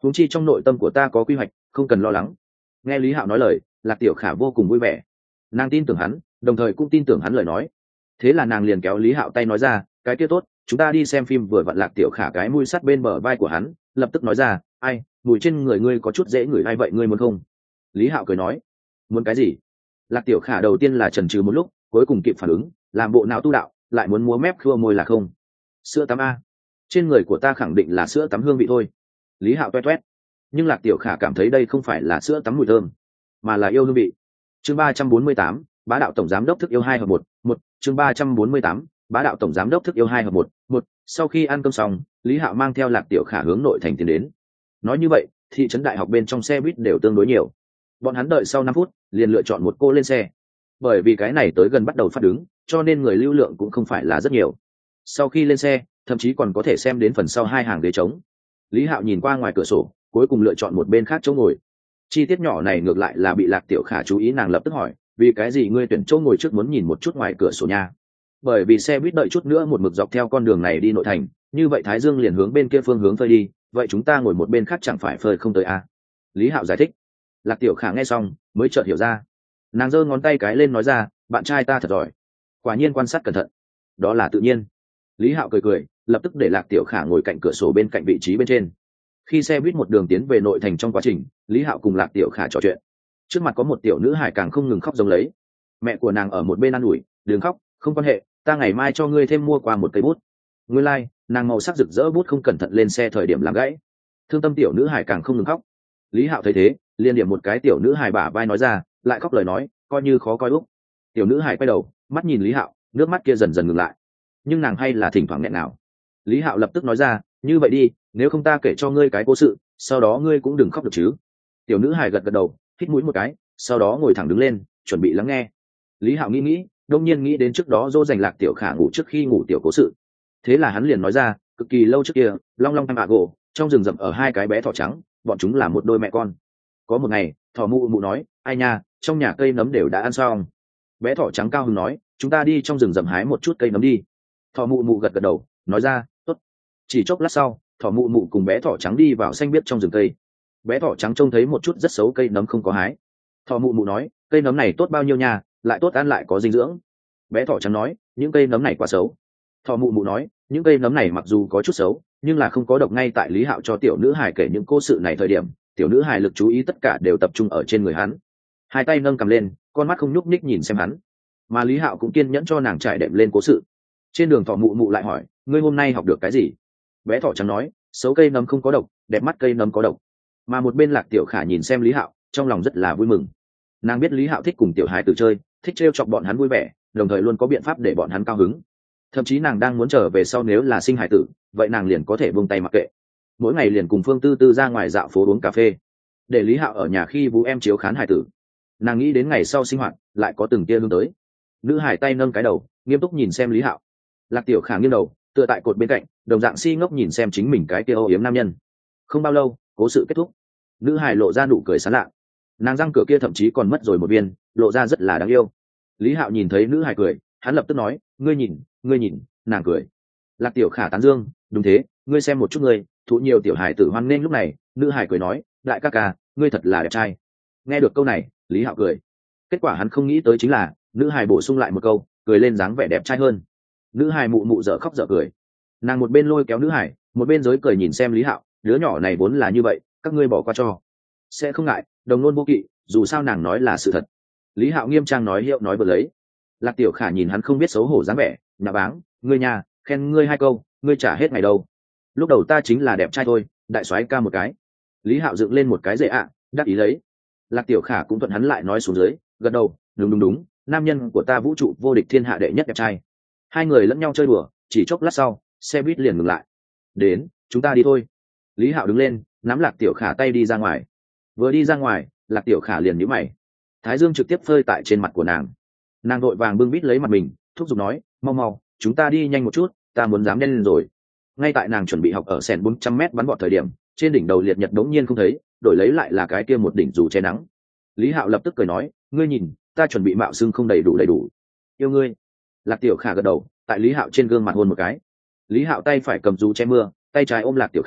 huống chi trong nội tâm của ta có quy hoạch, không cần lo lắng. Nghe Lý Hạo nói lời, Lạc Tiểu Khả vô cùng vui vẻ. Nàng tin tưởng hắn, đồng thời cũng tin tưởng hắn lời nói. Thế là nàng liền kéo Lý Hạo tay nói ra, cái kia tốt, chúng ta đi xem phim. Vừa vặn Lạc Tiểu Khả cái mũi sát bên bờ vai của hắn, lập tức nói ra, ai, mùi trên người ngươi có chút dễ ngửi, ai vậy ngươi muốn không? Lý Hạo cười nói, muốn cái gì? Lạc Tiểu Khả đầu tiên là chần chừ một lúc, cuối cùng kịp phản ứng, làm bộ não tu đạo, lại muốn múa mép khua môi là không. Sữa tắm a? Trên người của ta khẳng định là sữa tắm hương vị thôi. Lý Hạo toét toét. Nhưng Lạc Tiểu Khả cảm thấy đây không phải là sữa tắm mùi thơm, mà là yêu hương vị. Chương ba trăm bốn mươi tám, bá đạo tổng giám đốc thức yêu hai hợp một, một, chương ba trăm bốn mươi tám, bá đạo tổng giám đốc thức yêu hai hợp một, một. Sau khi ăn cơm xong, Lý Hạo mang theo Lạc Tiểu Khả hướng nội thành tiến đến. Nói như vậy, thị trấn đại học bên trong xe buýt đều tương đối nhiều. Bọn hắn đợi sau năm phút, liền lựa chọn một cô lên xe. Bởi vì cái này tới gần bắt đầu phát đứng, cho nên người lưu lượng cũng không phải là rất nhiều. Sau khi lên xe, thậm chí còn có thể xem đến phần sau hai hàng ghế trống. Lý Hạo nhìn qua ngoài cửa sổ, cuối cùng lựa chọn một bên khác chỗ ngồi. Chi tiết nhỏ này ngược lại là bị Lạc Tiểu Khả chú ý, nàng lập tức hỏi, vì cái gì ngươi tuyển chỗ ngồi trước muốn nhìn một chút ngoài cửa sổ nha? Bởi vì xe buýt đợi chút nữa một mực dọc theo con đường này đi nội thành, như vậy Thái Dương liền hướng bên kia phương hướng phơi đi, vậy chúng ta ngồi một bên khác chẳng phải phơi không tới à? Lý Hạo giải thích. Lạc Tiểu Khả nghe xong mới chợt hiểu ra, nàng giơ ngón tay cái lên nói ra, bạn trai ta thật giỏi, quả nhiên quan sát cẩn thận. Đó là tự nhiên. Lý Hạo cười cười, lập tức để Lạc Tiểu Khả ngồi cạnh cửa sổ bên cạnh vị trí bên trên. Khi xe buýt một đường tiến về nội thành trong quá trình, Lý Hạo cùng Lạc Tiểu Khả trò chuyện. Trước mặt có một tiểu nữ hải càng không ngừng khóc giống lấy. Mẹ của nàng ở một bên an ủi, đừng khóc, không quan hệ, ta ngày mai cho ngươi thêm mua qua một cây bút. Nguyên lai, like, nàng màu sắc rực rỡ bút không cẩn thận lên xe thời điểm làm gãy. Thương tâm tiểu nữ hải càng không ngừng khóc. Lý Hạo thấy thế, liền điểm một cái tiểu nữ hải bả vai nói ra, lại khóc lời nói, coi như khó coi úc. Tiểu nữ hải quay đầu, mắt nhìn Lý Hạo, nước mắt kia dần dần ngừng lại. Nhưng nàng hay là thỉnh thoảng nghẹn nào. Lý Hạo lập tức nói ra, như vậy đi, nếu không ta kể cho ngươi cái cố sự, sau đó ngươi cũng đừng khóc được chứ. Tiểu nữ hải gật gật đầu, hít mũi một cái, sau đó ngồi thẳng đứng lên, chuẩn bị lắng nghe. Lý Hạo nghĩ nghĩ, đông nhiên nghĩ đến trước đó dỗ dành Lạc Tiểu Khả ngủ trước khi ngủ tiểu cố sự. Thế là hắn liền nói ra, cực kỳ lâu trước kia, long long tam bạc gỗ, trong rừng rậm ở hai cái bé thỏ trắng, bọn chúng là một đôi mẹ con. Có một ngày, thỏ mụ mụ nói, ai nha, trong nhà cây nấm đều đã ăn xong. Bé thỏ trắng cao hứng nói, chúng ta đi trong rừng rậm hái một chút cây nấm đi. Thỏ mụ mụ gật gật đầu, nói ra, tốt. Chỉ chốc lát sau, thỏ mụ mụ cùng bé thỏ trắng đi vào xanh biếc trong rừng cây. Bé thỏ trắng trông thấy một chút rất xấu cây nấm không có hái. Thỏ mụ mụ nói, cây nấm này tốt bao nhiêu nha, lại tốt ăn lại có dinh dưỡng. Bé thỏ trắng nói, những cây nấm này quá xấu. Thỏ mụ mụ nói, những cây nấm này mặc dù có chút xấu, nhưng là không có độc. Ngay tại Lý Hạo cho tiểu nữ hài kể những cố sự này thời điểm, tiểu nữ hài lực chú ý tất cả đều tập trung ở trên người hắn. Hai tay nâng cầm lên, con mắt không nhúc nhích nhìn xem hắn. Mà Lý Hạo cũng kiên nhẫn cho nàng trải đệm lên cố sự. Trên đường thỏ mụ mụ lại hỏi, ngươi hôm nay học được cái gì? Bé thỏ trắng nói, xấu cây nấm không có độc, đẹp mắt cây nấm có độc. Mà một bên Lạc Tiểu Khả nhìn xem Lý Hạo, trong lòng rất là vui mừng. Nàng biết Lý Hạo thích cùng tiểu hài tử chơi, thích trêu chọc bọn hắn vui vẻ, đồng thời luôn có biện pháp để bọn hắn cao hứng. Thậm chí nàng đang muốn trở về sau nếu là sinh hài tử, vậy nàng liền có thể buông tay mặc kệ. Mỗi ngày liền cùng Phương Tư Tư ra ngoài dạo phố uống cà phê, để Lý Hạo ở nhà khi vũ em chiếu khán hài tử. Nàng nghĩ đến ngày sau sinh hoạt, lại có từng tia hướng tới. Nữ hải tay nâng cái đầu, nghiêm túc nhìn xem Lý Hạo. Lạc Tiểu Khả nghiêng đầu, tựa tại cột bên cạnh, đồng dạng si ngốc nhìn xem chính mình cái kia âu yếm nam nhân. Không bao lâu, cố sự kết thúc. Nữ hải lộ ra nụ cười sán lạ, nàng răng cửa kia thậm chí còn mất rồi một viên, lộ ra rất là đáng yêu. Lý Hạo nhìn thấy nữ hải cười, hắn lập tức nói, ngươi nhìn, ngươi nhìn, nàng cười. Lạc Tiểu Khả tán dương, đúng thế, ngươi xem một chút ngươi, thụ nhiều tiểu hải tử hoan nghênh. Lúc này, nữ hải cười nói, đại ca ca, ngươi thật là đẹp trai. Nghe được câu này, Lý Hạo cười. Kết quả hắn không nghĩ tới chính là, nữ hải bổ sung lại một câu, cười lên dáng vẻ đẹp trai hơn. Nữ hải mụ mụ dở khóc dở cười. Nàng một bên lôi kéo nữ hải, một bên giới cười nhìn xem Lý Hạo, đứa nhỏ này vốn là như vậy, các ngươi bỏ qua cho. Sẽ không ngại, đồng nôn vô kỵ, dù sao nàng nói là sự thật. Lý Hạo nghiêm trang nói hiệu nói vừa lấy. Lạc Tiểu Khả nhìn hắn không biết xấu hổ dáng vẻ, nhà báng, ngươi nhà, khen ngươi hai câu, ngươi trả hết ngày đâu. Lúc đầu ta chính là đẹp trai thôi, đại soái ca một cái. Lý Hạo dựng lên một cái dễ ạ, đắc ý lấy. Lạc Tiểu Khả cũng thuận hắn lại nói xuống dưới, gật đầu, đúng đúng đúng, nam nhân của ta vũ trụ vô địch thiên hạ đệ nhất đẹp trai. Hai người lẫn nhau chơi đùa, chỉ chốc lát sau, xe buýt liền ngừng lại. Đến, chúng ta đi thôi. Lý Hạo đứng lên, nắm Lạc Tiểu Khả tay đi ra ngoài. Vừa đi ra ngoài, Lạc Tiểu Khả liền nhíu mày. Thái dương trực tiếp phơi tại trên mặt của nàng. Nàng đội vàng bưng bít lấy mặt mình, thúc giục nói, mau mau, chúng ta đi nhanh một chút, ta muốn dám đen lên rồi. Ngay tại nàng chuẩn bị học ở sèn bốn trăm mét bắn bọt thời điểm, trên đỉnh đầu liệt nhật đống nhiên không thấy, đổi lấy lại là cái kia một đỉnh dù che nắng. Lý Hạo lập tức cười nói, ngươi nhìn, ta chuẩn bị mạo xưng không đầy đủ đầy đủ. Yêu ngươi. Lạc Tiểu Khả gật đầu, tại Lý Hạo trên gương mặt hôn một cái. Lý Hạo tay phải cầm dù che mưa, tay trái ôm Lạc Tiểu Khả,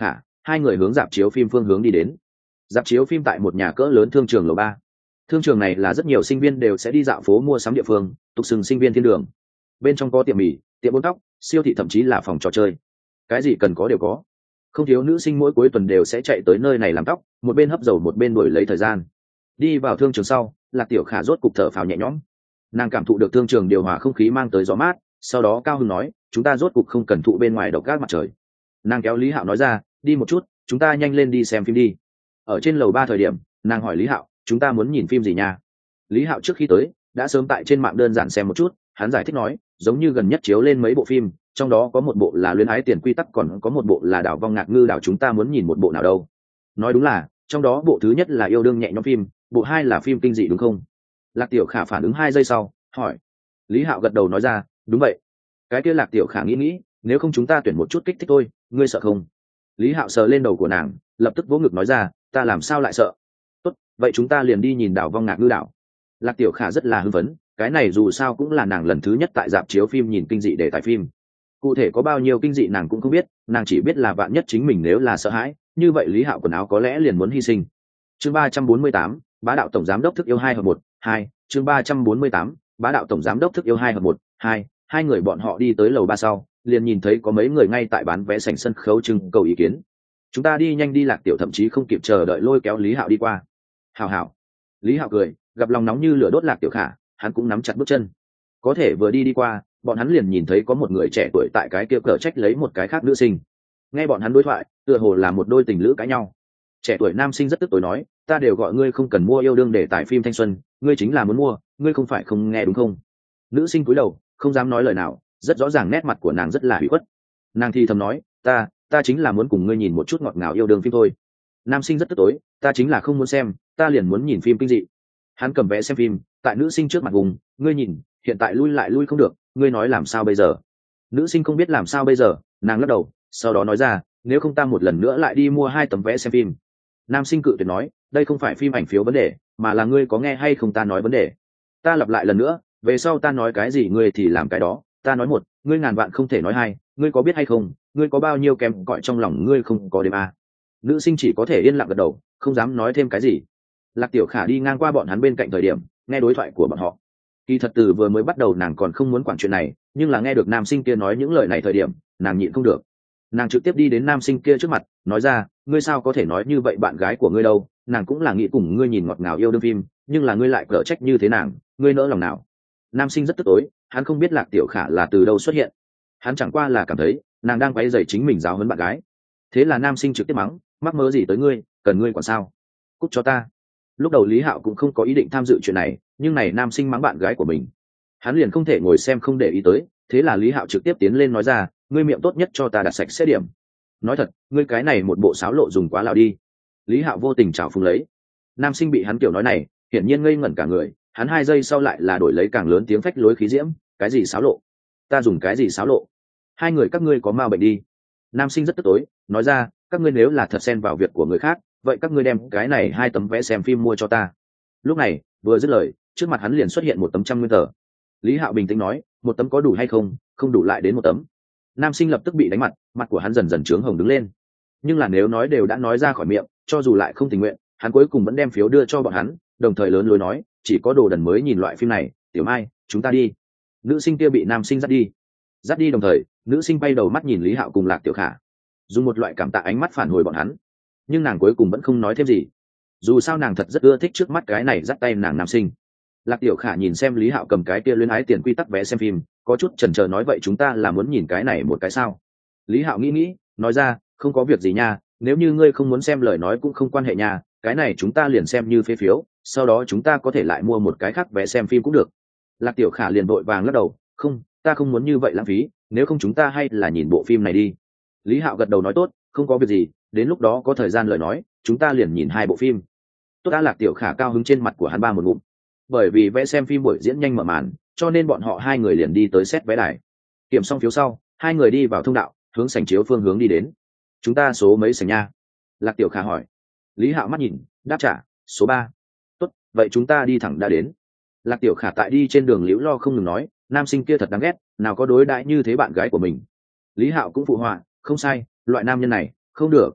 hai người hướng dạp chiếu phim phương hướng đi đến. Dạp chiếu phim tại một nhà cỡ lớn thương trường lầu ba. Thương trường này là rất nhiều sinh viên đều sẽ đi dạo phố mua sắm địa phương, tục xưng sinh viên thiên đường. Bên trong có tiệm mì, tiệm bốn tóc, siêu thị, thậm chí là phòng trò chơi, cái gì cần có đều có. Không thiếu nữ sinh mỗi cuối tuần đều sẽ chạy tới nơi này làm tóc, một bên hấp dầu một bên đuổi lấy thời gian. Đi vào thương trường sau, Lạc Tiểu Khả rốt cục thở phào nhẹ nhõm. Nàng cảm thụ được thương trường điều hòa không khí mang tới gió mát, sau đó cao hứng nói, chúng ta rốt cục không cần thụ bên ngoài độc gác mặt trời. Nàng kéo Lý Hạo nói ra, đi một chút, chúng ta nhanh lên đi xem phim đi. Ở trên lầu ba thời điểm, nàng hỏi Lý Hạo, chúng ta muốn nhìn phim gì nha? Lý Hạo trước khi tới đã sớm tại trên mạng đơn giản xem một chút, hắn giải thích nói, giống như gần nhất chiếu lên mấy bộ phim, trong đó có một bộ là Luyến ái tiền quy tắc, còn có một bộ là Đảo vong ngạc ngư đảo, chúng ta muốn nhìn một bộ nào đâu? Nói đúng là, trong đó bộ thứ nhất là yêu đương nhẹ nhõm phim, bộ hai là phim kinh dị đúng không? Lạc Tiểu Khả phản ứng hai giây sau, hỏi. Lý Hạo gật đầu nói ra, đúng vậy. Cái kia Lạc Tiểu Khả nghĩ nghĩ, nếu không chúng ta tuyển một chút kích thích thôi, ngươi sợ không? Lý Hạo sờ lên đầu của nàng, lập tức vỗ ngực nói ra, ta làm sao lại sợ? Tốt, vậy chúng ta liền đi nhìn Đảo vong ngạc ngư đảo. Lạc Tiểu Khả rất là hưng phấn, cái này dù sao cũng là nàng lần thứ nhất tại dạp chiếu phim nhìn kinh dị đề tài phim. Cụ thể có bao nhiêu kinh dị nàng cũng không biết, nàng chỉ biết là vạn nhất chính mình nếu là sợ hãi, như vậy Lý Hạo quần áo có lẽ liền muốn hy sinh. Chương ba trăm bốn mươi tám, Bá đạo tổng giám đốc thức yêu hai hợp một, hai, chương ba trăm bốn mươi tám, Bá đạo tổng giám đốc thức yêu hai hợp một, hai, hai người bọn họ đi tới lầu ba sau, liền nhìn thấy có mấy người ngay tại bán vé sảnh sân khấu trưng cầu ý kiến. Chúng ta đi nhanh đi. Lạc Tiểu thậm chí không kịp chờ đợi lôi kéo Lý Hạo đi qua. Hảo hảo. Lý Hạo cười, gặp lòng nóng như lửa đốt Lạc Tiểu Khả, hắn cũng nắm chặt bước chân. Có thể vừa đi đi qua, bọn hắn liền nhìn thấy có một người trẻ tuổi tại cái kia cờ trách lấy một cái khác nữ sinh. Nghe bọn hắn đối thoại, tựa hồ là một đôi tình lữ cãi nhau. Trẻ tuổi nam sinh rất tức tối nói, ta đều gọi ngươi không cần mua yêu đương để tải phim thanh xuân, ngươi chính là muốn mua, ngươi không phải không nghe đúng không? Nữ sinh cúi đầu, không dám nói lời nào, rất rõ ràng nét mặt của nàng rất là hủy khuất. Nàng thì thầm nói, ta, ta chính là muốn cùng ngươi nhìn một chút ngọt ngào yêu đương phim thôi. Nam sinh rất tức tối, ta chính là không muốn xem, ta liền muốn nhìn phim kinh dị. Hắn cầm vé xem phim, tại nữ sinh trước mặt vùng, ngươi nhìn, hiện tại lui lại lui không được, ngươi nói làm sao bây giờ? Nữ sinh không biết làm sao bây giờ, nàng lắc đầu, sau đó nói ra, nếu không ta một lần nữa lại đi mua hai tấm vé xem phim. Nam sinh cự tuyệt nói, đây không phải phim ảnh phiếu vấn đề, mà là ngươi có nghe hay không ta nói vấn đề. Ta lặp lại lần nữa, về sau ta nói cái gì ngươi thì làm cái đó, ta nói một, ngươi ngàn vạn không thể nói hai, ngươi có biết hay không, ngươi có bao nhiêu kém cỏi trong lòng ngươi không có đếm à. Nữ sinh chỉ có thể yên lặng gật đầu, không dám nói thêm cái gì. Lạc Tiểu Khả đi ngang qua bọn hắn bên cạnh thời điểm, nghe đối thoại của bọn họ. Kỳ thật từ vừa mới bắt đầu nàng còn không muốn quản chuyện này, nhưng là nghe được nam sinh kia nói những lời này thời điểm, nàng nhịn không được. Nàng trực tiếp đi đến nam sinh kia trước mặt, nói ra, ngươi sao có thể nói như vậy bạn gái của ngươi đâu, nàng cũng là nghĩ cùng ngươi nhìn ngọt ngào yêu đương phim, nhưng là ngươi lại cở trách như thế nàng, ngươi nỡ lòng nào? Nam sinh rất tức tối, hắn không biết Lạc Tiểu Khả là từ đâu xuất hiện, hắn chẳng qua là cảm thấy nàng đang quấy rầy chính mình giáo huấn bạn gái. Thế là nam sinh trực tiếp mắng, mắc mớ gì tới ngươi, cần ngươi quản sao? Cút cho ta. Lúc đầu Lý Hạo cũng không có ý định tham dự chuyện này, nhưng này nam sinh mắng bạn gái của mình, hắn liền không thể ngồi xem không để ý tới. Thế là Lý Hạo trực tiếp tiến lên nói ra, ngươi miệng tốt nhất cho ta đặt sạch sẽ điểm. Nói thật, ngươi cái này một bộ sáo lộ dùng quá lạo đi. Lý Hạo vô tình trào phúng lấy. Nam sinh bị hắn kiểu nói này, hiển nhiên ngây ngẩn cả người, hắn hai giây sau lại là đổi lấy càng lớn tiếng phách lối khí diễm, cái gì sáo lộ? Ta dùng cái gì sáo lộ? Hai người các ngươi có ma bệnh đi. Nam sinh rất tức tối, nói ra, các ngươi nếu là thật xen vào việc của người khác, vậy các ngươi đem cái này hai tấm vé xem phim mua cho ta. Lúc này vừa dứt lời, trước mặt hắn liền xuất hiện một tấm trăm nguyên tờ. Lý Hạo bình tĩnh nói, một tấm có đủ hay không, không đủ lại đến một tấm. Nam sinh lập tức bị đánh mặt, mặt của hắn dần dần trướng hồng đứng lên. Nhưng là nếu nói đều đã nói ra khỏi miệng, cho dù lại không tình nguyện, hắn cuối cùng vẫn đem phiếu đưa cho bọn hắn, đồng thời lớn lối nói, chỉ có đồ đần mới nhìn loại phim này, Tiểu Mai, chúng ta đi. Nữ sinh kia bị nam sinh dắt đi. Dắt đi đồng thời, nữ sinh bay đầu mắt nhìn Lý Hạo cùng Lạc Tiểu Khả, dùng một loại cảm tạ ánh mắt phản hồi bọn hắn. Nhưng nàng cuối cùng vẫn không nói thêm gì. Dù sao nàng thật rất ưa thích trước mắt cái này dắt tay nàng nam sinh. Lạc Tiểu Khả nhìn xem Lý Hạo cầm cái kia luyến ái tiền quy tắc vé xem phim, có chút chần chờ nói, vậy chúng ta là muốn nhìn cái này một cái sao? Lý Hạo nghĩ nghĩ, nói ra, không có việc gì nha, nếu như ngươi không muốn xem lời nói cũng không quan hệ nha, cái này chúng ta liền xem như phê phiếu, sau đó chúng ta có thể lại mua một cái khác vé xem phim cũng được. Lạc Tiểu Khả liền vội vàng lắc đầu, không, ta không muốn như vậy lãng phí, nếu không chúng ta hay là nhìn bộ phim này đi. Lý Hạo gật đầu nói tốt, không có việc gì, đến lúc đó có thời gian lời nói, chúng ta liền nhìn hai bộ phim. Tốt đã. Lạc Tiểu Khả cao hứng trên mặt của hắn ba một ngụm. Bởi vì vé xem phim buổi diễn nhanh mở màn, cho nên bọn họ hai người liền đi tới xét vé đài. Kiểm xong phiếu sau, hai người đi vào thông đạo, hướng sảnh chiếu phương hướng đi đến. Chúng ta số mấy sảnh nha? Lạc Tiểu Khả hỏi. Lý Hạo mắt nhìn, đáp trả, số ba. Tốt, vậy chúng ta đi thẳng đã đến. Lạc Tiểu Khả tại đi trên đường liễu lo không ngừng nói, nam sinh kia thật đáng ghét, nào có đối đãi như thế bạn gái của mình. Lý Hạo cũng phụ họa, không sai, loại nam nhân này không được.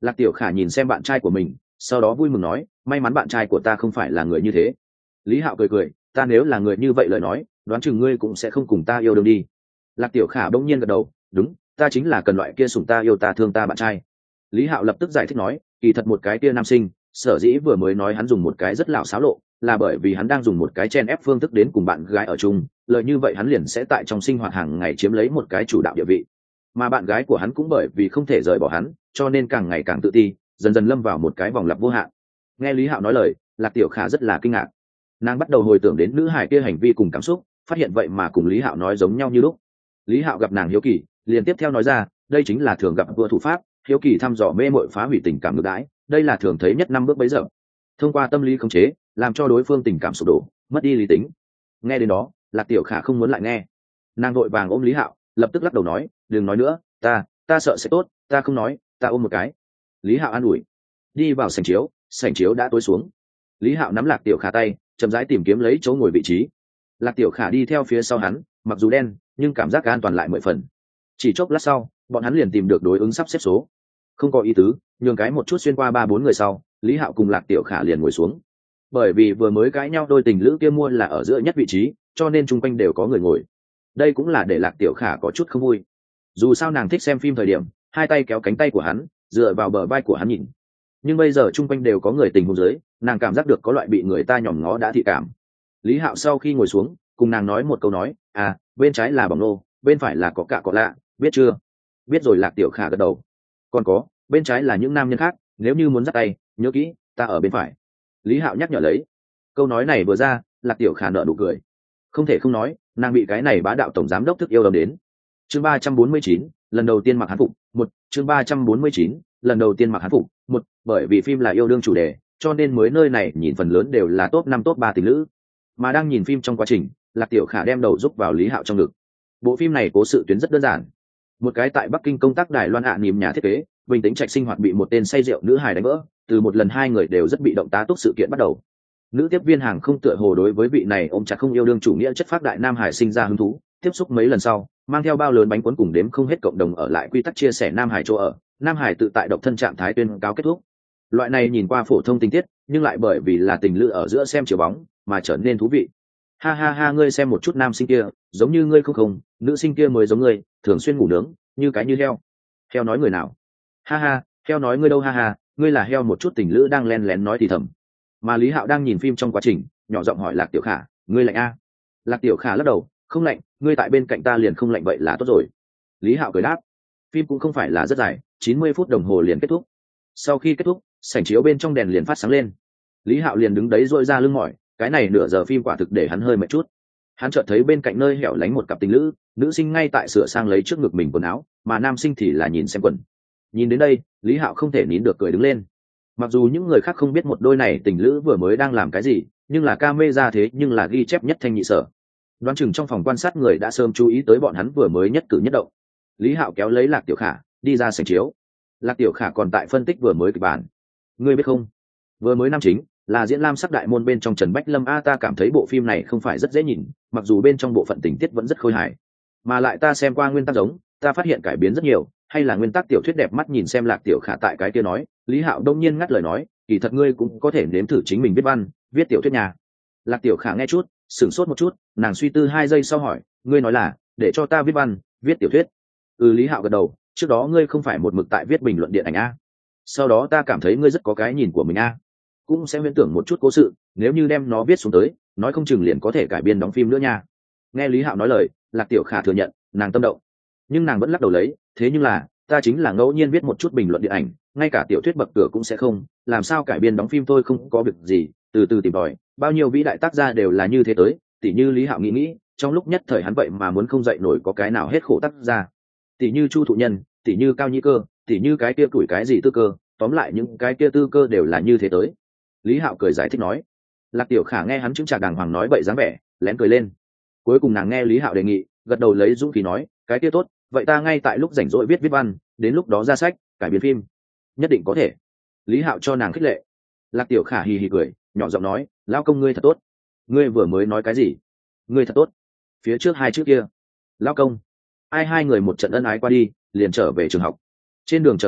Lạc Tiểu Khả nhìn xem bạn trai của mình, sau đó vui mừng nói, may mắn bạn trai của ta không phải là người như thế. Lý Hạo cười cười, ta nếu là người như vậy lời nói, đoán chừng ngươi cũng sẽ không cùng ta yêu đương đi. Lạc Tiểu Khả bỗng nhiên gật đầu, đúng, ta chính là cần loại kia sủng ta yêu ta thương ta bạn trai. Lý Hạo lập tức giải thích nói, kỳ thật một cái kia nam sinh, sở dĩ vừa mới nói hắn dùng một cái rất lão xáo lộ, là bởi vì hắn đang dùng một cái chen ép phương thức đến cùng bạn gái ở chung, lợi như vậy hắn liền sẽ tại trong sinh hoạt hàng ngày chiếm lấy một cái chủ đạo địa vị. Mà bạn gái của hắn cũng bởi vì không thể rời bỏ hắn, cho nên càng ngày càng tự ti, dần dần lâm vào một cái vòng lặp vô hạn. Nghe Lý Hạo nói lời, Lạc Tiểu Khả rất là kinh ngạc. Nàng bắt đầu hồi tưởng đến nữ hải kia hành vi cùng cảm xúc, phát hiện vậy mà cùng Lý Hạo nói giống nhau như lúc. Lý Hạo gặp nàng hiếu kỳ, liền tiếp theo nói ra, đây chính là thường gặp vua thủ pháp, hiếu kỳ thăm dò mê mội phá hủy tình cảm ngược đãi, đây là thường thấy nhất năm bước bấy giờ. Thông qua tâm lý khống chế, làm cho đối phương tình cảm sụp đổ, mất đi lý tính. Nghe đến đó, Lạc Tiểu Khả không muốn lại nghe. Nàng vội vàng ôm Lý Hạo, lập tức lắc đầu nói, đừng nói nữa, ta, ta sợ sẽ tốt, ta không nói, ta ôm một cái. Lý Hạo an ủi. Đi vào sảnh chiếu, sảnh chiếu đã tối xuống. Lý Hạo nắm Lạc Tiểu Khả tay, chậm rãi tìm kiếm lấy chỗ ngồi vị trí. Lạc Tiểu Khả đi theo phía sau hắn, mặc dù đen, nhưng cảm giác an toàn lại mười phần. Chỉ chốc lát sau, bọn hắn liền tìm được đối ứng sắp xếp số. Không có ý tứ, nhường cái một chút xuyên qua ba bốn người sau, Lý Hạo cùng Lạc Tiểu Khả liền ngồi xuống. Bởi vì vừa mới cãi nhau đôi tình lữ kia mua là ở giữa nhất vị trí, cho nên chung quanh đều có người ngồi. Đây cũng là để Lạc Tiểu Khả có chút không vui. Dù sao nàng thích xem phim thời điểm, hai tay kéo cánh tay của hắn, dựa vào bờ vai của hắn nhìn. Nhưng bây giờ chung quanh đều có người tình huống dưới, nàng cảm giác được có loại bị người ta nhòm ngó đã thị cảm. Lý Hạo sau khi ngồi xuống, cùng nàng nói một câu nói, à, bên trái là bỏng nô, bên phải là có cả có lạ, biết chưa? Biết rồi. Lạc Tiểu Khả gật đầu. Còn có, bên trái là những nam nhân khác, nếu như muốn dắt tay, nhớ kỹ, ta ở bên phải. Lý Hạo nhắc nhở lấy. Câu nói này vừa ra, Lạc Tiểu Khả nở nụ cười. Không thể không nói, nàng bị cái này bá đạo tổng giám đốc thức yêu đâm đến. Chương ba trăm bốn mươi chín, lần đầu tiên mặc hán phục, một, chương ba trăm bốn mươi chín, lần đầu tiên mặc hán phục, một, bởi vì phim là yêu đương chủ đề, cho nên mới nơi này nhìn phần lớn đều là top năm top ba tình lữ. Mà đang nhìn phim trong quá trình, Lạc Tiểu Khả đem đầu rúc vào Lý Hạo trong ngực. Bộ phim này cố sự tuyến rất đơn giản. Một cái tại Bắc Kinh công tác Đài Loan ạ niềm nhà thiết kế, bình tĩnh trạch sinh hoạt bị một tên say rượu nữ hài đánh vỡ, từ một lần hai người đều rất bị động tá túc sự kiện bắt đầu. Nữ tiếp viên hàng không tựa hồ đối với vị này ôm chặt không yêu đương chủ nghĩa chất phác đại nam hải sinh ra hứng thú, tiếp xúc mấy lần sau, mang theo bao lớn bánh cuốn cùng đếm không hết cộng đồng ở lại quy tắc chia sẻ nam hải chỗ ở, nam hải tự tại độc thân trạng thái tuyên cáo kết thúc. Loại này nhìn qua phổ thông tình tiết, nhưng lại bởi vì là tình lữ ở giữa xem chiếu bóng mà trở nên thú vị. Ha ha ha, ngươi xem một chút nam sinh kia, giống như ngươi không không, nữ sinh kia mới giống ngươi, thường xuyên ngủ nướng, như cái như heo. Heo nói người nào? Ha ha, heo nói ngươi đâu ha ha, ngươi là heo. Một chút tình lữ đang len lén nói thì thầm. Mà Lý Hạo đang nhìn phim trong quá trình, nhỏ giọng hỏi Lạc Tiểu Khả, ngươi lạnh a? Lạc Tiểu Khả lắc đầu, không lạnh, ngươi tại bên cạnh ta liền không lạnh vậy là tốt rồi. Lý Hạo cười đáp. Phim cũng không phải là rất dài, chín mươi phút đồng hồ liền kết thúc. Sau khi kết thúc, sảnh chiếu bên trong đèn liền phát sáng lên. Lý Hạo liền đứng đấy dội ra lưng mỏi, cái này nửa giờ phim quả thực để hắn hơi mệt chút. Hắn chợt thấy bên cạnh nơi hẻo lánh một cặp tình lữ, nữ sinh ngay tại sửa sang lấy trước ngực mình quần áo, mà nam sinh thì là nhìn xem quần. Nhìn đến đây, Lý Hạo không thể nín được cười đứng lên. Mặc dù những người khác không biết một đôi này tình lữ vừa mới đang làm cái gì, nhưng là camera thế nhưng là ghi chép nhất thanh nhị sở. Đoán chừng trong phòng quan sát người đã sớm chú ý tới bọn hắn vừa mới nhất cử nhất động. Lý Hạo kéo lấy Lạc Tiểu Khả, đi ra sảnh chiếu. Lạc Tiểu Khả còn tại phân tích vừa mới kịch bản. Ngươi biết không, vừa mới nam chính là diễn lam sắc đại môn bên trong Trần Bách Lâm a, ta cảm thấy bộ phim này không phải rất dễ nhìn, mặc dù bên trong bộ phận tình tiết vẫn rất khôi hài, mà lại ta xem qua nguyên tắc giống, ta phát hiện cải biến rất nhiều, hay là nguyên tắc tiểu thuyết đẹp mắt. Nhìn xem Lạc Tiểu Khả tại cái kia nói, Lý Hạo đông nhiên ngắt lời nói, kỳ thật ngươi cũng có thể nếm thử chính mình viết văn, viết tiểu thuyết nhà. Lạc Tiểu Khả nghe chút, sửng sốt một chút, nàng suy tư hai giây sau hỏi, ngươi nói là để cho ta viết văn, viết tiểu thuyết? Ừ. Lý Hạo gật đầu, trước đó ngươi không phải một mực tại viết bình luận điện ảnh a? Sau đó ta cảm thấy ngươi rất có cái nhìn của mình a, cũng sẽ huyễn tưởng một chút cố sự, nếu như đem nó viết xuống tới, nói không chừng liền có thể cải biên đóng phim nữa nha. Nghe Lý Hạo nói lời, Lạc Tiểu Khả thừa nhận, nàng tâm động, nhưng nàng vẫn lắc đầu lấy, thế nhưng là ta chính là ngẫu nhiên viết một chút bình luận điện ảnh, ngay cả tiểu thuyết bậc cửa cũng sẽ không, làm sao cải biên đóng phim? Tôi không có việc gì, từ từ tìm tòi, bao nhiêu vĩ đại tác gia đều là như thế tới, tỉ như Lý Hạo nghĩ nghĩ, trong lúc nhất thời hắn vậy mà muốn không dậy nổi có cái nào hết khổ tác gia, tỉ như Chu Thụ Nhân, tỉ như Cao Nhĩ Cơ, tỉ như cái kia tuổi cái gì Tư Cơ, tóm lại những cái kia tư cơ đều là như thế tới. Lý Hạo cười giải thích nói. Lạc Tiểu Khả nghe hắn chứng trạc đàng hoàng nói bậy dáng vẻ, lén cười lên. Cuối cùng nàng nghe Lý Hạo đề nghị, gật đầu lấy dũng khí nói, cái kia tốt, vậy ta ngay tại lúc rảnh rỗi viết viết văn, đến lúc đó ra sách, cải biên phim, nhất định có thể. Lý Hạo cho nàng khích lệ. Lạc Tiểu Khả hì hì cười, nhỏ giọng nói, lão công ngươi thật tốt. Ngươi vừa mới nói cái gì? Ngươi thật tốt. Phía trước hai chữ kia. Lão công. Ai hai người một trận ân ái qua đi, liền trở về trường học. Trên đường trở về,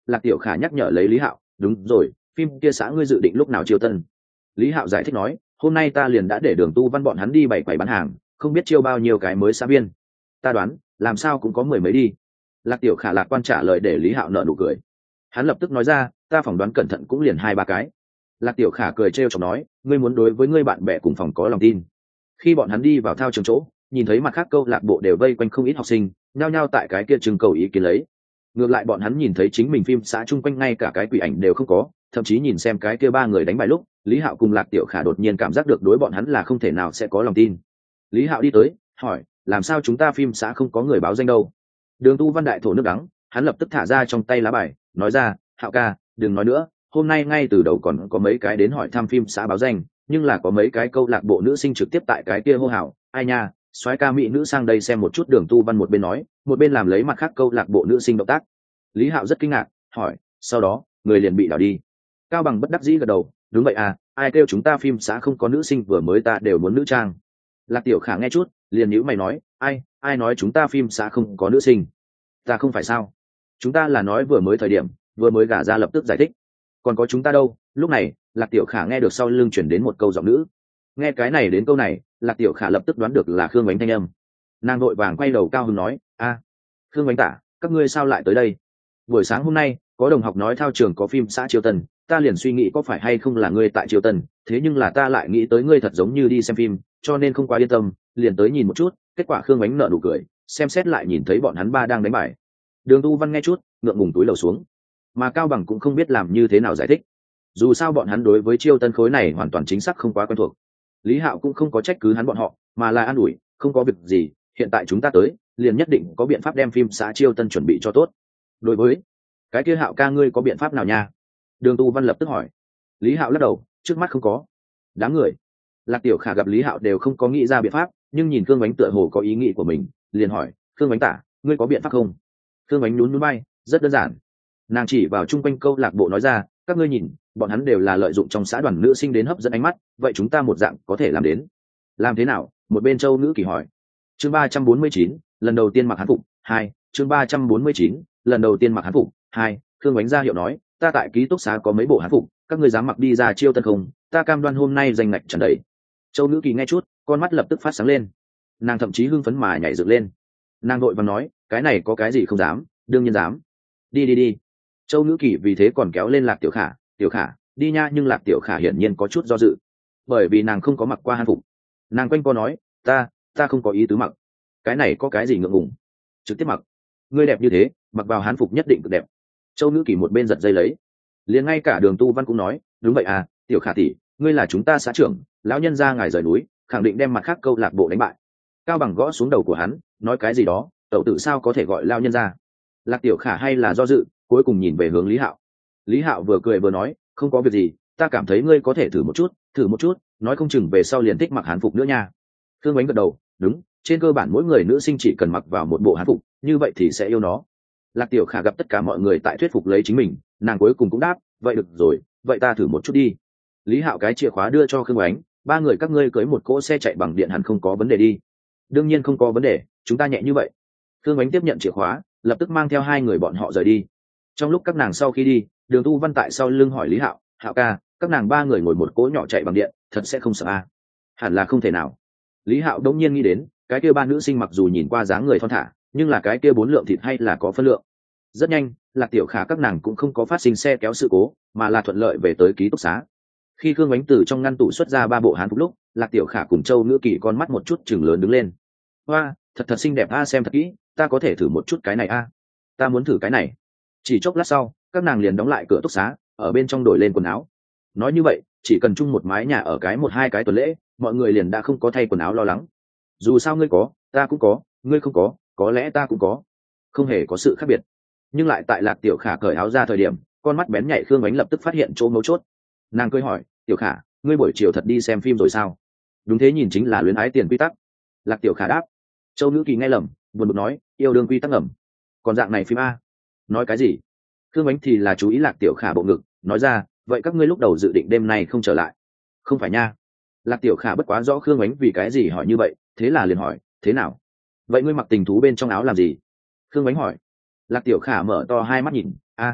Lạc Tiểu Khả nhắc nhở lấy Lý Hạo, đúng rồi, phim kia xã ngươi dự định lúc nào chiêu tân? Lý Hạo giải thích nói, hôm nay ta liền đã để Đường Tu Văn bọn hắn đi bày quầy bán hàng, không biết chiêu bao nhiêu cái mới xã viên. Ta đoán làm sao cũng có mười mấy đi. Lạc Tiểu Khả lạc quan trả lời để Lý Hạo nở nụ cười. Hắn lập tức nói ra, ta phỏng đoán cẩn thận cũng liền hai ba cái. Lạc Tiểu Khả cười trêu chọc nói, ngươi muốn đối với ngươi bạn bè cùng phòng có lòng tin. Khi bọn hắn đi vào thao trường chỗ, nhìn thấy mặt khác câu lạc bộ đều vây quanh không ít học sinh, nhao nhao tại cái kia trưng cầu ý kiến lấy. Ngược lại bọn hắn nhìn thấy chính mình phim xã chung quanh ngay cả cái quỷ ảnh đều không có, thậm chí nhìn xem cái kia ba người đánh bài lúc, Lý Hạo cùng Lạc Tiểu Khả đột nhiên cảm giác được đối bọn hắn là không thể nào sẽ có lòng tin. Lý Hạo đi tới, hỏi, làm sao chúng ta phim xã không có người báo danh đâu? Đường Tu Văn đại thổ nước đắng, hắn lập tức thả ra trong tay lá bài, nói ra, Hạo ca, đừng nói nữa, hôm nay ngay từ đầu còn có mấy cái đến hỏi thăm phim xã báo danh, nhưng là có mấy cái câu lạc bộ nữ sinh trực tiếp tại cái kia hô hào, ai nha, soái ca mỹ nữ sang đây xem một chút. Đường Tu Văn một bên nói, một bên làm lấy mặt khác câu lạc bộ nữ sinh động tác. Lý Hạo rất kinh ngạc, hỏi, sau đó người liền bị đảo đi. Cao Bằng bất đắc dĩ gật đầu, đúng vậy à, ai kêu chúng ta phim xã không có nữ sinh, vừa mới ta đều muốn nữ trang. Lạc Tiểu Khả nghe chút, liền nhíu mày nói, ai ai nói chúng ta phim xã không có nữ sinh? Ta không phải sao? Chúng ta là nói vừa mới thời điểm, vừa mới gả ra lập tức giải thích. Còn có chúng ta đâu? Lúc này Lạc Tiểu Khả nghe được sau lưng chuyển đến một câu giọng nữ. Nghe cái này đến câu này, Lạc Tiểu Khả lập tức đoán được là Khương Bánh thanh âm. Nàng vội vàng quay đầu cao hứng nói, a, Khương Bánh tả, các ngươi sao lại tới đây? Buổi sáng hôm nay có đồng học nói thao trường có phim xã Chiêu Tân, ta liền suy nghĩ có phải hay không là ngươi tại Chiêu Tân, thế nhưng là ta lại nghĩ tới ngươi thật giống như đi xem phim, cho nên không quá yên tâm, liền tới nhìn một chút. Kết quả Khương Bánh nợ nụ cười, xem xét lại nhìn thấy bọn hắn ba đang đánh bài. Đường Tu Văn nghe chút, ngượng ngùng túi lầu xuống, mà Cao Bằng cũng không biết làm như thế nào giải thích. Dù sao bọn hắn đối với Chiêu Tân khối này hoàn toàn chính xác không quá quen thuộc. Lý Hạo cũng không có trách cứ hắn bọn họ, mà là an ủi, không có việc gì, hiện tại chúng ta tới, liền nhất định có biện pháp đem phim xã Chiêu Tân chuẩn bị cho tốt. Đối với cái kia Hạo ca ngươi có biện pháp nào nha? Đường Tu Văn lập tức hỏi. Lý Hạo lắc đầu, trước mắt không có. Đám người Lạc Tiểu Khả gặp Lý Hạo đều không có nghĩ ra biện pháp, nhưng nhìn Khương Bánh tựa hồ có ý nghĩ của mình, liền hỏi, Khương Bánh tả, ngươi có biện pháp không? Khương Bánh nhún nhún bay, rất đơn giản. Nàng chỉ vào chung quanh câu lạc bộ nói ra, các ngươi nhìn, bọn hắn đều là lợi dụng trong xã đoàn nữ sinh đến hấp dẫn ánh mắt, vậy chúng ta một dạng có thể làm đến. Làm thế nào? Một bên Châu Nữ Kỳ hỏi. Chương ba trăm bốn mươi chín, lần đầu tiên mặc hán phục, hai, chương ba trăm bốn mươi chín, lần đầu tiên mặc hán phục, hai. Khương Bánh ra hiệu nói, ta tại ký túc xá có mấy bộ hán phục, các ngươi dám mặc đi ra Chiêu Tân không? Ta cam đoan hôm nay danh ngạch tràn đầy. Châu Nữ Kỳ nghe chút, con mắt lập tức phát sáng lên, nàng thậm chí hưng phấn mà nhảy dựng lên. Nàng đội và nói, cái này có cái gì không dám, đương nhiên dám. Đi đi đi. Châu Nữ Kỳ vì thế còn kéo lên Lạc Tiểu Khả, Tiểu Khả, đi nha. Nhưng Lạc Tiểu Khả hiển nhiên có chút do dự, bởi vì nàng không có mặc qua hán phục. Nàng quanh co nói, ta ta không có ý tứ mặc, cái này có cái gì ngượng ngùng, trực tiếp mặc. Ngươi đẹp như thế, mặc vào hán phục nhất định cực đẹp. Châu Nữ Kỳ một bên giật dây lấy, liền ngay cả Đường Tu Văn cũng nói, đúng vậy à, Tiểu Khả tỷ, ngươi là chúng ta xã trưởng, lão nhân gia ngài rời núi, khẳng định đem mặt khác câu lạc bộ đánh bại. Cao Bằng gõ xuống đầu của hắn, nói cái gì đó, tẩu tử sao có thể gọi lao nhân gia? Lạc Tiểu Khả hay là do dự, cuối cùng nhìn về hướng Lý Hạo. Lý Hạo vừa cười vừa nói, không có việc gì, ta cảm thấy ngươi có thể thử một chút, thử một chút, nói không chừng về sau liền thích mặc hán phục nữa nha. Thương Bánh gật đầu, đúng, trên cơ bản mỗi người nữ sinh chỉ cần mặc vào một bộ hán phục, như vậy thì sẽ yêu nó. Lạc Tiểu Khả gặp tất cả mọi người tại thuyết phục lấy chính mình, nàng cuối cùng cũng đáp, vậy được rồi, vậy ta thử một chút đi. Lý Hạo cái chìa khóa đưa cho Khương Bánh, ba người các ngươi cưới một cỗ xe chạy bằng điện hẳn không có vấn đề đi. Đương nhiên không có vấn đề, chúng ta nhẹ như vậy. Khương Bánh tiếp nhận chìa khóa, lập tức mang theo hai người bọn họ rời đi. Trong lúc các nàng sau khi đi, Đường Tu Văn tại sau lưng hỏi Lý Hạo, Hạo ca, các nàng ba người ngồi một cỗ nhỏ chạy bằng điện, thật sẽ không sợ à? Hẳn là không thể nào. Lý Hạo đống nhiên nghĩ đến, cái kia ba nữ sinh mặc dù nhìn qua dáng người thon thả, nhưng là cái kia bốn lượng thịt hay là có phân lượng. Rất nhanh, Lạc Tiểu Khả các nàng cũng không có phát sinh xe kéo sự cố, mà là thuận lợi về tới ký túc xá. Khi Khương Bánh từ trong ngăn tủ xuất ra ba bộ hán phục lúc, Lạc Tiểu Khả cùng Châu Nữ Kỳ con mắt một chút chừng lớn đứng lên. Hoa, thật thật xinh đẹp a, xem thật kỹ, ta có thể thử một chút cái này a. Ta muốn thử cái này. Chỉ chốc lát sau, các nàng liền đóng lại cửa túc xá, ở bên trong đổi lên quần áo. Nói như vậy, chỉ cần chung một mái nhà ở cái một hai cái tuần lễ, mọi người liền đã không có thay quần áo lo lắng. Dù sao ngươi có, ta cũng có, ngươi không có, có lẽ ta cũng có, không hề có sự khác biệt. Nhưng lại tại Lạc Tiểu Khả cởi áo ra thời điểm, con mắt bén nhạy Khương Bánh lập tức phát hiện chỗ mấu chốt. Nàng cười hỏi, Tiểu Khả, ngươi buổi chiều thật đi xem phim rồi sao? Đúng thế, nhìn chính là luyến ái tiền quy tắc. Lạc Tiểu Khả đáp. Châu Nữ Kỳ nghe lầm, buồn bực nói, yêu đương quy tắc ngầm. Còn dạng này phim a? Nói cái gì? Khương Bánh thì là chú ý Lạc Tiểu Khả bộ ngực, nói ra, vậy các ngươi lúc đầu dự định đêm nay không trở lại? Không phải nha. Lạc Tiểu Khả bất quá rõ Khương Bánh vì cái gì hỏi như vậy, thế là liền hỏi, thế nào? Vậy ngươi mặc tình thú bên trong áo làm gì? Khương Bánh hỏi. Lạc Tiểu Khả mở to hai mắt nhìn, a,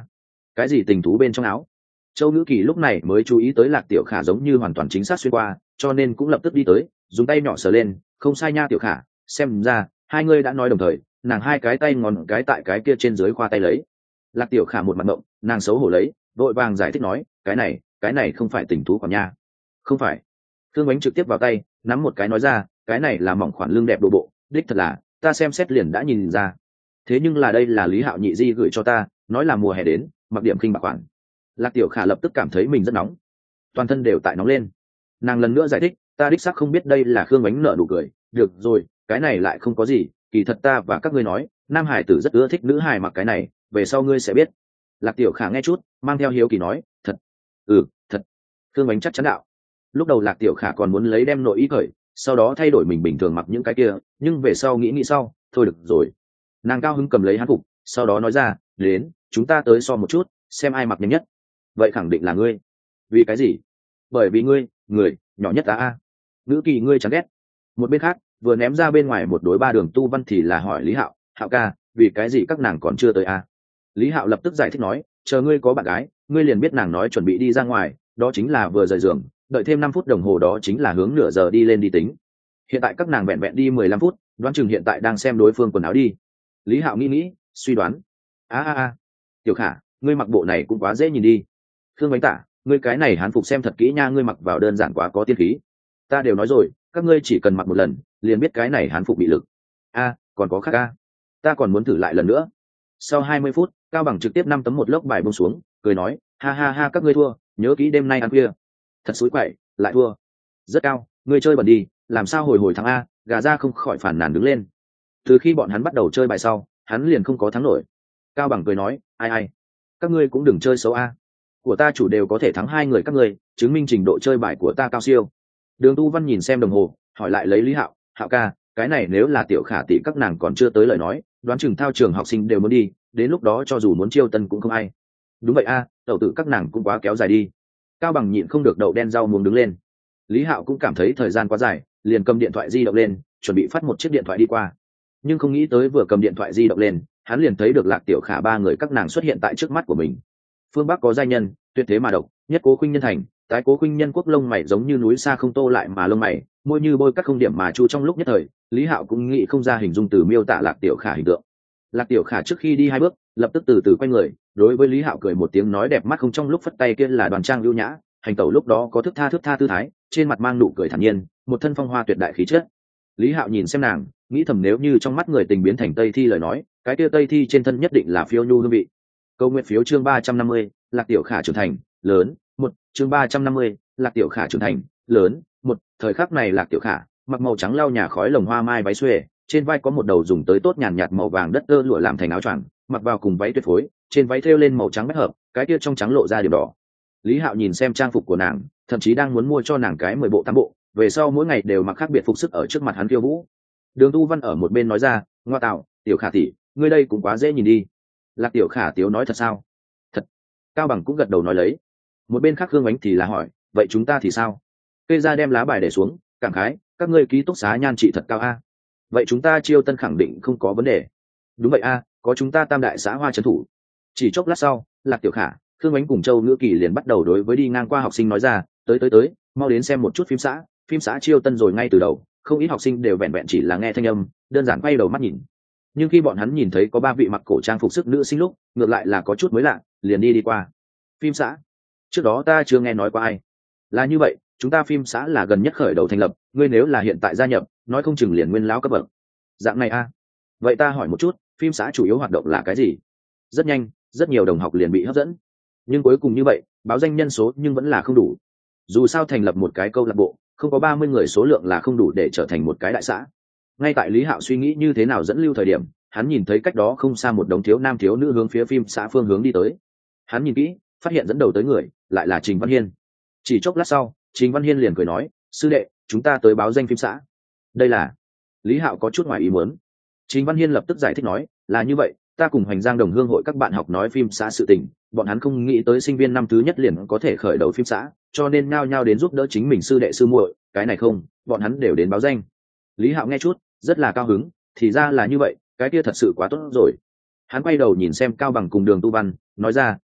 cái gì tình thú bên trong áo? Châu Ngữ Kỳ lúc này mới chú ý tới Lạc Tiểu Khả giống như hoàn toàn chính xác xuyên qua, cho nên cũng lập tức đi tới, dùng tay nhỏ sờ lên, không sai nha Tiểu Khả, xem ra hai người đã nói đồng thời, nàng hai cái tay ngón cái tại cái kia trên dưới khoa tay lấy. Lạc Tiểu Khả một mặt ngộng, nàng xấu hổ lấy, vội vàng giải thích nói, cái này, cái này không phải tình thú còn nha. Không phải. Thương Bánh trực tiếp vào tay, nắm một cái nói ra, cái này là mỏng khoản lưng đẹp đồ bộ, đích thật là, ta xem xét liền đã nhìn ra. Thế nhưng là đây là Lý Hạo nhị di gửi cho ta, nói là mùa hè đến, mặc điểm khinh bạc khoản. Lạc Tiểu Khả lập tức cảm thấy mình rất nóng, toàn thân đều tại nóng lên. Nàng lần nữa giải thích, ta đích xác không biết đây là Khương Bánh nợ nụ cười, được rồi, cái này lại không có gì, kỳ thật ta và các ngươi nói, nam hải tử rất ưa thích nữ hải mặc cái này, về sau ngươi sẽ biết. Lạc Tiểu Khả nghe chút, mang theo hiếu kỳ nói, thật, ừ, thật. Khương Bánh chắc chắn đạo. Lúc đầu Lạc Tiểu Khả còn muốn lấy đem nội y cởi, sau đó thay đổi mình bình thường mặc những cái kia, nhưng về sau nghĩ nghĩ sau, thôi được rồi. Nàng cao hứng cầm lấy hán phục, sau đó nói ra, đến, chúng ta tới so một chút, xem ai mặc nhanh nhất. Vậy khẳng định là ngươi. Vì cái gì? Bởi vì ngươi, người nhỏ nhất ta a. Ngữ Kỳ ngươi chán ghét. Một bên khác, vừa ném ra bên ngoài một đối ba đường tu văn thì là hỏi Lý Hạo, Hạo ca, vì cái gì các nàng còn chưa tới a? Lý Hạo lập tức giải thích nói, chờ ngươi có bạn gái, ngươi liền biết nàng nói chuẩn bị đi ra ngoài, đó chính là vừa rời giường, đợi thêm năm phút đồng hồ đó chính là hướng nửa giờ đi lên đi tính. Hiện tại các nàng vẹn vẹn đi mười lăm phút, đoán chừng hiện tại đang xem đối phương quần áo đi. Lý Hạo nghĩ nghĩ, suy đoán, a a a, Tiểu Khả, ngươi mặc bộ này cũng quá dễ nhìn đi. Khương Bánh Tả, ngươi cái này hán phục xem thật kỹ nha, ngươi mặc vào đơn giản quá có tiên khí. Ta đều nói rồi, các ngươi chỉ cần mặc một lần, liền biết cái này hán phục bị lực. A, còn có khác a. Ta còn muốn thử lại lần nữa. Sau hai mươi phút, Cao Bằng trực tiếp năm tấm một lốc bài buông xuống, cười nói, ha ha ha các ngươi thua, nhớ kỹ đêm nay ăn khuya. Thật xúi quậy, lại thua. Rất cao, ngươi chơi bẩn đi, làm sao hồi hồi thắng a, gà ra không khỏi phản nàn đứng lên. Từ khi bọn hắn bắt đầu chơi bài sau, hắn liền không có thắng nổi. Cao Bằng cười nói, ai ai, các ngươi cũng đừng chơi xấu a. Của ta chủ đều có thể thắng hai người các ngươi, chứng minh trình độ chơi bài của ta cao siêu. Đường Tu Văn nhìn xem đồng hồ, hỏi lại lấy Lý Hạo, Hạo ca, cái này nếu là Tiểu Khả tỷ các nàng còn chưa tới lời nói, đoán chừng thao trường học sinh đều muốn đi, đến lúc đó cho dù muốn chiêu tân cũng không ai. Đúng vậy a, à, tẩu tử các nàng cũng quá kéo dài đi. Cao Bằng nhịn không được đậu đen rau muống đứng lên. Lý Hạo cũng cảm thấy thời gian quá dài, liền cầm điện thoại di động lên, chuẩn bị phát một chiếc điện thoại đi qua. Nhưng không nghĩ tới vừa cầm điện thoại di động lên, hắn liền thấy được Lạc Tiểu Khả ba người các nàng xuất hiện tại trước mắt của mình. Phương Bắc có giai nhân, tuyệt thế mà độc, nhất Cố Khuynh Nhân thành, tái Cố Khuynh Nhân quốc lông mày giống như núi xa không tô lại mà lông mày, môi như bôi các không điểm mà chu. Trong lúc nhất thời, Lý Hạo cũng nghĩ không ra hình dung từ miêu tả Lạc Tiểu Khả hình tượng. Lạc Tiểu Khả trước khi đi hai bước, lập tức từ từ quay người, đối với Lý Hạo cười một tiếng nói đẹp mắt không, trong lúc phất tay kia là đoàn trang lưu nhã, hành tẩu lúc đó có thức tha thức tha tư thái, trên mặt mang nụ cười thản nhiên, một thân phong hoa tuyệt đại khí chất. Lý Hạo nhìn xem nàng, nghĩ thầm nếu như trong mắt người tình biến thành Tây Thi lời nói, cái kia Tây Thi trên thân nhất định là phiêu nhu hương vị. Câu nguyện phiếu chương ba trăm năm mươi, Lạc Tiểu Khả trưởng thành, lớn, một, chương ba trăm năm mươi, Lạc Tiểu Khả trưởng thành, lớn, một, thời khắc này Lạc Tiểu Khả, mặc màu trắng lau nhà khói lồng hoa mai váy xuề, trên vai có một đầu dùng tới tốt nhàn nhạt màu vàng đất tơ lụa làm thành áo choàng, mặc vào cùng váy tuyệt phối, trên váy thêu lên màu trắng bách hợp, cái kia trong trắng lộ ra điểm đỏ. Lý Hạo nhìn xem trang phục của nàng, thậm chí đang muốn mua cho nàng cái mười bộ tám bộ, về sau mỗi ngày đều mặc khác biệt phục sức ở trước mặt hắn khiêu vũ. Đường Tu Văn ở một bên nói ra, ngoa tạo, Tiểu Khả tỷ, ngươi đây cũng quá dễ nhìn đi. Lạc Tiểu Khả tiếu nói thật sao? Thật. Cao Bằng cũng gật đầu nói lấy. Một bên khác Khương Ánh thì là hỏi, vậy chúng ta thì sao? Kê ra đem lá bài để xuống, cảm khái, các ngươi ký túc xá nhan trị thật cao a. Vậy chúng ta chiêu tân khẳng định không có vấn đề. Đúng vậy a, có chúng ta tam đại xã hoa trấn thủ. Chỉ chốc lát sau, Lạc Tiểu Khả, Khương Ánh cùng Châu Ngữ Kỳ liền bắt đầu đối với đi ngang qua học sinh nói ra, tới tới tới, mau đến xem một chút phim xã, phim xã chiêu tân rồi ngay từ đầu, không ít học sinh đều vẹn vẹn chỉ là nghe thanh âm, đơn giản quay đầu mắt nhìn. Nhưng khi bọn hắn nhìn thấy có ba vị mặc cổ trang phục sức nữ sinh lúc, ngược lại là có chút mới lạ, liền đi đi qua. Phim xã? Trước đó ta chưa nghe nói qua ai. Là như vậy, chúng ta phim xã là gần nhất khởi đầu thành lập, ngươi nếu là hiện tại gia nhập, nói không chừng liền nguyên lão cấp bậc. Dạng này a. Vậy ta hỏi một chút, phim xã chủ yếu hoạt động là cái gì? Rất nhanh, rất nhiều đồng học liền bị hấp dẫn. Nhưng cuối cùng như vậy, báo danh nhân số nhưng vẫn là không đủ. Dù sao thành lập một cái câu lạc bộ, không có ba mươi người số lượng là không đủ để trở thành một cái đại xã. Ngay tại Lý Hạo suy nghĩ như thế nào dẫn lưu thời điểm, hắn nhìn thấy cách đó không xa một đống thiếu nam thiếu nữ hướng phía phim xã phương hướng đi tới. Hắn nhìn kỹ, phát hiện dẫn đầu tới người lại là Trình Văn Hiên. Chỉ chốc lát sau, Trình Văn Hiên liền cười nói, sư đệ, chúng ta tới báo danh phim xã. Đây là... Lý Hạo có chút ngoài ý muốn. Trình Văn Hiên lập tức giải thích nói, là như vậy, ta cùng Hoành Giang Đồng Hương hội các bạn học nói phim xã sự tình, bọn hắn không nghĩ tới sinh viên năm thứ nhất liền có thể khởi đầu phim xã, cho nên nhao nhao đến giúp đỡ chính mình sư đệ sư muội, cái này không, bọn hắn đều đến báo danh. Lý Hạo nghe chút, rất là cao hứng, thì ra là như vậy, cái kia thật sự quá tốt rồi. Hắn quay đầu nhìn xem Cao Bằng cùng Đường Tu Văn, nói ra,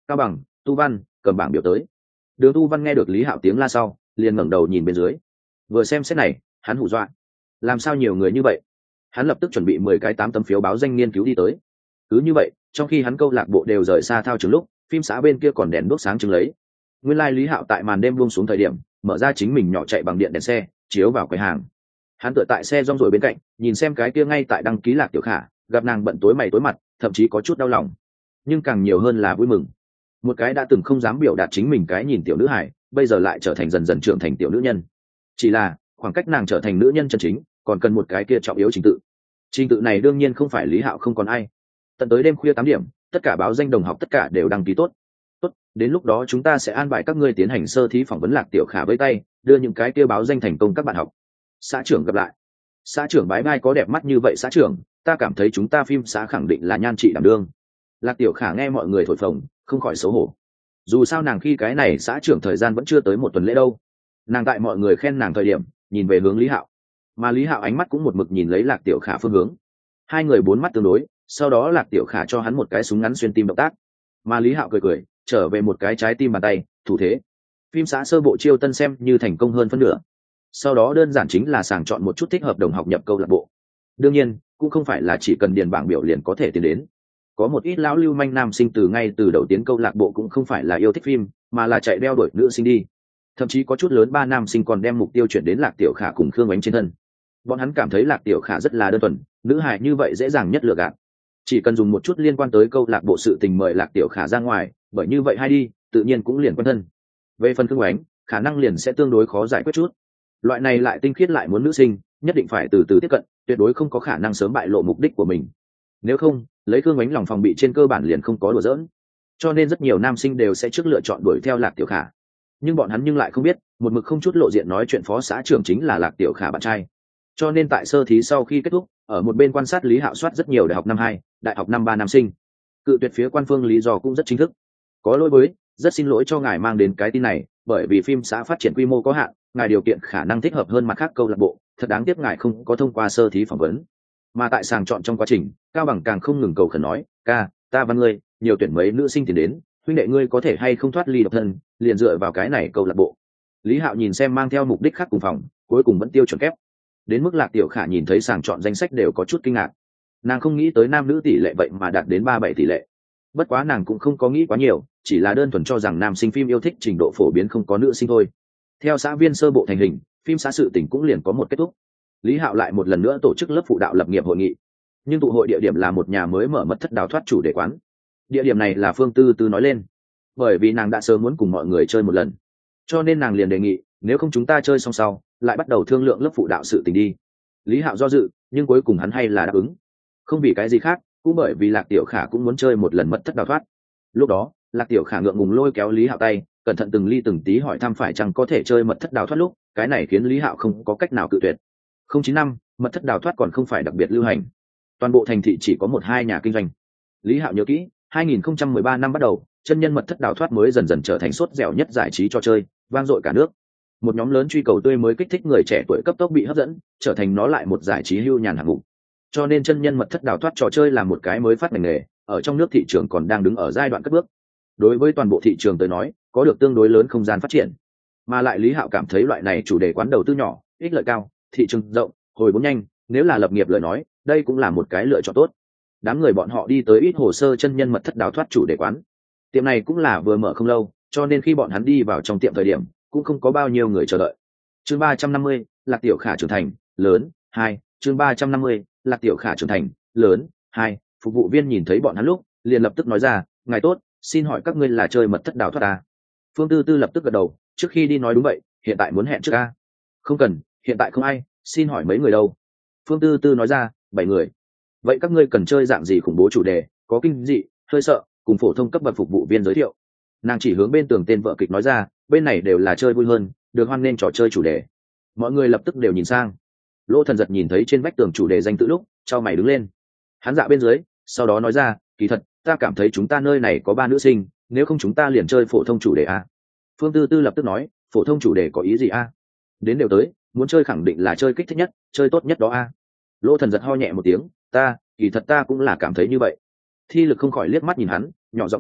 cao bằng, tu văn, cầm bảng biểu tới. Đường tu văn nghe được Lý Hạo tiếng la sau, liền ngẩng đầu nhìn bên dưới. Vừa xem xét này, hắn hù dọa. Làm sao nhiều người như vậy? Hắn lập tức chuẩn bị mười cái tám tấm phiếu báo danh nghiên cứu đi tới. Cứ như vậy, trong khi hắn câu lạc bộ đều rời xa thao trường lúc, phim xã bên kia còn đèn đuốc sáng trưng lấy. Nguyên lai Lý Hạo tại màn đêm buông xuống thời điểm, mở ra chính mình nhỏ chạy bằng điện đèn xe, chiếu vào quầy hàng. Hắn tựa tại xe rong rồi bên cạnh, nhìn xem cái kia ngay tại đăng ký Lạc Tiểu Khả, gặp nàng bận tối mày tối mặt, thậm chí có chút đau lòng, nhưng càng nhiều hơn là vui mừng. Một cái đã từng không dám biểu đạt chính mình cái nhìn tiểu nữ hải, bây giờ lại trở thành dần dần trưởng thành tiểu nữ nhân. Chỉ là khoảng cách nàng trở thành nữ nhân chân chính, còn cần một cái kia trọng yếu trình tự. Trình tự này đương nhiên không phải Lý Hạo không còn ai. Tận tới đêm khuya tám điểm, tất cả báo danh đồng học tất cả đều đăng ký tốt. Tốt, đến lúc đó chúng ta sẽ an bài các ngươi tiến hành sơ thí phỏng vấn Lạc Tiểu Khả với tay, đưa những cái kia báo danh thành công các bạn học. Xã trưởng gặp lại. Xã trưởng bái bai có đẹp mắt như vậy xã trưởng, ta cảm thấy chúng ta phim xã khẳng định là nhan trị đảm đương. Lạc Tiểu Khả nghe mọi người thổi phồng, không khỏi xấu hổ. Dù sao nàng khi cái này xã trưởng thời gian vẫn chưa tới một tuần lễ đâu. Nàng tại mọi người khen nàng thời điểm, nhìn về hướng Lý Hạo, mà Lý Hạo ánh mắt cũng một mực nhìn lấy Lạc Tiểu Khả phương hướng. Hai người bốn mắt tương đối, sau đó Lạc Tiểu Khả cho hắn một cái súng ngắn xuyên tim động tác, mà Lý Hạo cười cười, trở về một cái trái tim bàn tay, thủ thế. Phim xã sơ bộ chiêu tân xem như thành công hơn phân nửa. Sau đó đơn giản chính là sàng chọn một chút thích hợp đồng học nhập câu lạc bộ. Đương nhiên, cũng không phải là chỉ cần điền bảng biểu liền có thể tiến đến. Có một ít lão lưu manh nam sinh từ ngay từ đầu tiến câu lạc bộ cũng không phải là yêu thích phim, mà là chạy đeo đuổi nữ sinh đi. Thậm chí có chút lớn ba nam sinh còn đem mục tiêu chuyển đến Lạc Tiểu Khả cùng Khương Ánh trên thân. Bọn hắn cảm thấy Lạc Tiểu Khả rất là đơn thuần, nữ hài như vậy dễ dàng nhất lừa gạt. Chỉ cần dùng một chút liên quan tới câu lạc bộ sự tình mời Lạc Tiểu Khả ra ngoài, bởi như vậy hay đi, tự nhiên cũng liền quen thân. Về phần Khương Ánh, khả năng liền sẽ tương đối khó giải quyết chút. Loại này lại tinh khiết lại muốn nữ sinh, nhất định phải từ từ tiếp cận, tuyệt đối không có khả năng sớm bại lộ mục đích của mình. Nếu không, lấy Khương Ánh lòng phòng bị trên cơ bản liền không có đùa giỡn. Cho nên rất nhiều nam sinh đều sẽ trước lựa chọn đuổi theo Lạc Tiểu Khả. Nhưng bọn hắn nhưng lại không biết, một mực không chút lộ diện nói chuyện phó xã trưởng chính là Lạc Tiểu Khả bạn trai. Cho nên tại sơ thí sau khi kết thúc, ở một bên quan sát Lý Hạo soát rất nhiều đại học năm hai, đại học năm ba nam sinh. Cự tuyệt phía quan phương lý do cũng rất chính thức. Có lỗi với, rất xin lỗi cho ngài mang đến cái tin này, bởi vì phim xã phát triển quy mô có hạn, ngài điều kiện khả năng thích hợp hơn mặt khác câu lạc bộ, thật đáng tiếc ngài không có thông qua sơ thí phỏng vấn. Mà tại sàng chọn trong quá trình, Cao Bằng càng không ngừng cầu khẩn nói, ca, ta văn ngươi, nhiều tuyển mấy nữ sinh tiền đến, huynh đệ ngươi có thể hay không thoát ly độc thân, liền dựa vào cái này câu lạc bộ. Lý Hạo nhìn xem mang theo mục đích khác cùng phòng, cuối cùng vẫn tiêu chuẩn kép. Đến mức Lạc Tiểu Khả nhìn thấy sàng chọn danh sách đều có chút kinh ngạc. Nàng không nghĩ tới nam nữ tỷ lệ vậy mà đạt đến ba bảy tỷ lệ. Bất quá nàng cũng không có nghĩ quá nhiều, chỉ là đơn thuần cho rằng nam sinh phim yêu thích trình độ phổ biến không có nữ sinh thôi. Theo xã viên sơ bộ thành hình, phim xã sự tỉnh cũng liền có một kết thúc. Lý Hạo lại một lần nữa tổ chức lớp phụ đạo lập nghiệp hội nghị, nhưng tụ hội địa điểm là một nhà mới mở mật thất đào thoát chủ đề quán. Địa điểm này là Phương Tư Tư nói lên, bởi vì nàng đã sớm muốn cùng mọi người chơi một lần, cho nên nàng liền đề nghị, nếu không chúng ta chơi xong sau, lại bắt đầu thương lượng lớp phụ đạo sự tình đi. Lý Hạo do dự, nhưng cuối cùng hắn hay là đáp ứng. Không vì cái gì khác, cũng bởi vì Lạc Tiểu Khả cũng muốn chơi một lần mật thất đào thoát. Lúc đó, Lạc Tiểu Khả ngượng ngùng lôi kéo Lý Hạo tay, cẩn thận từng ly từng tí hỏi thăm phải chăng có thể chơi mật thất đào thoát lúc, cái này khiến Lý Hạo không có cách nào cự tuyệt. Không chín năm, mật thất đào thoát còn không phải đặc biệt lưu hành. Toàn bộ thành thị chỉ có một hai nhà kinh doanh. Lý Hạo nhớ kỹ, hai nghìn không trăm mười ba năm bắt đầu, chân nhân mật thất đào thoát mới dần dần trở thành sốt dẻo nhất giải trí trò chơi, vang dội cả nước. Một nhóm lớn truy cầu tươi mới kích thích người trẻ tuổi cấp tốc bị hấp dẫn, trở thành nó lại một giải trí hưu nhàn hạng mục. Cho nên chân nhân mật thất đào thoát trò chơi là một cái mới phát ngành nghề, ở trong nước thị trường còn đang đứng ở giai đoạn cất bước. Đối với toàn bộ thị trường tới nói, có được tương đối lớn không gian phát triển. Mà lại Lý Hạo cảm thấy loại này chủ đề quán đầu tư nhỏ, ích lợi cao, thị trường rộng, hồi vốn nhanh, nếu là lập nghiệp lời nói, đây cũng là một cái lựa chọn tốt. Đám người bọn họ đi tới ít hồ sơ chân nhân mật thất đào thoát chủ đề quán. Tiệm này cũng là vừa mở không lâu, cho nên khi bọn hắn đi vào trong tiệm thời điểm, cũng không có bao nhiêu người chờ đợi. Chương ba trăm năm mươi, Lạc Tiểu Khả trưởng thành, lớn, hai, chương ba trăm năm mươi, Lạc Tiểu Khả trưởng thành, lớn, hai, phục vụ viên nhìn thấy bọn hắn lúc, liền lập tức nói ra, ngài tốt, xin hỏi các ngươi là chơi mật thất đào thoát à? Phương Tư Tư lập tức gật đầu, trước khi đi nói đúng vậy, hiện tại muốn hẹn trước a. Không cần, hiện tại không ai, xin hỏi mấy người đâu? Phương Tư Tư nói ra, bảy người. Vậy các ngươi cần chơi dạng gì khủng bố chủ đề, có kinh dị, hơi sợ, cùng phổ thông cấp bậc phục vụ viên giới thiệu. Nàng chỉ hướng bên tường tên vợ kịch nói ra, bên này đều là chơi vui hơn, được hoan nên trò chơi chủ đề. Mọi người lập tức đều nhìn sang. Lỗ Thần Giật nhìn thấy trên vách tường chủ đề danh tự lúc, chau mày đứng lên. Hắn dạ bên dưới, sau đó nói ra, kỳ thật, ta cảm thấy chúng ta nơi này có ba nữ sinh, nếu không chúng ta liền chơi phổ thông chủ đề a. Phương Tư Tư lập tức nói, phổ thông chủ đề có ý gì a? Đến đều tới, muốn chơi khẳng định là chơi kích thích nhất, chơi tốt nhất đó a. Lỗ Thần Giật ho nhẹ một tiếng, ta, kỳ thật ta cũng là cảm thấy như vậy. Thi Lực không khỏi liếc mắt nhìn hắn, nhỏ giọng nói,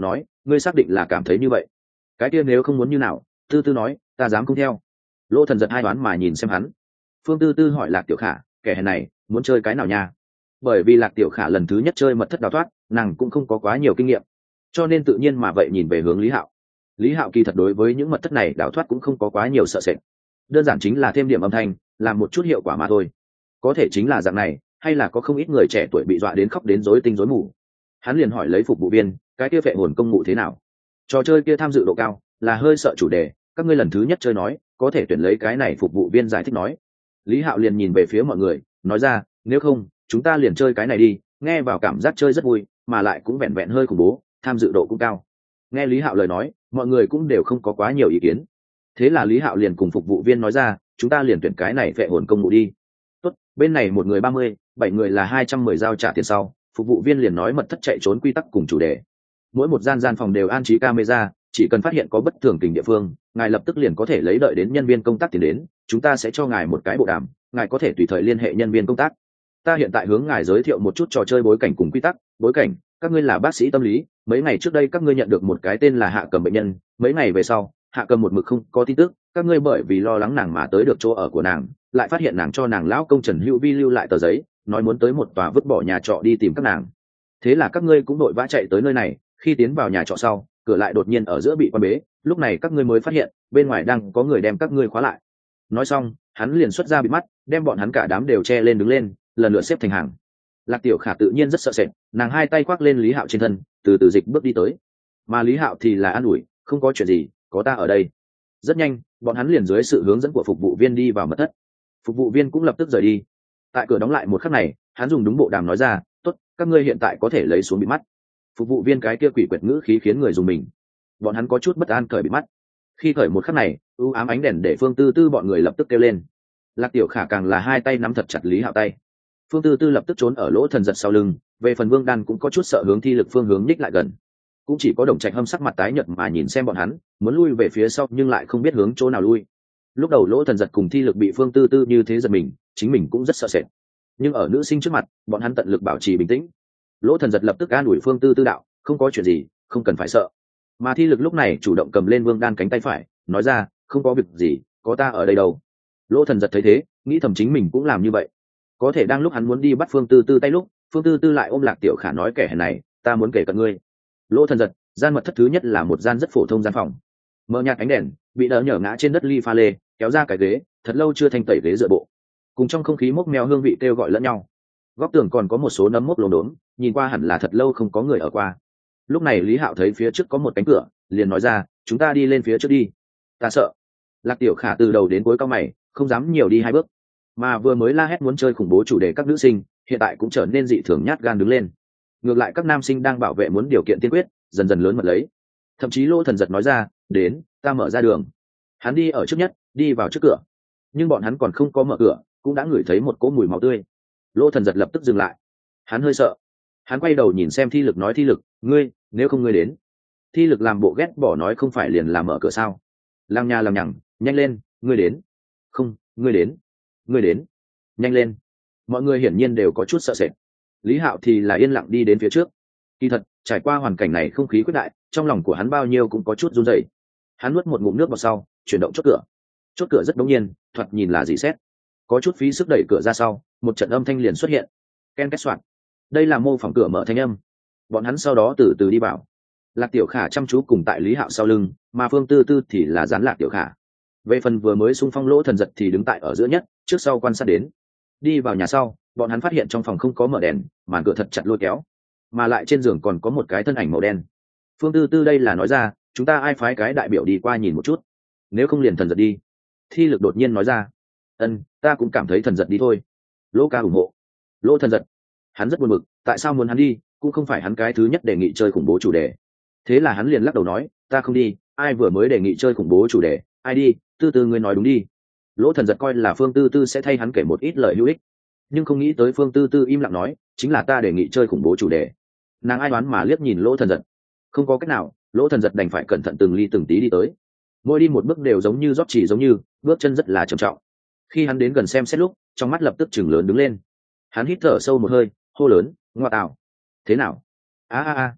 ngươi xác định là cảm thấy như vậy? Cái kia nếu không muốn như nào? Tư Tư nói, ta dám không theo. Lỗ Thần giật hai đoán mà nhìn xem hắn. Phương Tư Tư hỏi Lạc Tiểu Khả, kẻ hèn này muốn chơi cái nào nha? Bởi vì Lạc Tiểu Khả lần thứ nhất chơi mật thất đào thoát, nàng cũng không có quá nhiều kinh nghiệm, cho nên tự nhiên mà vậy nhìn về hướng Lý Hạo. Lý Hạo kỳ thật đối với những mật thất này đào thoát cũng không có quá nhiều sợ sệt, đơn giản chính là thêm điểm âm thanh, làm một chút hiệu quả mà thôi. Có thể chính là dạng này, hay là có không ít người trẻ tuổi bị dọa đến khóc đến rối tinh rối mù. Hắn liền hỏi lấy phục vụ viên, cái kia phệ hồn công ngụ thế nào? Trò chơi kia tham dự độ cao, là hơi sợ chủ đề, các ngươi lần thứ nhất chơi nói, có thể tuyển lấy cái này. Phục vụ viên giải thích nói. Lý Hạo liền nhìn về phía mọi người, nói ra, nếu không chúng ta liền chơi cái này đi, nghe vào cảm giác chơi rất vui, mà lại cũng vẹn vẹn hơi khủng bố, tham dự độ cũng cao. Nghe Lý Hạo lời nói, mọi người cũng đều không có quá nhiều ý kiến. Thế là Lý Hạo liền cùng phục vụ viên nói ra, chúng ta liền tuyển cái này phệ hồn công ngụ đi. Tốt, bên này một người ba mươi, bảy người là hai trăm mười giao trả tiền sau, phục vụ viên liền nói mật thất chạy trốn quy tắc cùng chủ đề. Mỗi một gian gian phòng đều an trí camera, chỉ cần phát hiện có bất thường tình địa phương, ngài lập tức liền có thể lấy đợi đến nhân viên công tác tiến đến, chúng ta sẽ cho ngài một cái bộ đàm, ngài có thể tùy thời liên hệ nhân viên công tác. Ta hiện tại hướng ngài giới thiệu một chút trò chơi bối cảnh cùng quy tắc. Bối cảnh, các ngươi là bác sĩ tâm lý, mấy ngày trước đây các ngươi nhận được một cái tên là Hạ Cầm bệnh nhân, mấy ngày về sau Hạ Cầm một mực không có tin tức, các ngươi bởi vì lo lắng nàng mà tới được chỗ ở của nàng, lại phát hiện nàng cho nàng lão công Trần Hữu Vi lưu lại tờ giấy, nói muốn tới một tòa vứt bỏ nhà trọ đi tìm các nàng. Thế là các ngươi cũng đội vã chạy tới nơi này, khi tiến vào nhà trọ sau, cửa lại đột nhiên ở giữa bị quan bế, lúc này các ngươi mới phát hiện bên ngoài đang có người đem các ngươi khóa lại. Nói xong, hắn liền xuất ra bị mắt, đem bọn hắn cả đám đều che lên đứng lên, lần lượt xếp thành hàng. Lạc Tiểu Khả tự nhiên rất sợ sệt, nàng hai tay khoác lên Lý Hạo trên thân, từ từ dịch bước đi tới. Mà Lý Hạo thì là an ủi, không có chuyện gì, có ta ở đây. Rất nhanh, bọn hắn liền dưới sự hướng dẫn của phục vụ viên đi vào mật thất. Phục vụ viên cũng lập tức rời đi. Tại cửa đóng lại một khắc này, hắn dùng đúng bộ đàm nói ra, tốt, các ngươi hiện tại có thể lấy xuống bị mắt. Phục vụ viên cái kia quỷ quyệt ngữ khí khiến người dùng mình. Bọn hắn có chút bất an cởi bị mắt. Khi cởi một khắc này, ưu ám ánh đèn để Phương Tư Tư bọn người lập tức kêu lên. Lạc Tiểu Khả càng là hai tay nắm thật chặt Lý Hạo tay. Phương Tư Tư lập tức trốn ở lỗ thần giật sau lưng, về phần Vương Đan cũng có chút sợ hướng thi lực phương hướng ních lại gần. Cũng chỉ có Đồng Trạch Hâm sắc mặt tái nhợt mà nhìn xem bọn hắn, muốn lui về phía sau nhưng lại không biết hướng chỗ nào lui. Lúc đầu lỗ thần giật cùng thi lực bị Phương Tư Tư như thế giật mình, chính mình cũng rất sợ sệt. Nhưng ở nữ sinh trước mặt, bọn hắn tận lực bảo trì bình tĩnh. Lỗ thần giật lập tức an ủi Phương Tư Tư đạo, không có chuyện gì, không cần phải sợ. Mà thi lực lúc này chủ động cầm lên Vương Đan cánh tay phải, nói ra, không có việc gì, có ta ở đây đâu. Lỗ thần giật thấy thế, nghĩ thầm chính mình cũng làm như vậy. Có thể đang lúc hắn muốn đi bắt Phương Tư Tư tay lúc, Phương Tư Tư lại ôm Lạc Tiểu Khả nói, kẻ hèn này, ta muốn kể cận ngươi. Lỗ thần giật, gian mật thất thứ nhất là một gian rất phổ thông gian phòng. Mở nhạt ánh đèn, bị đỡ nhở ngã trên đất ly pha lê, kéo ra cái ghế, thật lâu chưa thanh tẩy ghế dựa bộ. Cùng trong không khí mốc meo hương vị kêu gọi lẫn nhau. Góc tường còn có một số nấm mốc lốm đốm, nhìn qua hẳn là thật lâu không có người ở qua. Lúc này Lý Hạo thấy phía trước có một cánh cửa, liền nói ra, chúng ta đi lên phía trước đi. Ta sợ. Lạc Tiểu Khả từ đầu đến cuối cau mày, không dám nhiều đi hai bước. Mà vừa mới la hét muốn chơi khủng bố chủ đề các nữ sinh, hiện tại cũng trở nên dị thường nhát gan đứng lên. Ngược lại các nam sinh đang bảo vệ muốn điều kiện tiên quyết, dần dần lớn mật lấy. Thậm chí Lỗ thần giật nói ra, đến, ta mở ra đường. Hắn đi ở trước nhất, đi vào trước cửa. Nhưng bọn hắn còn không có mở cửa, cũng đã ngửi thấy một cỗ mùi máu tươi. Lỗ thần giật lập tức dừng lại. Hắn hơi sợ. Hắn quay đầu nhìn xem thi lực nói, thi lực, ngươi, nếu không ngươi đến. Thi lực làm bộ ghét bỏ nói, không phải liền làm mở cửa sao? Lăng nha làm nhằng, nhanh lên, ngươi đến. Không, ngươi đến. Ngươi đến. Nhanh lên. Mọi người hiển nhiên đều có chút sợ sệt. Lý Hạo thì là yên lặng đi đến phía trước. Kỳ thật, trải qua hoàn cảnh này không khí quyết đại, trong lòng của hắn bao nhiêu cũng có chút run rẩy. Hắn nuốt một ngụm nước vào sau, chuyển động chốt cửa. Chốt cửa rất đống nhiên, thoạt nhìn là dị xét. Có chút phí sức đẩy cửa ra sau, một trận âm thanh liền xuất hiện. Ken két soạn. Đây là mô phỏng cửa mở thanh âm. Bọn hắn sau đó từ từ đi vào. Lạc Tiểu Khả chăm chú cùng tại Lý Hạo sau lưng, mà Phương Tư Tư thì là dán Lạc Tiểu Khả. Về phần vừa mới xung phong Lỗ thần giật thì đứng tại ở giữa nhất, trước sau quan sát đến. Đi vào nhà sau, bọn hắn phát hiện trong phòng không có mở đèn, màn cửa thật chặt lôi kéo, mà lại trên giường còn có một cái thân ảnh màu đen. Phương Tư Tư đây là nói ra, chúng ta ai phái cái đại biểu đi qua nhìn một chút, nếu không liền thần giật đi. Thi lực đột nhiên nói ra, ân, ta cũng cảm thấy thần giật đi thôi. Lỗ ca ủng hộ. Lỗ thần giật, hắn rất buồn bực, tại sao muốn hắn đi, cũng không phải hắn cái thứ nhất đề nghị chơi khủng bố chủ đề. Thế là hắn liền lắc đầu nói, ta không đi, ai vừa mới đề nghị chơi khủng bố chủ đề, ai đi, Tư Tư ngươi nói đúng đi. Lỗ thần giật coi là Phương Tư Tư sẽ thay hắn kể một ít lời hữu ích, nhưng không nghĩ tới Phương Tư Tư im lặng nói, chính là ta đề nghị chơi khủng bố chủ đề. Nàng ai đoán mà liếc nhìn Lỗ thần giật. Không có cách nào, Lỗ thần giật đành phải cẩn thận từng ly từng tí đi tới. Mỗi đi một bước đều giống như rót chỉ giống như, bước chân rất là trầm trọng. Khi hắn đến gần xem xét lúc, trong mắt lập tức chừng lớn đứng lên. Hắn hít thở sâu một hơi, hô lớn, ngoa tạo. Thế nào? A a a.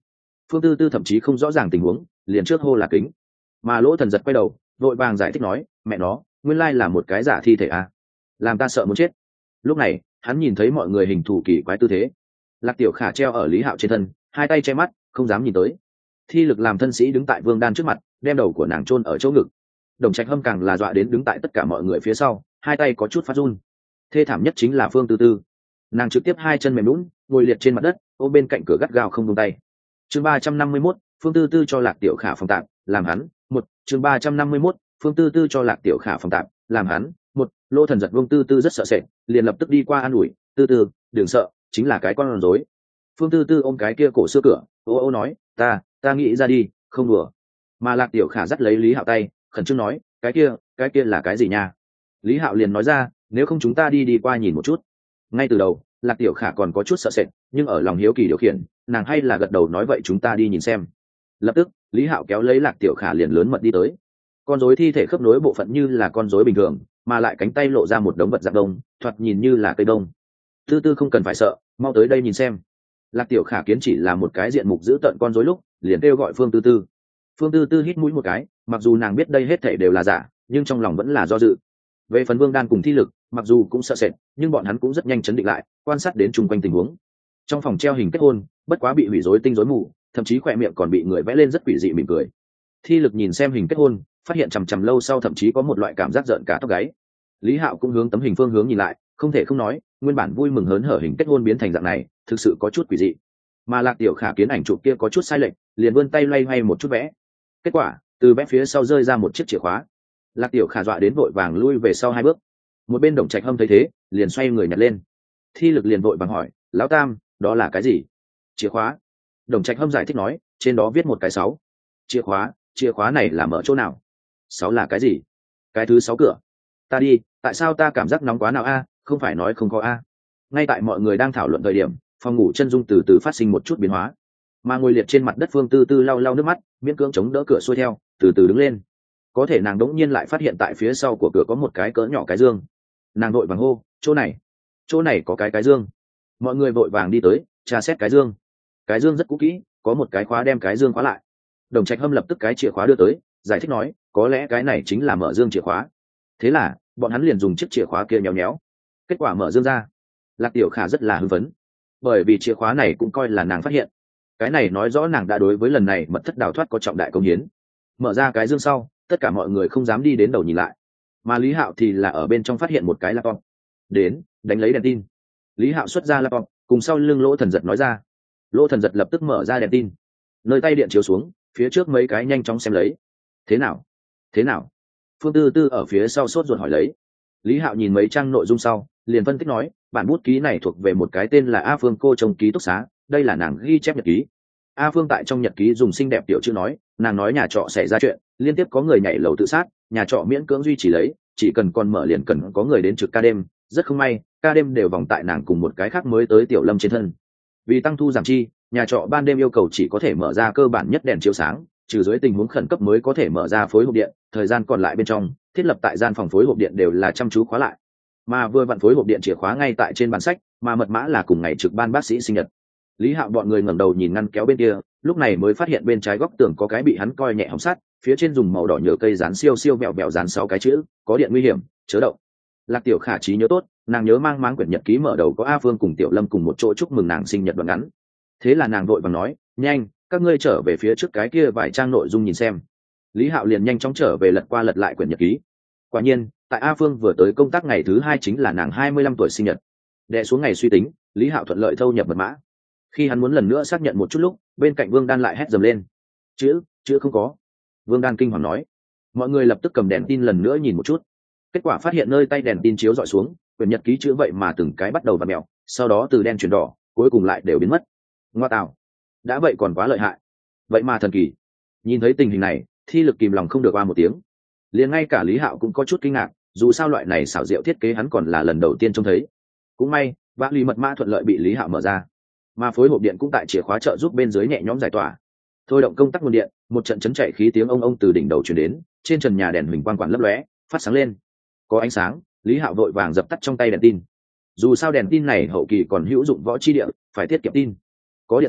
Phương Tư Tư thậm chí không rõ ràng tình huống, liền trước hô là kính. Mà Lỗ Thần giật quay đầu vội vàng giải thích nói, mẹ nó, nguyên lai là một cái giả thi thể à, làm ta sợ muốn chết. Lúc này hắn nhìn thấy mọi người hình thù kỳ quái tư thế. Lạc Tiểu Khả treo ở Lý Hạo trên thân, hai tay che mắt không dám nhìn tới. Thi Lực làm thân sĩ đứng tại Vương Đan trước mặt, đem đầu của nàng chôn ở chỗ ngực. Đồng Trạch Hâm càng là dọa đến đứng tại tất cả mọi người phía sau, hai tay có chút phát run. Thê thảm nhất chính là Phương Tư Tư, nàng trực tiếp hai chân mềm lún ngồi liệt trên mặt đất, ôm bên cạnh cửa gắt gao không buông tay. Chương ba trăm năm mươi mốt, Phương Tư Tư cho Lạc Tiểu Khả phòng tạm, làm hắn. Một, chương ba trăm năm mươi mốt, Phương Tư Tư cho Lạc Tiểu Khả phòng tạm, làm hắn. Một, Lô Thần giật Vương Tư Tư rất sợ sệt, liền lập tức đi qua an ủi, "Tư Tư, đừng sợ, chính là cái con rối." Phương Tư Tư ôm cái kia cổ xưa cửa, ô ô nói, "Ta, ta nghĩ ra đi, không đùa." Mà Lạc Tiểu Khả dắt lấy Lý Hạo tay, khẩn trương nói, "Cái kia, cái kia là cái gì nha?" Lý Hạo liền nói ra, "Nếu không chúng ta đi đi qua nhìn một chút." Ngay từ đầu Lạc Tiểu Khả còn có chút sợ sệt, nhưng ở lòng hiếu kỳ điều khiển, nàng hay là gật đầu nói, "Vậy chúng ta đi nhìn xem." Lập tức Lý Hạo kéo lấy Lạc Tiểu Khả liền lớn mật đi tới. Con rối thi thể khớp nối bộ phận như là con rối bình thường, mà lại cánh tay lộ ra một đống vật dạng đông, thoạt nhìn như là cây đông. "Tư Tư không cần phải sợ, mau tới đây nhìn xem." Lạc Tiểu Khả kiến chỉ là một cái diện mục giữ tợn con rối lúc, liền kêu gọi Phương Tư Tư. Phương Tư Tư hít mũi một cái, mặc dù nàng biết đây hết thảy đều là giả, nhưng trong lòng vẫn là do dự. Về phần Vương Đan cùng Thi Lực, mặc dù cũng sợ sệt, nhưng bọn hắn cũng rất nhanh chấn định lại, quan sát đến chung quanh tình huống. Trong phòng treo hình kết hôn, bất quá bị hủy rối tinh rối mù, thậm chí khỏe miệng còn bị người vẽ lên rất quỷ dị mỉm cười. Thi Lực nhìn xem hình kết hôn, phát hiện chằm chằm lâu sau thậm chí có một loại cảm giác giận cả tóc gáy. Lý Hạo cũng hướng tấm hình phương hướng nhìn lại, không thể không nói, nguyên bản vui mừng hớn hở hình kết hôn biến thành dạng này, thực sự có chút quỷ dị. Mà Lạc Tiểu Khả kiến ảnh chụp kia có chút sai lệch, liền vươn tay loay hoay một chút vẽ. Kết quả, từ vẽ phía sau rơi ra một chiếc chìa khóa. Lạc Tiểu Khả dọa đến vội vàng lui về sau hai bước. Một bên Đồng Trạch Hâm thấy thế, liền xoay người nhặt lên. Thi Lực liền vội vàng hỏi, "Lão Tam, đó là cái gì?" "Chìa khóa." Đồng Trạch Hâm giải thích nói, "Trên đó viết một cái sáu." "Chìa khóa, chìa khóa này là mở chỗ nào?" "Sáu là cái gì?" "Cái thứ sáu cửa." "Ta đi, tại sao ta cảm giác nóng quá nào a, không phải nói không có a." Ngay tại mọi người đang thảo luận thời điểm, phòng ngủ chân dung từ từ phát sinh một chút biến hóa. Mà ngồi liệt trên mặt đất Phương Tư Tư lau lau nước mắt, miễn cưỡng chống đỡ cửa xuôi theo, từ từ đứng lên. Có thể nàng đống nhiên lại phát hiện tại phía sau của cửa có một cái cỡ nhỏ cái dương. Nàng vội vàng hô, "Chỗ này, chỗ này có cái cái dương." Mọi người vội vàng đi tới tra xét cái dương. Cái dương rất cũ kỹ, có một cái khóa đem cái dương khóa lại. Đồng Trạch Hâm lập tức cái chìa khóa đưa tới, giải thích nói, "Có lẽ cái này chính là mở dương chìa khóa." Thế là bọn hắn liền dùng chiếc chìa khóa kia nhéo nhéo, kết quả mở dương ra. Lạc Tiểu Khả rất là hưng phấn, bởi vì chìa khóa này cũng coi là nàng phát hiện. Cái này nói rõ nàng đã đối với lần này mật thất đào thoát có trọng đại công hiến. Mở ra cái dương sau, tất cả mọi người không dám đi đến đầu nhìn lại, mà Lý Hạo thì là ở bên trong phát hiện một cái laptop. "Đến, đánh lấy đèn tin." Lý Hạo xuất ra laptop, cùng sau lưng Lỗ Thần giật nói ra. Lỗ Thần giật lập tức mở ra đèn tin, nơi tay điện chiếu xuống, phía trước mấy cái nhanh chóng xem lấy. "Thế nào? Thế nào?" Phương Tư Tư ở phía sau sốt ruột hỏi lấy. Lý Hạo nhìn mấy trang nội dung sau, liền phân tích nói, "Bản bút ký này thuộc về một cái tên là A Phương cô trong ký túc xá, đây là nàng ghi chép nhật ký." A Phương tại trong nhật ký dùng xinh đẹp tiểu chữ nói, nàng nói nhà trọ xảy ra chuyện, liên tiếp có người nhảy lầu tự sát, nhà trọ miễn cưỡng duy trì lấy, chỉ cần còn mở liền cần có người đến trực ca đêm, rất không may, ca đêm đều vòng tại nàng cùng một cái khác mới tới Tiểu Lâm trên thân. Vì tăng thu giảm chi, nhà trọ ban đêm yêu cầu chỉ có thể mở ra cơ bản nhất đèn chiếu sáng, trừ dưới tình huống khẩn cấp mới có thể mở ra phối hộp điện, thời gian còn lại bên trong, thiết lập tại gian phòng phối hộp điện đều là chăm chú khóa lại. Mà vừa vặn phối hộp điện chìa khóa ngay tại trên bàn sách, mà mật mã là cùng ngày trực ban bác sĩ sinh nhật. Lý Hạo bọn người ngẩng đầu nhìn ngăn kéo bên kia, lúc này mới phát hiện bên trái góc tường có cái bị hắn coi nhẹ hỏng sắt, phía trên dùng màu đỏ nhựa cây dán siêu siêu mẹo mẹo dán sáu cái chữ, "Có điện nguy hiểm, chớ động." Lạc Tiểu Khả trí nhớ tốt, nàng nhớ mang máng quyển nhật ký mở đầu có A Phương cùng Tiểu Lâm cùng một chỗ chúc mừng nàng sinh nhật đoạn ngắn. Thế là nàng vội vàng nói, "Nhanh, các ngươi trở về phía trước cái kia vài trang nội dung nhìn xem." Lý Hạo liền nhanh chóng trở về lật qua lật lại quyển nhật ký. Quả nhiên, tại A Phương vừa tới công tác ngày thứ hai chính là nàng hai mươi lăm tuổi sinh nhật. Đè xuống ngày suy tính, Lý Hạo thuận lợi thâu nhập mật mã. Khi hắn muốn lần nữa xác nhận một chút lúc, bên cạnh Vương Đan lại hét dầm lên, chữ chữ không có." Vương Đan kinh hoàng nói. Mọi người lập tức cầm đèn tin lần nữa nhìn một chút, kết quả phát hiện nơi tay đèn tin chiếu dọi xuống, quyển nhật ký chữ vậy mà từng cái bắt đầu vặn mèo, sau đó từ đen chuyển đỏ, cuối cùng lại đều biến mất. Ngoa tạo, đã vậy còn quá lợi hại, vậy mà thần kỳ. Nhìn thấy tình hình này, Thi Lực kìm lòng không được oa một tiếng. Liền ngay cả Lý Hạo cũng có chút kinh ngạc, dù sao loại này xảo diệu thiết kế hắn còn là lần đầu tiên trông thấy. Cũng may vã lì mật mã thuận lợi bị Lý Hạo mở ra, mà phối hộp điện cũng tại chìa khóa trợ giúp bên dưới nhẹ nhõm giải tỏa. Thôi động công tắc nguồn điện, một trận chấn chạy khí tiếng ông ông từ đỉnh đầu truyền đến, trên trần nhà đèn huỳnh quang quản lấp lóe, phát sáng lên. Có ánh sáng, Lý Hạo vội vàng dập tắt trong tay đèn tin. Dù sao đèn tin này hậu kỳ còn hữu dụng võ chi địa, phải tiết kiệm tin. Có điện sau,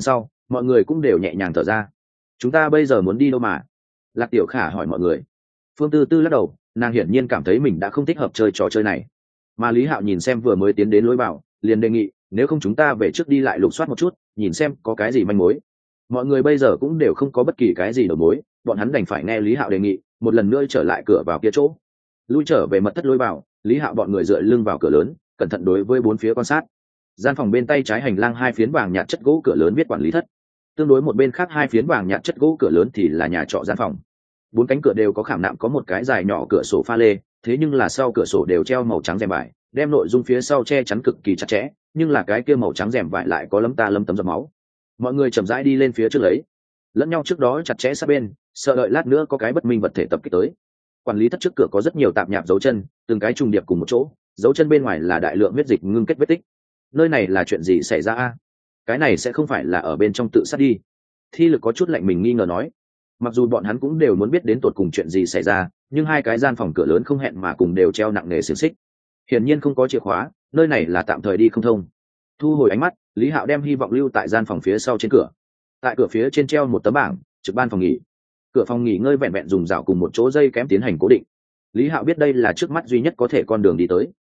mọi người cũng đều nhẹ nhàng thở ra. Chúng ta bây giờ muốn đi đâu mà? Lạc Tiểu Khả hỏi mọi người. Phương Tư Tư lắc đầu, nàng hiển nhiên cảm thấy mình đã không thích hợp chơi trò chơi này. Mà Lý Hạo nhìn xem vừa mới tiến đến lối vào, liền đề nghị, nếu không chúng ta về trước đi lại lục soát một chút, nhìn xem có cái gì manh mối. Mọi người bây giờ cũng đều không có bất kỳ cái gì đầu mối, bọn hắn đành phải nghe Lý Hạo đề nghị, một lần nữa trở lại cửa vào kia chỗ. Lui trở về mật thất lối vào, Lý Hạo bọn người dựa lưng vào cửa lớn, cẩn thận đối với bốn phía quan sát. Gian phòng bên tay trái hành lang hai phiến vàng nhạt chất gỗ cửa lớn viết quản lý thất, tương đối một bên khác hai phiến vàng nhạt chất gỗ cửa lớn thì là nhà trọ gian phòng. Bốn cánh cửa đều có khảm nạm có một cái dài nhỏ cửa sổ pha lê, thế nhưng là sau cửa sổ đều treo màu trắng rèm vải, đem nội dung phía sau che chắn cực kỳ chặt chẽ, nhưng là cái kia màu trắng rèm vải lại có lấm ta lấm tấm giọt máu. Mọi người chậm rãi đi lên phía trước lấy, lẫn nhau trước đó chặt chẽ sát bên, sợ đợi lát nữa có cái bất minh vật thể tập kích tới. Quản lý thất trước cửa có rất nhiều tạp nhạp dấu chân, từng cái trùng điệp cùng một chỗ, dấu chân bên ngoài là đại lượng huyết dịch ngưng kết vết tích. Nơi này là chuyện gì xảy ra a? Cái này sẽ không phải là ở bên trong tự sát đi? Thi Lực có chút lạnh mình nghi ngờ nói. Mặc dù bọn hắn cũng đều muốn biết đến tột cùng chuyện gì xảy ra, nhưng hai cái gian phòng cửa lớn không hẹn mà cùng đều treo nặng nề xiềng xích, hiển nhiên không có chìa khóa, nơi này là tạm thời đi không thông. Thu hồi ánh mắt, Lý Hạo đem hy vọng lưu tại gian phòng phía sau trên cửa. Tại cửa phía trên treo một tấm bảng, trực ban phòng nghỉ. Cửa phòng nghỉ ngơi vẹn vẹn dùng rào cùng một chỗ dây kém tiến hành cố định. Lý Hạo biết đây là trước mắt duy nhất có thể con đường đi tới.